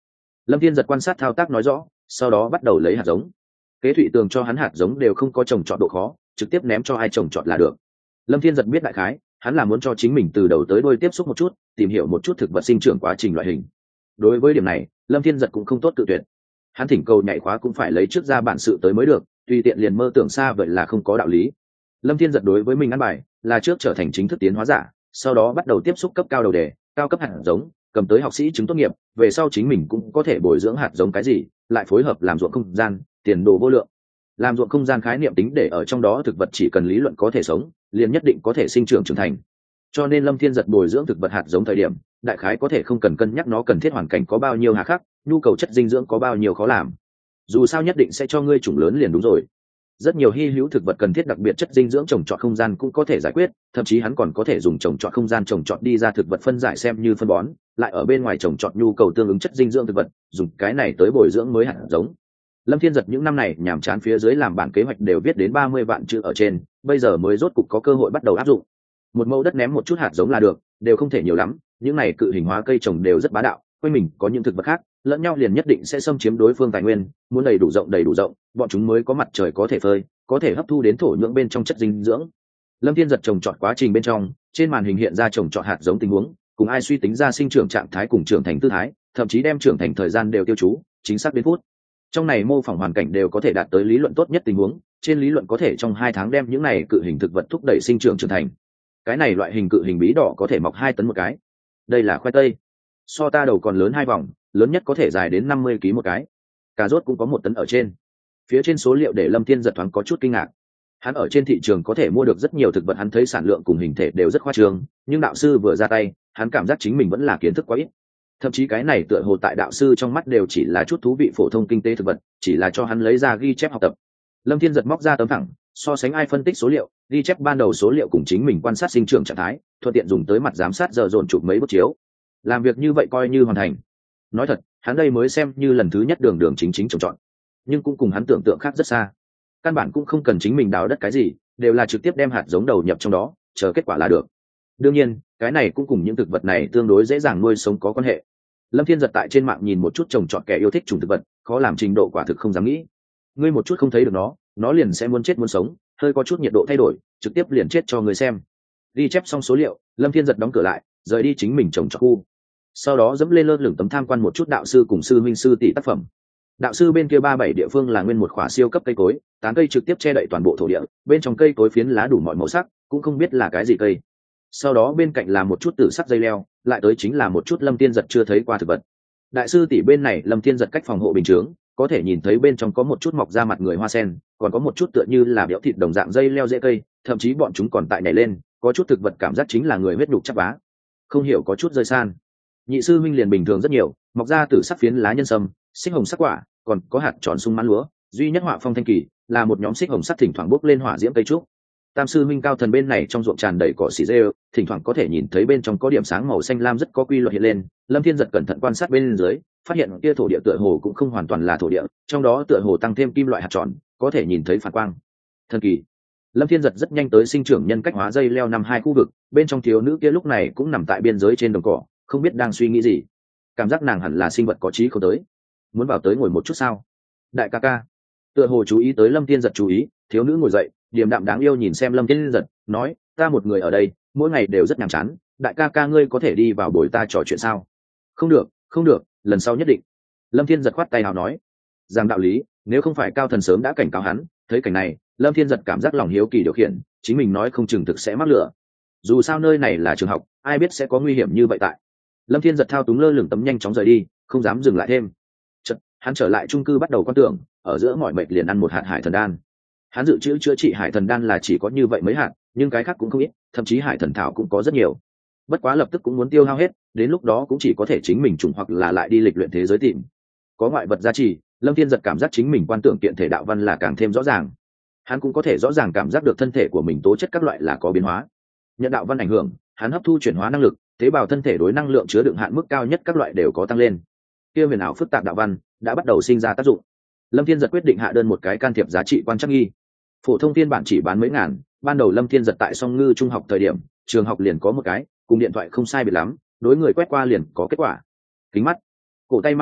Lâm Thiên Giật quan sát thao tác nói rõ, sau đó bắt đầu lấy hạt giống. Kế Thụy Tường cho hắn hạt giống đều không có trồng trọt độ khó, trực tiếp ném cho ai trồng trọt là được. Lâm Thiên Giật biết đại khái, hắn là muốn cho chính mình từ đầu tới đuôi tiếp xúc một chút, tìm hiểu một chút thực vật sinh trưởng quá trình loại hình. Đối với điểm này, Lâm Thiên Giật cũng không tốt tự tuyệt. Hắn thỉnh cầu nhảy khóa cũng phải lấy trước ra bản sự tới mới được, tùy tiện liền mơ tưởng xa vậy là không có đạo lý. Lâm Thiên Giật đối với mình ăn bài là trước trở thành chính thức tiến hóa giả, sau đó bắt đầu tiếp xúc cấp cao đầu đề, cao cấp hạt giống, cầm tới học sĩ chứng tốt nghiệp, về sau chính mình cũng có thể bồi dưỡng hạt giống cái gì, lại phối hợp làm ruộng không gian, tiền đồ vô lượng. Làm ruộng không gian khái niệm tính để ở trong đó thực vật chỉ cần lý luận có thể sống, liền nhất định có thể sinh trưởng trưởng thành. Cho nên Lâm Thiên Giật bồi dưỡng thực vật hạt giống thời điểm, đại khái có thể không cần cân nhắc nó cần thiết hoàn cảnh có bao nhiêu hà khắc, nhu cầu chất dinh dưỡng có bao nhiêu khó làm. Dù sao nhất định sẽ cho ngươi chủng lớn liền đúng rồi. Rất nhiều hy hữu thực vật cần thiết đặc biệt chất dinh dưỡng trồng trọt không gian cũng có thể giải quyết, thậm chí hắn còn có thể dùng trồng trọt không gian trồng trọt đi ra thực vật phân giải xem như phân bón, lại ở bên ngoài trồng trọt nhu cầu tương ứng chất dinh dưỡng thực vật, dùng cái này tới bồi dưỡng mới hạt giống. Lâm Thiên Giật những năm này nhàm chán phía dưới làm bản kế hoạch đều viết đến 30 vạn chữ ở trên, bây giờ mới rốt cục có cơ hội bắt đầu áp dụng. Một mẫu đất ném một chút hạt giống là được, đều không thể nhiều lắm, những này cự hình hóa cây trồng đều rất bá đạo, quanh mình có những thực vật khác, lẫn nhau liền nhất định sẽ xâm chiếm đối phương tài nguyên, muốn đầy đủ rộng, bọn chúng mới có mặt trời có thể phơi, có thể hấp thu đến thổ nhưỡng bên trong chất dinh dưỡng. Lâm Thiên Giật trồng trọt quá trình bên trong, trên màn hình hiện ra trồng trọt hạt giống tình huống, cùng ai suy tính ra sinh trưởng trạng thái cùng trưởng thành tư thái, thậm chí đem trưởng thành thời gian đều tiêu chú, chính xác đến phút. Trong này mô phỏng hoàn cảnh đều có thể đạt tới lý luận tốt nhất tình huống, trên lý luận có thể trong 2 tháng đem những này cự hình thực vật thúc đẩy sinh trưởng trưởng thành. Cái này loại hình cự hình bí đỏ có thể mọc 2 tấn một cái. Đây là khoai tây, so ta đầu còn lớn 2 vòng, lớn nhất có thể dài đến 50 kg một cái. Cà rốt cũng có 1 tấn ở trên. Phía trên số liệu để Lâm Thiên Giật thoáng có chút kinh ngạc. Hắn ở trên thị trường có thể mua được rất nhiều thực vật, hắn thấy sản lượng cùng hình thể đều rất khoa trương, nhưng đạo sư vừa ra tay, hắn cảm giác chính mình vẫn là kiến thức quá ít. Thậm chí cái này tựa hồ tại đạo sư trong mắt đều chỉ là chút thú vị phổ thông kinh tế thực vật, chỉ là cho hắn lấy ra ghi chép học tập. Lâm Thiên Giật móc ra tấm thẳng, so sánh ai phân tích số liệu, ghi chép ban đầu số liệu cùng chính mình quan sát sinh trưởng trạng thái, thuận tiện dùng tới mặt giám sát giờ dồn chụp mấy bức chiếu. Làm việc như vậy coi như hoàn thành. Nói thật, hắn đây mới xem như lần thứ nhất đường đường chính chính trồng trọt, nhưng cũng cùng hắn tưởng tượng khác rất xa. Căn bản cũng không cần chính mình đào đất cái gì, đều là trực tiếp đem hạt giống đầu nhập trong đó, chờ kết quả là được. Đương nhiên, cái này cũng cùng những thực vật này tương đối dễ dàng nuôi sống có quan hệ. Lâm Thiên Giật tại trên mạng nhìn một chút trồng trọt kẻ yêu thích trùng thực vật, khó làm trình độ quả thực không dám nghĩ. Ngươi một chút không thấy được nó liền sẽ muốn chết muốn sống, hơi có chút nhiệt độ thay đổi, trực tiếp liền chết cho người xem. Ghi chép xong số liệu, Lâm Thiên Giật đóng cửa lại, rời đi chính mình trồng trọt khu. Sau đó dẫm lên lơ lửng tấm tham quan một chút đạo sư cùng sư minh sư tỷ tác phẩm. Đạo sư bên kia 37 địa phương là nguyên một khỏa siêu cấp cây cối, tán cây trực tiếp che đậy toàn bộ thổ địa, bên trong cây cối phiến lá đủ mọi màu sắc, cũng không biết là cái gì cây. Sau đó bên cạnh là một chút tử sắc dây leo, lại tới chính là một chút Lâm Thiên Giật chưa thấy qua thực vật. Đại sư tỷ bên này Lâm Thiên Giật cách phòng hộ bình chướng, có thể nhìn thấy bên trong có một chút mọc ra mặt người hoa sen, còn có một chút tựa như là béo thịt đồng dạng dây leo rễ cây, thậm chí bọn chúng còn tại nhảy lên, có chút thực vật cảm giác chính là người huyết nhục chắc vá, không hiểu có chút rơi san. Nhị sư minh liền bình thường rất nhiều, mọc ra từ sắc phiến lá nhân sâm, xích hồng sắc quả, còn có hạt tròn sung mãn lúa, duy nhất họa phong thanh kỳ là một nhóm xích hồng sắc thỉnh thoảng bốc lên hỏa diễm cây trúc. Tam sư minh cao thần bên này trong ruộng tràn đầy cỏ xỉ rêu, thỉnh thoảng có thể nhìn thấy bên trong có điểm sáng màu xanh lam rất có quy luật hiện lên. Lâm Thiên Giật cẩn thận quan sát bên dưới, phát hiện kia thổ địa tựa hồ cũng không hoàn toàn là thổ địa, trong đó tựa hồ tăng thêm kim loại hạt tròn, có thể nhìn thấy phản quang. Thần kỳ. Lâm Thiên Giật rất nhanh tới sinh trưởng nhân cách hóa dây leo nằm 2 khu vực, bên trong thiếu nữ kia lúc này cũng nằm tại biên giới trên đồng cỏ, không biết đang suy nghĩ gì. Cảm giác nàng hẳn là sinh vật có trí không tới. Muốn vào tới ngồi một chút sao? Đại ca ca. Tựa hồ chú ý tới Lâm Thiên Giật chú ý, thiếu nữ ngồi dậy, điềm đạm đáng yêu nhìn xem Lâm Thiên Giật, nói, ta một người ở đây, mỗi ngày đều rất nhàm chán, đại ca ca ngươi có thể đi vào bồi ta trò chuyện sao? Không được, không được, lần sau nhất định. Lâm Thiên Giật khoát tay nào nói, rằng đạo lý, nếu không phải cao thần sớm đã cảnh cáo hắn, thấy cảnh này, Lâm Thiên Giật cảm giác lòng hiếu kỳ điều khiển, chính mình nói không chừng thực sẽ mắc lửa. Dù sao nơi này là trường học, ai biết sẽ có nguy hiểm như vậy tại. Lâm Thiên Giật thao túng lơ lửng tấm nhanh chóng rời đi, không dám dừng lại thêm. Chợt, hắn trở lại chung cư bắt đầu quan tưởng, ở giữa mỏi mệt liền ăn một hạt hải thần đan. Hắn dự trữ chữa trị hải thần đan là chỉ có như vậy mấy hạt, nhưng cái khác cũng không ít, thậm chí hải thần thảo cũng có rất nhiều. Bất quá lập tức cũng muốn tiêu hao hết, đến lúc đó cũng chỉ có thể chính mình trùng hoặc là lại đi lịch luyện thế giới tìm. Có ngoại vật gia trì, Lâm Thiên Giật cảm giác chính mình quan tưởng kiện thể đạo văn là càng thêm rõ ràng. Hắn cũng có thể rõ ràng cảm giác được thân thể của mình tố chất các loại là có biến hóa. Nhận đạo văn ảnh hưởng, hắn hấp thu chuyển hóa năng lực, tế bào thân thể đối năng lượng chứa đựng hạn mức cao nhất các loại đều có tăng lên. Kia huyền ảo phức tạp đạo văn đã bắt đầu sinh ra tác dụng. Lâm Thiên Giật quyết định hạ đơn một cái can thiệp giá trị quan trắc nghi. Phổ thông phiên bản chỉ bán mấy ngàn, ban đầu Lâm Thiên Giật tại Song Ngư trung học thời điểm, trường học liền có một cái, cùng điện thoại không sai biệt lắm, đối người quét qua liền có kết quả. Kính mắt, cổ tay mang thức,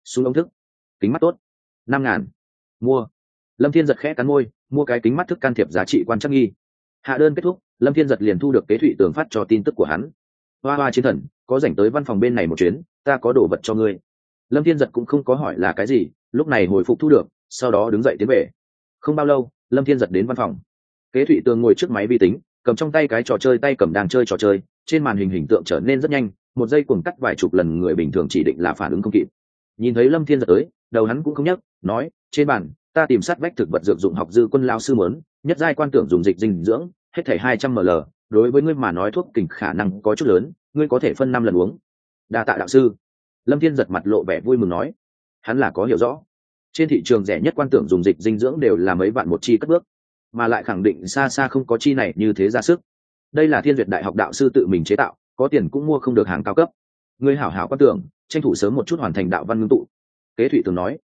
súng ống thức, kính mắt tốt, 5.000. Mua. Lâm Thiên Giật khẽ cắn môi, mua cái kính mắt thức can thiệp giá trị quan trắc nghi. Hạ đơn kết thúc, Lâm Thiên Giật liền thu được Kế Thụy Tường phát cho tin tức của hắn. Hoa hoa chiến thần, có rảnh tới văn phòng bên này một chuyến, ta có đồ vật cho ngươi. Lâm Thiên Giật cũng không có hỏi là cái gì, lúc này hồi phục thu được, sau đó đứng dậy tiến về. Không bao lâu, Lâm Thiên Giật đến văn phòng. Kế Thụy Tường ngồi trước máy vi tính, cầm trong tay cái trò chơi tay cầm đang chơi trò chơi, trên màn hình hình tượng trở nên rất nhanh, một giây cuồng cắt vài chục lần người bình thường chỉ định là phản ứng không kịp. Nhìn thấy Lâm Thiên Giật tới, đầu hắn cũng không nhấc, nói, trên bàn, ta tìm sát vách thực vật dược dụng học dư quân lao sư mớn, nhất giai quan tưởng dùng dịch dinh dưỡng, hết thảy 200 ml, đối với ngươi mà nói thuốc kình khả năng có chút lớn, ngươi có thể phân 5 lần uống. Đa tạ đạo sư. Lâm Thiên Giật mặt lộ vẻ vui mừng nói, hắn là có hiểu rõ. Trên thị trường rẻ nhất quan tưởng dùng dịch dinh dưỡng đều là mấy vạn một chi cất bước, mà lại khẳng định xa xa không có chi này như thế ra sức. Đây là Thiên Duyệt Đại học đạo sư tự mình chế tạo, có tiền cũng mua không được hàng cao cấp. Ngươi hảo hảo quan tưởng, tranh thủ sớm một chút hoàn thành đạo văn ngưng tụ. Kế Thụy Tường nói.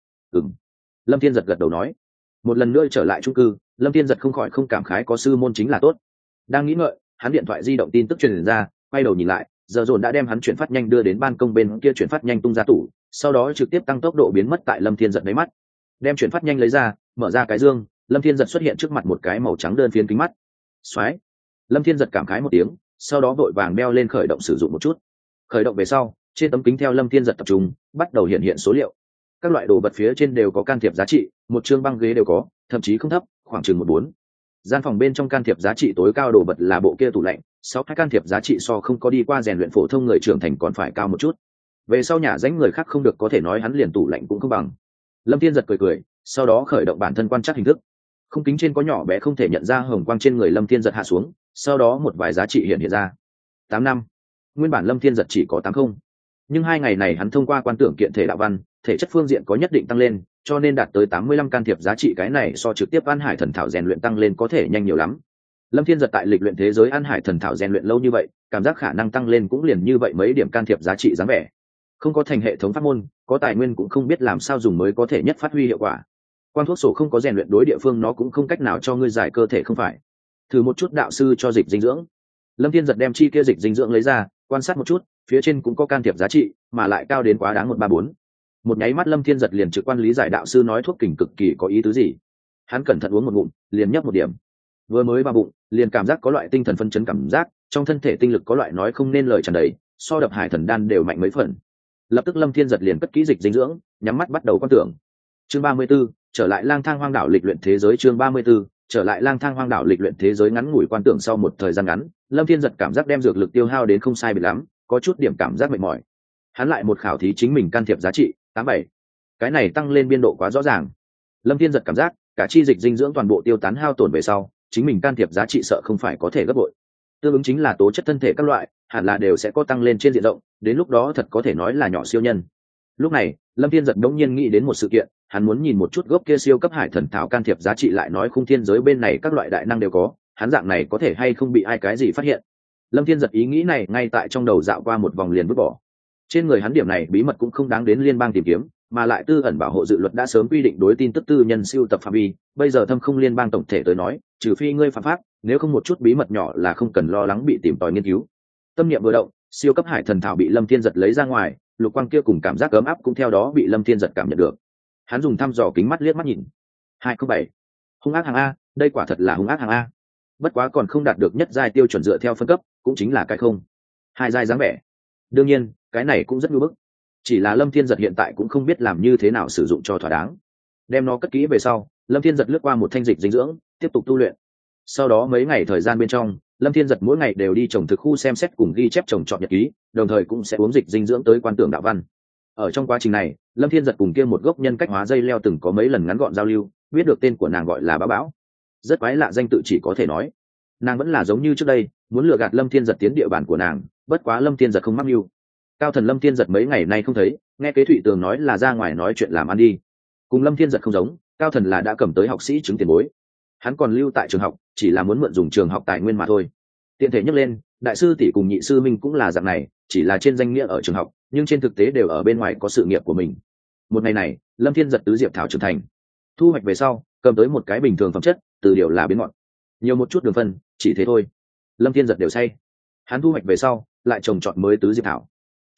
Lâm Thiên Giật gật đầu nói. Một lần nữa trở lại chung cư, Lâm Thiên Giật không khỏi không cảm khái có sư môn chính là tốt. Đang nghĩ ngợi, hắn điện thoại di động tin tức truyền ra, quay đầu nhìn lại, giờ dồn đã đem hắn chuyển phát nhanh đưa đến ban công bên kia chuyển phát nhanh tung ra tủ, sau đó trực tiếp tăng tốc độ biến mất tại Lâm Thiên Giật đáy mắt. Đem chuyển phát nhanh lấy ra, mở ra cái dương, Lâm Thiên Giật xuất hiện trước mặt một cái màu trắng đơn phiến kính mắt. Xoáy. Lâm Thiên Giật cảm khái một tiếng, sau đó vội vàng đeo lên khởi động sử dụng một chút. Khởi động về sau, trên tấm kính theo Lâm Thiên Giật tập trung, bắt đầu hiện số liệu. Các loại đồ vật phía trên đều có can thiệp giá trị, một chương băng ghế đều có, thậm chí không thấp, khoảng chừng 14. Gian phòng bên trong can thiệp giá trị tối cao đồ vật là bộ kia tủ lạnh, 6 can thiệp giá trị so không có đi qua rèn luyện phổ thông người trưởng thành còn phải cao một chút. Về sau nhà danh người khác không được có thể nói hắn liền tủ lạnh cũng không bằng. Lâm Thiên Giật cười cười, sau đó khởi động bản thân quan trắc hình thức. Không kính trên có nhỏ bé không thể nhận ra hồng quang trên người Lâm Thiên Giật hạ xuống, sau đó một vài giá trị hiện ra. 8 năm. Nguyên bản Lâm Thiên Giật chỉ có 80, nhưng 2 ngày này hắn thông qua quan tưởng kiện thể đạo văn, thể chất phương diện có nhất định tăng lên, cho nên đạt tới 85 can thiệp giá trị, cái này so trực tiếp An Hải Thần Thảo rèn luyện tăng lên có thể nhanh nhiều lắm. Lâm Thiên Giật tại lịch luyện thế giới An Hải Thần Thảo rèn luyện lâu như vậy, cảm giác khả năng tăng lên cũng liền như vậy mấy điểm can thiệp giá trị dáng vẻ. Không có thành hệ thống pháp môn, có tài nguyên cũng không biết làm sao dùng mới có thể nhất phát huy hiệu quả. Quan thuốc sổ không có rèn luyện đối địa phương nó cũng không cách nào cho ngươi giải cơ thể không phải. Thử một chút đạo sư cho dịch dinh dưỡng. Lâm Thiên Giật đem chi kia dịch dinh dưỡng lấy ra, quan sát một chút, phía trên cũng có can thiệp giá trị, mà lại cao đến quá đáng 134. Một nháy mắt Lâm Thiên Giật liền trực quan lý giải đạo sư nói thuốc kình cực kỳ có ý tứ gì. Hắn cẩn thận uống một ngụm, liền nhấp một điểm. Vừa mới vào bụng, liền cảm giác có loại tinh thần phân chấn cảm giác, trong thân thể tinh lực có loại nói không nên lời tràn đầy, so đập hải thần đan đều mạnh mấy phần. Lập tức Lâm Thiên Giật liền cất kỹ dịch dinh dưỡng, nhắm mắt bắt đầu quan tưởng. Chương 34, trở lại lang thang hoang đảo lịch luyện thế giới. Chương 34, trở lại lang thang hoang đảo lịch luyện thế giới. Ngắn ngủi quan tưởng sau một thời gian ngắn, Lâm Thiên Giật cảm giác đem dược lực tiêu hao đến không sai biệt lắm, có chút điểm cảm giác mệt mỏi. Hắn lại một khảo thí chính mình can thiệp giá trị 87. Cái này tăng lên biên độ quá rõ ràng. Lâm Thiên Giật cảm giác cả chi dịch dinh dưỡng toàn bộ tiêu tán hao tổn về sau, chính mình can thiệp giá trị sợ không phải có thể gấp bội. Tương ứng chính là tố chất thân thể các loại, hẳn là đều sẽ có tăng lên trên diện rộng, đến lúc đó thật có thể nói là nhỏ siêu nhân. Lúc này, Lâm Thiên Giật đống nhiên nghĩ đến một sự kiện, hắn muốn nhìn một chút gốc kia siêu cấp hải thần thảo can thiệp giá trị, lại nói khung thiên giới bên này các loại đại năng đều có, hắn dạng này có thể hay không bị ai cái gì phát hiện. Lâm Thiên Giật ý nghĩ này ngay tại trong đầu dạo qua một vòng liền vứt bỏ. Trên người hắn điểm này bí mật cũng không đáng đến liên bang tìm kiếm, mà lại tư ẩn bảo hộ dự luật đã sớm quy định đối tin tức tư nhân siêu tập phạm vi, bây giờ thâm không liên bang tổng thể tới nói, trừ phi ngươi phạm pháp, nếu không một chút bí mật nhỏ là không cần lo lắng bị tìm tòi nghiên cứu. Tâm niệm vừa động, siêu cấp hải thần thảo bị Lâm Thiên Giật lấy ra ngoài, lục quang kia cùng cảm giác ấm áp cũng theo đó bị Lâm Thiên Giật cảm nhận được. Hắn dùng thăm dò kính mắt liếc mắt nhìn. 207. Hung ác hàng A, đây quả thật là hung ác hàng A. Bất quá còn không đạt được nhất giai tiêu chuẩn dựa theo phân cấp, cũng chính là cái không. 2 giai dáng vẻ. Đương nhiên, cái này cũng rất nhu bức. Chỉ là Lâm Thiên Giật hiện tại cũng không biết làm như thế nào sử dụng cho thỏa đáng. Đem nó cất kỹ về sau, Lâm Thiên Giật lướt qua một thanh dịch dinh dưỡng, tiếp tục tu luyện. Sau đó mấy ngày thời gian bên trong, Lâm Thiên Giật mỗi ngày đều đi trồng thực khu xem xét cùng ghi chép trồng trọt nhật ký, đồng thời cũng sẽ uống dịch dinh dưỡng tới quan tưởng đạo văn. Ở trong quá trình này, Lâm Thiên Giật cùng kia một gốc nhân cách hóa dây leo từng có mấy lần ngắn gọn giao lưu, biết được tên của nàng gọi là Bá Bão. Rất quái lạ danh tự, chỉ có thể nói, nàng vẫn là giống như trước đây, muốn lừa gạt Lâm Thiên Giật tiến địa bàn của nàng, bất quá Lâm Thiên Giật không mắc mưu. Cao Thần Lâm Thiên Giật mấy ngày nay không thấy, nghe Kế Thụy Tường nói là ra ngoài nói chuyện làm ăn đi. Cùng Lâm Thiên Giật không giống, Cao Thần là đã cầm tới học sĩ chứng tiền bối. Hắn còn lưu tại trường học, chỉ là muốn mượn dùng trường học tài nguyên mà thôi. Tiện thể nhắc lên, đại sư tỷ cùng nhị sư minh cũng là dạng này, chỉ là trên danh nghĩa ở trường học, nhưng trên thực tế đều ở bên ngoài có sự nghiệp của mình. Một ngày này, Lâm Thiên Giật tứ diệp thảo trưởng thành, thu hoạch về sau, cầm tới một cái bình thường phẩm chất, từ điều là biến ngọt, nhiều một chút đường phân, chỉ thế thôi. Lâm Thiên Giật đều say. Hắn thu hoạch về sau, lại trồng trọt mới tứ diệp thảo.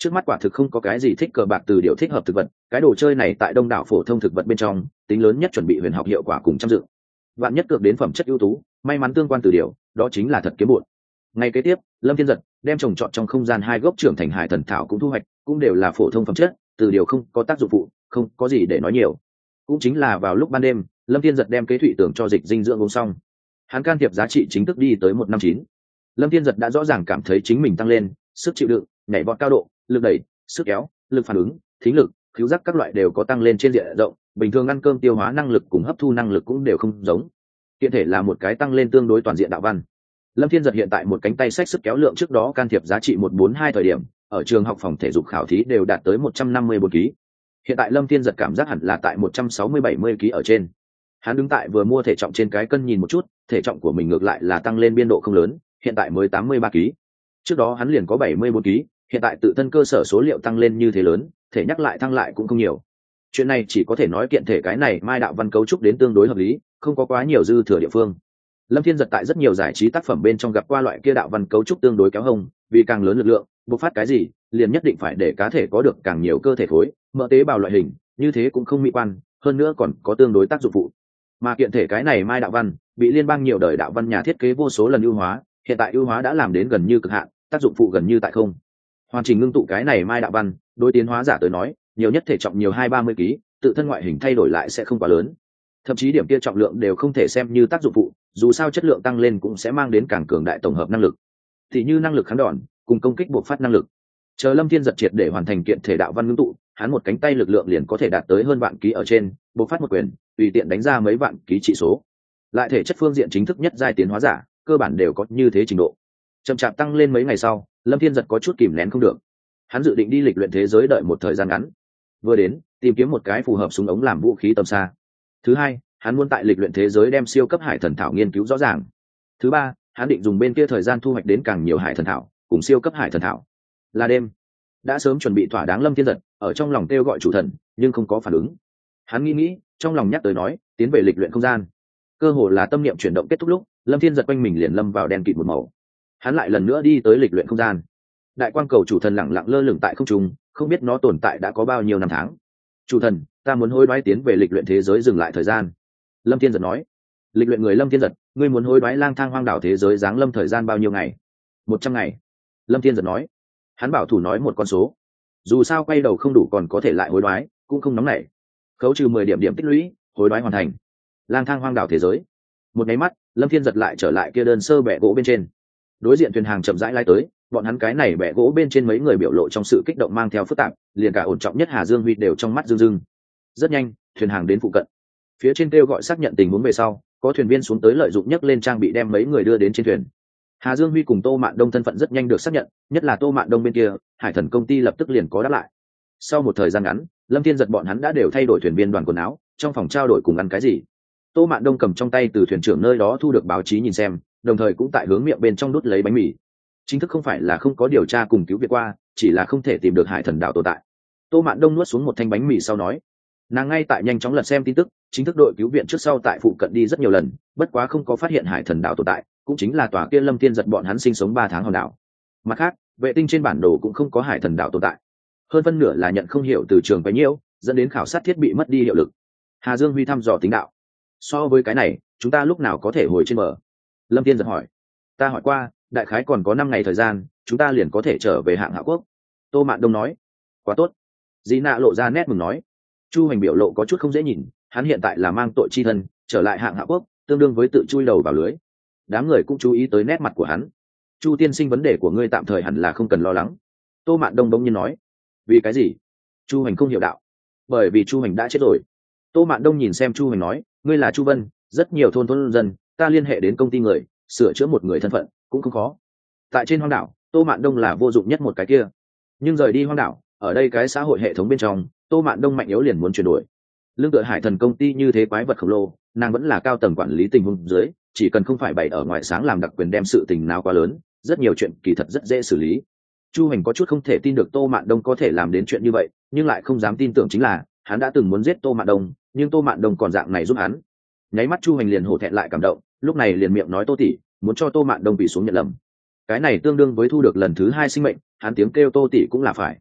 Trước mắt quả thực không có cái gì thích cờ bạc từ điều thích hợp thực vật, cái đồ chơi này tại đông đảo phổ thông thực vật bên trong tính lớn nhất chuẩn bị huyền học hiệu quả cùng trăm dự. Vạn nhất cược đến phẩm chất ưu tú, may mắn tương quan từ điều, đó chính là thật kiếm bụn. Ngày kế tiếp, Lâm Thiên Giật đem trồng trọt trong không gian 2 gốc trưởng thành hải thần thảo cũng thu hoạch, cũng đều là phổ thông phẩm chất, từ điều không có tác dụng phụ, không có gì để nói nhiều. Cũng chính là vào lúc ban đêm, Lâm Thiên Giật đem kế thụy tưởng cho dịch dinh dưỡng uống xong, hắn can thiệp giá trị chính thức đi tới 159. Lâm Thiên Giật đã rõ ràng cảm thấy chính mình tăng lên, sức chịu đựng, nhảy vọt cao độ, lực đẩy, sức kéo, lực phản ứng, thính lực, khứu giác các loại đều có tăng lên trên diện rộng, bình thường ăn cơm tiêu hóa năng lực cùng hấp thu năng lực cũng đều không giống. Kiện thể là một cái tăng lên tương đối toàn diện đạo văn. Lâm Thiên Giật hiện tại một cánh tay sách sức kéo lượng trước đó can thiệp giá trị 142 thời điểm, ở trường học phòng thể dục khảo thí đều đạt tới 154 kg. Hiện tại Lâm Thiên Giật cảm giác hẳn là tại 160-70 kg ở trên. Hắn đứng tại vừa mua thể trọng trên cái cân nhìn một chút, thể trọng của mình ngược lại là tăng lên biên độ không lớn, hiện tại mới 83 kg. Trước đó hắn liền có 74 kg, hiện tại tự thân cơ sở số liệu tăng lên như thế lớn, thể nhắc lại thăng lại cũng không nhiều. Chuyện này chỉ có thể nói kiện thể cái này mai đạo văn cấu trúc đến tương đối hợp lý, không có quá nhiều dư thừa địa phương. Lâm Thiên Giật tại rất nhiều giải trí tác phẩm bên trong gặp qua loại kia đạo văn cấu trúc tương đối kéo hông, vì càng lớn lực lượng, bộc phát cái gì, liền nhất định phải để cá thể có được càng nhiều cơ thể khối, mỡ tế bào loại hình, như thế cũng không mỹ quan, hơn nữa còn có tương đối tác dụng phụ. Mà kiện thể cái này mai đạo văn, bị liên bang nhiều đời đạo văn nhà thiết kế vô số lần ưu hóa, hiện tại ưu hóa đã làm đến gần như cực hạn, tác dụng phụ gần như tại không. Hoàn chỉnh ngưng tụ cái này mai đạo văn, đối tiến hóa giả tới nói, nhiều nhất thể trọng nhiều 230 kg, tự thân ngoại hình thay đổi lại sẽ không quá lớn. Thậm chí điểm kia trọng lượng đều không thể xem như tác dụng phụ, dù sao chất lượng tăng lên cũng sẽ mang đến càng cường đại tổng hợp năng lực, thì như năng lực kháng đòn cùng công kích bộc phát năng lực. Chờ Lâm Thiên Giật triệt để hoàn thành kiện thể đạo văn ngưng tụ, hắn một cánh tay lực lượng liền có thể đạt tới hơn vạn ký ở trên, bộc phát một quyền tùy tiện đánh ra mấy vạn ký trị số. Lại thể chất phương diện chính thức nhất giai tiến hóa giả cơ bản đều có như thế trình độ. Chậm chạp tăng lên mấy ngày sau, Lâm Thiên Giật có chút kìm nén không được, hắn dự định đi lịch luyện thế giới đợi một thời gian ngắn, vừa đến tìm kiếm một cái phù hợp súng ống làm vũ khí tầm xa. Thứ hai, hắn muốn tại lịch luyện thế giới đem siêu cấp hải thần thảo nghiên cứu rõ ràng. Thứ ba, hắn định dùng bên kia thời gian thu hoạch đến càng nhiều hải thần thảo cùng siêu cấp hải thần thảo. Là đêm, đã sớm chuẩn bị thỏa đáng Lâm Thiên Giật ở trong lòng kêu gọi chủ thần, nhưng không có phản ứng. Hắn nghĩ trong lòng nhắc tới nói tiến về lịch luyện không gian. Cơ hồ là tâm niệm chuyển động kết thúc lúc, Lâm Thiên Giật quanh mình liền lâm vào đen kịt một màu. Hắn lại lần nữa đi tới lịch luyện không gian. Đại quang cầu chủ thần lẳng lặng lơ lửng tại không trung, không biết nó tồn tại đã có bao nhiêu năm tháng. Chủ thần, ta muốn hối đoái tiến về lịch luyện thế giới dừng lại thời gian. Lâm Thiên Giật nói. Lịch luyện người Lâm Thiên Giật, ngươi muốn hối đoái lang thang hoang đảo thế giới giáng lâm thời gian bao nhiêu ngày? 100 ngày. Lâm Thiên Giật nói. Hắn bảo thủ nói một con số, dù sao quay đầu không đủ còn có thể lại hối đoái, cũng không nóng nảy. Khấu trừ 10 điểm tích lũy, hối đoái hoàn thành. Lang thang hoang đảo thế giới. Một cái mắt, Lâm Thiên Giật lại trở lại kia đơn sơ bệ gỗ bên trên. Đối diện thuyền hàng chậm rãi lái tới, bọn hắn cái này bệ gỗ bên trên mấy người biểu lộ trong sự kích động mang theo phức tạp, liền cả ổn trọng nhất Hà Dương Huy đều trong mắt rưng rưng. Rất nhanh, thuyền hàng đến phụ cận. Phía trên kêu gọi xác nhận tình huống về sau, có thuyền viên xuống tới lợi dụng nhấc lên trang bị đem mấy người đưa đến trên thuyền. Hà Dương Huy cùng Tô Mạn Đông thân phận rất nhanh được xác nhận, nhất là Tô Mạn Đông bên kia, Hải Thần công ty lập tức liền có đáp lại. Sau một thời gian ngắn, Lâm Thiên Giật bọn hắn đã đều thay đổi thuyền viên đoàn quần áo, trong phòng trao đổi cùng ăn cái gì. Tô Mạn Đông cầm trong tay từ thuyền trưởng nơi đó thu được báo chí nhìn xem, đồng thời cũng tại hướng miệng bên trong đút lấy bánh mì. Chính thức không phải là không có điều tra cùng cứu viện qua, chỉ là không thể tìm được Hải Thần đảo tồn tại. Tô Mạn Đông nuốt xuống một thanh bánh mì sau nói, nàng ngay tại nhanh chóng lật xem tin tức, chính thức đội cứu viện trước sau tại phụ cận đi rất nhiều lần, bất quá không có phát hiện Hải Thần đảo tồn tại, cũng chính là tòa kia Lâm Thiên Giật bọn hắn sinh sống 3 tháng hòn đảo. Mặt khác, vệ tinh trên bản đồ cũng không có Hải Thần đảo tồn tại, hơn phân nửa là nhận không hiểu từ trường bấy nhiêu, dẫn đến khảo sát thiết bị mất đi hiệu lực. Hà Dương Huy thăm dò tính đạo, so với cái này chúng ta lúc nào có thể hồi trên bờ? Lâm Thiên Giật hỏi. Ta hỏi qua, đại khái còn có 5 ngày thời gian, chúng ta liền có thể trở về Hạng Hạ Quốc. Tô Mạn Đông nói. Quá tốt. Dĩ Nạ lộ ra nét mừng nói. Chu Hành biểu lộ có chút không dễ nhìn, hắn hiện tại là mang tội chi thân, trở lại Hạng Hạ Quốc tương đương với tự chui đầu vào lưới. Đám người cũng chú ý tới nét mặt của hắn. Chu tiên sinh, vấn đề của ngươi tạm thời hẳn là không cần lo lắng. Tô Mạn Đông đông nhiên nói. Vì cái gì? Chu Hành không hiểu đạo. Bởi vì Chu Hành đã chết rồi. Tô Mạn Đông nhìn xem Chu Hành nói, ngươi là Chu Vân, rất nhiều thôn dân, ta liên hệ đến công ty người, sửa chữa một người thân phận cũng không khó. Tại trên hoang đảo, Tô Mạn Đông là vô dụng nhất một cái kia, nhưng rời đi hoang đảo, ở đây cái xã hội hệ thống bên trong, Tô Mạn Đông mạnh yếu liền muốn chuyển đổi. Lương tựa Hải Thần công ty như thế quái vật khổng lồ, nàng vẫn là cao tầng quản lý tình huống dưới, chỉ cần không phải bày ở ngoài sáng làm đặc quyền đem sự tình nào quá lớn, rất nhiều chuyện kỳ thật rất dễ xử lý. Chu Hành có chút không thể tin được Tô Mạn Đông có thể làm đến chuyện như vậy, nhưng lại không dám tin tưởng chính là hắn đã từng muốn giết Tô Mạn Đông, nhưng Tô Mạn Đông còn dạng này giúp hắn. Nháy mắt Chu Hành liền hổ thẹn lại cảm động, lúc này liền miệng nói Tô tỷ, muốn cho Tô Mạn Đông bị xuống nhận lầm. Cái này tương đương với thu được lần thứ 2 sinh mệnh, hắn tiếng kêu Tô tỷ cũng là phải,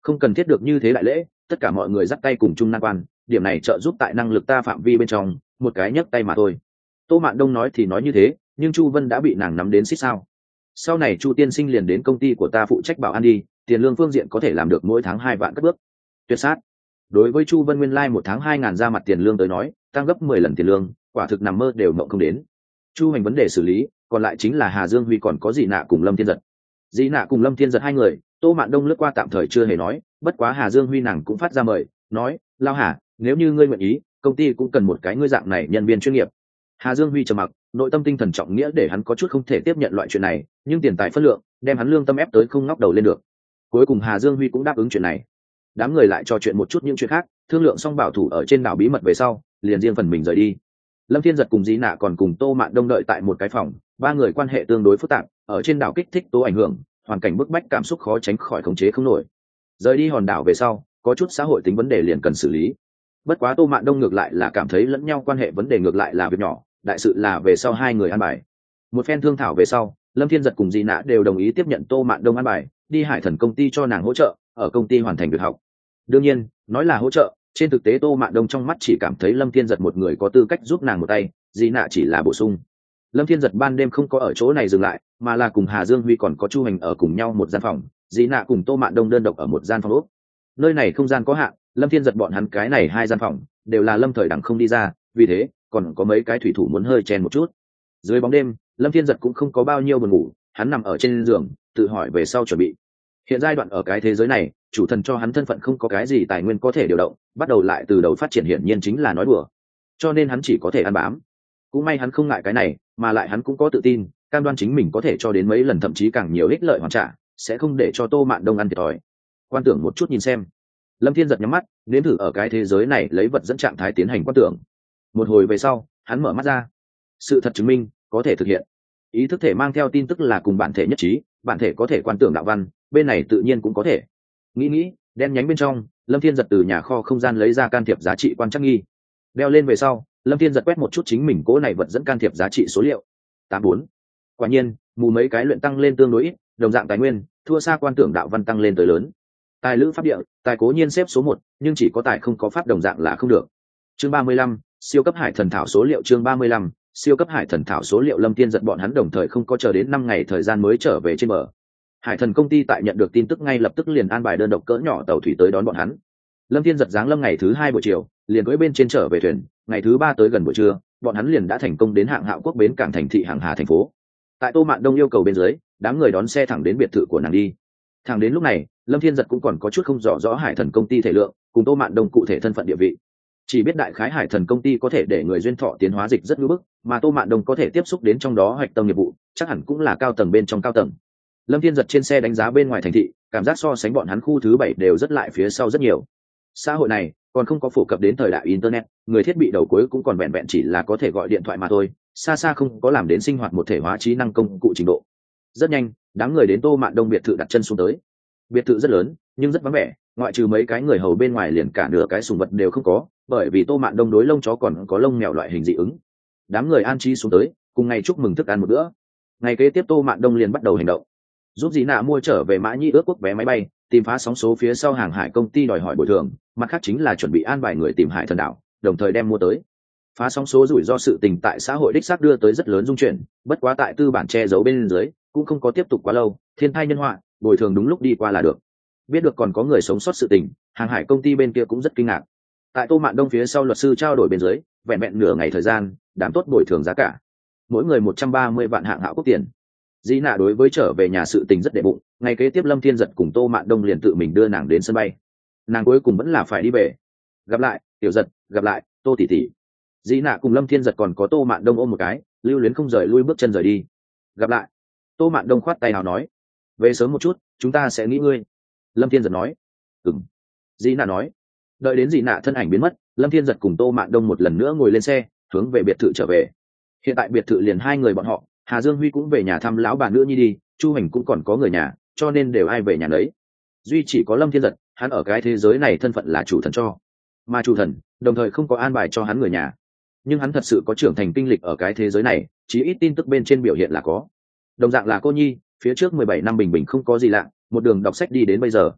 Không cần thiết được như thế đại lễ, tất cả mọi người dắt tay cùng chung nan quan, điểm này trợ giúp tại năng lực ta phạm vi bên trong, một cái nhấc tay mà thôi. Tô Mạn Đông nói thì nói như thế, nhưng Chu Vân đã bị nàng nắm đến xích sao. Sau này Chu tiên sinh liền đến công ty của ta phụ trách bảo an đi, tiền lương phương diện có thể làm được mỗi tháng 2 vạn cất bước. Tuyệt sát. Đối với Chu Vân nguyên lai một tháng 2.000 ra mặt tiền lương tới nói, tăng gấp 10 lần tiền lương, quả thực nằm mơ đều mộng không đến. Chu Hành vấn đề xử lý, còn lại chính là Hà Dương Huy còn có Dị Nạ cùng Lâm Thiên Giật. Dị Nạ cùng Lâm Thiên Giật hai người, Tô Mạn Đông lướt qua tạm thời chưa hề nói, bất quá Hà Dương Huy nàng cũng phát ra mời, nói: "Lao Hà, nếu như ngươi nguyện ý, công ty cũng cần một cái ngươi dạng này nhân viên chuyên nghiệp." Hà Dương Huy trầm mặc, nội tâm tinh thần trọng nghĩa để hắn có chút không thể tiếp nhận loại chuyện này, nhưng tiền tài phân lượng, đem hắn lương tâm ép tới không ngóc đầu lên được. Cuối cùng Hà Dương Huy cũng đáp ứng chuyện này. Đám người lại trò chuyện một chút những chuyện khác, thương lượng xong bảo thủ ở trên đảo bí mật về sau, liền riêng phần mình rời đi. Lâm Thiên Giật cùng Dĩ Nạ còn cùng Tô Mạn Đông đợi tại một cái phòng, ba người quan hệ tương đối phức tạp, ở trên đảo kích thích tố ảnh hưởng, hoàn cảnh bức bách cảm xúc khó tránh khỏi khống chế không nổi. Rời đi hòn đảo về sau, có chút xã hội tính vấn đề liền cần xử lý. Bất quá Tô Mạn Đông ngược lại là cảm thấy lẫn nhau quan hệ vấn đề ngược lại là việc nhỏ, đại sự là về sau hai người an bài. Một phen thương thảo về sau, Lâm Thiên Giật cùng Dĩ Nạ đều đồng ý tiếp nhận Tô Mạn Đông an bài, đi Hải Thần công ty cho nàng hỗ trợ, ở công ty hoàn thành việc học. Đương nhiên, nói là hỗ trợ, trên thực tế Tô Mạn Đông trong mắt chỉ cảm thấy Lâm Thiên Giật một người có tư cách giúp nàng một tay, Dĩ Nạ chỉ là bổ sung. Lâm Thiên Giật ban đêm không có ở chỗ này dừng lại, mà là cùng Hà Dương Huy còn có Chu Hành ở cùng nhau một gian phòng, Dĩ Nạ cùng Tô Mạn Đông đơn độc ở một gian phòng ốc. Nơi này không gian có hạn, Lâm Thiên Giật bọn hắn cái này hai gian phòng đều là Lâm Thời Đẳng không đi ra, vì thế còn có mấy cái thủy thủ muốn hơi chen một chút. Dưới bóng đêm, Lâm Thiên Giật cũng không có bao nhiêu buồn ngủ, hắn nằm ở trên giường, tự hỏi về sau chuẩn bị. Hiện giai đoạn ở cái thế giới này, chủ thần cho hắn thân phận không có cái gì tài nguyên có thể điều động, bắt đầu lại từ đầu phát triển hiển nhiên chính là nói đùa. Cho nên hắn chỉ có thể ăn bám. Cũng may hắn không ngại cái này, mà lại hắn cũng có tự tin, cam đoan chính mình có thể cho đến mấy lần thậm chí càng nhiều ích lợi hoàn trả, sẽ không để cho Tô Mạn Đông ăn thiệt thòi. Quan tưởng một chút nhìn xem. Lâm Thiên Giật nhắm mắt, nếm thử ở cái thế giới này lấy vật dẫn trạng thái tiến hành quan tưởng. Một hồi về sau, hắn mở mắt ra. Sự thật chứng minh, có thể thực hiện. Ý thức thể mang theo tin tức là cùng bản thể nhất trí, bản thể có thể quan tưởng đạo văn, bên này tự nhiên cũng có thể. Nghĩ, đen nhánh bên trong, Lâm Thiên Giật từ nhà kho không gian lấy ra can thiệp giá trị quan trắc nghi. Đeo lên về sau, Lâm Thiên Giật quét một chút chính mình cố này vật dẫn can thiệp giá trị số liệu. 84. Quả nhiên, mù mấy cái luyện tăng lên tương đối ít, đồng dạng tài nguyên, thua xa quan tưởng đạo văn tăng lên tới lớn. Tài lữ pháp địa, tài cố nhiên xếp số 1, nhưng chỉ có tài không có pháp đồng dạng là không được. Chương 35, siêu cấp hải thần thảo số liệu. Chương 35, siêu cấp hải thần thảo số liệu. Lâm Thiên Giật bọn hắn đồng thời không có chờ đến 5 ngày thời gian mới trở về trên bờ. Hải Thần công ty tại nhận được tin tức ngay lập tức liền an bài đơn độc cỡ nhỏ tàu thủy tới đón bọn hắn. Lâm Thiên Giật giáng lâm ngày thứ 2 buổi chiều, liền cưỡi bên trên trở về thuyền, ngày thứ 3 tới gần buổi trưa, bọn hắn liền đã thành công đến hạng Hạo Quốc bến cảng thành thị Hàng Hà thành phố. Tại Tô Mạn Đông yêu cầu bên dưới, đám người đón xe thẳng đến biệt thự của nàng đi. Thẳng đến lúc này, Lâm Thiên Giật cũng còn có chút không rõ rõ Hải Thần công ty thể lượng, cùng Tô Mạn Đông cụ thể thân phận địa vị. Chỉ biết đại khái Hải Thần công ty có thể để người duyên thọ tiến hóa dịch rất ngưỡng bức, mà Tô Mạn Đông có thể tiếp xúc đến trong đó hoạch tâm nghiệp vụ, chắc hẳn cũng là cao tầng bên trong cao tầng. Lâm Thiên Giật trên xe đánh giá bên ngoài thành thị, cảm giác so sánh bọn hắn khu thứ 7 đều rất lại phía sau rất nhiều. Xã hội này còn không có phổ cập đến thời đại internet, người thiết bị đầu cuối cũng còn vẹn vẹn chỉ là có thể gọi điện thoại mà thôi, xa xa không có làm đến sinh hoạt một thể hóa trí năng công cụ trình độ. Rất nhanh, đám người đến Tô Mạn Đông biệt thự đặt chân xuống tới. Biệt thự rất lớn, nhưng rất vắng vẻ, ngoại trừ mấy cái người hầu bên ngoài liền cả nửa cái sùng vật đều không có, bởi vì Tô Mạn Đông đối lông chó còn có lông mèo loại hình dị ứng. Đám người an trí xuống tới, cùng ngày chúc mừng thức ăn một bữa. Ngày kế tiếp Tô Mạn Đông liền bắt đầu hành động. Giúp Dĩ Nạ mua trở về Mã Nhĩ ước quốc vé máy bay, tìm phá sóng số phía sau hàng hải công ty đòi hỏi bồi thường, mặt khác chính là chuẩn bị an bài người tìm Hải Thần đảo, đồng thời đem mua tới. Phá sóng số rủi ro sự tình tại xã hội đích xác đưa tới rất lớn dung chuyển, bất quá tại tư bản che giấu bên dưới, cũng không có tiếp tục quá lâu, thiên tai nhân họa, bồi thường đúng lúc đi qua là được. Biết được còn có người sống sót sự tình, hàng hải công ty bên kia cũng rất kinh ngạc. Tại Tô Mạn Đông phía sau luật sư trao đổi bên dưới, vẹn vẹn nửa ngày thời gian, đảm tốt bồi thường giá cả. Mỗi người 130 vạn hạng hạo quốc tiền. Dĩ Nạ đối với trở về nhà sự tình rất đệ bụng, ngày kế tiếp Lâm Thiên Giật cùng Tô Mạn Đông liền tự mình đưa nàng đến sân bay. Nàng cuối cùng vẫn là phải đi về. Gặp lại, Tiểu Giật, gặp lại, Tô tỷ tỷ. Dĩ Nạ cùng Lâm Thiên Giật còn có Tô Mạn Đông ôm một cái, lưu luyến không rời lui bước chân rời đi. Gặp lại. Tô Mạn Đông khoát tay nào nói, về sớm một chút, chúng ta sẽ nghĩ ngươi. Lâm Thiên Giật nói, ừm. Dĩ Nạ nói. Đợi đến Dĩ Nạ thân ảnh biến mất, Lâm Thiên Giật cùng Tô Mạn Đông một lần nữa ngồi lên xe, hướng về biệt thự trở về. Hiện tại biệt thự liền hai người bọn họ, Hà Dương Huy cũng về nhà thăm lão bà nữa nhi đi, Chu Hành cũng còn có người nhà, cho nên đều ai về nhà đấy. Duy chỉ có Lâm Thiên Giật, hắn ở cái thế giới này thân phận là chủ thần cho, mà chủ thần đồng thời không có an bài cho hắn người nhà, nhưng hắn thật sự có trưởng thành kinh lịch ở cái thế giới này, chí ít tin tức bên trên biểu hiện là có. Đồng dạng là cô nhi, phía trước 17 năm bình bình không có gì lạ, một đường đọc sách đi đến bây giờ.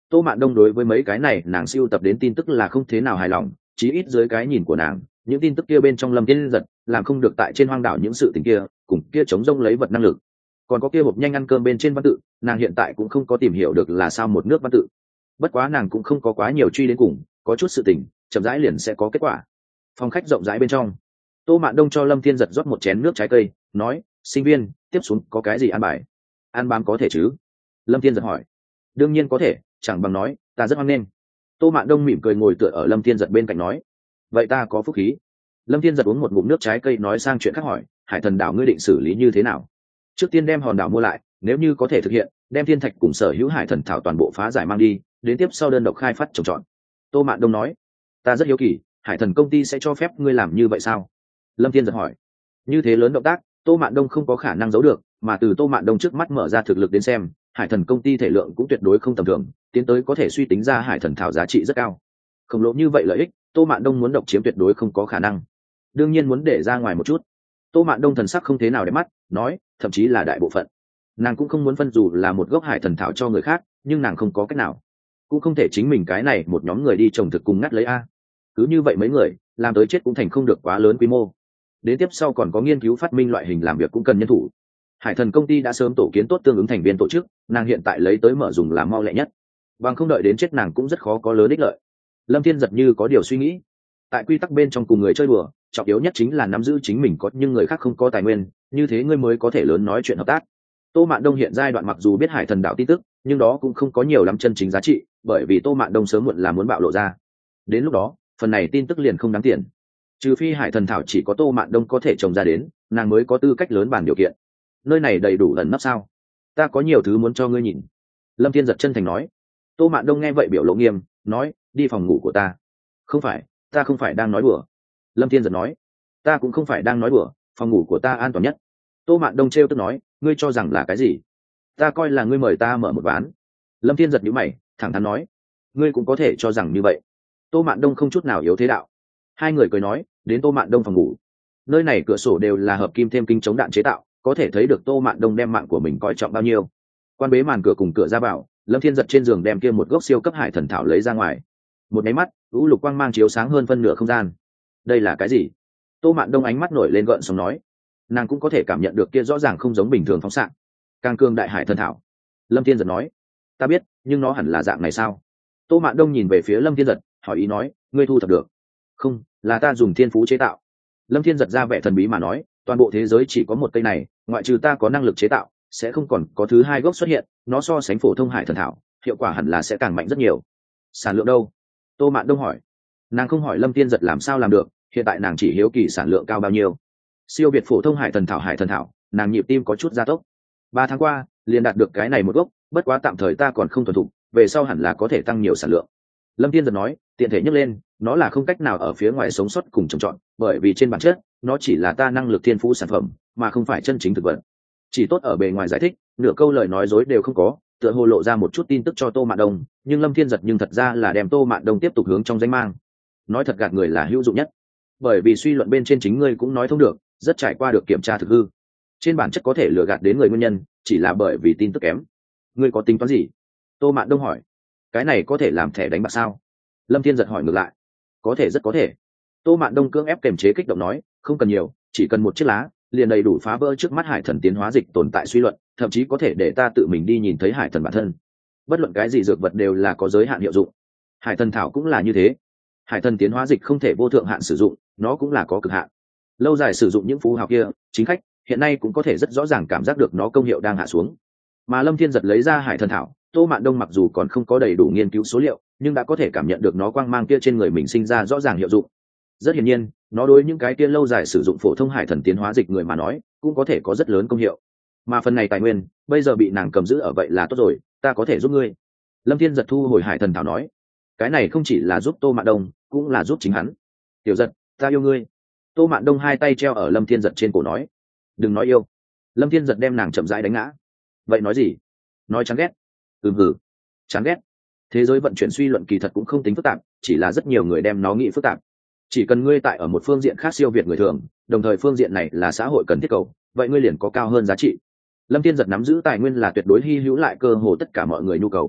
Tô Mạn Đông đối với mấy cái này nàng siêu tập đến tin tức là không thế nào hài lòng, chí ít dưới cái nhìn của nàng, những tin tức kia bên trong Lâm Thiên Giật làm không được tại trên hoang đảo những sự tình kia, cùng kia chống rông lấy vật năng lực. Còn có kia hộp nhanh ăn cơm bên trên văn tự, nàng hiện tại cũng không có tìm hiểu được là sao một nước văn tự. Bất quá nàng cũng không có quá nhiều truy đến cùng, có chút sự tình, chậm rãi liền sẽ có kết quả. Phòng khách rộng rãi bên trong, Tô Mạn Đông cho Lâm Thiên Giật rót một chén nước trái cây, nói: "Sinh viên, tiếp xuống có cái gì ăn bài? Ăn bám có thể chứ?" Lâm Thiên Giật hỏi. "Đương nhiên có thể, chẳng bằng nói, ta rất hoan nghênh." Tô Mạn Đông mỉm cười ngồi tựa ở Lâm Thiên Giật bên cạnh nói: "Vậy ta có phúc khí." Lâm Thiên Giật uống một ngụm nước trái cây nói sang chuyện khác hỏi: "Hải Thần đảo ngươi định xử lý như thế nào?" "Trước tiên đem hòn đảo mua lại, nếu như có thể thực hiện, đem thiên thạch cùng sở hữu hải thần thảo toàn bộ phá giải mang đi, đến tiếp sau đơn độc khai phát trồng trọt." Tô Mạn Đông nói. "Ta rất hiếu kỳ, hải thần công ty sẽ cho phép ngươi làm như vậy sao?" Lâm Thiên Giật hỏi. Như thế lớn động tác, Tô Mạn Đông không có khả năng giấu được, mà từ Tô Mạn Đông trước mắt mở ra thực lực đến xem, hải thần công ty thể lượng cũng tuyệt đối không tầm thường, tiến tới có thể suy tính ra hải thần thảo giá trị rất cao. Khổng lồ như vậy lợi ích, Tô Mạn Đông muốn độc chiếm tuyệt đối không có khả năng. Đương nhiên muốn để ra ngoài một chút. Tô Mạn Đông thần sắc không thế nào để mắt, nói, thậm chí là đại bộ phận. Nàng cũng không muốn phân dù là một gốc hải thần thảo cho người khác, nhưng nàng không có cách nào. Cũng không thể chính mình cái này một nhóm người đi trồng thực cùng ngắt lấy a. Cứ như vậy mấy người, làm tới chết cũng thành không được quá lớn quy mô. Đến tiếp sau còn có nghiên cứu phát minh loại hình làm việc cũng cần nhân thủ. Hải thần công ty đã sớm tổ kiến tốt tương ứng thành viên tổ chức, nàng hiện tại lấy tới mở dùng làm mau lẹ nhất. Bằng không đợi đến chết nàng cũng rất khó có lớn ích lợi. Lâm Thiên Giật như có điều suy nghĩ. Tại quy tắc bên trong cùng người chơi đùa, trọng yếu nhất chính là nắm giữ chính mình có nhưng người khác không có tài nguyên, như thế ngươi mới có thể lớn nói chuyện hợp tác. Tô Mạn Đông hiện giai đoạn mặc dù biết hải thần đạo tin tức, nhưng đó cũng không có nhiều lắm chân chính giá trị, bởi vì Tô Mạn Đông sớm muộn là muốn bạo lộ ra. Đến lúc đó, phần này tin tức liền không đáng tiền. Trừ phi hải thần thảo chỉ có Tô Mạn Đông có thể trồng ra đến, nàng mới có tư cách lớn bàn điều kiện. Nơi này đầy đủ ẩn nấp sao? Ta có nhiều thứ muốn cho ngươi nhìn. Lâm Thiên Giật chân thành nói. Tô Mạn Đông nghe vậy biểu lộ nghiêm, nói, đi phòng ngủ của ta. Không phải, ta không phải đang nói đùa. Lâm Thiên Giật nói, ta cũng không phải đang nói đùa, phòng ngủ của ta an toàn nhất. Tô Mạn Đông trêu tức nói, ngươi cho rằng là cái gì? Ta coi là ngươi mời ta mở một ván. Lâm Thiên Giật nhíu mày, thẳng thắn nói, ngươi cũng có thể cho rằng như vậy. Tô Mạn Đông không chút nào yếu thế đạo. Hai người cười nói, đến Tô Mạn Đông phòng ngủ. Nơi này cửa sổ đều là hợp kim thêm kinh chống đạn chế tạo, có thể thấy được Tô Mạn Đông đem mạng của mình coi trọng bao nhiêu. Quan bế màn cửa cùng cửa ra vào, Lâm Thiên Giật trên giường đem kia một gốc siêu cấp hải thần thảo lấy ra ngoài. Một máy mắt, u lục quang mang chiếu sáng hơn phân nửa không gian. Đây là cái gì? Tô Mạn Đông ánh mắt nổi lên gợn sóng nói. Nàng cũng có thể cảm nhận được kia rõ ràng không giống bình thường phóng xạ. Càng cường đại hải thần thảo. Lâm Thiên Giật nói, ta biết, nhưng nó hẳn là dạng này sao? Tô Mạn Đông nhìn về phía Lâm Thiên Giật, hỏi ý nói, ngươi thu thập được? Không, là ta dùng thiên phú chế tạo. Lâm Thiên Giật ra vẻ thần bí mà nói, toàn bộ thế giới chỉ có một cây này, ngoại trừ ta có năng lực chế tạo, sẽ không còn có thứ hai gốc xuất hiện, nó so sánh phổ thông hải thần thảo, hiệu quả hẳn là sẽ càng mạnh rất nhiều. Sản lượng đâu? Tô Mạn Đông hỏi. Nàng không hỏi Lâm Thiên Giật làm sao làm được, hiện tại nàng chỉ hiếu kỳ sản lượng cao bao nhiêu. Siêu việt phổ thông hải thần thảo, nàng nhịp tim có chút gia tốc. 3 tháng qua, liền đạt được cái này một gốc, bất quá tạm thời ta còn không thuần thục, về sau hẳn là có thể tăng nhiều sản lượng. Lâm Thiên Giật nói, tiện thể nhắc lên, nó là không cách nào ở phía ngoài sống sót cùng trồng trọt, bởi vì trên bản chất, nó chỉ là ta năng lực thiên phú sản phẩm, mà không phải chân chính thực vật. Chỉ tốt ở bề ngoài giải thích, nửa câu lời nói dối đều không có, tựa hồ lộ ra một chút tin tức cho Tô Mạn Đông, nhưng Lâm Thiên Giật nhưng thật ra là đem Tô Mạn Đông tiếp tục hướng trong danh mang. Nói thật gạt người là hữu dụng nhất, bởi vì suy luận bên trên chính ngươi cũng nói thông được, rất trải qua được kiểm tra thực hư. Trên bản chất có thể lừa gạt đến người nguyên nhân, chỉ là bởi vì tin tức kém. Ngươi có tính toán gì? Tô Mạn Đông hỏi. Cái này có thể làm thẻ đánh bạc sao? Lâm Thiên Giật hỏi ngược lại. Có thể, rất có thể. Tô Mạn Đông cưỡng ép kềm chế kích động nói, không cần nhiều, chỉ cần một chiếc lá, liền đầy đủ phá vỡ trước mắt hải thần tiến hóa dịch tồn tại suy luận, thậm chí có thể để ta tự mình đi nhìn thấy hải thần bản thân. Bất luận cái gì dược vật đều là có giới hạn hiệu dụng. Hải thần thảo cũng là như thế. Hải thần tiến hóa dịch không thể vô thượng hạn sử dụng, nó cũng là có cực hạn. Lâu dài sử dụng những phú hào kia, chính khách hiện nay cũng có thể rất rõ ràng cảm giác được nó công hiệu đang hạ xuống. Mà Lâm Thiên Giật lấy ra hải thần thảo, Tô Mạn Đông mặc dù còn không có đầy đủ nghiên cứu số liệu, nhưng đã có thể cảm nhận được nó quang mang kia trên người mình sinh ra rõ ràng hiệu dụng. Rất hiển nhiên, nó đối những cái kia lâu dài sử dụng phổ thông hải thần tiến hóa dịch người mà nói, cũng có thể có rất lớn công hiệu. Mà phần này tài nguyên, bây giờ bị nàng cầm giữ ở vậy là tốt rồi, ta có thể giúp ngươi. Lâm Thiên Giật thu hồi hải thần thảo nói, cái này không chỉ là giúp Tô Mạn Đông, cũng là giúp chính hắn. Tiểu Giật, ta yêu ngươi. Tô Mạn Đông hai tay treo ở Lâm Thiên Giật trên cổ nói, đừng nói yêu. Lâm Thiên Giật đem nàng chậm rãi đánh ngã. Vậy nói gì? Nói chán ghét. Hừ, chán ghét. Thế giới vận chuyển suy luận kỳ thật cũng không tính phức tạp, chỉ là rất nhiều người đem nó nghĩ phức tạp. Chỉ cần ngươi tại ở một phương diện khác siêu việt người thường, đồng thời phương diện này là xã hội cần thiết cầu, vậy ngươi liền có cao hơn giá trị. Lâm Thiên Giật nắm giữ tài nguyên là tuyệt đối hy hữu lại cơ hồ tất cả mọi người nhu cầu.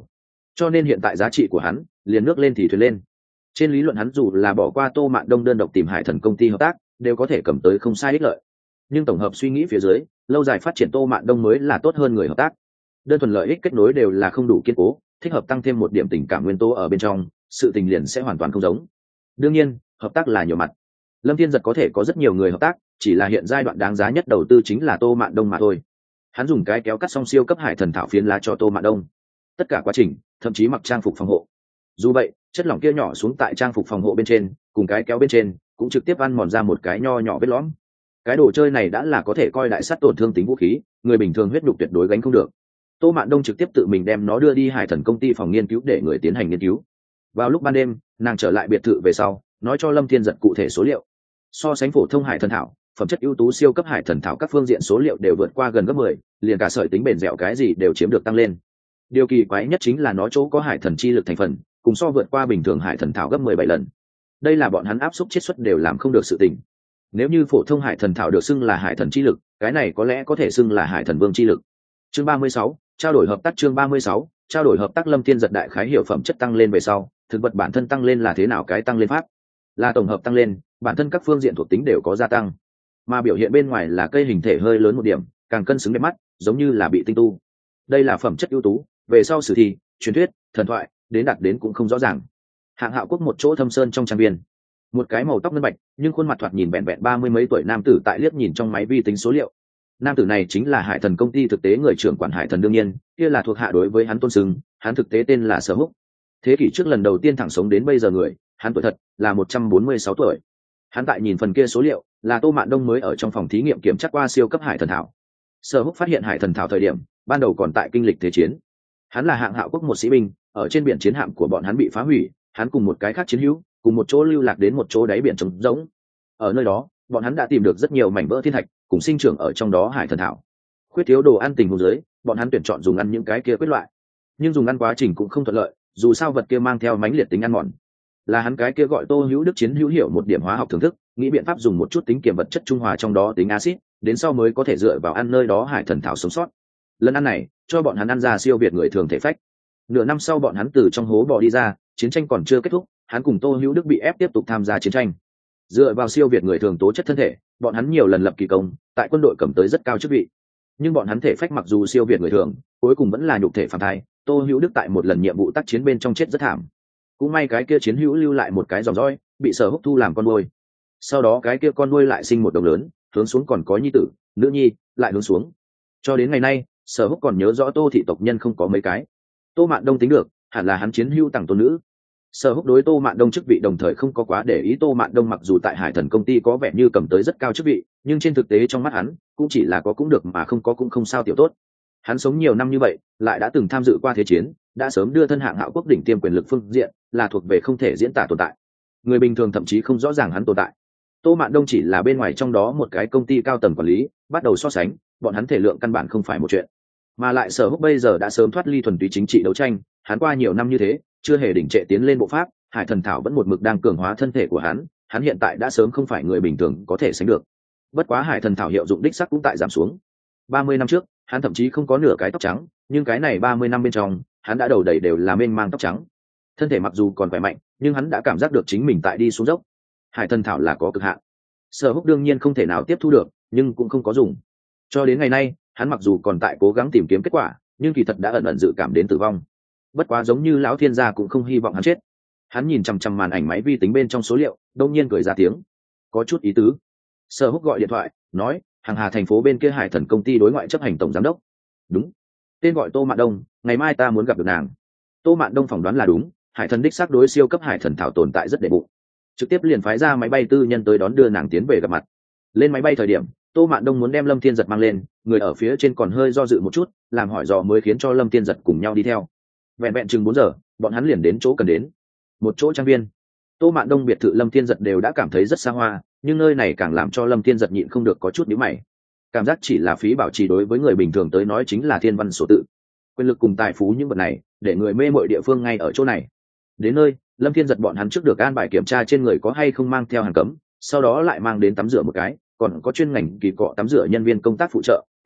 cho nên hiện tại giá trị của hắn liền nước lên thì thuyền lên. Trên lý luận hắn dù là bỏ qua Tô Mạn Đông đơn độc tìm Hải Thần công ty hợp tác đều có thể cầm tới không sai ích lợi, nhưng tổng hợp suy nghĩ phía dưới, lâu dài phát triển Tô Mạn Đông mới là tốt hơn người hợp tác. Đơn thuần lợi ích kết nối đều là không đủ kiên cố, thích hợp tăng thêm một điểm tình cảm nguyên tố ở bên trong, sự tình liền sẽ hoàn toàn không giống. Đương nhiên hợp tác là nhiều mặt, Lâm Thiên Giật có thể có rất nhiều người hợp tác, chỉ là hiện giai đoạn đáng giá nhất đầu tư chính là Tô Mạn Đông mà thôi. Hắn dùng cái kéo cắt xong siêu cấp Hải Thần thảo phiến lá cho Tô Mạn Đông, tất cả quá trình thậm chí mặc trang phục phòng hộ. Dù vậy chất lỏng kia nhỏ xuống tại trang phục phòng hộ bên trên cùng cái kéo bên trên cũng trực tiếp ăn mòn ra một cái nho nhỏ vết lõm. Cái đồ chơi này đã là có thể coi đại sát tổn thương tính vũ khí, người bình thường huyết nhục tuyệt đối gánh không được. Tô Mạn Đông trực tiếp tự mình đem nó đưa đi Hải Thần công ty phòng nghiên cứu để người tiến hành nghiên cứu. Vào lúc ban đêm nàng trở lại biệt thự về sau nói cho Lâm Thiên Giật cụ thể số liệu. So sánh phổ thông Hải Thần thảo, phẩm chất ưu tú siêu cấp Hải Thần thảo các phương diện số liệu đều vượt qua gần gấp 10, liền cả sợi tính bền dẻo cái gì đều chiếm được tăng lên. Điều kỳ quái nhất chính là nó chỗ có Hải Thần chi lực thành phần cùng so vượt qua bình thường Hải Thần thảo gấp 17 lần. Đây là bọn hắn áp suất chiết xuất đều làm không được sự tình. Nếu như phổ thông Hải Thần thảo được xưng là Hải Thần chi lực, cái này có lẽ có thể xưng là Hải Thần vương chi lực. Chương 36, trao đổi hợp tác. Chương 36, trao đổi hợp tác. Lâm Thiên Giật đại khái hiểu phẩm chất tăng lên về sau, thực vật bản thân tăng lên là thế nào, cái tăng lên pháp là tổng hợp tăng lên, bản thân các phương diện thuộc tính đều có gia tăng, mà biểu hiện bên ngoài là cây hình thể hơi lớn một điểm, càng cân xứng đẹp mắt, giống như là bị tinh tu. Đây là phẩm chất ưu tú, về sau sử thi, truyền thuyết, thần thoại đến đạt đến cũng không rõ ràng. Hạng Hạo Quốc một chỗ thâm sơn trong trang viên, một cái màu tóc ngân bạch nhưng khuôn mặt thoạt nhìn vẹn vẹn 30 mấy tuổi nam tử tại liếc nhìn trong máy vi tính số liệu. Nam tử này chính là Hải Thần công ty thực tế người trưởng quản Hải Thần, đương nhiên kia là thuộc hạ đối với hắn tôn sưng, hắn thực tế tên là Sở Húc. Thế kỷ trước lần đầu tiên thẳng sống đến bây giờ người, hắn tuổi thật là 146 tuổi. Hắn tại nhìn phần kia số liệu, là Tô Mạn Đông mới ở trong phòng thí nghiệm kiểm tra qua siêu cấp Hải Thần thảo. Sở Húc phát hiện Hải Thần thảo thời điểm, ban đầu còn tại kinh lịch thế chiến. Hắn là Hạng Hạo Quốc một sĩ binh, ở trên biển chiến hạm của bọn hắn bị phá hủy, hắn cùng một cái khác chiến hữu, cùng một chỗ lưu lạc đến một chỗ đáy biển trống rỗng. Ở nơi đó, bọn hắn đã tìm được rất nhiều mảnh vỡ thiên thạch, cùng sinh trưởng ở trong đó Hải Thần thảo. Khuyết thiếu đồ ăn tình huống dưới, bọn hắn tuyển chọn dùng ăn những cái kia quyết loại, nhưng dùng ăn quá trình cũng không thuận lợi, dù sao vật kia mang theo mãnh liệt tính ăn mòn. Là hắn cái kia gọi Tô Hữu Đức chiến hữu hiểu một điểm hóa học thưởng thức, nghĩ biện pháp dùng một chút tính kiểm vật chất trung hòa trong đó tính axit, đến sau mới có thể dựa vào ăn nơi đó Hải Thần thảo sống sót. Lần ăn này cho bọn hắn ăn ra siêu việt người thường thể phách. Nửa năm sau bọn hắn từ trong hố bò đi ra, chiến tranh còn chưa kết thúc, hắn cùng Tô Hữu Đức bị ép tiếp tục tham gia chiến tranh. Dựa vào siêu việt người thường tố chất thân thể, bọn hắn nhiều lần lập kỳ công, tại quân đội cầm tới rất cao chức vị. Nhưng bọn hắn thể phách mặc dù siêu việt người thường, cuối cùng vẫn là nhục thể phàm thai. Tô Hữu Đức tại một lần nhiệm vụ tác chiến bên trong chết rất thảm. Cũng may cái kia chiến hữu lưu lại một cái dòng dõi, bị Sở Húc thu làm con nuôi. Sau đó cái kia con nuôi lại sinh một đồng lớn, hướng xuống còn có nhi tử, nữ nhi, lại hướng xuống. Cho đến ngày nay, Sở Húc còn nhớ rõ Tô thị tộc nhân không có mấy cái. Tô Mạn Đông tính được, hẳn là hắn chiến hữu tặng tôn nữ. Sở Húc đối Tô Mạn Đông chức vị đồng thời không có quá để ý. Tô Mạn Đông mặc dù tại Hải Thần công ty có vẻ như cầm tới rất cao chức vị, nhưng trên thực tế trong mắt hắn cũng chỉ là có cũng được mà không có cũng không sao tiểu tốt. Hắn sống nhiều năm như vậy, lại đã từng tham dự qua thế chiến, đã sớm đưa thân Hạng Hạo Quốc đỉnh tiêm quyền lực phương diện, là thuộc về không thể diễn tả tồn tại. Người bình thường thậm chí không rõ ràng hắn tồn tại. Tô Mạn Đông chỉ là bên ngoài trong đó một cái công ty cao tầng quản lý, bắt đầu so sánh, bọn hắn thể lượng căn bản không phải một chuyện. Mà lại Sở Húc bây giờ đã sớm thoát ly thuần túy chính trị đấu tranh, hắn qua nhiều năm như thế, chưa hề đỉnh trệ tiến lên bộ pháp, Hải Thần thảo vẫn một mực đang cường hóa thân thể của hắn hiện tại đã sớm không phải người bình thường có thể sánh được. Bất quá Hải Thần thảo hiệu dụng đích sắc cũng tại giảm xuống. 30 năm trước, hắn thậm chí không có nửa cái tóc trắng, nhưng cái này 30 năm bên trong, hắn đã đầu đầy đều là mênh mang tóc trắng. Thân thể mặc dù còn khỏe mạnh, nhưng hắn đã cảm giác được chính mình tại đi xuống dốc. Hải Thần thảo là có cực hạn. Sở Húc đương nhiên không thể nào tiếp thu được, nhưng cũng không có dùng. Cho đến ngày nay, hắn mặc dù còn tại cố gắng tìm kiếm kết quả, nhưng kỳ thật đã ẩn ẩn dự cảm đến tử vong. Bất quá giống như lão thiên gia cũng không hy vọng hắn chết. Hắn nhìn chằm chằm màn ảnh máy vi tính bên trong số liệu, đông nhiên cười ra tiếng, có chút ý tứ. Sở Húc gọi điện thoại, nói, Hàng Hà thành phố bên kia Hải Thần công ty đối ngoại chấp hành tổng giám đốc. Đúng. Tên gọi Tô Mạn Đông, ngày mai ta muốn gặp được nàng. Tô Mạn Đông phỏng đoán là đúng, Hải Thần đích xác đối siêu cấp Hải Thần thảo tồn tại rất đệ bụng. Trực tiếp liền phái ra máy bay tư nhân tới đón đưa nàng tiến về gặp mặt. Lên máy bay thời điểm, Tô Mạn Đông muốn đem Lâm Thiên Giật mang lên, người ở phía trên còn hơi do dự một chút, làm hỏi dò mới khiến cho Lâm Thiên Giật cùng nhau đi theo. Vẹn vẹn chừng 4 giờ, bọn hắn liền đến chỗ cần đến. Một chỗ trang viên. Tô Mạn Đông biệt thự Lâm Thiên Giật đều đã cảm thấy rất xa hoa, nhưng nơi này càng làm cho Lâm Thiên Giật nhịn không được có chút nhíu mày. Cảm giác chỉ là phí bảo trì đối với người bình thường tới nói chính là thiên văn số tự. Quyền lực cùng tài phú những vật này, để người mê mội địa phương ngay ở chỗ này. Đến nơi, Lâm Thiên Giật bọn hắn trước được an bài kiểm tra trên người có hay không mang theo hàng cấm, sau đó lại mang đến tắm rửa một cái, còn có chuyên ngành kỳ cọ tắm rửa nhân viên công tác phụ trợ,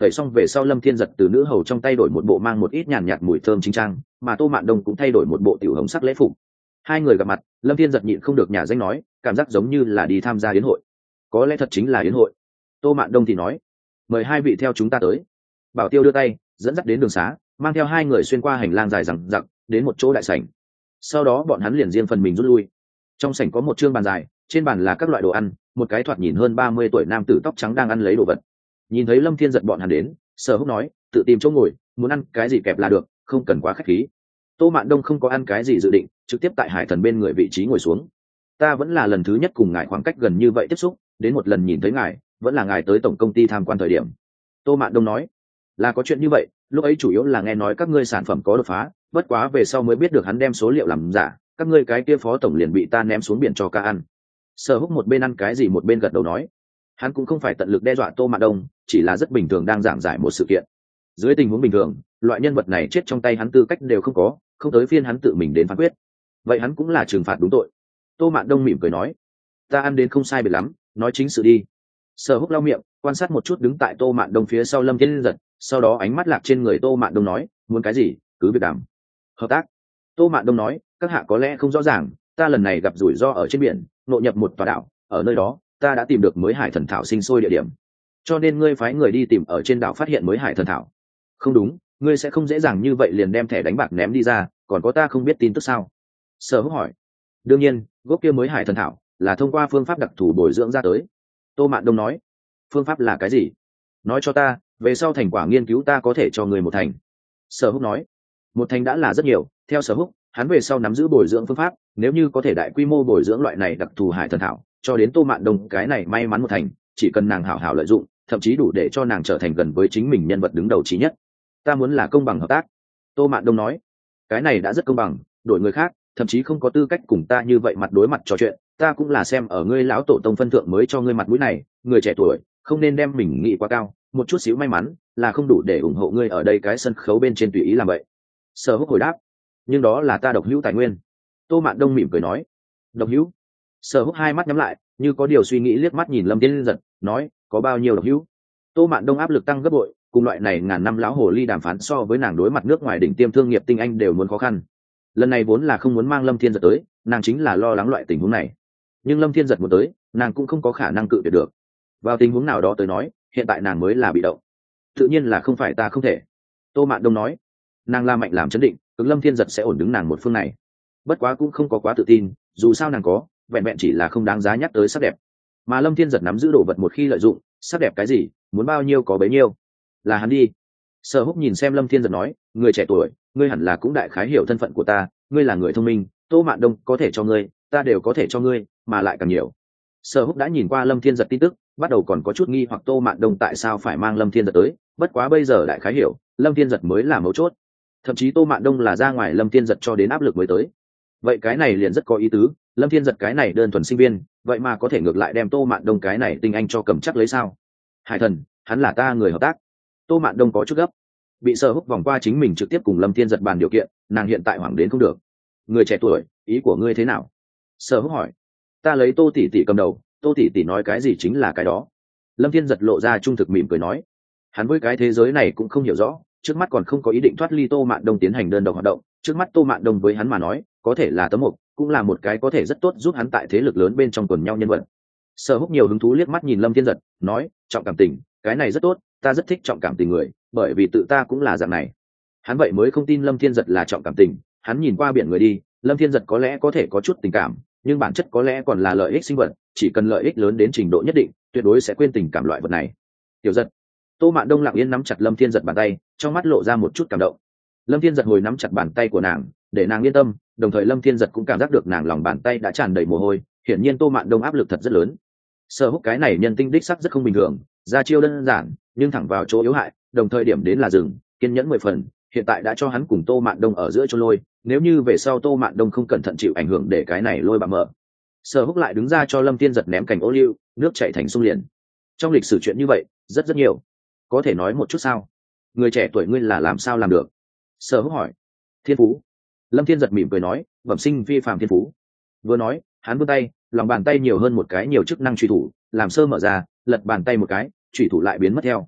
tẩy xong về sau Lâm Thiên Giật từ nữ hầu trong tay đổi một bộ mang một ít nhàn nhạt mùi thơm chính trang, mà Tô Mạn Đông cũng thay đổi một bộ tiểu hồng sắc lễ phục. Hai người gặp mặt, Lâm Thiên Giật nhịn không được nhả danh nói, cảm giác giống như là đi tham gia yến hội. Có lẽ thật chính là yến hội. Tô Mạn Đông thì nói, mời hai vị theo chúng ta tới. Bảo Tiêu đưa tay dẫn dắt đến đường xá, mang theo hai người xuyên qua hành lang dài dằng dặc đến một chỗ đại sảnh. Sau đó bọn hắn liền riêng phần mình rút lui. Trong sảnh có một trương bàn dài, trên bàn là các loại đồ ăn, một cái thoạt nhìn hơn 30 tuổi nam tử tóc trắng đang ăn lấy đồ vật. Nhìn thấy Lâm Thiên Giật bọn hắn đến, Sở Húc nói, tự tìm chỗ ngồi, muốn ăn cái gì kẹp là được, không cần quá khách khí. Tô Mạn Đông không có ăn cái gì dự định, trực tiếp tại Hải Thần bên người vị trí ngồi xuống. Ta vẫn là lần thứ nhất cùng ngài khoảng cách gần như vậy tiếp xúc, đến một lần nhìn thấy ngài, vẫn là ngài tới tổng công ty tham quan thời điểm. Tô Mạn Đông nói, là có chuyện như vậy, lúc ấy chủ yếu là nghe nói các ngươi sản phẩm có đột phá, bất quá về sau mới biết được hắn đem số liệu làm giả, các ngươi cái kia phó tổng liền bị ta ném xuống biển cho ca ăn. Sở Húc một bên ăn cái gì một bên gật đầu nói, hắn cũng không phải tận lực đe dọa Tô Mạn Đông, chỉ là rất bình thường đang giảng giải một sự kiện. Dưới tình huống bình thường, loại nhân vật này chết trong tay hắn tư cách đều không có, không tới phiên hắn tự mình đến phán quyết, vậy hắn cũng là trừng phạt đúng tội. Tô Mạn Đông mỉm cười nói, ta ăn đến không sai biệt lắm, nói chính sự đi. Sở Húc lau miệng, quan sát một chút đứng tại Tô Mạn Đông phía sau Lâm Thiên Giật, sau đó ánh mắt lạc trên người Tô Mạn Đông nói, muốn cái gì cứ việc đàm. Hợp tác. Tô Mạn Đông nói, các hạ có lẽ không rõ ràng, ta lần này gặp rủi ro ở trên biển, ngộ nhập một tòa đảo, ở nơi đó ta đã tìm được mới hải thần thảo sinh sôi địa điểm, cho nên ngươi phái người đi tìm ở trên đảo phát hiện mới hải thần thảo. Không đúng, ngươi sẽ không dễ dàng như vậy liền đem thẻ đánh bạc ném đi ra, còn có ta không biết tin tức sao? Sở Húc hỏi. Đương nhiên, gốc kia mới hải thần thảo là thông qua phương pháp đặc thù bồi dưỡng ra tới. Tô Mạn Đông nói. Phương pháp là cái gì? Nói cho ta, về sau thành quả nghiên cứu ta có thể cho người một thành. Sở Húc nói. Một thành đã là rất nhiều, theo Sở Húc, hắn về sau nắm giữ bồi dưỡng phương pháp, nếu như có thể đại quy mô bồi dưỡng loại này đặc thù hải thần thảo, cho đến Tô Mạn Đông cái này may mắn một thành, chỉ cần nàng hảo hảo lợi dụng, thậm chí đủ để cho nàng trở thành gần với chính mình nhân vật đứng đầu trí nhất. Ta muốn là công bằng hợp tác. Tô Mạn Đông nói. Cái này đã rất công bằng, đổi người khác thậm chí không có tư cách cùng ta như vậy mặt đối mặt trò chuyện, ta cũng là xem ở ngươi lão tổ tông phân thượng mới cho ngươi mặt mũi này, người trẻ tuổi không nên đem mình nghĩ quá cao, một chút xíu may mắn là không đủ để ủng hộ ngươi ở đây cái sân khấu bên trên tùy ý làm vậy. Sở Húc hồi đáp, nhưng đó là ta độc hữu tài nguyên. Tô Mạn Đông mỉm cười nói. Độc hữu? Sở Húc hai mắt nhắm lại, như có điều suy nghĩ liếc mắt nhìn Lâm Thiên Giật, nói, có bao nhiêu độc hữu? Tô Mạn Đông áp lực tăng gấp bội, cùng loại này ngàn năm lão hồ ly đàm phán so với nàng đối mặt nước ngoài đỉnh tiêm thương nghiệp tinh anh đều muốn khó khăn. Lần này vốn là không muốn mang Lâm Thiên Giật tới, nàng chính là lo lắng loại tình huống này, nhưng Lâm Thiên Giật muốn tới, nàng cũng không có khả năng cự tuyệt được. Vào tình huống nào đó tới nói, hiện tại nàng mới là bị động, tự nhiên là không phải ta không thể. Tô Mạn Đông nói. Nàng la mạnh làm chấn định, ứng Lâm Thiên Giật sẽ ổn đứng nàng một phương này, bất quá cũng không có quá tự tin, dù sao nàng có vẹn vẹn chỉ là không đáng giá nhắc tới sắc đẹp, mà Lâm Thiên Giật nắm giữ đồ vật một khi lợi dụng, sắc đẹp cái gì muốn bao nhiêu có bấy nhiêu. Là hắn đi. Sở Húc nhìn xem Lâm Thiên Giật nói, người trẻ tuổi, ngươi hẳn là cũng đại khái hiểu thân phận của ta, ngươi là người thông minh, Tô Mạn Đông có thể cho ngươi, ta đều có thể cho ngươi, mà lại càng nhiều. Sở Húc đã nhìn qua Lâm Thiên Giật tin tức, bắt đầu còn có chút nghi hoặc Tô Mạn Đông tại sao phải mang Lâm Thiên Giật tới, bất quá bây giờ đại khái hiểu, Lâm Thiên Giật mới là mấu chốt, thậm chí Tô Mạn Đông là ra ngoài Lâm Thiên Giật cho đến áp lực mới tới. Vậy cái này liền rất có ý tứ, Lâm Thiên Giật cái này đơn thuần sinh viên, vậy mà có thể ngược lại đem Tô Mạn Đông cái này tinh anh cho cầm chắc lấy sao? Hải thần, hắn là ta người hợp tác. Tô Mạn Đông có chút gấp, bị Sở Húc vòng qua chính mình trực tiếp cùng Lâm Thiên Giật bàn điều kiện, nàng hiện tại hoảng đến không được. Người trẻ tuổi, ý của ngươi thế nào? Sở Húc hỏi. Ta lấy Tô tỷ tỷ cầm đầu, Tô tỷ tỷ nói cái gì chính là cái đó. Lâm Thiên Giật lộ ra trung thực mỉm cười nói. Hắn với cái thế giới này cũng không hiểu rõ, trước mắt còn không có ý định thoát ly Tô Mạn Đông tiến hành đơn độc hoạt động, trước mắt Tô Mạn Đông với hắn mà nói, có thể là tấm mục, cũng là một cái có thể rất tốt giúp hắn tại thế lực lớn bên trong quần nhau nhân vật. Sở Húc nhiều hứng thú liếc mắt nhìn Lâm Thiên Giật, nói, trọng cảm tình, cái này rất tốt, ta rất thích trọng cảm tình người, bởi vì tự ta cũng là dạng này. Hắn vậy mới không tin Lâm Thiên Giật là trọng cảm tình, hắn nhìn qua biển người đi, Lâm Thiên Giật có lẽ có thể có chút tình cảm, nhưng bản chất có lẽ còn là lợi ích sinh vật, chỉ cần lợi ích lớn đến trình độ nhất định, tuyệt đối sẽ quên tình cảm loại vật này. Tiểu Giật. Tô Mạn Đông lặng yên nắm chặt Lâm Thiên Giật bàn tay, trong mắt lộ ra một chút cảm động. Lâm Thiên Giật hồi nắm chặt bàn tay của nàng, để nàng yên tâm, đồng thời Lâm Thiên Giật cũng cảm giác được nàng lòng bàn tay đã tràn đầy mồ hôi, hiển nhiên Tô Mạn Đông áp lực thật rất lớn. Sở Húc cái này nhân tinh đích sắc rất không bình thường, ra chiêu đơn giản, nhưng thẳng vào chỗ yếu hại, đồng thời điểm đến là dừng, kiên nhẫn 10 phần, hiện tại đã cho hắn cùng Tô Mạn Đông ở giữa chôn lôi, nếu như về sau Tô Mạn Đông không cẩn thận chịu ảnh hưởng để cái này lôi bạo mở. Sở Húc lại đứng ra cho Lâm Thiên Giật ném cành ô liu, nước chảy thành sông liền. Trong lịch sử chuyện như vậy, rất rất nhiều. Có thể nói một chút sao? Người trẻ tuổi ngươi là làm sao làm được? Sở Húc hỏi. Thiên phú. Lâm Thiên Giật mỉm cười nói, bẩm sinh phi phàm thiên phú. Vừa nói, hắn vươn tay, lòng bàn tay nhiều hơn một cái nhiều chức năng truy thủ, làm sơ mở ra, lật bàn tay một cái, truy thủ lại biến mất theo.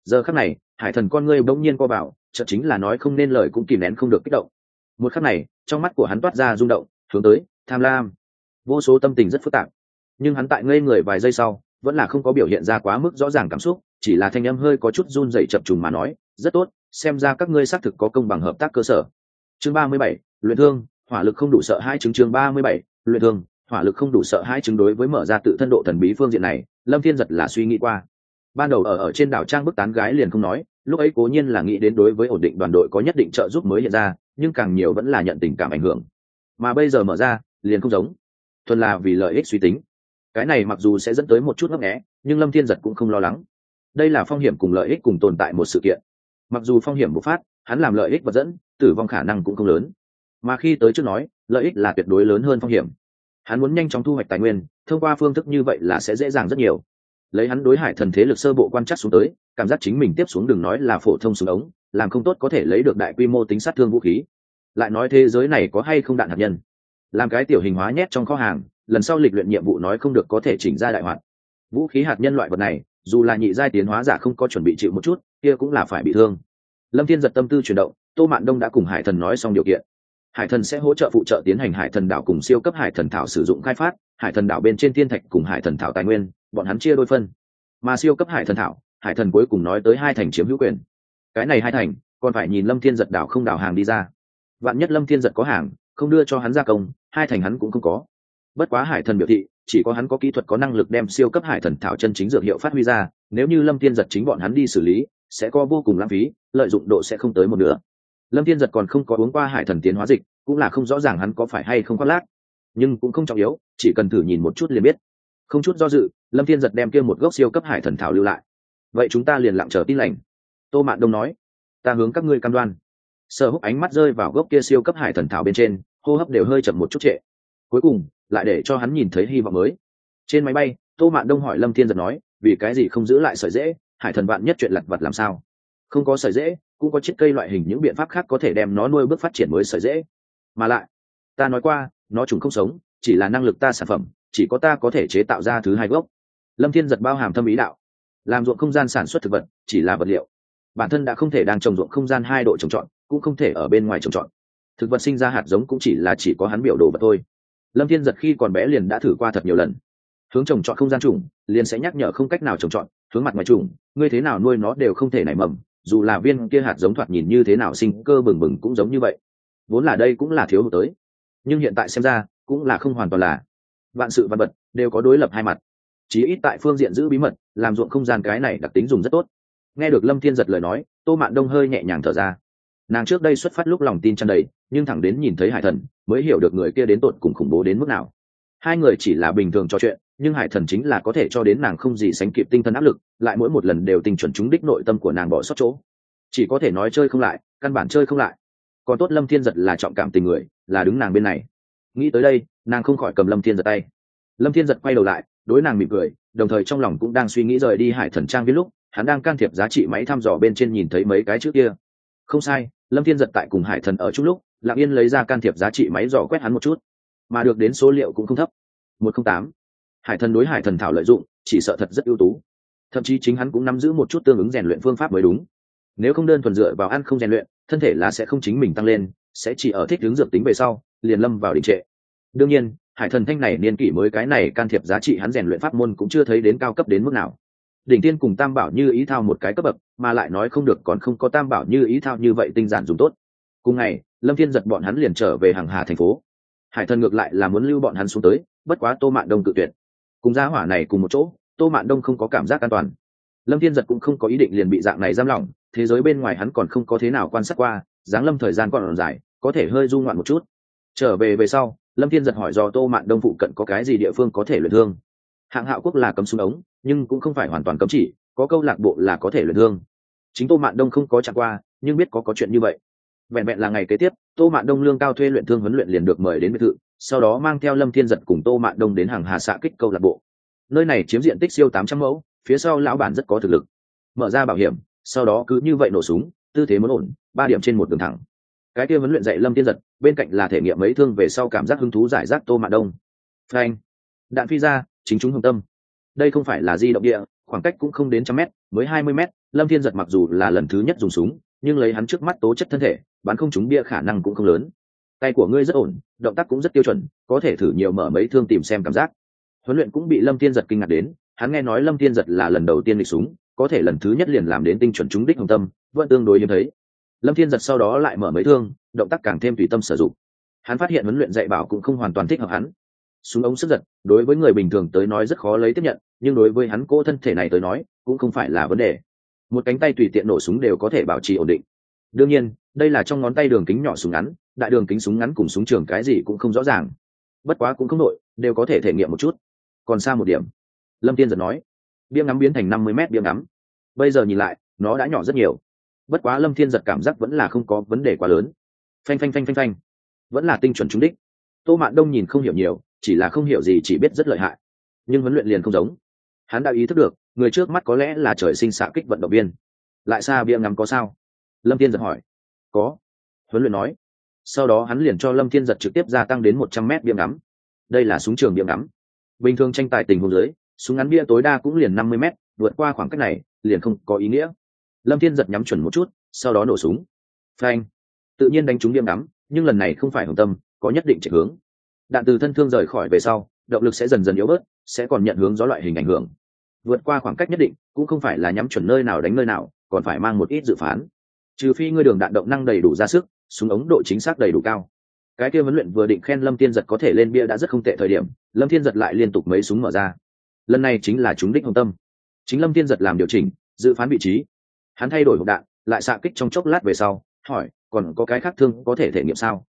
Giờ khắc này hải thần con ngươi bỗng nhiên co bảo, chợt chính là nói không nên lời cũng kìm nén không được kích động. Một khắc này trong mắt của hắn toát ra rung động, hướng tới tham lam, vô số tâm tình rất phức tạp. Nhưng hắn tại ngây người vài giây sau vẫn là không có biểu hiện ra quá mức rõ ràng cảm xúc, chỉ là thanh âm hơi có chút run rẩy chập trùng mà nói, rất tốt, xem ra các ngươi xác thực có công bằng hợp tác cơ sở. Chương 37, luyện thương, hỏa lực không đủ sợ hai chứng. Chương 37, luyện thương, hỏa lực không đủ sợ hai chứng. Đối với mở ra tự thân độ thần bí phương diện này, Lâm Thiên giật là suy nghĩ qua. Ban đầu ở trên đảo trang bức tán gái liền không nói, lúc ấy cố nhiên là nghĩ đến đối với ổn định đoàn đội có nhất định trợ giúp mới hiện ra, nhưng càng nhiều vẫn là nhận tình cảm ảnh hưởng. Mà bây giờ mở ra liền không giống, thuần là vì lợi ích suy tính. Cái này mặc dù sẽ dẫn tới một chút ngấp nghé, nhưng Lâm Thiên giật cũng không lo lắng. Đây là phong hiểm cùng lợi ích cùng tồn tại một sự kiện. Mặc dù phong hiểm bộc phát, hắn làm lợi ích vật dẫn, tử vong khả năng cũng không lớn. Mà khi tới trước nói, lợi ích là tuyệt đối lớn hơn phong hiểm. Hắn muốn nhanh chóng thu hoạch tài nguyên, thông qua phương thức như vậy là sẽ dễ dàng rất nhiều. Lấy hắn đối hải thần thế lực sơ bộ quan trắc xuống tới, cảm giác chính mình tiếp xuống đừng nói là phổ thông súng ống, làm không tốt có thể lấy được đại quy mô tính sát thương vũ khí. Lại nói thế giới này có hay không đạn hạt nhân, làm cái tiểu hình hóa nhét trong kho hàng, lần sau lịch luyện nhiệm vụ nói không được có thể chỉnh ra đại hoạt. Vũ khí hạt nhân loại vật này, dù là nhị giai tiến hóa giả không có chuẩn bị chịu một chút, kia cũng là phải bị thương. Lâm Thiên giật tâm tư chuyển động, Tô Mạn Đông đã cùng hải thần nói xong điều kiện. Hải thần sẽ hỗ trợ phụ trợ tiến hành hải thần đảo cùng siêu cấp hải thần thảo sử dụng khai phát, hải thần đảo bên trên thiên thạch cùng hải thần thảo tài nguyên, bọn hắn chia đôi phân. Mà siêu cấp hải thần thảo, hải thần cuối cùng nói tới 2 thành chiếm hữu quyền. Cái này 2 thành, còn phải nhìn Lâm Thiên giật đảo không đảo hàng đi ra. Vạn nhất Lâm Thiên giật có hàng, không đưa cho hắn gia công, 2 thành hắn cũng không có. Bất quá hải thần biểu thị, chỉ có hắn có kỹ thuật có năng lực đem siêu cấp hải thần thảo chân chính dược hiệu phát huy ra, nếu như Lâm Thiên giật chính bọn hắn đi xử lý, sẽ có vô cùng lãng phí, lợi dụng độ sẽ không tới một nửa. Lâm Thiên giật còn không có uống qua hải thần tiến hóa dịch, cũng là không rõ ràng hắn có phải hay không khoác lác, nhưng cũng không trọng yếu, chỉ cần thử nhìn một chút liền biết. Không chút do dự, Lâm Thiên giật đem kia một gốc siêu cấp hải thần thảo lưu lại. Vậy chúng ta liền lặng chờ tin lành. Tô Mạn Đông nói, ta hướng các ngươi cam đoan. Sở Húc ánh mắt rơi vào gốc kia siêu cấp hải thần thảo bên trên, hô hấp đều hơi chậm một chút trệ. Cuối cùng lại để cho hắn nhìn thấy hy vọng mới. Trên máy bay, Tô Mạn Đông hỏi Lâm Thiên giật nói, vì cái gì không giữ lại sợi rễ, hải thần vạn nhất chuyện lặt vặt làm sao? Không có sợi rễ, cũng có chiếc cây loại hình những biện pháp khác có thể đem nó nuôi bước phát triển mới sợi rễ. Mà lại, ta nói qua, nó trùng không sống, chỉ là năng lực ta sản phẩm, chỉ có ta có thể chế tạo ra thứ 2 gốc. Lâm Thiên giật bao hàm thâm ý đạo, làm ruộng không gian sản xuất thực vật chỉ là vật liệu, bản thân đã không thể đang trồng ruộng không gian 2 độ trồng trọt, cũng không thể ở bên ngoài trồng trọt. Thực vật sinh ra hạt giống cũng chỉ có hắn biểu đồ vật thôi. Lâm Thiên giật khi còn bé liền đã thử qua thật nhiều lần. Hướng trồng trọt không gian trùng, liền sẽ nhắc nhở không cách nào trồng trọt, hướng mặt ngoài trùng, ngươi thế nào nuôi nó đều không thể nảy mầm, dù là viên kia hạt giống thoạt nhìn như thế nào sinh cơ bừng bừng cũng giống như vậy. Vốn là đây cũng là thiếu hụt tới, nhưng hiện tại xem ra cũng là không hoàn toàn là. Vạn sự vạn vật đều có đối lập hai mặt, chí ít tại phương diện giữ bí mật, làm ruộng không gian cái này đặc tính dùng rất tốt. Nghe được Lâm Thiên giật lời nói, Tô Mạn Đông hơi nhẹ nhàng thở ra. Nàng trước đây xuất phát lúc lòng tin tràn đầy, nhưng thẳng đến nhìn thấy hải thần mới hiểu được người kia đến tột cùng khủng bố đến mức nào. 2 người chỉ là bình thường trò chuyện, nhưng hải thần chính là có thể cho đến nàng không gì sánh kịp tinh thần áp lực, lại mỗi một lần đều tinh chuẩn trúng đích nội tâm của nàng bỏ sót chỗ. Chỉ có thể nói chơi không lại, căn bản chơi không lại. Còn tốt Lâm Thiên giật là trọng cảm tình người, là đứng nàng bên này. Nghĩ tới đây, nàng không khỏi cầm Lâm Thiên giật tay. Lâm Thiên giật quay đầu lại, đối nàng mỉm cười, đồng thời trong lòng cũng đang suy nghĩ rời đi hải thần trang viên lúc hắn đang can thiệp giá trị máy thăm dò bên trên nhìn thấy mấy cái trước kia. Không sai, Lâm Thiên giật tại cùng hải thần ở chung lúc lặng yên lấy ra can thiệp giá trị máy dò quét hắn một chút, mà được đến số liệu cũng không thấp, 108. Hải thần đối hải thần thảo lợi dụng chỉ sợ thật rất ưu tú, thậm chí chính hắn cũng nắm giữ một chút tương ứng rèn luyện phương pháp mới đúng. Nếu không đơn thuần dựa vào ăn không rèn luyện, thân thể là sẽ không chính mình tăng lên, sẽ chỉ ở thích hướng dược tính về sau liền lâm vào đình trệ. Đương nhiên hải thần thanh này niên kỷ mới cái này can thiệp giá trị hắn rèn luyện pháp môn cũng chưa thấy đến cao cấp đến mức nào. Đỉnh tiên cùng tam bảo như ý thao một cái cấp bậc, mà lại nói không được còn không có tam bảo như ý thao như vậy tinh giản dùng tốt. Cùng ngày Lâm Thiên giật bọn hắn liền trở về Hằng Hà thành phố. Hải thần ngược lại là muốn lưu bọn hắn xuống tới, bất quá Tô Mạn Đông cự tuyệt. Cùng gia hỏa này cùng một chỗ, Tô Mạn Đông không có cảm giác an toàn. Lâm Thiên giật cũng không có ý định liền bị dạng này giam lỏng, thế giới bên ngoài hắn còn không có thế nào quan sát qua, giáng lâm thời gian còn dài, có thể hơi du ngoạn một chút. Trở về sau, Lâm Thiên giật hỏi do Tô Mạn Đông phụ cận có cái gì địa phương có thể luyện thương. Hạng Hạo quốc là cấm súng ống, nhưng cũng không phải hoàn toàn cấm chỉ, có câu lạc bộ là có thể luyện thương. Chính Tô Mạn Đông không có chẳng qua, nhưng biết có chuyện như vậy. Vẹn vẹn là ngày kế tiếp, Tô Mạn Đông lương cao thuê luyện thương huấn luyện liền được mời đến biệt thự, sau đó mang theo Lâm Thiên giật cùng Tô Mạn Đông đến Hằng Hà xạ kích câu lạc bộ. Nơi này chiếm diện tích siêu 800 mẫu, phía sau lão bản rất có thực lực. Mở ra bảo hiểm, sau đó cứ như vậy nổ súng, tư thế muốn ổn, 3 điểm trên một đường thẳng. Cái kia huấn luyện dạy Lâm Thiên giật, bên cạnh là thể nghiệm mấy thương về sau cảm giác hứng thú giải rác Tô Mạn Đông. Phanh, đạn phi ra, chính chúng hồng tâm. Đây không phải là di động địa, khoảng cách cũng không đến 100 mét, mới 20 mét, Lâm Thiên Giật mặc dù là lần thứ nhất dùng súng, nhưng lấy hắn trước mắt tố chất thân thể, bắn không trúng bia khả năng cũng không lớn. Tay của ngươi rất ổn, động tác cũng rất tiêu chuẩn, có thể thử nhiều mở mấy thương tìm xem cảm giác. Huấn luyện cũng bị Lâm Thiên Giật kinh ngạc đến, hắn nghe nói Lâm Thiên Giật là lần đầu tiên nghịch súng, có thể lần thứ nhất liền làm đến tinh chuẩn trúng đích hồng tâm, vẫn tương đối hiếm thấy. Lâm Thiên Giật sau đó lại mở mấy thương, động tác càng thêm tùy tâm sử dụng. Hắn phát hiện huấn luyện dạy bảo cũng không hoàn toàn thích hợp hắn. Súng ống sức giật, đối với người bình thường tới nói rất khó lấy tiếp nhận, nhưng đối với hắn cỗ thân thể này tới nói, cũng không phải là vấn đề. Một cánh tay tùy tiện nổ súng đều có thể bảo trì ổn định. Đương nhiên, đây là trong ngón tay đường kính nhỏ súng ngắn, đại đường kính súng ngắn cùng súng trường cái gì cũng không rõ ràng. Bất quá cũng không nội, đều có thể thể nghiệm một chút. Còn xa một điểm, Lâm Thiên Giật nói, bia ngắm biến thành 50 mét bia ngắm. Bây giờ nhìn lại, nó đã nhỏ rất nhiều. Bất quá Lâm Thiên Giật cảm giác vẫn là không có vấn đề quá lớn. Phanh phanh phanh phanh phanh, vẫn là tinh chuẩn trúng đích. Tô Mạn Đông nhìn không hiểu nhiều, chỉ là không hiểu gì chỉ biết rất lợi hại. Nhưng huấn luyện liền không giống. Hắn đã ý thức được, người trước mắt có lẽ là trời sinh xạ kích vận động viên. Lại xa bia ngắm có sao? Lâm Thiên Giật hỏi. Có. Huấn luyện nói. Sau đó hắn liền cho Lâm Thiên Giật trực tiếp gia tăng đến 100 mét bia ngắm. Đây là súng trường bia ngắm. Bình thường tranh tài tình huống dưới, súng ngắn bia tối đa cũng liền 50 mét, vượt qua khoảng cách này liền không có ý nghĩa. Lâm Thiên Giật nhắm chuẩn một chút, sau đó nổ súng. Phanh. Tự nhiên đánh trúng bia ngắm, nhưng lần này không phải hồng tâm, có nhất định chạy hướng. Đạn từ thân thương rời khỏi về sau, động lực sẽ dần dần yếu bớt, sẽ còn nhận hướng gió loại hình ảnh hưởng. Vượt qua khoảng cách nhất định, cũng không phải là nhắm chuẩn nơi nào đánh nơi nào, còn phải mang một ít dự phán. Trừ phi ngươi đường đạn động năng đầy đủ ra sức, súng ống độ chính xác đầy đủ cao. Cái kia huấn luyện vừa định khen Lâm Thiên Giật có thể lên bia đã rất không tệ thời điểm, Lâm Thiên Giật lại liên tục mấy súng mở ra. Lần này chính là trúng đích hồng tâm. Chính Lâm Thiên Giật làm điều chỉnh, dự phán vị trí. Hắn thay đổi hộp đạn, lại xạ kích trong chốc lát về sau, hỏi, còn có cái khác thương có thể thể nghiệm sao?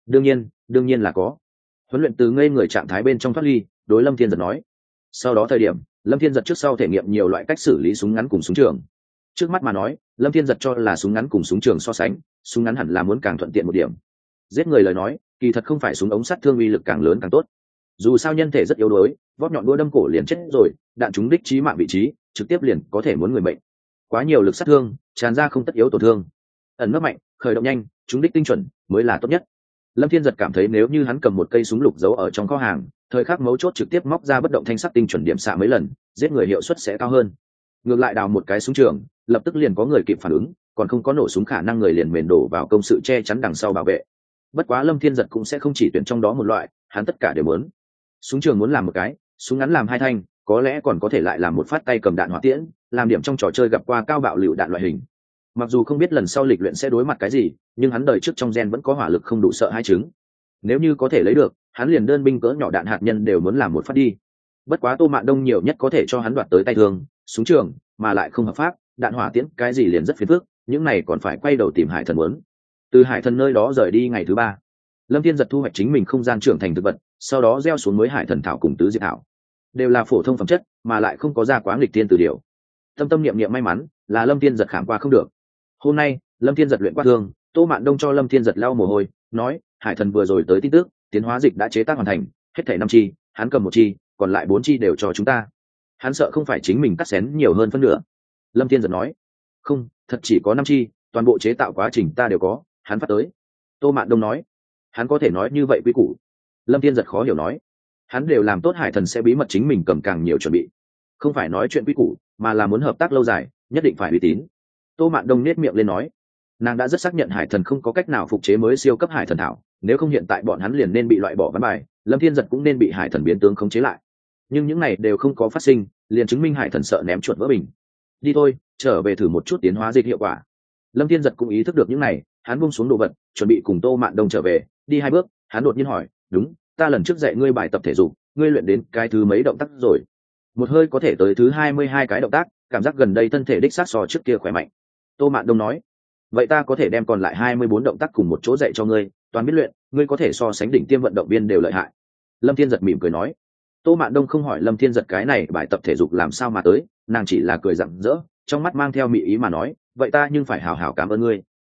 Đương nhiên là có. Huấn luyện từ ngây người trạng thái bên trong thoát ly, đối Lâm Thiên Giật nói. Sau đó thời điểm, Lâm Thiên Giật trước sau thể nghiệm nhiều loại cách xử lý súng ngắn cùng súng trường. Trước mắt mà nói, Lâm Thiên Giật cho là súng ngắn cùng súng trường so sánh, súng ngắn hẳn là muốn càng thuận tiện một điểm. Giết người lời nói, kỳ thật không phải súng ống sát thương uy lực càng lớn càng tốt. Dù sao nhân thể rất yếu đuối, vót nhọn đũa đâm cổ liền chết rồi, đạn trúng đích chí mạng vị trí, trực tiếp liền có thể muốn người mệnh. Quá nhiều lực sát thương, tràn ra không tất yếu tổn thương. Ẩn nấp mạnh, khởi động nhanh, trúng đích tinh chuẩn mới là tốt nhất. Lâm Thiên Giật cảm thấy nếu như hắn cầm một cây súng lục giấu ở trong kho hàng, thời khắc mấu chốt trực tiếp móc ra bất động thanh sắc tinh chuẩn điểm xạ mấy lần, giết người hiệu suất sẽ cao hơn. Ngược lại đào một cái súng trường, lập tức liền có người kịp phản ứng, còn không có nổ súng khả năng người liền mền đổ vào công sự che chắn đằng sau bảo vệ. Bất quá Lâm Thiên Giật cũng sẽ không chỉ tuyển trong đó một loại, hắn tất cả đều muốn. Súng trường muốn làm một cái, súng ngắn làm hai thanh, có lẽ còn có thể lại làm một phát tay cầm đạn hỏa tiễn, làm điểm trong trò chơi gặp qua cao bạo lựu đạn loại hình. Mặc dù không biết lần sau lịch luyện sẽ đối mặt cái gì, nhưng hắn đời trước trong gen vẫn có hỏa lực không đủ sợ hai chứng. Nếu như có thể lấy được, hắn liền đơn binh cỡ nhỏ đạn hạt nhân đều muốn làm một phát đi. Bất quá Tô Mạn Đông nhiều nhất có thể cho hắn đoạt tới tay thương, súng trường, mà lại không hợp pháp, đạn hỏa tiễn cái gì liền rất phiền phức, những này còn phải quay đầu tìm Hải Thần muốn. Từ Hải Thần nơi đó rời đi ngày thứ 3, Lâm Thiên Giật thu hoạch chính mình không gian trưởng thành thực vật, sau đó gieo xuống mới Hải Thần thảo cùng tứ diệp thảo, đều là phổ thông phẩm chất, mà lại không có ra quá nghịch tiên từ điều. Tâm niệm niệm may mắn, là Lâm Thiên Giật khảm qua không được. Hôm nay, Lâm Thiên Giật luyện qua thương, Tô Mạn Đông cho Lâm Thiên Giật lau mồ hôi, nói, Hải Thần vừa rồi tới tin tức, tiến hóa dịch đã chế tác hoàn thành, hết thảy 5 chi, hắn cầm 1 chi, còn lại 4 chi đều cho chúng ta. Hắn sợ không phải chính mình cắt xén nhiều hơn phân nửa. Lâm Thiên Giật nói, không, thật chỉ có 5 chi, toàn bộ chế tạo quá trình ta đều có, hắn phát tới. Tô Mạn Đông nói, hắn có thể nói như vậy quý củ. Lâm Thiên Giật khó hiểu nói, hắn đều làm tốt Hải Thần sẽ bí mật chính mình cầm càng nhiều chuẩn bị, không phải nói chuyện quý củ, mà là muốn hợp tác lâu dài, nhất định phải uy tín. Tô Mạn Đông nét miệng lên nói, nàng đã rất xác nhận Hải Thần không có cách nào phục chế mới siêu cấp Hải Thần thảo, nếu không hiện tại bọn hắn liền nên bị loại bỏ ván bài, Lâm Thiên Giật cũng nên bị Hải Thần biến tướng khống chế lại. Nhưng những này đều không có phát sinh, liền chứng minh Hải Thần sợ ném chuột vỡ bình. Đi thôi, trở về thử một chút tiến hóa dịch hiệu quả. Lâm Thiên Giật cũng ý thức được những này, hắn buông xuống đồ vật, chuẩn bị cùng Tô Mạn Đông trở về, đi 2 bước, hắn đột nhiên hỏi, đúng, ta lần trước dạy ngươi bài tập thể dục, ngươi luyện đến cái thứ mấy động tác rồi? Một hơi có thể tới thứ 22 cái động tác, cảm giác gần đây thân thể đích xác so trước kia khỏe mạnh. Tô Mạn Đông nói, vậy ta có thể đem còn lại 24 động tác cùng một chỗ dạy cho ngươi, toàn biết luyện, ngươi có thể so sánh đỉnh tiêm vận động viên đều lợi hại. Lâm Thiên Giật mỉm cười nói. Tô Mạn Đông không hỏi Lâm Thiên Giật cái này bài tập thể dục làm sao mà tới, nàng chỉ là cười rạng rỡ, trong mắt mang theo mị ý mà nói, vậy ta nhưng phải hào hào cảm ơn ngươi.